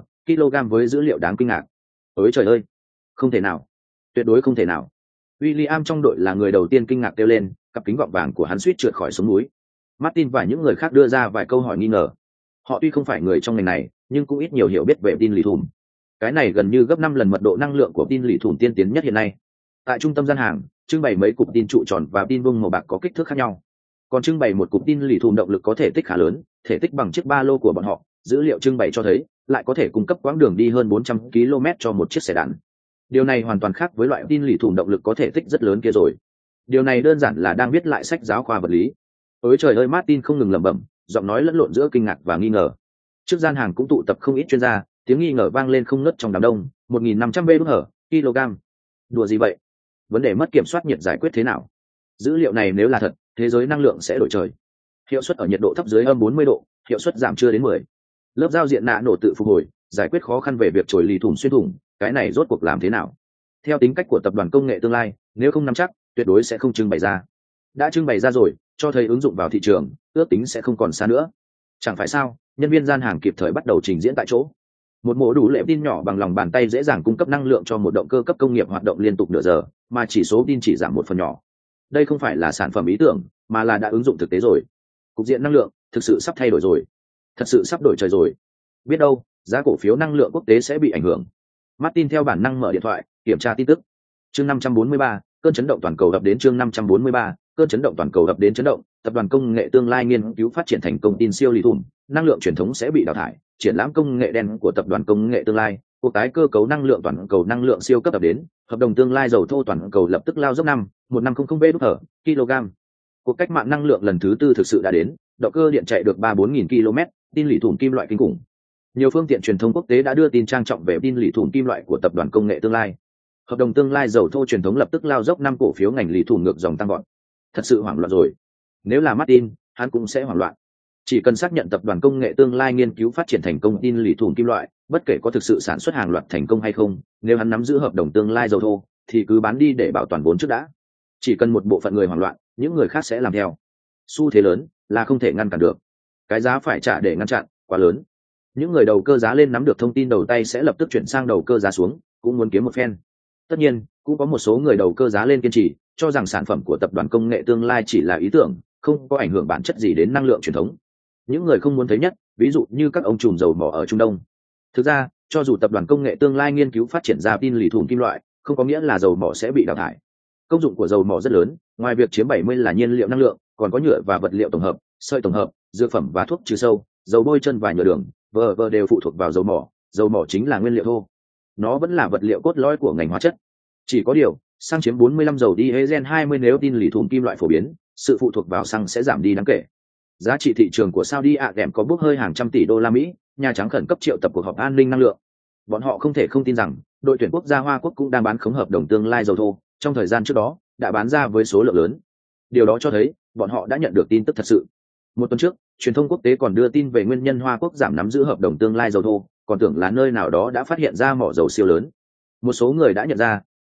kg với dữ liệu đáng kinh ngạc. Ôi trời ơi, không thể nào, tuyệt đối không thể nào. William trong đội là người đầu tiên kinh ngạc kêu lên, cặp kính gọng vàng của hắn suýt trượt khỏi sống núi. Martin và những người khác đưa ra vài câu hỏi nghi ngờ. Họ tuy không phải người trong ngành này, nhưng cũng ít nhiều hiểu biết về tin lì thùm. Cái này gần như gấp 5 lần mật độ năng lượng của tin lì thùm tiên tiến nhất hiện nay. Tại trung tâm gian hàng, trưng bày mấy cục tin trụ tròn và tin bung màu bạc có kích thước khác nhau. Còn trưng bày một cục tin lì thùm động lực có thể tích khá lớn, thể tích bằng chiếc ba lô của bọn họ. Dữ liệu trưng bày cho thấy lại có thể cung cấp quãng đường đi hơn 400 km cho một chiếc xe đạp. Điều này hoàn toàn khác với loại tin lì thùm động lực có thể tích rất lớn kia rồi. Điều này đơn giản là đang viết lại sách giáo khoa vật lý. Ôi trời ơi, Martin không ngừng lẩm bẩm, giọng nói lẫn lộn giữa kinh ngạc và nghi ngờ. Trước gian hàng cũng tụ tập không ít chuyên gia, tiếng nghi ngờ vang lên không ngớt trong đám đông. 1.500 kg. Đùa gì vậy? Vấn đề mất kiểm soát nhiệt giải quyết thế nào? Dữ liệu này nếu là thật, thế giới năng lượng sẽ đổi trời. Hiệu suất ở nhiệt độ thấp dưới âm 40 độ, hiệu suất giảm chưa đến 10. Lớp giao diện nạ nổ tự phục hồi, giải quyết khó khăn về việc trồi lì thủng xuyên thủng, cái này rốt cuộc làm thế nào? Theo tính cách của tập đoàn công nghệ tương lai, nếu không nắm chắc, tuyệt đối sẽ không trưng bày ra. Đã trưng bày ra rồi, cho thấy ứng dụng vào thị trường, ước tính sẽ không còn xa nữa. Chẳng phải sao? Nhân viên gian hàng kịp thời bắt đầu trình diễn tại chỗ. Một mổ đủ lệ tin nhỏ bằng lòng bàn tay dễ dàng cung cấp năng lượng cho một động cơ cấp công nghiệp hoạt động liên tục nửa giờ, mà chỉ số tin chỉ giảm 1 phần nhỏ. Đây không phải là sản phẩm ý tưởng, mà là đã ứng dụng thực tế rồi. Cục diện năng lượng thực sự sắp thay đổi rồi, thật sự sắp đổi trời rồi. Biết đâu giá cổ phiếu năng lượng quốc tế sẽ bị ảnh hưởng. Martin theo bản năng mở điện thoại kiểm tra tin tức. Chương 543, cơn chấn động toàn cầu ập đến. Chương 543, cơn chấn động toàn cầu ập đến. Chấn động, tập đoàn công nghệ tương lai nghiên cứu phát triển thành công tin siêu lì thùm, năng lượng truyền thống sẽ bị đào thải. Triển lãm công nghệ đen của tập đoàn công nghệ tương lai, cuộc tái cơ cấu năng lượng toàn cầu, năng lượng siêu cấp ập đến. Hợp đồng tương lai dầu thô toàn cầu lập tức lao dốc 1500 kg. Cuộc cách mạng năng lượng lần thứ 4 thực sự đã đến, động cơ điện chạy được 3-4 nghìn km, tin lì thùm kim loại kinh khủng. Nhiều phương tiện truyền thông quốc tế đã đưa tin trang trọng về tin lì thùm kim loại của tập đoàn công nghệ tương lai. Hợp đồng tương lai dầu thô truyền thống lập tức lao dốc, 5 cổ phiếu ngành lì thùm ngược dòng tăng vọt. Thật sự hoảng loạn rồi. Nếu là Martin, hắn cũng sẽ hoảng loạn. Chỉ cần xác nhận tập đoàn công nghệ tương lai nghiên cứu phát triển thành công tin lì thùm kim loại, bất kể có thực sự sản xuất hàng loạt thành công hay không, nếu hắn nắm giữ hợp đồng tương lai dầu thô, thì cứ bán đi để bảo toàn vốn trước đã. Chỉ cần một bộ phận người hoảng loạn, những người khác sẽ làm theo. Xu thế lớn là không thể ngăn cản được. Cái giá phải trả để ngăn chặn quá lớn. Những người đầu cơ giá lên nắm được thông tin đầu tay sẽ lập tức chuyển sang đầu cơ giá xuống, cũng muốn kiếm một phen. Tất nhiên, cũng có một số người đầu cơ giá lên kiên trì, cho rằng sản phẩm của tập đoàn công nghệ tương lai chỉ là ý tưởng, không có ảnh hưởng bản chất gì đến năng lượng truyền thống. Những người không muốn thấy nhất, ví dụ như các ông trùm dầu mỏ ở Trung Đông. Thực ra, cho dù tập đoàn công nghệ tương lai nghiên cứu phát triển ra tin lì thùm kim loại, không có nghĩa là dầu mỏ sẽ bị đào thải. Công dụng của dầu mỏ rất lớn, ngoài việc chiếm 70 là nhiên liệu năng lượng, còn có nhựa và vật liệu tổng hợp, sợi tổng hợp, dược phẩm và thuốc trừ sâu, dầu bôi chân và nhựa đường, vờ đều phụ thuộc vào dầu mỏ. Dầu mỏ chính là nguyên liệu thô, nó vẫn là vật liệu cốt lõi của ngành hóa chất. Chỉ có điều, xăng chiếm 45, dầu diesel 20. Nếu tin lì thùm kim loại phổ biến, sự phụ thuộc vào xăng sẽ giảm đi đáng kể. Giá trị thị trường của Saudi Arabia có bước hơi hàng trăm tỷ đô la Mỹ. Nhà Trắng khẩn cấp triệu tập cuộc họp an ninh năng lượng. Bọn họ không thể không tin rằng đội tuyển quốc gia Hoa Quốc cũng đang bán khống hợp đồng tương lai dầu thô, trong thời gian trước đó đã bán ra với số lượng lớn. Điều đó cho thấy bọn họ đã nhận được tin tức thật sự. Một tuần trước, truyền thông quốc tế còn đưa tin về nguyên nhân Hoa Quốc giảm nắm giữ hợp đồng tương lai dầu thô, còn tưởng là nơi nào đó đã phát hiện ra mỏ dầu siêu lớn. Một số người đã nhận ra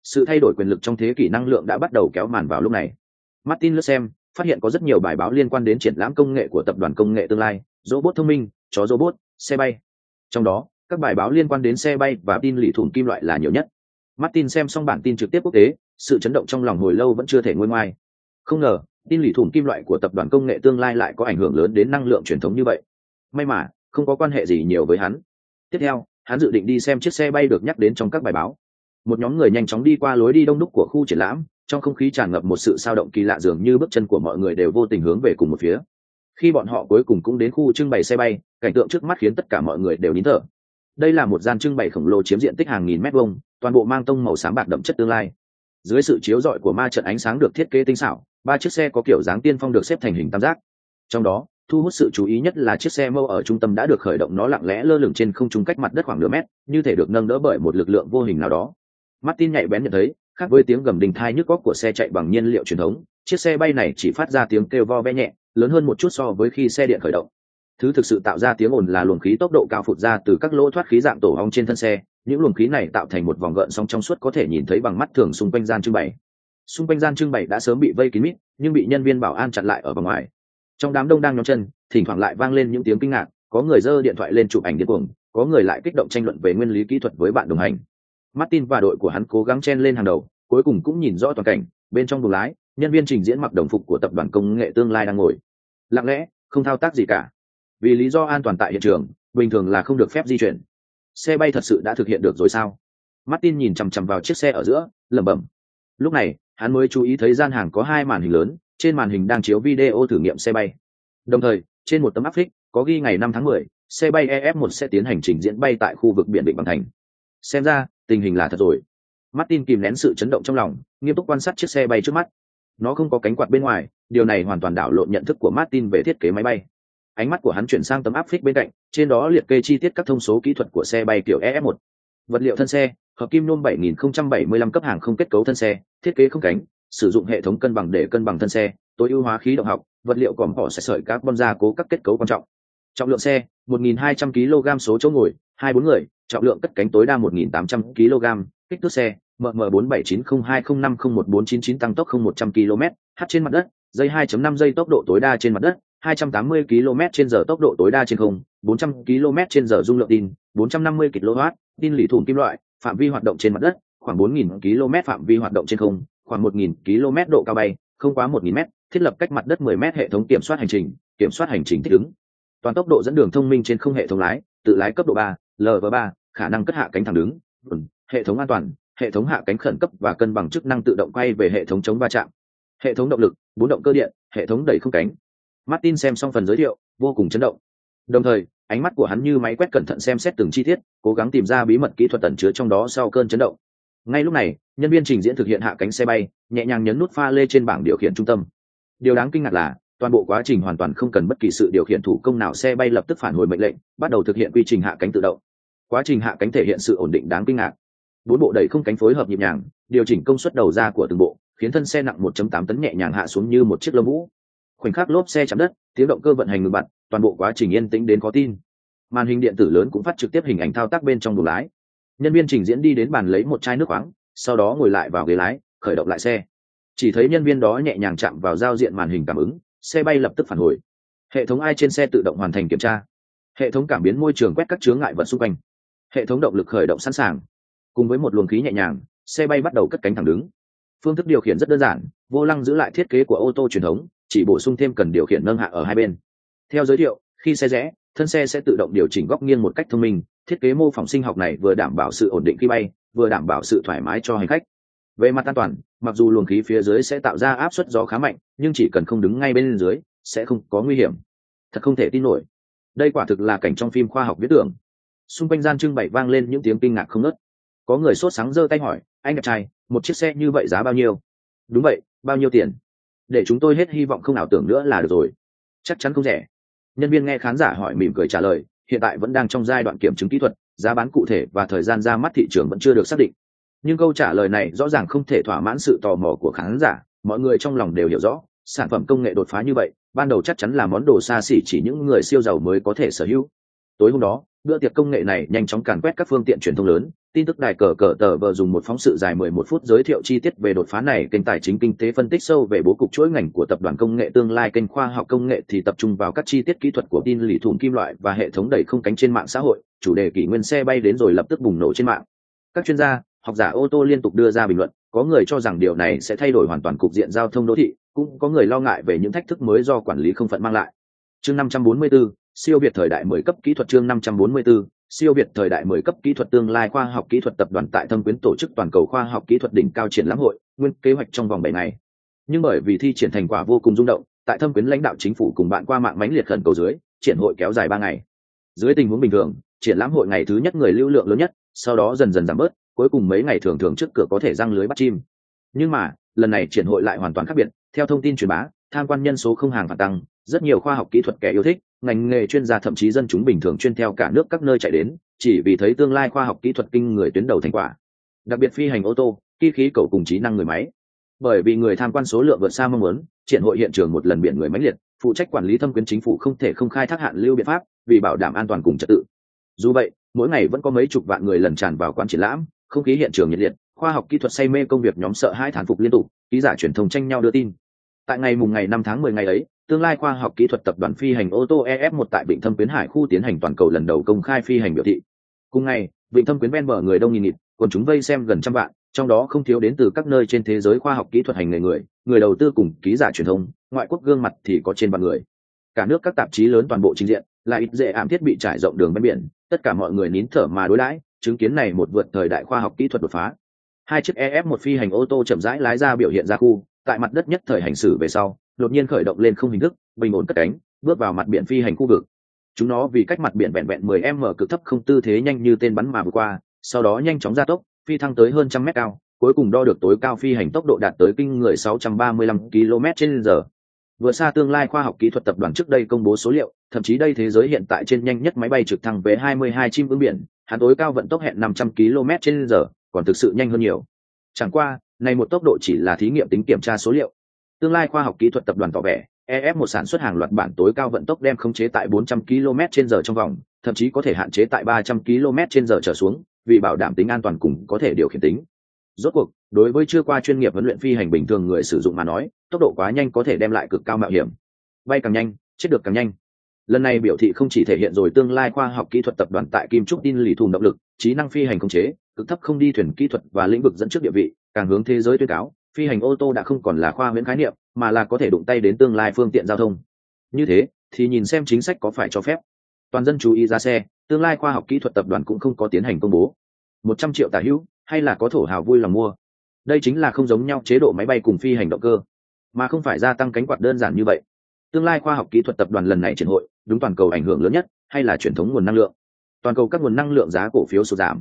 Sự thay đổi quyền lực trong thế kỷ năng lượng đã bắt đầu kéo màn vào lúc này. Martin lướt xem, phát hiện có rất nhiều bài báo liên quan đến triển lãm công nghệ của tập đoàn công nghệ tương lai, robot thông minh, chó robot, xe bay. Trong đó, các bài báo liên quan đến xe bay và tin lì thủng kim loại là nhiều nhất. Martin xem xong bản tin trực tiếp quốc tế, sự chấn động trong lòng hồi lâu vẫn chưa thể nguôi ngoai. Không ngờ, tin lì thủng kim loại của tập đoàn công nghệ tương lai lại có ảnh hưởng lớn đến năng lượng truyền thống như vậy. May mà, không có quan hệ gì nhiều với hắn. Tiếp theo, hắn dự định đi xem chiếc xe bay được nhắc đến trong các bài báo. Một nhóm người nhanh chóng đi qua lối đi đông đúc của khu triển lãm, trong không khí tràn ngập một sự sao động kỳ lạ, dường như bước chân của mọi người đều vô tình hướng về cùng một phía. Khi bọn họ cuối cùng cũng đến khu trưng bày xe bay, cảnh tượng trước mắt khiến tất cả mọi người đều nín thở. Đây là một gian trưng bày khổng lồ chiếm diện tích hàng nghìn mét vuông, toàn bộ mang tông màu xám bạc đậm chất tương lai. Dưới sự chiếu rọi của ma trận ánh sáng được thiết kế tinh xảo, 3 chiếc xe có kiểu dáng tiên phong được xếp thành hình tam giác. Trong đó, thu hút sự chú ý nhất là chiếc xe mâu ở trung tâm đã được khởi động, nó lặng lẽ lơ lửng trên không trung cách mặt đất khoảng nửa mét, như thể được nâng đỡ bởi một lực lượng vô hình nào đó. Martin nhạy bén nhận thấy, khác với tiếng gầm đình thai nhức óc của xe chạy bằng nhiên liệu truyền thống, chiếc xe bay này chỉ phát ra tiếng kêu vo ve nhẹ, lớn hơn một chút so với khi xe điện khởi động. Thứ thực sự tạo ra tiếng ồn là luồng khí tốc độ cao phụt ra từ các lỗ thoát khí dạng tổ ong trên thân xe. Những luồng khí này tạo thành một vòng gợn sóng trong suốt có thể nhìn thấy bằng mắt thường xung quanh gian trưng bày. Xung quanh gian trưng bày đã sớm bị vây kín mít, nhưng bị nhân viên bảo an chặn lại ở bên ngoài. Trong đám đông đang nhóm chân, thỉnh thoảng lại vang lên những tiếng kinh ngạc, có người giơ điện thoại lên chụp ảnh điên cuồng, có người lại kích động tranh luận về nguyên lý kỹ thuật với bạn đồng hành. Martin và đội của hắn cố gắng chen lên hàng đầu, cuối cùng cũng nhìn rõ toàn cảnh. Bên trong buồng lái, nhân viên trình diễn mặc đồng phục của tập đoàn công nghệ tương lai đang ngồi lặng lẽ, không thao tác gì cả. Vì lý do an toàn tại hiện trường, bình thường là không được phép di chuyển. Xe bay thật sự đã thực hiện được rồi sao? Martin nhìn chằm chằm vào chiếc xe ở giữa, lẩm bẩm. Lúc này, hắn mới chú ý thấy gian hàng có 2 màn hình lớn, trên màn hình đang chiếu video thử nghiệm xe bay. Đồng thời, trên một tấm áp phích có ghi ngày 5 tháng 10, xe bay EF1 sẽ tiến hành trình diễn bay tại khu vực biển Vịnh Bằng Thành. Xem ra, tình hình là thật rồi. Martin kìm nén sự chấn động trong lòng, nghiêm túc quan sát chiếc xe bay trước mắt. Nó không có cánh quạt bên ngoài, điều này hoàn toàn đảo lộn nhận thức của Martin về thiết kế máy bay. Ánh mắt của hắn chuyển sang tấm áp phích bên cạnh, trên đó liệt kê chi tiết các thông số kỹ thuật của xe bay kiểu EF1. Vật liệu thân xe, hợp kim nhôm 7075 cấp hàng không kết cấu thân xe, thiết kế không cánh, sử dụng hệ thống cân bằng để cân bằng thân xe, tối ưu hóa khí động học, vật liệu còm bỏ sợi carbon gia cố các kết cấu quan trọng. Trọng lượng xe, 1.200 kg, số chỗ ngồi 24 người, trọng lượng cất cánh tối đa 1.800 kg, kích thước xe MM479020501499 tăng tốc 100 km, h trên mặt đất, dây 2.5 giây tốc độ tối đa trên mặt đất, 280 km/h tốc độ tối đa trên không, 400 km/h dung lượng tin, 450 kW, tin lì thủng kim loại, phạm vi hoạt động trên mặt đất, khoảng 4.000 km, phạm vi hoạt động trên không, khoảng 1.000 km, độ cao bay, không quá 1.000 m, thiết lập cách mặt đất 10 m, hệ thống kiểm soát hành trình thích ứng. Toàn tốc độ dẫn đường thông minh trên không, hệ thống lái, tự lái cấp độ 3, LV3, khả năng cất hạ cánh thẳng đứng, hệ thống an toàn, hệ thống hạ cánh khẩn cấp và cân bằng chức năng tự động quay về hệ thống chống va chạm, hệ thống động lực, 4 động cơ điện, hệ thống đẩy không cánh. Martin xem xong phần giới thiệu, vô cùng chấn động. Đồng thời, ánh mắt của hắn như máy quét cẩn thận xem xét từng chi tiết, cố gắng tìm ra bí mật kỹ thuật ẩn chứa trong đó sau cơn chấn động. Ngay lúc này, nhân viên trình diễn thực hiện hạ cánh xe bay, nhẹ nhàng nhấn nút pha lê trên bảng điều khiển trung tâm. Điều đáng kinh ngạc là, toàn bộ quá trình hoàn toàn không cần bất kỳ sự điều khiển thủ công nào, xe bay lập tức phản hồi mệnh lệnh, bắt đầu thực hiện quy trình hạ cánh tự động. Quá trình hạ cánh thể hiện sự ổn định đáng kinh ngạc. 4 bộ đẩy không cánh phối hợp nhịp nhàng, điều chỉnh công suất đầu ra của từng bộ, khiến thân xe nặng 1.8 tấn nhẹ nhàng hạ xuống như một chiếc lông vũ. Khoảnh khắc lốp xe chạm đất, tiếng động cơ vận hành ngừng bặt, toàn bộ quá trình yên tĩnh đến khó tin. Màn hình điện tử lớn cũng phát trực tiếp hình ảnh thao tác bên trong buồng lái. Nhân viên trình diễn đi đến bàn lấy một chai nước khoáng, sau đó ngồi lại vào ghế lái, khởi động lại xe. Chỉ thấy nhân viên đó nhẹ nhàng chạm vào giao diện màn hình cảm ứng, xe bay lập tức phản hồi. Hệ thống ai trên xe tự động hoàn thành kiểm tra. Hệ thống cảm biến môi trường quét các chướng ngại vật xung quanh. Hệ thống động lực khởi động sẵn sàng. Cùng với một luồng khí nhẹ nhàng, xe bay bắt đầu cất cánh thẳng đứng. Phương thức điều khiển rất đơn giản, vô lăng giữ lại thiết kế của ô tô truyền thống, chỉ bổ sung thêm cần điều khiển nâng hạ ở hai bên. Theo giới thiệu, khi xe rẽ, thân xe sẽ tự động điều chỉnh góc nghiêng một cách thông minh. Thiết kế mô phỏng sinh học này vừa đảm bảo sự ổn định khi bay, vừa đảm bảo sự thoải mái cho hành khách. Về mặt an toàn, mặc dù luồng khí phía dưới sẽ tạo ra áp suất gió khá mạnh, nhưng chỉ cần không đứng ngay bên dưới, sẽ không có nguy hiểm. Thật không thể tin nổi. Đây quả thực là cảnh trong phim khoa học viễn tưởng. Xung quanh gian trưng bày vang lên những tiếng kinh ngạc không ngớt. Có người sốt sắng giơ tay hỏi, anh đẹp trai, một chiếc xe như vậy giá bao nhiêu? Đúng vậy, bao nhiêu tiền? Để chúng tôi hết hy vọng không ảo tưởng nữa là được rồi. Chắc chắn không rẻ. Nhân viên nghe khán giả hỏi mỉm cười trả lời, hiện tại vẫn đang trong giai đoạn kiểm chứng kỹ thuật, giá bán cụ thể và thời gian ra mắt thị trường vẫn chưa được xác định. Nhưng câu trả lời này rõ ràng không thể thỏa mãn sự tò mò của khán giả. Mọi người trong lòng đều hiểu rõ, sản phẩm công nghệ đột phá như vậy, ban đầu chắc chắn là món đồ xa xỉ chỉ những người siêu giàu mới có thể sở hữu. Tối hôm đó, bữa tiệc công nghệ này nhanh chóng càn quét các phương tiện truyền thông lớn, Tin tức đài cờ cờ tờ vờ dùng một phóng sự dài 11 phút giới thiệu chi tiết về đột phá này. Kênh tài chính kinh tế phân tích sâu về bố cục chuỗi ngành của tập đoàn công nghệ tương lai. Kênh khoa học công nghệ thì tập trung vào các chi tiết kỹ thuật của tin lì thủng kim loại và hệ thống đẩy không cánh trên mạng xã hội. Chủ đề kỷ nguyên xe bay đến rồi lập tức bùng nổ trên mạng. Các chuyên gia, học giả ô tô liên tục đưa ra bình luận, có người cho rằng điều này sẽ thay đổi hoàn toàn cục diện giao thông đô thị, cũng có người lo ngại về những thách thức mới do quản lý không phận mang lại. Chương 544, siêu việt thời đại 10 cấp kỹ thuật. Chương 544, siêu việt thời đại 10 cấp kỹ thuật. Tương lai khoa học kỹ thuật tập đoàn tại Thâm Quyến tổ chức toàn cầu khoa học kỹ thuật đỉnh cao triển lãm hội, nguyên kế hoạch trong vòng 7 ngày. Nhưng bởi vì thi triển thành quả vô cùng rung động, tại Thâm Quyến lãnh đạo chính phủ cùng bạn qua mạng mãnh liệt khẩn cầu dưới, triển hội kéo dài 3 ngày. Dưới tình huống bình thường, triển lãm hội ngày thứ nhất người lưu lượng lớn nhất, sau đó dần dần giảm bớt, cuối cùng mấy ngày thường thường trước cửa có thể răng lưới bắt chim. Nhưng mà, lần này triển hội lại hoàn toàn khác biệt, theo thông tin truyền bá, tham quan nhân số không hàng phản tăng, rất nhiều khoa học kỹ thuật kẻ yêu thích, ngành nghề chuyên gia thậm chí dân chúng bình thường chuyên theo cả nước các nơi chạy đến, chỉ vì thấy tương lai khoa học kỹ thuật kinh người tuyến đầu thành quả. Đặc biệt phi hành ô tô, khí khí cầu cùng trí năng người máy. Bởi vì người tham quan số lượng vượt xa mong muốn, triển hội hiện trường một lần biển người mãnh liệt, phụ trách quản lý Thâm Quyến chính phủ không thể không khai thác hạn lưu biện pháp, vì bảo đảm an toàn cùng trật tự. Dù vậy, mỗi ngày vẫn có mấy chục vạn người lần tràn vào quán triển lãm, không khí hiện trường nhiệt liệt, khoa học kỹ thuật say mê công việc nhóm sợ hãi thán phục liên tục, ký giả truyền thông tranh nhau đưa tin. Tại ngày mùng ngày 5 tháng 10 ngày ấy, tương lai khoa học kỹ thuật tập đoàn phi hành ô tô EF1 tại Vịnh Thâm Quyến Hải khu tiến hành toàn cầu lần đầu công khai phi hành biểu thị. Cùng ngày, Vịnh Thâm Quyến ven bờ người đông nghìn nghịt, còn chúng vây xem gần trăm vạn, trong đó không thiếu đến từ các nơi trên thế giới khoa học kỹ thuật hành nghề người đầu tư cùng ký giả truyền thông, ngoại quốc gương mặt thì có trên vạn người. Cả nước các tạp chí lớn toàn bộ trình diện, lại ít dễ ảm thiết bị trải rộng đường ven biển, tất cả mọi người nín thở mà đối đãi, chứng kiến này một vượt thời đại khoa học kỹ thuật đột phá. Hai chiếc EF1 phi hành ô tô chậm rãi lái ra biểu hiện ra khu, tại mặt đất nhất thời hành xử về sau, đột nhiên khởi động lên không hình thức, bình ổn cất cánh, bước vào mặt biển phi hành khu vực. Chúng nó vì cách mặt biển vẹn vẹn 10m cực thấp không tư thế nhanh như tên bắn mà vượt qua, sau đó nhanh chóng gia tốc, phi thăng tới hơn 100m cao, cuối cùng đo được tối cao phi hành tốc độ đạt tới kinh người 635 km/h. Vừa xa tương lai khoa học kỹ thuật tập đoàn trước đây công bố số liệu, thậm chí đây thế giới hiện tại trên nhanh nhất máy bay trực thăng V22 chim ưng biển, hắn tối cao vận tốc hẹn 500 km/h, còn thực sự nhanh hơn nhiều. Chẳng qua, này một tốc độ chỉ là thí nghiệm tính kiểm tra số liệu. Tương lai khoa học kỹ thuật tập đoàn tỏ vẻ, EF1 sản xuất hàng loạt bản tối cao vận tốc đem khống chế tại 400 km/h trong vòng, thậm chí có thể hạn chế tại 300 km/h trở xuống, vì bảo đảm tính an toàn cùng có thể điều khiển tính. Rốt cuộc, đối với chưa qua chuyên nghiệp huấn luyện phi hành bình thường người sử dụng mà nói, tốc độ quá nhanh có thể đem lại cực cao mạo hiểm. Bay càng nhanh, chết được càng nhanh. Lần này biểu thị không chỉ thể hiện rồi tương lai khoa học kỹ thuật tập đoàn tại Kim Trúc tin lì thùng động lực, trí năng phi hành khống chế, cực thấp không đi thuyền kỹ thuật và lĩnh vực dẫn trước địa vị, càng hướng thế giới tuyên cáo, phi hành ô tô đã không còn là khoa huyễn khái niệm, mà là có thể đụng tay đến tương lai phương tiện giao thông. Như thế, thì nhìn xem chính sách có phải cho phép. Toàn dân chú ý ra xe, tương lai khoa học kỹ thuật tập đoàn cũng không có tiến hành công bố. 100 triệu tả hữu, hay là có thổ hào vui lòng mua. Đây chính là không giống nhau chế độ máy bay cùng phi hành động cơ, mà không phải gia tăng cánh quạt đơn giản như vậy. Tương lai khoa học kỹ thuật tập đoàn lần này triển hội, đúng toàn cầu ảnh hưởng lớn nhất, hay là truyền thống nguồn năng lượng. Toàn cầu các nguồn năng lượng giá cổ phiếu sụt giảm.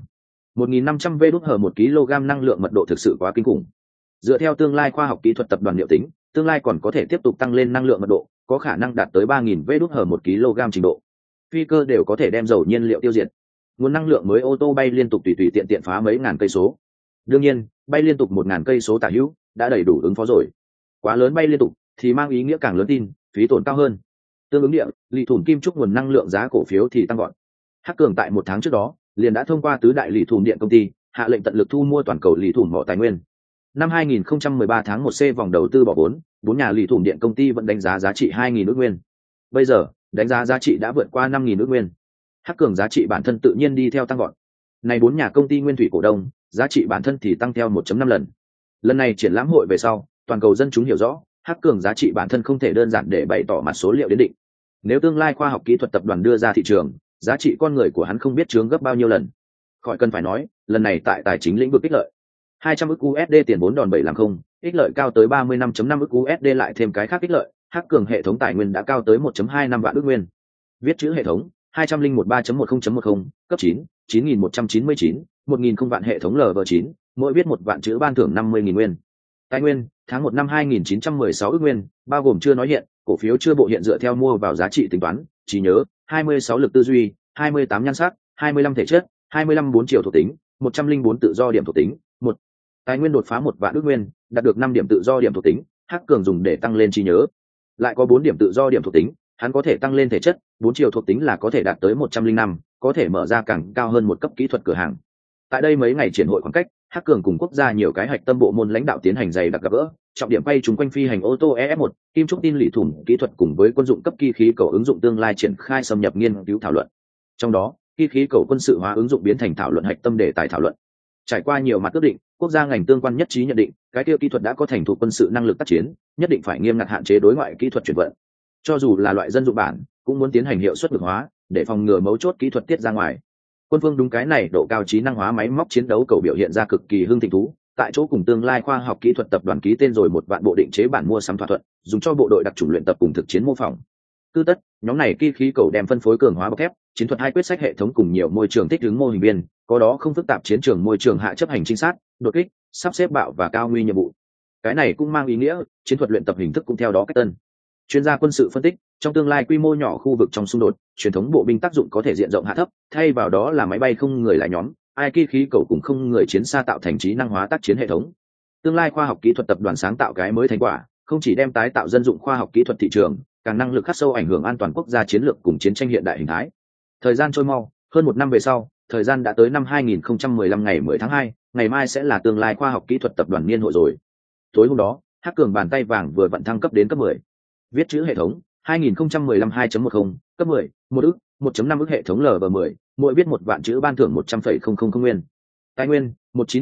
1.500 V/h 1 kg năng lượng mật độ thực sự quá kinh khủng. Dựa theo tương lai khoa học kỹ thuật tập đoàn liệu tính, tương lai còn có thể tiếp tục tăng lên năng lượng mật độ, có khả năng đạt tới 3.000 V/h 1 kg trình độ. Phi cơ đều có thể đem dầu nhiên liệu tiêu diệt. Nguồn năng lượng mới ô tô bay liên tục tùy tùy tiện tiện phá mấy ngàn cây số. Đương nhiên, bay liên tục 1.000 cây số tả hữu đã đầy đủ ứng phó rồi. Quá lớn bay liên tục thì mang ý nghĩa càng lớn tin, phí tổn cao hơn. Tương ứng địa, lì thủn Kim Trúc nguồn năng lượng giá cổ phiếu thì tăng gọn. Hắc Cường tại 1 tháng trước đó liền đã thông qua tứ đại lì thủn điện công ty, hạ lệnh tận lực thu mua toàn cầu lì thủn mỏ tài nguyên. Năm 2013 tháng 1C vòng đầu tư bỏ vốn, 4 nhà lì thủn điện công ty vẫn đánh giá giá trị 2.000 ức nguyên. Bây giờ, đánh giá giá trị đã vượt qua 5.000 ức nguyên. Hắc Cường giá trị bản thân tự nhiên đi theo tăng gọn. Này 4 nhà công ty nguyên thủy cổ đông, giá trị bản thân thì tăng theo 1.5 lần. Lần này triển lãm hội về sau, toàn cầu dân chúng hiểu rõ, Hắc Cường giá trị bản thân không thể đơn giản để bày tỏ mặt số liệu đến định. Nếu tương lai khoa học kỹ thuật tập đoàn đưa ra thị trường, giá trị con người của hắn không biết chướng gấp bao nhiêu lần. Khỏi cần phải nói, lần này tại tài chính lĩnh vực ích lợi, 200 ức USD tiền vốn đòn bẩy làm không, ích lợi cao tới 35.5 ức USD lại thêm cái khác ích lợi, Hắc Cường hệ thống tài nguyên đã cao tới 1.25 vạn ức nguyên. Viết chữ hệ thống 201.3.10.10, cấp 9, 9.199, 1.000 vạn hệ thống LV9, mỗi viết 1 vạn chữ ban thưởng 50.000 nguyên. Tài nguyên, tháng 1 năm 2.916 ức nguyên, bao gồm chưa nói hiện, cổ phiếu chưa bộ hiện dựa theo mua vào giá trị tính toán, trí nhớ, 26 lực tư duy, 28 nhan sắc, 25 thể chất, 25 4 chiều thuộc tính, 104 tự do điểm thuộc tính. Một, tài nguyên đột phá 1 vạn ức nguyên, đạt được 5 điểm tự do điểm thuộc tính, Hắc Cường dùng để tăng lên trí nhớ. Lại có 4 điểm tự do điểm thuộc tính, hắn có thể tăng lên thể chất, 4 chiều thuộc tính là có thể đạt tới 105, có thể mở ra càng cao hơn một cấp kỹ thuật cửa hàng. Tại đây mấy ngày triển hội khoảng cách, Hắc Cường cùng quốc gia nhiều cái hạch tâm bộ môn lãnh đạo tiến hành dày đặc gặp gỡ, trọng điểm bay chúng quanh phi hành ô tô EF1, kim trúc tin lỷ thủng kỹ thuật cùng với quân dụng cấp kỳ khí cầu ứng dụng tương lai triển khai xâm nhập nghiên cứu thảo luận. Trong đó, kỳ khí cầu quân sự hóa ứng dụng biến thành thảo luận hạch tâm đề tài thảo luận. Trải qua nhiều mặt quyết định, quốc gia ngành tương quan nhất trí nhận định, cái tiêu kỹ thuật đã có thành thục quân sự năng lực tác chiến, nhất định phải nghiêm ngặt hạn chế đối ngoại kỹ thuật chuyển vận. Cho dù là loại dân dụng bản, cũng muốn tiến hành hiệu suất cực hóa, để phòng ngừa mấu chốt kỹ thuật tiết ra ngoài. Quân phương đúng cái này độ cao trí năng hóa máy móc chiến đấu cầu biểu hiện ra cực kỳ hưng thịnh thú, tại chỗ cùng tương lai khoa học kỹ thuật tập đoàn ký tên rồi 1 vạn bộ định chế bản mua sắm thỏa thuận, dùng cho bộ đội đặc chủng luyện tập cùng thực chiến mô phỏng. Cứ tất, nhóm này kỳ khí cầu đem phân phối cường hóa bọc thép, chiến thuật hai quyết sách hệ thống cùng nhiều môi trường thích ứng mô hình viên, có đó không phức tạp chiến trường môi trường hạ chấp hành trinh sát, đột kích, sắp xếp bạo và cao nguy nhiệm vụ. Cái này cũng mang ý nghĩa, chiến thuật luyện tập hình thức cũng theo đó cách tân. Chuyên gia quân sự phân tích, trong tương lai quy mô nhỏ khu vực trong xung đột, truyền thống bộ binh tác dụng có thể diện rộng hạ thấp, thay vào đó là máy bay không người lái nhóm, ai kỳ khí cầu cùng không người chiến xa tạo thành trí năng hóa tác chiến hệ thống. Tương lai khoa học kỹ thuật tập đoàn sáng tạo cái mới thành quả, không chỉ đem tái tạo dân dụng khoa học kỹ thuật thị trường, càng năng lực khắc sâu ảnh hưởng an toàn quốc gia chiến lược cùng chiến tranh hiện đại hình thái. Thời gian trôi mau, hơn 1 năm về sau, thời gian đã tới năm 2015 ngày 10 tháng 2, ngày mai sẽ là tương lai khoa học kỹ thuật tập đoàn niên hội rồi. Tối hôm đó, Hắc Cường bàn tay vàng vừa vận thăng cấp đến cấp 10. Viết chữ hệ thống 2015 2.10, cấp 10, 1 ức, 1.5 ức hệ thống LV10, mỗi viết 1 vạn chữ ban thưởng 100,000 nguyên. Tài nguyên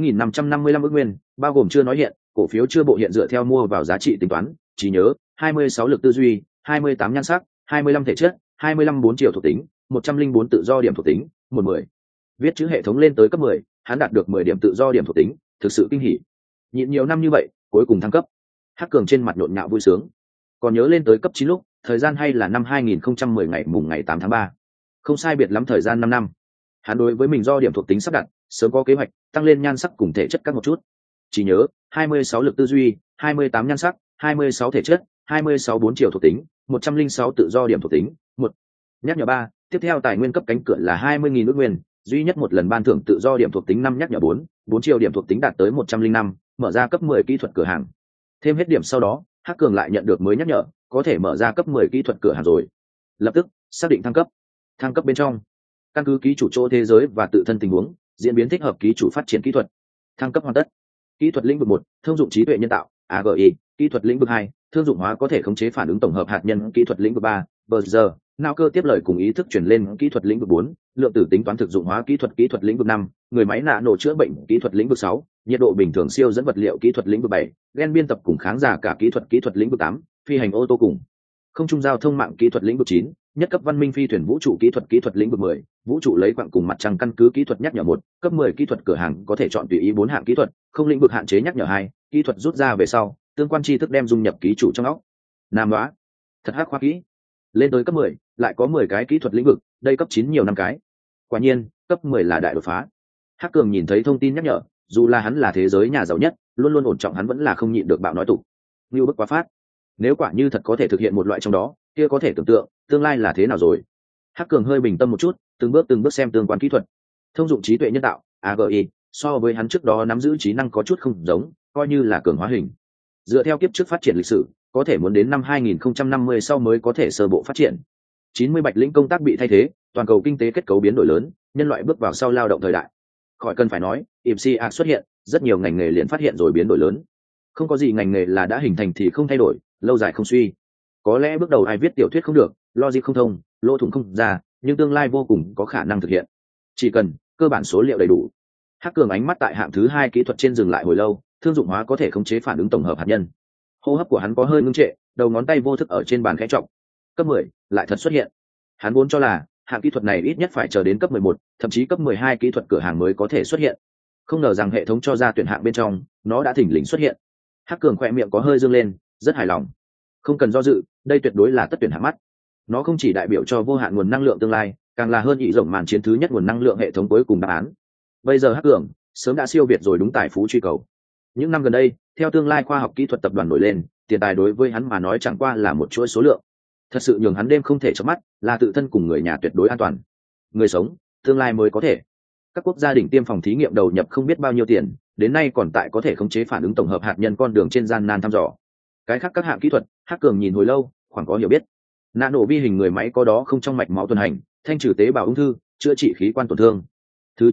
19.555 ức nguyên, bao gồm chưa nói hiện, cổ phiếu chưa bộ hiện dựa theo mua vào giá trị tính toán, trí nhớ 26 lực tư duy, 28 nhan sắc, 25 thể chất, 25 4 chiều thuộc tính, 104 tự do điểm thuộc tính, 110. Viết chữ hệ thống lên tới cấp 10, hắn đạt được 10 điểm tự do điểm thuộc tính, thực sự kinh hỉ. Nhịn nhiều năm như vậy, cuối cùng thăng cấp. Hắc Cường trên mặt nhộn nhạo vui sướng. Còn nhớ lên tới cấp 9 lúc, thời gian hay là năm 2010 ngày mùng ngày 8 tháng 3. Không sai biệt lắm thời gian 5 năm. Hắn đối với mình do điểm thuộc tính sắp đặt, sớm có kế hoạch, tăng lên nhan sắc cùng thể chất các một chút. Chỉ nhớ, 26 lực tư duy, 28 nhan sắc, 26 thể chất, 26 4 chiều thuộc tính, 106 tự do điểm thuộc tính, 1. Nhắc nhở 3, tiếp theo tài nguyên cấp cánh cửa là 20.000 ức nguyên, duy nhất một lần ban thưởng tự do điểm thuộc tính 5 nhắc nhở 4 chiều điểm thuộc tính đạt tới 105, mở ra cấp 10 kỹ thuật cửa hàng. Thêm hết điểm sau đó, Hắc Cường lại nhận được mới nhắc nhở, có thể mở ra cấp 10 kỹ thuật cửa hàng rồi. Lập tức, xác định thăng cấp. Thăng cấp bên trong, căn cứ ký chủ chỗ thế giới và tự thân tình huống, diễn biến thích hợp ký chủ phát triển kỹ thuật. Thăng cấp hoàn tất. Kỹ thuật lĩnh vực 1, thông dụng trí tuệ nhân tạo, AGI, kỹ thuật lĩnh vực 2, thương dụng hóa có thể khống chế phản ứng tổng hợp hạt nhân, kỹ thuật lĩnh vực 3, BG, não cơ tiếp lời cùng ý thức truyền lên, kỹ thuật lĩnh vực 4, lượng tử tính toán thực dụng hóa kỹ thuật lĩnh vực 5, người máy nạ nổ chữa bệnh, kỹ thuật lĩnh vực 6, nhiệt độ bình thường siêu dẫn vật liệu, kỹ thuật lĩnh vực 7, gen biên tập cùng kháng giả cả kỹ thuật lĩnh vực 8, phi hành ô tô cùng không trung giao thông mạng, kỹ thuật lĩnh vực 9, nhất cấp văn minh phi thuyền vũ trụ, kỹ thuật lĩnh vực 10, vũ trụ lấy quặng cùng mặt trăng căn cứ, kỹ thuật nhắc nhở 1, cấp 10 kỹ thuật cửa hàng có thể chọn tùy ý 4 hạng kỹ thuật, không lĩnh vực hạn chế, nhắc nhở 2, kỹ thuật rút ra về sau, tương quan tri thức đem dung nhập ký chủ trong óc. Nam đoá, thật hắc khoa kỹ. Lên tới cấp 10, lại có 10 cái kỹ thuật lĩnh vực, đây cấp 9 nhiều 5 cái. Quả nhiên, cấp 10 là đại đột phá. Hắc Cường nhìn thấy thông tin nhắc nhở, dù là hắn là thế giới nhà giàu nhất, luôn luôn ổn trọng, hắn vẫn là không nhịn được bạo nói tục. Như bức quá phát. Nếu quả như thật có thể thực hiện một loại trong đó, kia có thể tưởng tượng tương lai là thế nào rồi. Hắc Cường hơi bình tâm một chút, từng bước xem tương quan kỹ thuật. Thông dụng trí tuệ nhân tạo, AGI, so với hắn trước đó nắm giữ trí năng có chút không giống, coi như là cường hóa hình. Dựa theo kiếp trước phát triển lịch sử, có thể muốn đến năm 2050 sau mới có thể sơ bộ phát triển. 90 bạch lĩnh công tác bị thay thế, toàn cầu kinh tế kết cấu biến đổi lớn, nhân loại bước vào sau lao động thời đại. Khỏi cần phải nói, IMCA xuất hiện, rất nhiều ngành nghề liền phát hiện rồi biến đổi lớn. Không có gì ngành nghề là đã hình thành thì không thay đổi, lâu dài không suy. Có lẽ bước đầu ai viết tiểu thuyết không được, logic không thông, lỗ thủng không ra, nhưng tương lai vô cùng có khả năng thực hiện. Chỉ cần cơ bản số liệu đầy đủ. Hắc Cường ánh mắt tại hạng thứ 2 kỹ thuật trên dừng lại hồi lâu, thương dụng hóa có thể khống chế phản ứng tổng hợp hạt nhân. Hô hấp của hắn có hơi ngưng trệ, đầu ngón tay vô thức ở trên bàn khẽ trọng. Cấp 10 lại thật xuất hiện. Hắn vốn cho là hạng kỹ thuật này ít nhất phải chờ đến cấp 11, thậm chí cấp 12 kỹ thuật cửa hàng mới có thể xuất hiện. Không ngờ rằng hệ thống cho ra tuyển hạng bên trong, nó đã thỉnh lình xuất hiện. Hắc Cường khỏe miệng có hơi dương lên, rất hài lòng. Không cần do dự, đây tuyệt đối là tất tuyển hạng mắt. Nó không chỉ đại biểu cho vô hạn nguồn năng lượng tương lai, càng là hơn ý rộng màn chiến thứ nhất nguồn năng lượng hệ thống cuối cùng đáp án. Bây giờ Hắc Cường sớm đã siêu việt rồi đúng tài phú truy cầu. Những năm gần đây, theo tương lai khoa học kỹ thuật tập đoàn nổi lên, tiền tài đối với hắn mà nói chẳng qua là một chuỗi số lượng. Thật sự nhường hắn đêm không thể chớp mắt, là tự thân cùng người nhà tuyệt đối an toàn. Người sống, tương lai mới có thể. Các quốc gia đỉnh tiêm phòng thí nghiệm đầu nhập không biết bao nhiêu tiền, đến nay còn tại có thể khống chế phản ứng tổng hợp hạt nhân con đường trên gian nan thăm dò. Cái khác các hạng kỹ thuật, Hắc Cường nhìn hồi lâu, khoảng có hiểu biết. Nano vi hình người máy có đó không trong mạch máu tuần hành, thanh trừ tế bào ung thư, chữa trị khí quan tổn thương. Thứ 9 hạng,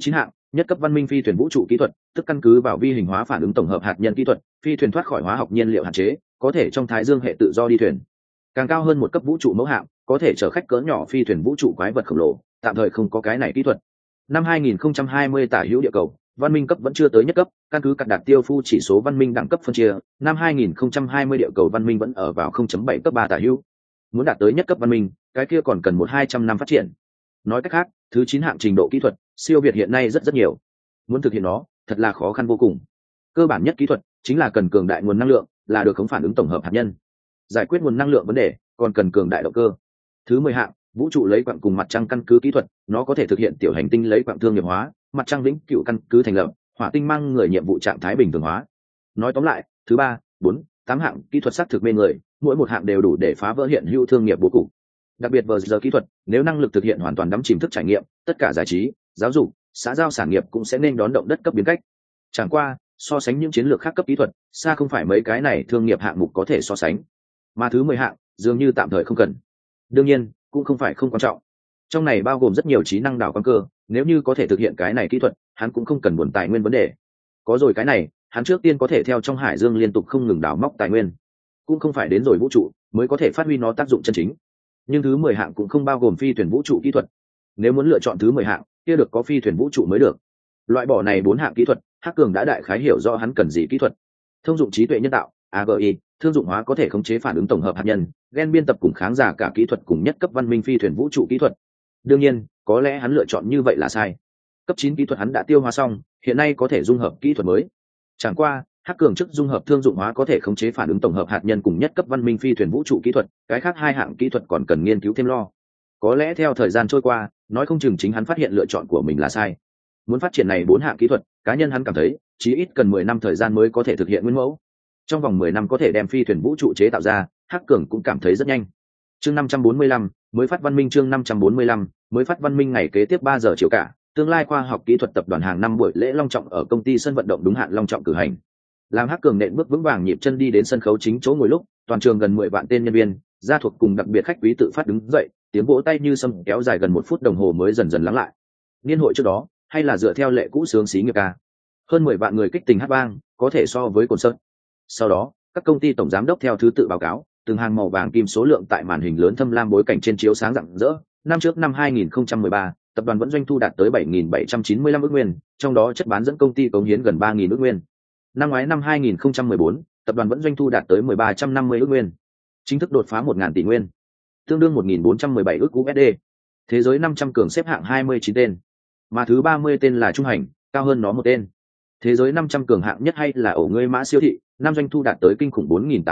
Nhất cấp văn minh phi thuyền vũ trụ kỹ thuật, tức căn cứ vào vi hình hóa phản ứng tổng hợp hạt nhân kỹ thuật, phi thuyền thoát khỏi hóa học nhiên liệu hạn chế, có thể trong thái dương hệ tự do đi thuyền. Càng cao hơn một cấp vũ trụ mẫu hạm, có thể chở khách cỡ nhỏ phi thuyền vũ trụ quái vật khổng lồ, tạm thời không có cái này kỹ thuật. Năm 2020 tả hữu địa cầu, văn minh cấp vẫn chưa tới nhất cấp, căn cứ cắt đạt tiêu phu chỉ số văn minh đẳng cấp phân chia, năm 2020 địa cầu văn minh vẫn ở vào 0.7 cấp 3 tả hữu. Muốn đạt tới nhất cấp văn minh, cái kia còn cần 100-200 năm phát triển. Nói cách khác, thứ 9 hạng trình độ kỹ thuật, siêu việt hiện nay rất nhiều. Muốn thực hiện nó, thật là khó khăn vô cùng. Cơ bản nhất kỹ thuật chính là cần cường đại nguồn năng lượng, là được khống phản ứng tổng hợp hạt nhân. Giải quyết nguồn năng lượng vấn đề, còn cần cường đại động cơ. Thứ 10 hạng, vũ trụ lấy quặng cùng mặt trăng căn cứ kỹ thuật, nó có thể thực hiện tiểu hành tinh lấy quặng thương nghiệp hóa, mặt trăng vĩnh cửu căn cứ thành lập, hỏa tinh mang người nhiệm vụ trạng thái bình thường hóa. Nói tóm lại, thứ 3, 4, 8 hạng kỹ thuật xác thực mê người, mỗi một hạng đều đủ để phá vỡ hiện hữu thương nghiệp bố cục. Đặc biệt vừa giờ kỹ thuật, nếu năng lực thực hiện hoàn toàn đắm chìm thức trải nghiệm, tất cả giải trí, giáo dục, xã giao sản nghiệp cũng sẽ nên đón động đất cấp biến cách. Chẳng qua, so sánh những chiến lược khác cấp kỹ thuật, xa không phải mấy cái này thương nghiệp hạng mục có thể so sánh. Mà thứ 10 hạng, dường như tạm thời không cần. Đương nhiên, cũng không phải không quan trọng. Trong này bao gồm rất nhiều trí năng đảo quang cơ, nếu như có thể thực hiện cái này kỹ thuật, hắn cũng không cần buồn tài nguyên vấn đề. Có rồi cái này, hắn trước tiên có thể theo trong hải dương liên tục không ngừng đào móc tài nguyên. Cũng không phải đến rồi vũ trụ mới có thể phát huy nó tác dụng chân chính. Nhưng thứ 10 hạng cũng không bao gồm phi thuyền vũ trụ kỹ thuật. Nếu muốn lựa chọn thứ 10 hạng, kia được có phi thuyền vũ trụ mới được. Loại bỏ này 4 hạng kỹ thuật, Hắc Cường đã đại khái hiểu rõ hắn cần gì kỹ thuật. Thông dụng trí tuệ nhân tạo, AGI, thương dụng hóa có thể khống chế phản ứng tổng hợp hạt nhân, gen biên tập cùng kháng giả cả kỹ thuật cùng nhất cấp văn minh phi thuyền vũ trụ kỹ thuật. Đương nhiên, có lẽ hắn lựa chọn như vậy là sai. Cấp 9 kỹ thuật hắn đã tiêu hóa xong, hiện nay có thể dung hợp kỹ thuật mới. Chẳng qua, Hắc Cường chức dung hợp thương dụng hóa có thể khống chế phản ứng tổng hợp hạt nhân cùng nhất cấp văn minh phi thuyền vũ trụ kỹ thuật, cái khác 2 hạng kỹ thuật còn cần nghiên cứu thêm lo. Có lẽ theo thời gian trôi qua, nói không chừng chính hắn phát hiện lựa chọn của mình là sai. Muốn phát triển này 4 hạng kỹ thuật, cá nhân hắn cảm thấy, chí ít cần 10 năm thời gian mới có thể thực hiện nguyên mẫu. Trong vòng 10 năm có thể đem phi thuyền vũ trụ chế tạo ra, Hắc Cường cũng cảm thấy rất nhanh. Chương 545, mới phát văn minh chương 545, mới phát văn minh ngày kế tiếp 3 giờ chiều cả, tương lai khoa học kỹ thuật tập đoàn hàng năm buổi lễ long trọng ở công ty sân vận động đúng hạn long trọng cử hành. Làm Hắc Cường nện bước vững vàng nhịp chân đi đến sân khấu chính chỗ ngồi lúc, toàn trường gần 10 vạn tên nhân viên, gia thuộc cùng đặc biệt khách quý tự phát đứng dậy, tiếng vỗ tay như sấm kéo dài gần 1 phút đồng hồ mới dần dần lắng lại. Niên hội trước đó, hay là dựa theo lệ cũ sướng xí nghiệp ca. Hơn 10 vạn người kích tình hát vang, có thể so với concert. Sau đó, các công ty tổng giám đốc theo thứ tự báo cáo, từng hàng màu vàng kim số lượng tại màn hình lớn thâm lam bối cảnh trên chiếu sáng rạng rỡ. Năm trước năm 2013, tập đoàn vẫn doanh thu đạt tới 7.795 ức nguyên, trong đó chất bán dẫn công ty cống hiến gần 3.000 ức nguyên. Năm ngoái năm 2014, tập đoàn vẫn doanh thu đạt tới 1.350 ức nguyên, chính thức đột phá 1.000 tỷ nguyên, tương đương 1.417 ức USD. Thế giới 500 cường xếp hạng 29 tên, mà thứ 30 tên là trung hành, cao hơn nó một tên. Thế giới 500 cường hạng nhất hay là ổ ngươi mã siêu thị, năm doanh thu đạt tới kinh khủng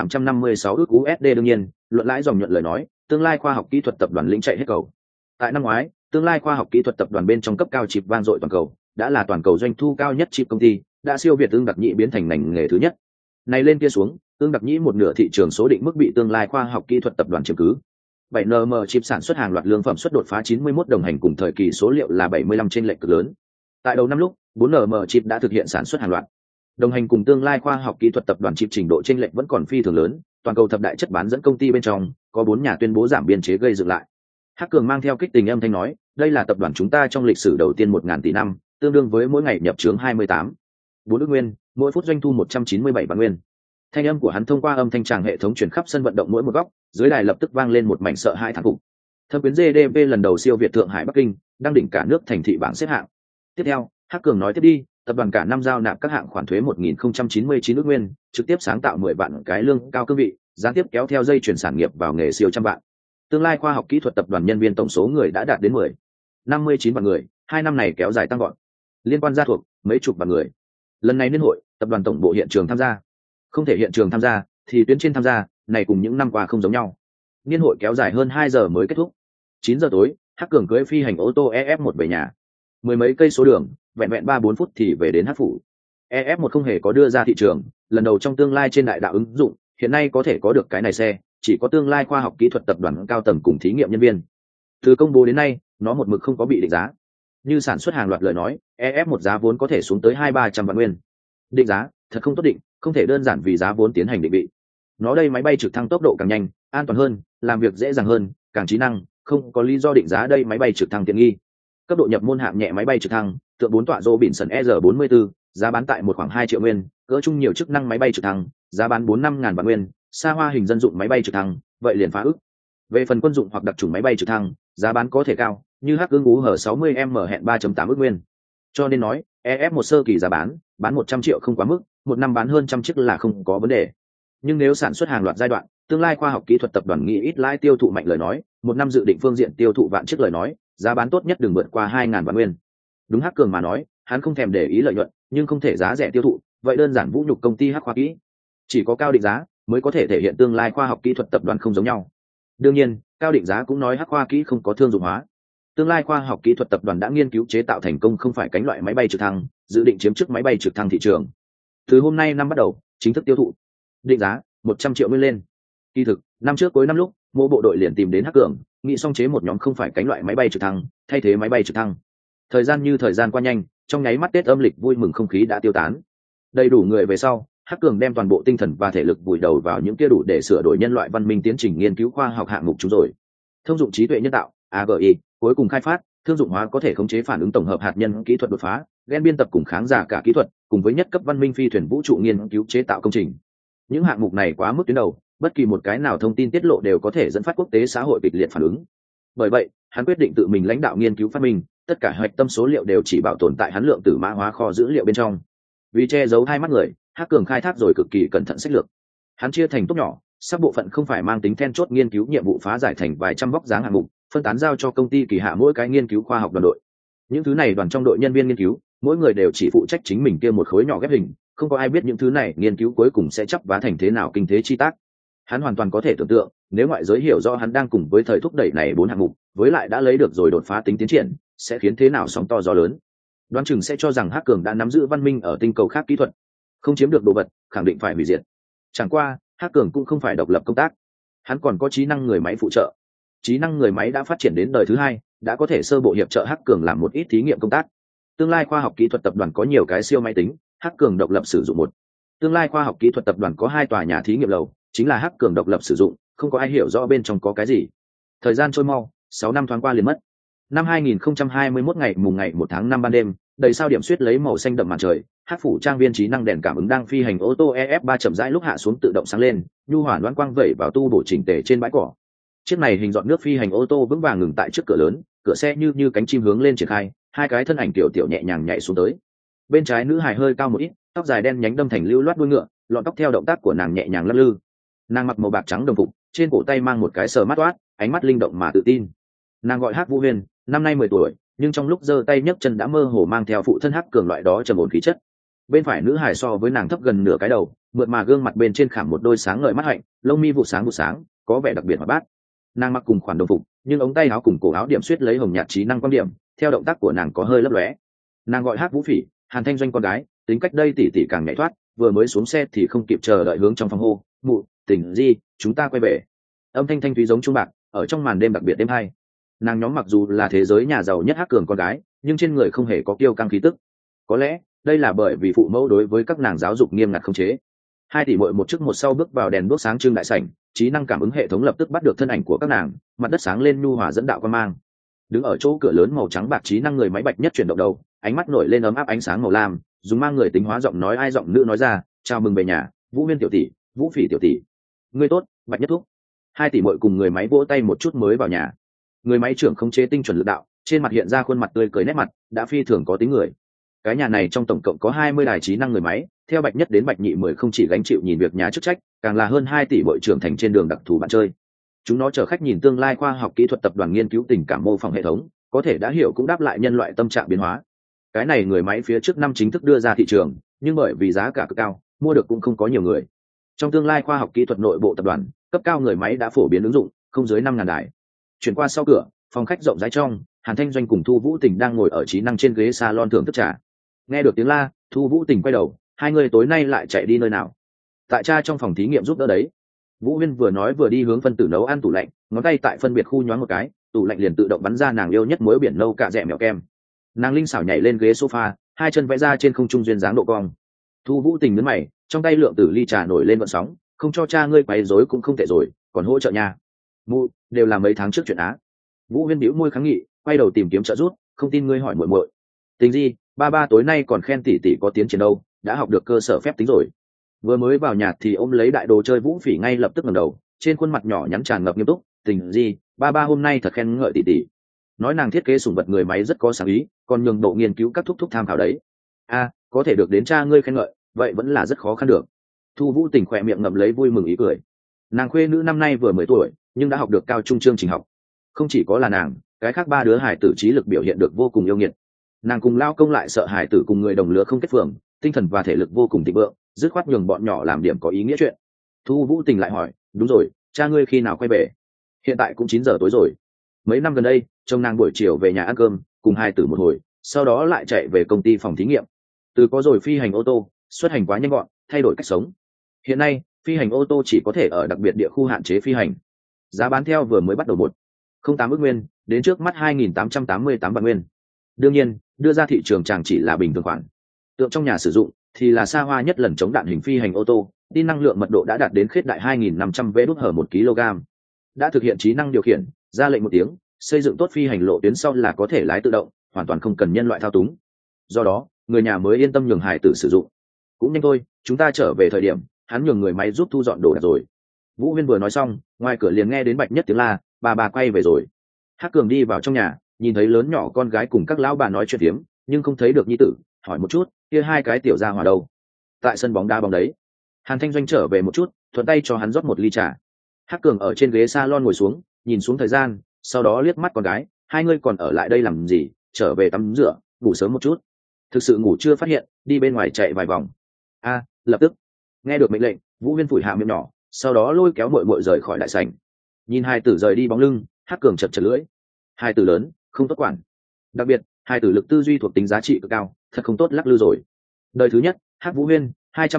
4.856 ức USD. Đương nhiên, luận lãi dòng nhuận lời nói, tương lai khoa học kỹ thuật tập đoàn lĩnh chạy hết cầu. Tại năm ngoái, tương lai khoa học kỹ thuật tập đoàn bên trong cấp cao chip vang dội toàn cầu, đã là toàn cầu doanh thu cao nhất chip công ty, đã siêu việt Ưng Đặc Nhĩ biến thành ngành nghề thứ nhất. Này lên kia xuống, Ưng Đặc Nhĩ một nửa thị trường số định mức bị tương lai khoa học kỹ thuật tập đoàn chiếm cứ. 7nm chip sản xuất hàng loạt lương phẩm xuất đột phá 91 đồng hành cùng thời kỳ số liệu là 75 trên lệch cực lớn. Tại đầu năm lúc, 4nm chip đã thực hiện sản xuất hàng loạt. Đồng hành cùng tương lai khoa học kỹ thuật tập đoàn chip trình độ trên lệch vẫn còn phi thường lớn, toàn cầu thập đại chất bán dẫn công ty bên trong, có 4 nhà tuyên bố giảm biên chế gây dựng lại. Hắc Cường mang theo kích tình âm thanh nói, đây là tập đoàn chúng ta trong lịch sử đầu tiên 1.000 tỷ năm, tương đương với mỗi ngày nhập chướng 28 4 ức nguyên, mỗi phút doanh thu 197 vạn nguyên. Thanh âm của hắn thông qua âm thanh tràng hệ thống truyền khắp sân vận động mỗi một góc, dưới đài lập tức vang lên một mảnh sợ hãi thán phục. Thâm quyến GDP lần đầu siêu việt Thượng Hải Bắc Kinh, đang đỉnh cả nước thành thị bảng xếp hạng. Tiếp theo, Hắc Cường nói tiếp đi, tập đoàn cả năm giao nạp các hạng khoản thuế 1.099 ức nguyên, trực tiếp sáng tạo 10 vạn cái lương cao cương vị, gián tiếp kéo theo dây chuyển sản nghiệp vào nghề siêu trăm vạn. Tương lai khoa học kỹ thuật tập đoàn nhân viên tổng số người đã đạt đến 59 vạn người, 2 năm này kéo dài tăng gọn. Liên quan gia thuộc, mấy chục vạn người. Lần này niên hội, tập đoàn tổng bộ hiện trường tham gia. Không thể hiện trường tham gia, thì tuyến trên tham gia, này cùng những năm qua không giống nhau. Niên hội kéo dài hơn 2 giờ mới kết thúc. 9 giờ tối, Hắc Cường cưỡi phi hành ô tô EF1 về nhà. Mười mấy cây số đường, vẹn vẹn 3-4 phút thì về đến Hắc phủ. EF1 không hề có đưa ra thị trường, lần đầu trong tương lai trên đại đạo ứng dụng, hiện nay có thể có được cái này xe, chỉ có tương lai khoa học kỹ thuật tập đoàn cao tầng cùng thí nghiệm nhân viên. Từ công bố đến nay, nó một mực không có bị định giá. Như sản xuất hàng loạt lời nói, EF1 giá vốn có thể xuống tới 200-300 vạn nguyên. Định giá, thật không tốt định, không thể đơn giản vì giá vốn tiến hành định vị. Nó đây máy bay trực thăng tốc độ càng nhanh, an toàn hơn, làm việc dễ dàng hơn, càng trí năng, không có lý do định giá đây máy bay trực thăng tiện nghi. Cấp độ nhập môn hạng nhẹ máy bay trực thăng, tượng 4 tọa Robinson ER-44, giá bán tại một khoảng 2 triệu nguyên, cỡ trung nhiều chức năng máy bay trực thăng, giá bán 4-5 ngàn vạn nguyên, xa hoa hình dân dụng máy bay trực thăng, vậy liền phá ức. Về phần quân dụng hoặc đặc trùng máy bay trực thăng, giá bán có thể cao, như Hắc Ưng Ú H-60M hẹn 3.8 ức nguyên. Cho nên nói, EF1 sơ kỳ giá bán 100 triệu không quá mức, một năm bán hơn trăm chiếc là không có vấn đề. Nhưng nếu sản xuất hàng loạt giai đoạn, tương lai khoa học kỹ thuật tập đoàn nghĩ ít lãi tiêu thụ mạnh lời nói, một năm dự định phương diện tiêu thụ vạn chiếc lời nói, giá bán tốt nhất đừng vượt qua 2.000 vạn nguyên. Đúng Hắc Cường mà nói, hắn không thèm để ý lợi nhuận, nhưng không thể giá rẻ tiêu thụ, vậy đơn giản vũ nhục công ty Hắc Khoa Kỹ. Chỉ có cao định giá mới có thể thể hiện tương lai khoa học kỹ thuật tập đoàn không giống nhau. Đương nhiên, cao định giá cũng nói Hắc Khoa Kỹ không có thương dụng hóa. Tương lai khoa học kỹ thuật tập đoàn đã nghiên cứu chế tạo thành công không phải cánh loại máy bay trực thăng, dự định chiếm trước máy bay trực thăng thị trường. Từ hôm nay năm bắt đầu, chính thức tiêu thụ. Định giá 100 triệu nguyên lên. Kỳ thực, năm trước cuối năm lúc, mỗi bộ đội liền tìm đến Hắc Cường, nghĩ xong chế một nhóm không phải cánh loại máy bay trực thăng, thay thế máy bay trực thăng. Thời gian như thời gian qua nhanh, trong nháy mắt Tết âm lịch vui mừng không khí đã tiêu tán. Đầy đủ người về sau, Hắc Cường đem toàn bộ tinh thần và thể lực vùi đầu vào những kia đủ để sửa đổi nhân loại văn minh tiến trình nghiên cứu khoa học hạng mục chúng rồi. Thông dụng trí tuệ nhân tạo, AGI, cuối cùng khai phát, thương dụng hóa có thể khống chế phản ứng tổng hợp hạt nhân kỹ thuật đột phá, gen biên tập cùng kháng giả cả kỹ thuật, cùng với nhất cấp văn minh phi thuyền vũ trụ nghiên cứu chế tạo công trình. Những hạng mục này quá mức tuyến đầu, bất kỳ một cái nào thông tin tiết lộ đều có thể dẫn phát quốc tế xã hội kịch liệt phản ứng. Bởi vậy, hắn quyết định tự mình lãnh đạo nghiên cứu phát minh, tất cả hạch tâm số liệu đều chỉ bảo tồn tại hắn lượng tử mã hóa kho dữ liệu bên trong. Vì che giấu hai mắt người, Hắc Cường khai thác rồi cực kỳ cẩn thận sách lược. Hắn chia thành tốt nhỏ, sắp bộ phận không phải mang tính then chốt nghiên cứu nhiệm vụ phá giải thành vài trăm vóc dáng hạng mục, phân tán giao cho công ty kỳ hạ mỗi cái nghiên cứu khoa học đoàn đội. Những thứ này đoàn trong đội nhân viên nghiên cứu, mỗi người đều chỉ phụ trách chính mình kia một khối nhỏ ghép hình, không có ai biết những thứ này nghiên cứu cuối cùng sẽ chắp vá thành thế nào kinh thế chi tác. Hắn hoàn toàn có thể tưởng tượng, nếu ngoại giới hiểu rõ hắn đang cùng với thời thúc đẩy này 4 hạng mục, với lại đã lấy được rồi đột phá tính tiến triển, sẽ khiến thế nào sóng to gió lớn. Đoán chừng sẽ cho rằng Hắc Cường đã nắm giữ văn minh ở tinh cầu khác kỹ thuật, không chiếm được đồ vật, khẳng định phải hủy diệt. Chẳng qua, Hắc Cường cũng không phải độc lập công tác, hắn còn có trí năng người máy phụ trợ. Trí năng người máy đã phát triển đến đời thứ 2, đã có thể sơ bộ hiệp trợ Hắc Cường làm một ít thí nghiệm công tác. Tương lai khoa học kỹ thuật tập đoàn có nhiều cái siêu máy tính, Hắc Cường độc lập sử dụng một. Tương lai khoa học kỹ thuật tập đoàn có 2 tòa nhà thí nghiệm lầu, chính là Hắc Cường độc lập sử dụng, không có ai hiểu rõ bên trong có cái gì. Thời gian trôi mau, 6 năm thoáng qua liền mất. Năm 2021 ngày 1 tháng 5 ban đêm, đầy sao điểm xuyết lấy màu xanh đậm màn trời, Hắc phủ trang viên trí năng đèn cảm ứng đang phi hành ô tô EF3 chậm rãi lúc hạ xuống tự động sáng lên, nhu hòa loáng quang vẩy vào tu bổ chỉnh tề trên bãi cỏ. Chiếc này hình giọt nước phi hành ô tô vững vàng ngừng tại trước cửa lớn, cửa xe như cánh chim hướng lên triển khai, 2 cái thân ảnh tiểu tiểu nhẹ nhàng nhảy xuống tới. Bên trái nữ hài hơi cao một ít, tóc dài đen nhánh đâm thành lưu loát đuôi ngựa, lọn tóc theo động tác của nàng nhẹ nhàng lắc lư. Nàng mặc màu bạc trắng đồng phục, trên cổ tay mang một cái sờ mắt toát, ánh mắt linh động mà tự tin. Nàng gọi Hắc Vũ Huyền, năm nay 10 tuổi, nhưng trong lúc giơ tay nhấc chân đã mơ hồ mang theo phụ thân Hắc Cường loại đó trầm ổn khí chất. Bên phải nữ hài so với nàng thấp gần nửa cái đầu, mượt mà gương mặt bên trên khảm một đôi sáng ngời mắt hạnh, lông mi vụ sáng, có vẻ đặc biệt hoạt bát. Nàng mặc cùng khoản đồng phục, nhưng ống tay áo cùng cổ áo điểm xuyết lấy hồng nhạt trí năng quan điểm, theo động tác của nàng có hơi lấp lóe. Nàng gọi Hắc Vũ Phỉ, Hàn Thanh Doanh con gái, tính cách đây tỉ tỉ càng nhạy thoát, vừa mới xuống xe thì không kịp chờ đợi hướng trong phòng hô, "Mụ, tỉnh gì, chúng ta quay về." Âm thanh thanh thúy giống trung bạc, ở trong màn đêm đặc biệt đêm hay. Nàng nhóm mặc dù là thế giới nhà giàu nhất Hắc Cường con gái, nhưng trên người không hề có kiêu căng khí tức. Có lẽ đây là bởi vì phụ mẫu đối với các nàng giáo dục nghiêm ngặt không chế. 2 tỷ muội một trước một sau bước vào đèn đuốc sáng trưng đại sảnh, trí năng cảm ứng hệ thống lập tức bắt được thân ảnh của các nàng, mặt đất sáng lên nhu hòa dẫn đạo quan mang. Đứng ở chỗ cửa lớn màu trắng bạc trí năng người máy bạch nhất chuyển động đầu, ánh mắt nổi lên ấm áp ánh sáng màu lam, dùng mang người tính hóa giọng nói ai giọng nữ nói ra, "Chào mừng về nhà, Vũ Huyên tiểu tỷ, Vũ Phỉ tiểu tỷ." "Ngươi tốt, bạch nhất thúc." 2 tỷ muội cùng người máy vỗ tay một chút mới vào nhà. Người máy trưởng khống chế tinh chuẩn lực đạo, trên mặt hiện ra khuôn mặt tươi cười nét mặt, đã phi thường có tính người. Cái nhà này trong tổng cộng có 20 đài trí năng người máy, theo bạch nhất đến bạch nhị 10 không chỉ gánh chịu nhìn việc nhà chức trách, càng là hơn 2 tỷ muội trưởng thành trên đường đặc thù bạn chơi. Chúng nó chở khách nhìn tương lai khoa học kỹ thuật tập đoàn nghiên cứu tình cảm mô phỏng hệ thống, có thể đã hiểu cũng đáp lại nhân loại tâm trạng biến hóa. Cái này người máy phía trước năm chính thức đưa ra thị trường, nhưng bởi vì giá cả cực cao, mua được cũng không có nhiều người. Trong tương lai khoa học kỹ thuật nội bộ tập đoàn, cấp cao người máy đã phổ biến ứng dụng, không dưới 5.000 đài. Chuyển qua sau cửa, phòng khách rộng rãi trong, Hàn Thanh Doanh cùng Thu Vũ Tình đang ngồi ở trí năng trên ghế salon thưởng thức trà. Nghe được tiếng la, Thu Vũ Tình quay đầu, "Hai người tối nay lại chạy đi nơi nào?" "Tại cha trong phòng thí nghiệm giúp đỡ đấy." Vũ Huyên vừa nói vừa đi hướng phân tử nấu ăn tủ lạnh, ngón tay tại phân biệt khu nhoáng một cái, tủ lạnh liền tự động bắn ra nàng yêu nhất muối biển nâu cạ dẻ mèo kem. Nàng linh xảo nhảy lên ghế sofa, 2 chân vẽ ra trên không trung duyên dáng độ cong. Thu Vũ Tình nhướng mày, trong tay lượng tử ly trà nổi lên gợn sóng, "Không cho cha ngươi quấy rối cũng không tệ rồi, còn hỗ trợ nha." "Mụ, đều là mấy tháng trước chuyện á." Vũ Huyên bĩu môi kháng nghị, quay đầu tìm kiếm trợ giúp, không tin ngươi hỏi muội muội. Tình gì, ba ba tối nay còn khen tỷ tỷ có tiến triển đâu, đã học được cơ sở phép tính rồi. Vừa mới vào nhà thì ôm lấy đại đồ chơi Vũ Phỉ ngay lập tức ngẩng đầu, trên khuôn mặt nhỏ nhắn tràn ngập nghiêm túc. Tình gì, ba ba hôm nay thật khen ngợi tỷ tỷ. Nói nàng thiết kế sủng vật người máy rất có sáng ý, còn nhường độ nghiên cứu các thúc thúc tham khảo đấy. A, có thể được đến cha ngươi khen ngợi, vậy vẫn là rất khó khăn được. Thu Vũ Tình khỏe miệng ngậm lấy vui mừng ý cười. Nàng khuê nữ năm nay vừa 10 tuổi, nhưng đã học được cao trung chương trình học. Không chỉ có là nàng, cái khác ba đứa hải tử trí lực biểu hiện được vô cùng yêu nghiệt. Nàng cùng lao công lại sợ hải tử cùng người đồng lứa không kết phường, tinh thần và thể lực vô cùng thịnh vượng, dứt khoát nhường bọn nhỏ làm điểm có ý nghĩa chuyện. Thu Vũ Tình lại hỏi, đúng rồi, cha ngươi khi nào quay về? Hiện tại cũng 9 giờ tối rồi. Mấy năm gần đây, chồng nàng buổi chiều về nhà ăn cơm, cùng hai tử một hồi, sau đó lại chạy về công ty phòng thí nghiệm. Từ có rồi phi hành ô tô, xuất hành quá nhanh gọn, thay đổi cách sống. Hiện nay, phi hành ô tô chỉ có thể ở đặc biệt địa khu hạn chế phi hành. Giá bán theo vừa mới bắt đầu 1,08 ức nguyên, đến trước mắt 2.888 vạn nguyên. Đương nhiên, đưa ra thị trường chẳng chỉ là bình thường khoản. Tượng trong nhà sử dụng thì là xa hoa nhất lần chống đạn hình phi hành ô tô, tin năng lượng mật độ đã đạt đến khết đại 2.500 V/1 kg. Đã thực hiện trí năng điều khiển, ra lệnh một tiếng, xây dựng tốt phi hành lộ tuyến sau là có thể lái tự động, hoàn toàn không cần nhân loại thao túng. Do đó, người nhà mới yên tâm nhường hải tử sử dụng. Cũng nhanh thôi, chúng ta trở về thời điểm, hắn nhường người máy giúp thu dọn đồ đạc rồi. Vũ Huyên vừa nói xong, ngoài cửa liền nghe đến Bạch Nhất tiếng la, bà quay về rồi. Hắc Cường đi vào trong nhà, nhìn thấy lớn nhỏ con gái cùng các lão bà nói chuyện tiếm, nhưng không thấy được nhi tử, hỏi một chút, kia hai cái tiểu gia hỏa đâu? Tại sân bóng đá bóng đấy. Hàn Thanh Doanh trở về một chút, thuận tay cho hắn rót một ly trà. Hắc Cường ở trên ghế salon ngồi xuống, nhìn xuống thời gian, sau đó liếc mắt con gái, hai ngươi còn ở lại đây làm gì, trở về tắm rửa, ngủ sớm một chút. Thực sự ngủ chưa phát hiện, đi bên ngoài chạy vài vòng. A, lập tức. Nghe được mệnh lệnh, Vũ Huyên phủi hạ miệng nhỏ, sau đó lôi kéo muội muội rời khỏi đại sảnh. Nhìn hai tử rời đi bóng lưng, Hắc Cường chật lưỡi. Hai tử lớn, không tốt quản. Đặc biệt, hai tử lực tư duy thuộc tính giá trị cực cao, thật không tốt lắc lư rồi. Đời thứ nhất, Hắc Vũ Huyên,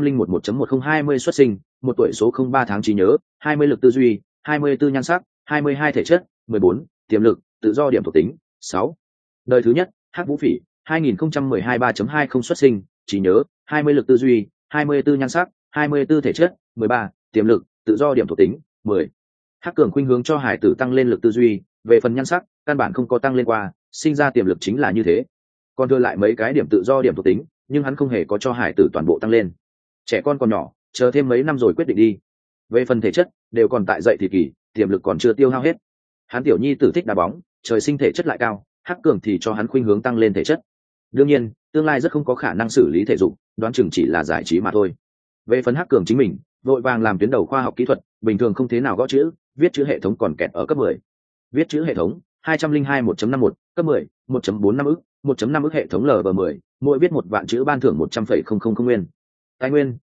201.1.1020 xuất sinh, 1 tuổi số 03 tháng trí nhớ, 20 lực tư duy, 24 nhan sắc, 22 thể chất, 14 tiềm lực, tự do điểm thuộc tính, 6. Đời thứ nhất, Hắc Vũ Phỉ, 2012 3.20 xuất sinh, trí nhớ, 20 lực tư duy, 24 nhan sắc, 24 thể chất, 13 tiềm lực, tự do điểm thuộc tính, 10. Hắc Cường khuynh hướng cho hải tử tăng lên lực tư duy, về phần nhan sắc, căn bản không có tăng lên qua, sinh ra tiềm lực chính là như thế. Còn đưa lại mấy cái điểm tự do điểm thuộc tính, nhưng hắn không hề có cho hải tử toàn bộ tăng lên. Trẻ con còn nhỏ, chờ thêm mấy năm rồi quyết định đi. Về phần thể chất, đều còn tại dậy thì kỳ, tiềm lực còn chưa tiêu hao hết. Hắn tiểu nhi tử thích đá bóng, trời sinh thể chất lại cao, Hắc Cường thì cho hắn khuynh hướng tăng lên thể chất. Đương nhiên, tương lai rất không có khả năng xử lý thể dục, đoán chừng chỉ là giải trí mà thôi. Về phần Hắc Cường chính mình, vội vàng làm tuyến đầu khoa học kỹ thuật, bình thường không thế nào gõ chữ, viết chữ hệ thống còn kẹt ở cấp 10. Viết chữ hệ thống 202 1.51, cấp 10, 1.45 ức, 1.5 ức hệ thống LV10, mỗi viết 1 vạn chữ ban thưởng 100,000 nguyên. Tài nguyên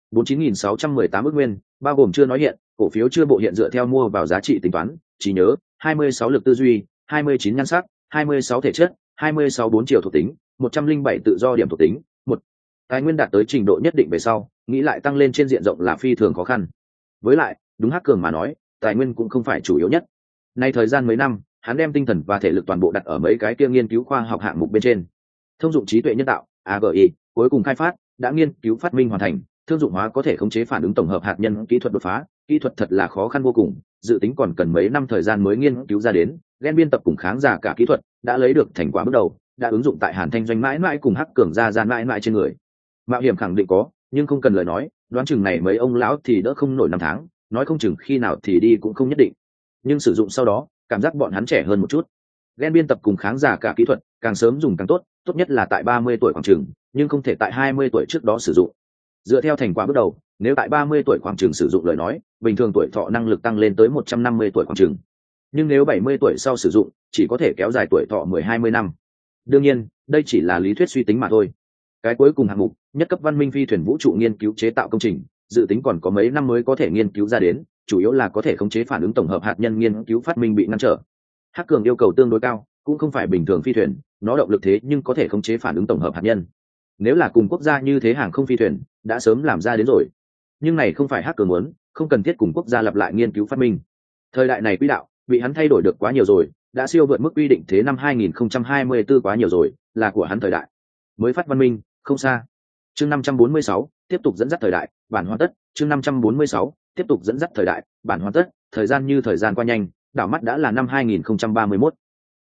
49.618 ức nguyên, bao gồm chưa nói hiện, cổ phiếu chưa bộ hiện dựa theo mua vào giá trị tính toán, trí nhớ 26 lực tư duy, 29 nhan sắc, 26 thể chất, 26 4 chiều thuộc tính, 107 tự do điểm thuộc tính. Tài nguyên đạt tới trình độ nhất định về sau, nghĩ lại tăng lên trên diện rộng là phi thường khó khăn. Với lại, đúng Hắc Cường mà nói, tài nguyên cũng không phải chủ yếu nhất. Nay thời gian mấy năm, hắn đem tinh thần và thể lực toàn bộ đặt ở mấy cái kia nghiên cứu khoa học hạng mục bên trên. Thông dụng trí tuệ nhân tạo, AGI, cuối cùng khai phát, đã nghiên cứu phát minh hoàn thành, thương dụng hóa có thể khống chế phản ứng tổng hợp hạt nhân kỹ thuật đột phá, kỹ thuật thật là khó khăn vô cùng, dự tính còn cần mấy năm thời gian mới nghiên cứu ra đến, gen biên tập cùng kháng giả cả kỹ thuật đã lấy được thành quả bước đầu, đã ứng dụng tại Hàn Thanh Doanh mãi mãi cùng Hắc Cường ra gian mãi mãi trên người. Mạo hiểm khẳng định có, nhưng không cần lời nói, đoán chừng này mấy ông lão thì đỡ không nổi 5 tháng, nói không chừng khi nào thì đi cũng không nhất định. Nhưng sử dụng sau đó, cảm giác bọn hắn trẻ hơn một chút. Gen biên tập cùng kháng giả cả kỹ thuật, càng sớm dùng càng tốt, tốt nhất là tại 30 tuổi khoảng chừng, nhưng không thể tại 20 tuổi trước đó sử dụng. Dựa theo thành quả bước đầu, nếu tại 30 tuổi khoảng chừng sử dụng lời nói, bình thường tuổi thọ năng lực tăng lên tới 150 tuổi khoảng chừng. Nhưng nếu 70 tuổi sau sử dụng, chỉ có thể kéo dài tuổi thọ 10-20 năm. Đương nhiên, đây chỉ là lý thuyết suy tính mà thôi. Cái cuối cùng hạng mục, nhất cấp văn minh phi thuyền vũ trụ nghiên cứu chế tạo công trình, dự tính còn có mấy năm mới có thể nghiên cứu ra đến, chủ yếu là có thể khống chế phản ứng tổng hợp hạt nhân nghiên cứu phát minh bị ngăn trở. Hắc Cường yêu cầu tương đối cao, cũng không phải bình thường phi thuyền, nó động lực thế nhưng có thể khống chế phản ứng tổng hợp hạt nhân. Nếu là cùng quốc gia như thế hàng không phi thuyền, đã sớm làm ra đến rồi. Nhưng này không phải Hắc Cường muốn, không cần thiết cùng quốc gia lặp lại nghiên cứu phát minh. Thời đại này quỹ đạo, bị hắn thay đổi được quá nhiều rồi, đã siêu vượt mức quy định thế năm 2024 quá nhiều rồi, là của hắn thời đại. Mới phát văn minh, không xa. Chương 546, tiếp tục dẫn dắt thời đại, bản hoàn tất. Chương 546, tiếp tục dẫn dắt thời đại, bản hoàn tất. Thời gian như thời gian qua nhanh, đảo mắt đã là năm 2031.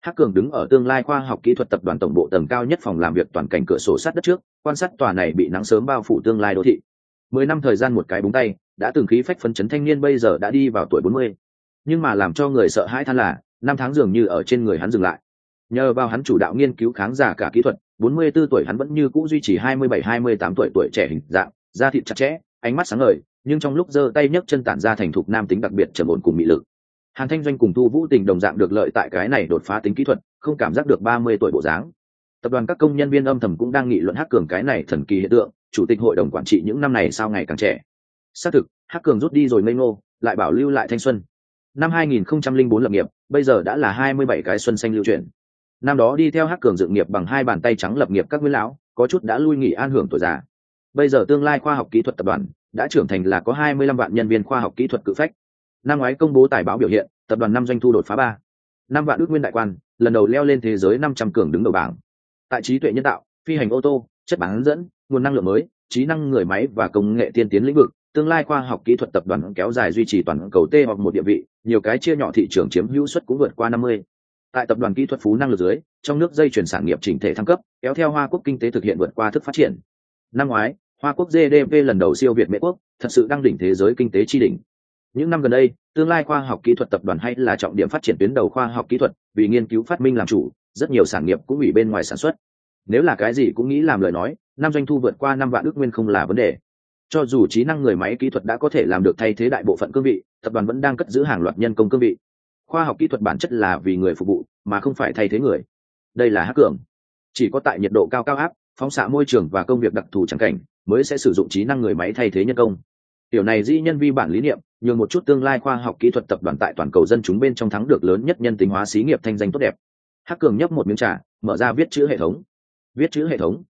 Hắc Cường đứng ở tương lai khoa học kỹ thuật tập đoàn tổng bộ tầng cao nhất phòng làm việc toàn cảnh cửa sổ sát đất trước, quan sát tòa này bị nắng sớm bao phủ tương lai đô thị. 10 năm thời gian một cái búng tay, đã từng khí phách phấn chấn thanh niên bây giờ đã đi vào tuổi 40. Nhưng mà làm cho người sợ hãi than là, năm tháng dường như ở trên người hắn dừng lại. Nhờ vào hắn chủ đạo nghiên cứu kháng giả cả kỹ thuật, 44 tuổi hắn vẫn như cũ duy trì 27-28 tuổi trẻ hình dạng, da thịt chặt chẽ, ánh mắt sáng ngời, nhưng trong lúc giơ tay nhấc chân tản ra thành thục nam tính đặc biệt trầm ổn cùng mị lực. Hàn Thanh Doanh cùng Thu Vũ Tình đồng dạng được lợi tại cái này đột phá tính kỹ thuật, không cảm giác được 30 tuổi bộ dáng. Tập đoàn các công nhân viên âm thầm cũng đang nghị luận Hắc Cường cái này thần kỳ hiện tượng, chủ tịch hội đồng quản trị những năm này sao ngày càng trẻ. Xác thực, Hắc Cường rút đi rồi ngây ngô, lại bảo lưu lại thanh xuân. Năm 2004 lập nghiệp, bây giờ đã là 27 cái xuân xanh lưu chuyển. Năm đó đi theo Hắc Cường dựng nghiệp bằng hai bàn tay trắng lập nghiệp các nguyên lão, có chút đã lui nghỉ an hưởng tuổi già. Bây giờ tương lai khoa học kỹ thuật tập đoàn đã trưởng thành là có 25 vạn nhân viên khoa học kỹ thuật cự phách. Năm ngoái công bố tài báo biểu hiện, tập đoàn năm doanh thu đột phá 5 vạn ước nguyên đại quan, lần đầu leo lên thế giới 500 cường đứng đầu bảng. Tại trí tuệ nhân tạo, phi hành ô tô, chất bán dẫn, nguồn năng lượng mới, trí năng người máy và công nghệ tiên tiến lĩnh vực, tương lai khoa học kỹ thuật tập đoàn kéo dài duy trì toàn cầu T hoặc một địa vị, nhiều cái chia nhỏ thị trường chiếm hữu suất cũng vượt qua 50. Tại tập đoàn kỹ thuật phú năng lực dưới, trong nước dây chuyển sản nghiệp chỉnh thể thăng cấp, kéo theo Hoa Quốc kinh tế thực hiện vượt qua thức phát triển. Năm ngoái, Hoa Quốc GDP lần đầu siêu việt Mỹ Quốc, thật sự đang đỉnh thế giới kinh tế chi đỉnh. Những năm gần đây, tương lai khoa học kỹ thuật tập đoàn hay là trọng điểm phát triển tuyến đầu khoa học kỹ thuật, vì nghiên cứu phát minh làm chủ, rất nhiều sản nghiệp cũng ủy bên ngoài sản xuất. Nếu là cái gì cũng nghĩ làm lời nói, năm doanh thu vượt qua 5 vạn ước nguyên không là vấn đề. Cho dù trí năng người máy kỹ thuật đã có thể làm được thay thế đại bộ phận cương vị, tập đoàn vẫn đang cất giữ hàng loạt nhân công cương vị. Khoa học kỹ thuật bản chất là vì người phục vụ, mà không phải thay thế người. Đây là Hắc Cường. Chỉ có tại nhiệt độ cao áp, phóng xạ môi trường và công việc đặc thù chẳng cảnh, mới sẽ sử dụng trí năng người máy thay thế nhân công. Điều này dĩ nhân vi bản lý niệm, nhường một chút tương lai khoa học kỹ thuật tập đoàn tại toàn cầu dân chúng bên trong thắng được lớn nhất nhân tính hóa xí nghiệp thanh danh tốt đẹp. Hắc Cường nhấp một miếng trà, mở ra viết chữ hệ thống. Viết chữ hệ thống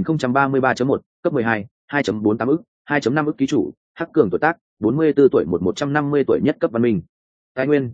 2033.1, cấp 12, 2.48 ức, 2.5 ức ký chủ. Hắc Cường tuổi tác 44 tuổi 150 tuổi nhất cấp văn minh. Tài nguyên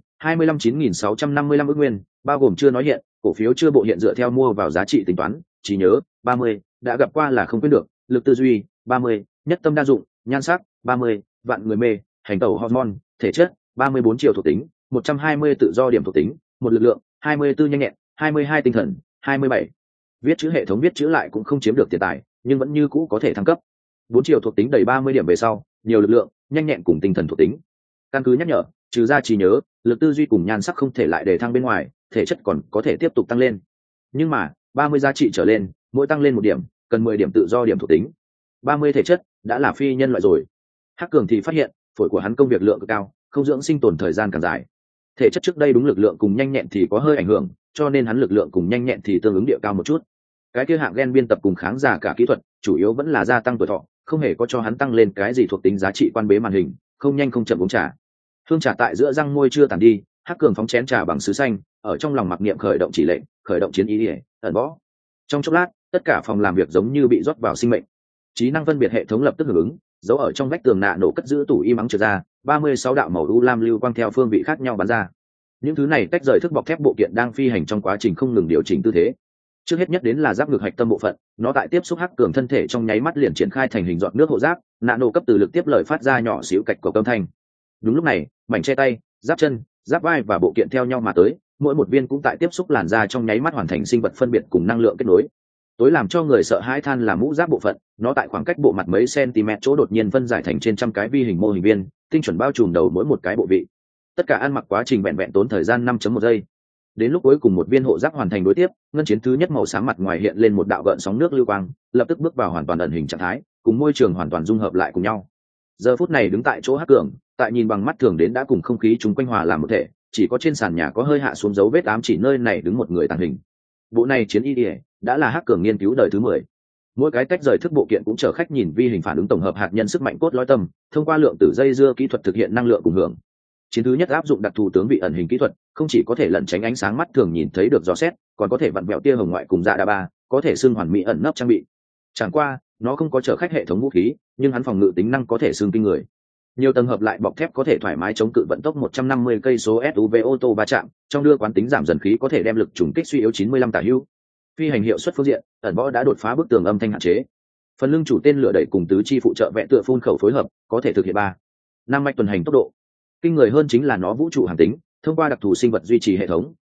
25.655 ức nguyên, bao gồm chưa nói hiện, cổ phiếu chưa bộ hiện dựa theo mua vào giá trị tính toán. Trí nhớ 30, đã gặp qua là không quên được. Lực tư duy 30, nhất tâm đa dụng, nhan sắc 30, vạn người mê, hành tẩu hormone, thể chất 34 triệu thuộc tính, 120 tự do điểm thuộc tính, một lực lượng 24 nhanh nhẹn, 22 tinh thần, 27. Viết chữ hệ thống viết chữ lại cũng không chiếm được tiền tài, nhưng vẫn như cũ có thể thăng cấp. 4 triệu thuộc tính đầy 30 điểm về sau, nhiều lực lượng, nhanh nhẹn cùng tinh thần thuộc tính. Căn cứ nhắc nhở, trừ ra trí nhớ, lực tư duy cùng nhan sắc không thể lại để thăng bên ngoài, thể chất còn có thể tiếp tục tăng lên. Nhưng mà 30 giá trị trở lên, mỗi tăng lên 1 điểm, cần 10 điểm tự do điểm thuộc tính. 30 thể chất đã là phi nhân loại rồi. Hắc Cường thì phát hiện, phổi của hắn công việc lượng cực cao, không dưỡng sinh tồn thời gian càng dài. Thể chất trước đây đúng lực lượng cùng nhanh nhẹn thì có hơi ảnh hưởng, cho nên hắn lực lượng cùng nhanh nhẹn thì tương ứng địa cao một chút. Cái kia hạng gen biên tập cùng kháng giả cả kỹ thuật, chủ yếu vẫn là gia tăng tuổi thọ, không hề có cho hắn tăng lên cái gì thuộc tính giá trị quan bế màn hình, không nhanh không chậm uống trà. Hương trà tại giữa răng môi chưa tàn đi, Hắc Cường phóng chén trà bằng sứ xanh, ở trong lòng mặc niệm khởi động chỉ lệnh, khởi động chiến ý ỉa, ẩn võ. Trong chốc lát, tất cả phòng làm việc giống như bị rót vào sinh mệnh. Trí năng phân biệt hệ thống lập tức hưởng ứng, dấu ở trong vách tường nạ nổ cất giữ tủ im ắng trượt ra, 36 đạo màu u lam lưu quang theo phương vị khác nhau bắn ra. Những thứ này tách rời thức bọc thép bộ kiện đang phi hành trong quá trình không ngừng điều chỉnh tư thế. Trước hết nhất đến là giáp ngực hạch tâm bộ phận, nó tại tiếp xúc Hắc Cường thân thể trong nháy mắt liền triển khai thành hình giọt nước hộ giáp, nạ nổ cấp từ lực tiếp lời phát ra nhỏ xíu cạch của âm thanh. Đúng lúc này, mảnh che tay, giáp chân, giáp vai và bộ kiện theo nhau mà tới, mỗi một viên cũng tại tiếp xúc làn da trong nháy mắt hoàn thành sinh vật phân biệt cùng năng lượng kết nối. Tối làm cho người sợ hãi than là mũ giáp bộ phận, nó tại khoảng cách bộ mặt mấy cm chỗ đột nhiên phân giải thành trên trăm cái vi hình mô hình viên, tinh chuẩn bao trùm đầu mỗi một cái bộ vị. Tất cả ăn mặc quá trình vẹn vẹn tốn thời gian 5.1 giây. Đến lúc cuối cùng một viên hộ giáp hoàn thành đối tiếp, ngân chiến thứ nhất màu sáng mặt ngoài hiện lên một đạo gợn sóng nước lưu quang, lập tức bước vào hoàn toàn ẩn hình trạng thái, cùng môi trường hoàn toàn dung hợp lại cùng nhau. Giờ phút này đứng tại chỗ Hắc Cường, tại nhìn bằng mắt thường đến đã cùng không khí chúng quanh hòa làm một thể, chỉ có trên sàn nhà có hơi hạ xuống dấu vết ám chỉ nơi này đứng một người tàng hình. Bộ này chiến y đã là Hắc Cường nghiên cứu đời thứ 10. Mỗi cái tách rời thức bộ kiện cũng chở khách nhìn vi hình phản ứng tổng hợp hạt nhân sức mạnh cốt lõi tâm, thông qua lượng tử dây dưa kỹ thuật thực hiện năng lượng cùng hưởng. Chiến thứ nhất áp dụng đặc thù tướng vị ẩn hình kỹ thuật, không chỉ có thể lẩn tránh ánh sáng mắt thường nhìn thấy được dò xét, còn có thể vặn vẹo tia hồng ngoại cùng dạ đa ba, có thể xưng hoàn mỹ ẩn nấp trang bị. Chẳng qua, nó không có chở khách hệ thống vũ khí, nhưng hắn phòng ngự tính năng có thể xưng kinh người. Nhiều tầng hợp lại bọc thép có thể thoải mái chống cự vận tốc 150 cây số SUV ô tô va chạm, trong đưa quán tính giảm dần khí có thể đem lực trùng kích suy yếu 95 tả hữu. Phi hành hiệu suất phương diện, ẩn võ đã đột phá bức tường âm thanh hạn chế. Phần lưng chủ tên lửa đẩy cùng tứ chi phụ trợ vẽ tựa phun khẩu phối hợp, có thể thực hiện 5 mạch tuần hành tốc độ. Kinh người hơn chính là nó vũ trụ hàm tính, thông qua đặc thù sinh vật duy trì hệ thống,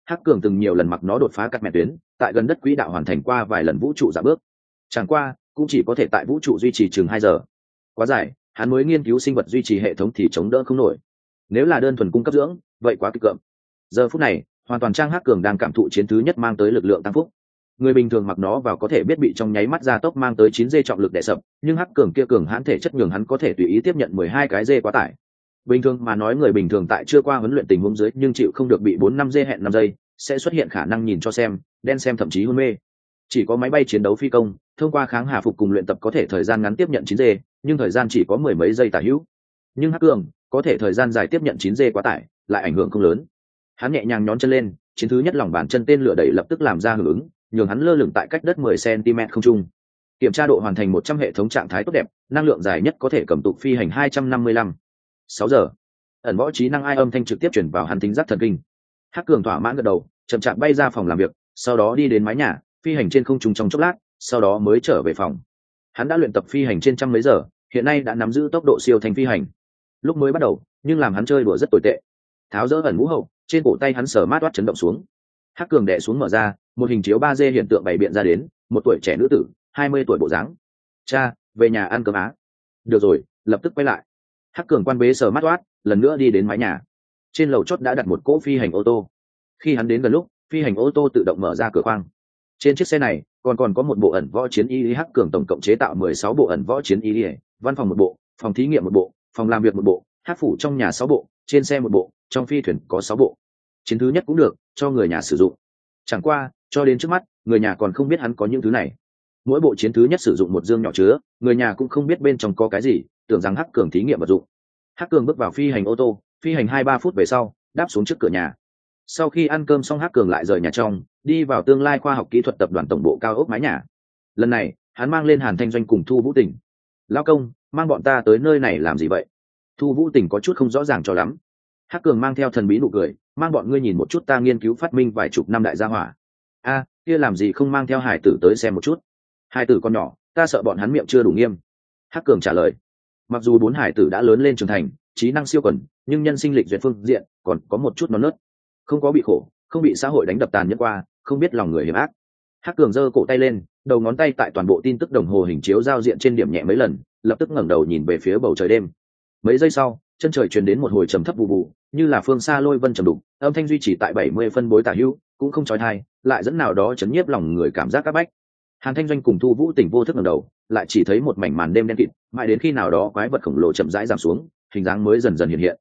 Hắc Cường từng nhiều lần mặc nó đột phá các mẹ tuyến, tại gần đất quỹ đạo hoàn thành qua vài lần vũ trụ giảm bước. Chẳng qua, cũng chỉ có thể tại vũ trụ duy trì chừng 2 giờ. Quá dài, hắn mới nghiên cứu sinh vật duy trì hệ thống thì chống đỡ không nổi. Nếu là đơn thuần cung cấp dưỡng, vậy quá kịch cỡm. Giờ phút này, hoàn toàn Trang Hắc Cường đang cảm thụ chiến thứ nhất mang tới lực lượng tăng phúc. Người bình thường mặc nó vào có thể biết bị trong nháy mắt gia tốc mang tới 9 dê trọng lực đè sập, nhưng Hắc Cường kia cường hãn thể chất nhường hắn có thể tùy ý tiếp nhận 12 cái dê quá tải. Bình thường mà nói người bình thường tại chưa qua huấn luyện tình huống dưới nhưng chịu không được bị 4-5 dê hẹn 5 giây, sẽ xuất hiện khả năng nhìn cho xem, đen xem thậm chí hôn mê. Chỉ có máy bay chiến đấu phi công, thông qua kháng hà phục cùng luyện tập có thể thời gian ngắn tiếp nhận 9 dê, nhưng thời gian chỉ có 10 mấy giây tả hữu. Nhưng Hắc Cường có thể thời gian dài tiếp nhận 9 dê quá tải, lại ảnh hưởng không lớn. Hắn nhẹ nhàng nhón chân lên, chiến thứ nhất lòng bàn chân tên lửa đẩy lập tức làm ra hưởng ứng, nhường hắn lơ lửng tại cách đất 10 cm không trung. Kiểm tra độ hoàn thành 100 hệ thống trạng thái tốt đẹp, năng lượng dài nhất có thể cầm tụ phi hành 255. 6 giờ. Ẩn võ trí năng ai âm thanh trực tiếp chuyển vào hắn tính giác thần kinh. Hắc Cường thỏa mãn gật đầu, chậm chạp bay ra phòng làm việc, sau đó đi đến mái nhà, phi hành trên không trung trong chốc lát, sau đó mới trở về phòng. Hắn đã luyện tập phi hành trên trăm mấy giờ, hiện nay đã nắm giữ tốc độ siêu thanh phi hành. Lúc mới bắt đầu, nhưng làm hắn chơi đùa rất tồi tệ. Tháo dỡ ẩn mũ hậu, trên cổ tay hắn sờ mát toát chấn động xuống. Hắc Cường đè xuống mở ra, một hình chiếu 3D hiện tượng bày biện ra đến, một tuổi trẻ nữ tử, 20 tuổi bộ dáng. Cha, về nhà ăn cơm á. Được rồi, lập tức quay lại. Hắc Cường quan bế sờ mát toát, lần nữa đi đến mái nhà. Trên lầu chót đã đặt một cỗ phi hành ô tô. Khi hắn đến gần lúc, phi hành ô tô tự động mở ra cửa khoang. Trên chiếc xe này còn có một bộ ẩn võ chiến y. Hắc Cường tổng cộng chế tạo 16 bộ ẩn võ chiến y, văn phòng một bộ, phòng thí nghiệm một bộ, phòng làm việc một bộ, Hắc phủ trong nhà 6 bộ, trên xe một bộ, trong phi thuyền có 6 bộ. Chiến thứ nhất cũng được, cho người nhà sử dụng. Chẳng qua, cho đến trước mắt, người nhà còn không biết hắn có những thứ này. Mỗi bộ chiến thứ nhất sử dụng một dương nhỏ chứa, người nhà cũng không biết bên trong có cái gì, tưởng rằng Hắc Cường thí nghiệm vật dụng. Hắc Cường bước vào phi hành ô tô, phi hành 2-3 phút về sau, đáp xuống trước cửa nhà. Sau khi ăn cơm xong, Hắc Cường lại rời nhà trong, đi vào tương lai khoa học kỹ thuật tập đoàn tổng bộ cao ốc mái nhà. Lần này, hắn mang lên Hàn Thanh Doanh cùng Thu Vũ Tình. Lão công, mang bọn ta tới nơi này làm gì vậy? Thu Vũ Tình có chút không rõ ràng cho lắm. Hắc Cường mang theo thần bí nụ cười, mang bọn ngươi nhìn một chút ta nghiên cứu phát minh vài chục năm đại gia hỏa. A, kia làm gì không mang theo hải tử tới xem một chút? Hải tử con nhỏ, ta sợ bọn hắn miệng chưa đủ nghiêm. Hắc Cường trả lời. Mặc dù 4 hải tử đã lớn lên trưởng thành, trí năng siêu quần, nhưng nhân sinh lịch duyệt phương diện còn có một chút non nớt, không có bị khổ, không bị xã hội đánh đập tàn nhẫn qua, không biết lòng người hiểm ác. Hắc Cường giơ cổ tay lên, đầu ngón tay tại toàn bộ tin tức đồng hồ hình chiếu giao diện trên điểm nhẹ mấy lần, lập tức ngẩng đầu nhìn về phía bầu trời đêm. Mấy giây sau, chân trời truyền đến một hồi trầm thấp vụ vụ, như là phương xa lôi vân trầm đục, âm thanh duy trì tại 70 phân bối tả hữu, cũng không chói tai, lại dẫn nào đó chấn nhiếp lòng người cảm giác các bách. Hàn Thanh Doanh cùng Thu Vũ Tỉnh vô thức ngẩng đầu, lại chỉ thấy một mảnh màn đêm đen kịt, mãi đến khi nào đó quái vật khổng lồ chậm rãi giảm xuống, hình dáng mới dần dần hiện hiện.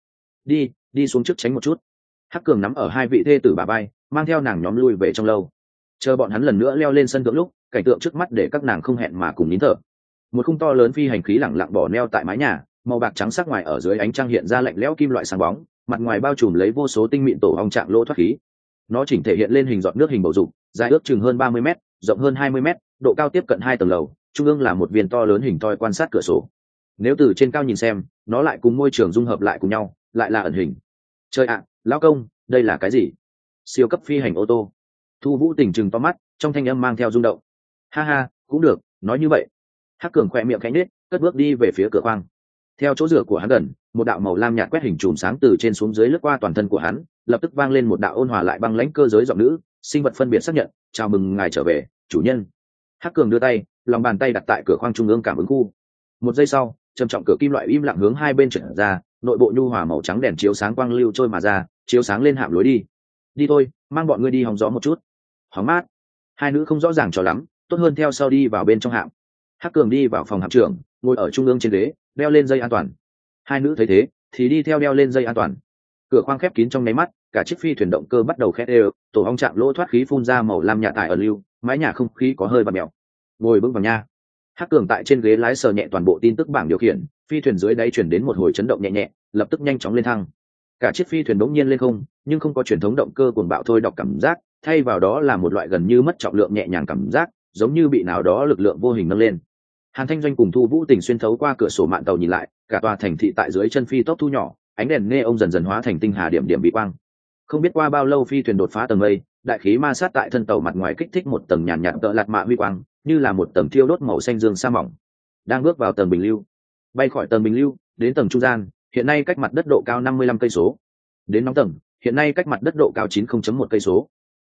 Đi xuống trước tránh một chút. Hắc Cường nắm ở hai vị thê tử bà bay, mang theo nàng nhóm lui về trong lâu. Chờ bọn hắn lần nữa leo lên sân thượng lúc, cảnh tượng trước mắt để các nàng không hẹn mà cùng nín thở. Một khung to lớn phi hành khí lẳng lặng bỏ neo tại mái nhà, màu bạc trắng sắc ngoài ở dưới ánh trăng hiện ra lạnh lẽo kim loại sáng bóng, mặt ngoài bao trùm lấy vô số tinh mịn tổ ong trạng lỗ thoát khí. Nó chỉnh thể hiện lên hình giọt nước hình bầu dục, dài ước chừng hơn 30 mét, rộng hơn 20 mét, độ cao tiếp cận 2 tầng lầu, trung ương là một viên to lớn hình thoi quan sát cửa sổ. Nếu từ trên cao nhìn xem, nó lại cùng môi trường dung hợp lại cùng nhau, lại là ẩn hình. Trời ạ, lão công, đây là cái gì? Siêu cấp phi hành ô tô. Thu Vũ Tình trừng to mắt, trong thanh âm mang theo rung động. Ha ha, cũng được, nói như vậy. Hắc Cường khỏe miệng khẽ nhếch, cất bước đi về phía cửa khoang. Theo chỗ rửa của hắn gần, một đạo màu lam nhạt quét hình chùm sáng từ trên xuống dưới lướt qua toàn thân của hắn, lập tức vang lên một đạo ôn hòa lại băng lãnh cơ giới giọng nữ, sinh vật phân biệt xác nhận, chào mừng ngài trở về, chủ nhân. Hắc Cường đưa tay, lòng bàn tay đặt tại cửa khoang trung ương cảm ứng khu. Một giây sau, trầm trọng cửa kim loại im lặng hướng hai bên trở ra, nội bộ nhu hòa màu trắng đèn chiếu sáng quang lưu trôi mà ra, chiếu sáng lên hạm lối đi. Đi thôi, mang bọn ngươi đi hóng gió một chút. Hóng mát. Hai nữ không rõ ràng cho lắm, tốt hơn theo sau đi vào bên trong hạm. Hắc Cường đi vào phòng hạm trưởng, ngồi ở trung ương trên ghế, đeo lên dây an toàn. Hai nữ thấy thế thì đi theo đeo lên dây an toàn. Cửa khoang khép kín trong nháy mắt, cả chiếc phi thuyền động cơ bắt đầu khét đều, tổ ong chạm lỗ thoát khí phun ra màu lam nhạt tải ở lưu, mái nhà không khí có hơi vặn mèo. Ngồi vững vào nha. Hắc Cường tại trên ghế lái sờ nhẹ toàn bộ tin tức bảng điều khiển, phi thuyền dưới đáy chuyển đến một hồi chấn động nhẹ nhẹ, lập tức nhanh chóng lên thăng. Cả chiếc phi thuyền bỗng nhiên lên không, nhưng không có truyền thống động cơ cuồng bạo thôi đọc cảm giác, thay vào đó là một loại gần như mất trọng lượng nhẹ nhàng cảm giác, giống như bị nào đó lực lượng vô hình nâng lên. Hàn Thanh Doanh cùng Thu Vũ Tình xuyên thấu qua cửa sổ mạn tàu nhìn lại, cả tòa thành thị tại dưới chân phi tốc thu nhỏ, ánh đèn neon dần dần hóa thành tinh hà điểm điểm bị quang. Không biết qua bao lâu phi thuyền đột phá tầng mây, đại khí ma sát tại thân tàu mặt ngoài kích thích một tầng nhàn nhạt tợ lạt mạ huy quang, như là một tầng thiêu đốt màu xanh dương sa mỏng. Đang bước vào tầng bình lưu, bay khỏi tầng bình lưu, đến tầng trung gian, hiện nay cách mặt đất độ cao 55 cây số. Đến nóng tầng, hiện nay cách mặt đất độ cao 90.1 cây số.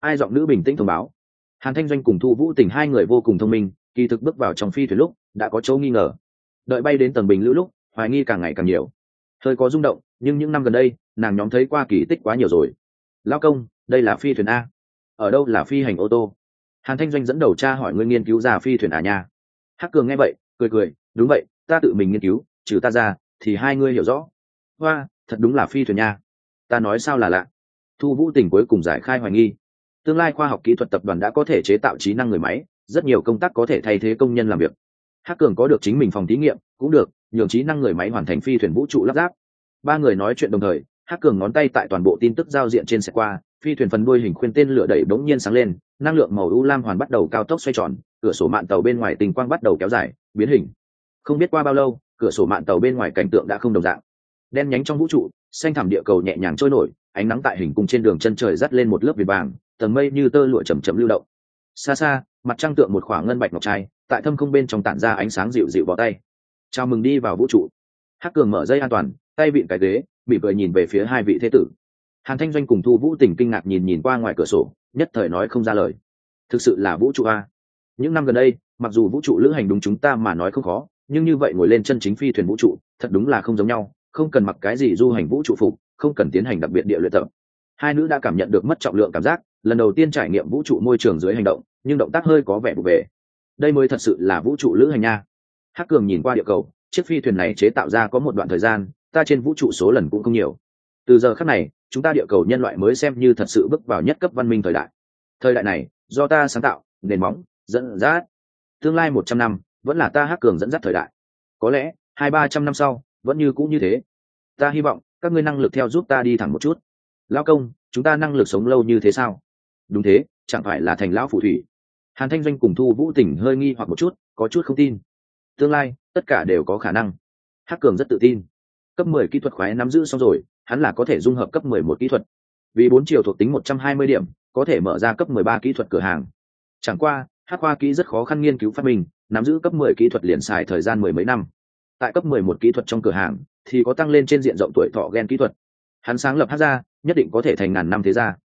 Ai giọng nữ bình tĩnh thông báo. Hàn Thanh Doanh cùng Thu Vũ Tình hai người vô cùng thông minh, kỳ thực bước vào trong phi thuyền lúc đã có chỗ nghi ngờ. Đợi bay đến tầng bình lưu lúc, hoài nghi càng ngày càng nhiều. Hơi có rung động, nhưng những năm gần đây, nàng nhóm thấy qua kỳ tích quá nhiều rồi. Lao công, đây là phi thuyền a. Ở đâu là phi hành ô tô? Hàn Thanh Doanh dẫn đầu tra hỏi người nghiên cứu ra phi thuyền à nha. Hắc Cường nghe vậy, cười cười, đúng vậy, ta tự mình nghiên cứu, trừ ta ra, thì hai ngươi hiểu rõ. Hoa, thật đúng là phi thuyền nha. Ta nói sao là lạ. Thu Vũ Tình cuối cùng giải khai hoài nghi. Tương lai khoa học kỹ thuật tập đoàn đã có thể chế tạo trí năng người máy, rất nhiều công tác có thể thay thế công nhân làm việc. Hắc Cường có được chính mình phòng thí nghiệm, cũng được, nhường trí năng người máy hoàn thành phi thuyền vũ trụ lắp ráp. Ba người nói chuyện đồng thời, Hắc Cường ngón tay tại toàn bộ tin tức giao diện trên sẽ qua, phi thuyền phần đuôi hình khuyên tên lửa đẩy bỗng nhiên sáng lên, năng lượng màu u lam hoàn bắt đầu cao tốc xoay tròn, cửa sổ mạn tàu bên ngoài tình quang bắt đầu kéo dài, biến hình. Không biết qua bao lâu, cửa sổ mạn tàu bên ngoài cảnh tượng đã không đồng dạng. Đen nhánh trong vũ trụ, xanh thẳm địa cầu nhẹ nhàng trôi nổi, ánh nắng tại hình cung trên đường chân trời dắt lên một lớp viền vàng, tầng mây như tơ lụa chậm chậm lưu động. Xa xa, mặt trăng tượng một khoảng ngân bạch ngọc trai, tại thâm không bên trong tản ra ánh sáng dịu dịu vào tay. Chào mừng đi vào vũ trụ. Hắc Cường mở dây an toàn, tay vịn cái ghế, mỉm cười nhìn về phía hai vị thế tử. Hàn Thanh Doanh cùng Thu Vũ Tình kinh ngạc nhìn qua ngoài cửa sổ, nhất thời nói không ra lời. Thực sự là vũ trụ a. Những năm gần đây, mặc dù vũ trụ lữ hành đúng chúng ta mà nói không khó, nhưng như vậy ngồi lên chân chính phi thuyền vũ trụ, thật đúng là không giống nhau, không cần mặc cái gì du hành vũ trụ phục, không cần tiến hành đặc biệt địa luyện tập. Hai nữ đã cảm nhận được mất trọng lượng cảm giác, lần đầu tiên trải nghiệm vũ trụ môi trường dưới hành động, nhưng động tác hơi có vẻ vụ về. Đây mới thật sự là vũ trụ lữ hành nha. Hắc Cường nhìn qua địa cầu, chiếc phi thuyền này chế tạo ra có một đoạn thời gian, ta trên vũ trụ số lần cũng không nhiều. Từ giờ khắc này, chúng ta địa cầu nhân loại mới xem như thật sự bước vào nhất cấp văn minh thời đại. Thời đại này, do ta sáng tạo, nền móng, dẫn dắt. Tương lai 100 năm, vẫn là ta Hắc Cường dẫn dắt thời đại. Có lẽ, 200-300 năm sau, vẫn như cũ như thế. Ta hy vọng, các ngươi năng lực theo giúp ta đi thẳng một chút. Lão công, chúng ta năng lực sống lâu như thế sao? Đúng thế, chẳng phải là thành lão phù thủy. Hàn Thanh Doanh cùng Thu Vũ Tình hơi nghi hoặc một chút, có chút không tin. Tương lai, tất cả đều có khả năng. Hắc Cường rất tự tin. Cấp 10 kỹ thuật khoái nắm giữ xong rồi, hắn là có thể dung hợp cấp 11 kỹ thuật. Vì 4 chiều thuộc tính 120 điểm, có thể mở ra cấp 13 kỹ thuật cửa hàng. Chẳng qua, Hắc khoa kỹ rất khó khăn nghiên cứu phát minh, nắm giữ cấp 10 kỹ thuật liền xài thời gian mười mấy năm. Tại cấp 11 kỹ thuật trong cửa hàng, thì có tăng lên trên diện rộng tuổi thọ gen kỹ thuật. Hắn sáng lập Hắc gia, nhất định có thể thành ngàn năm thế gia.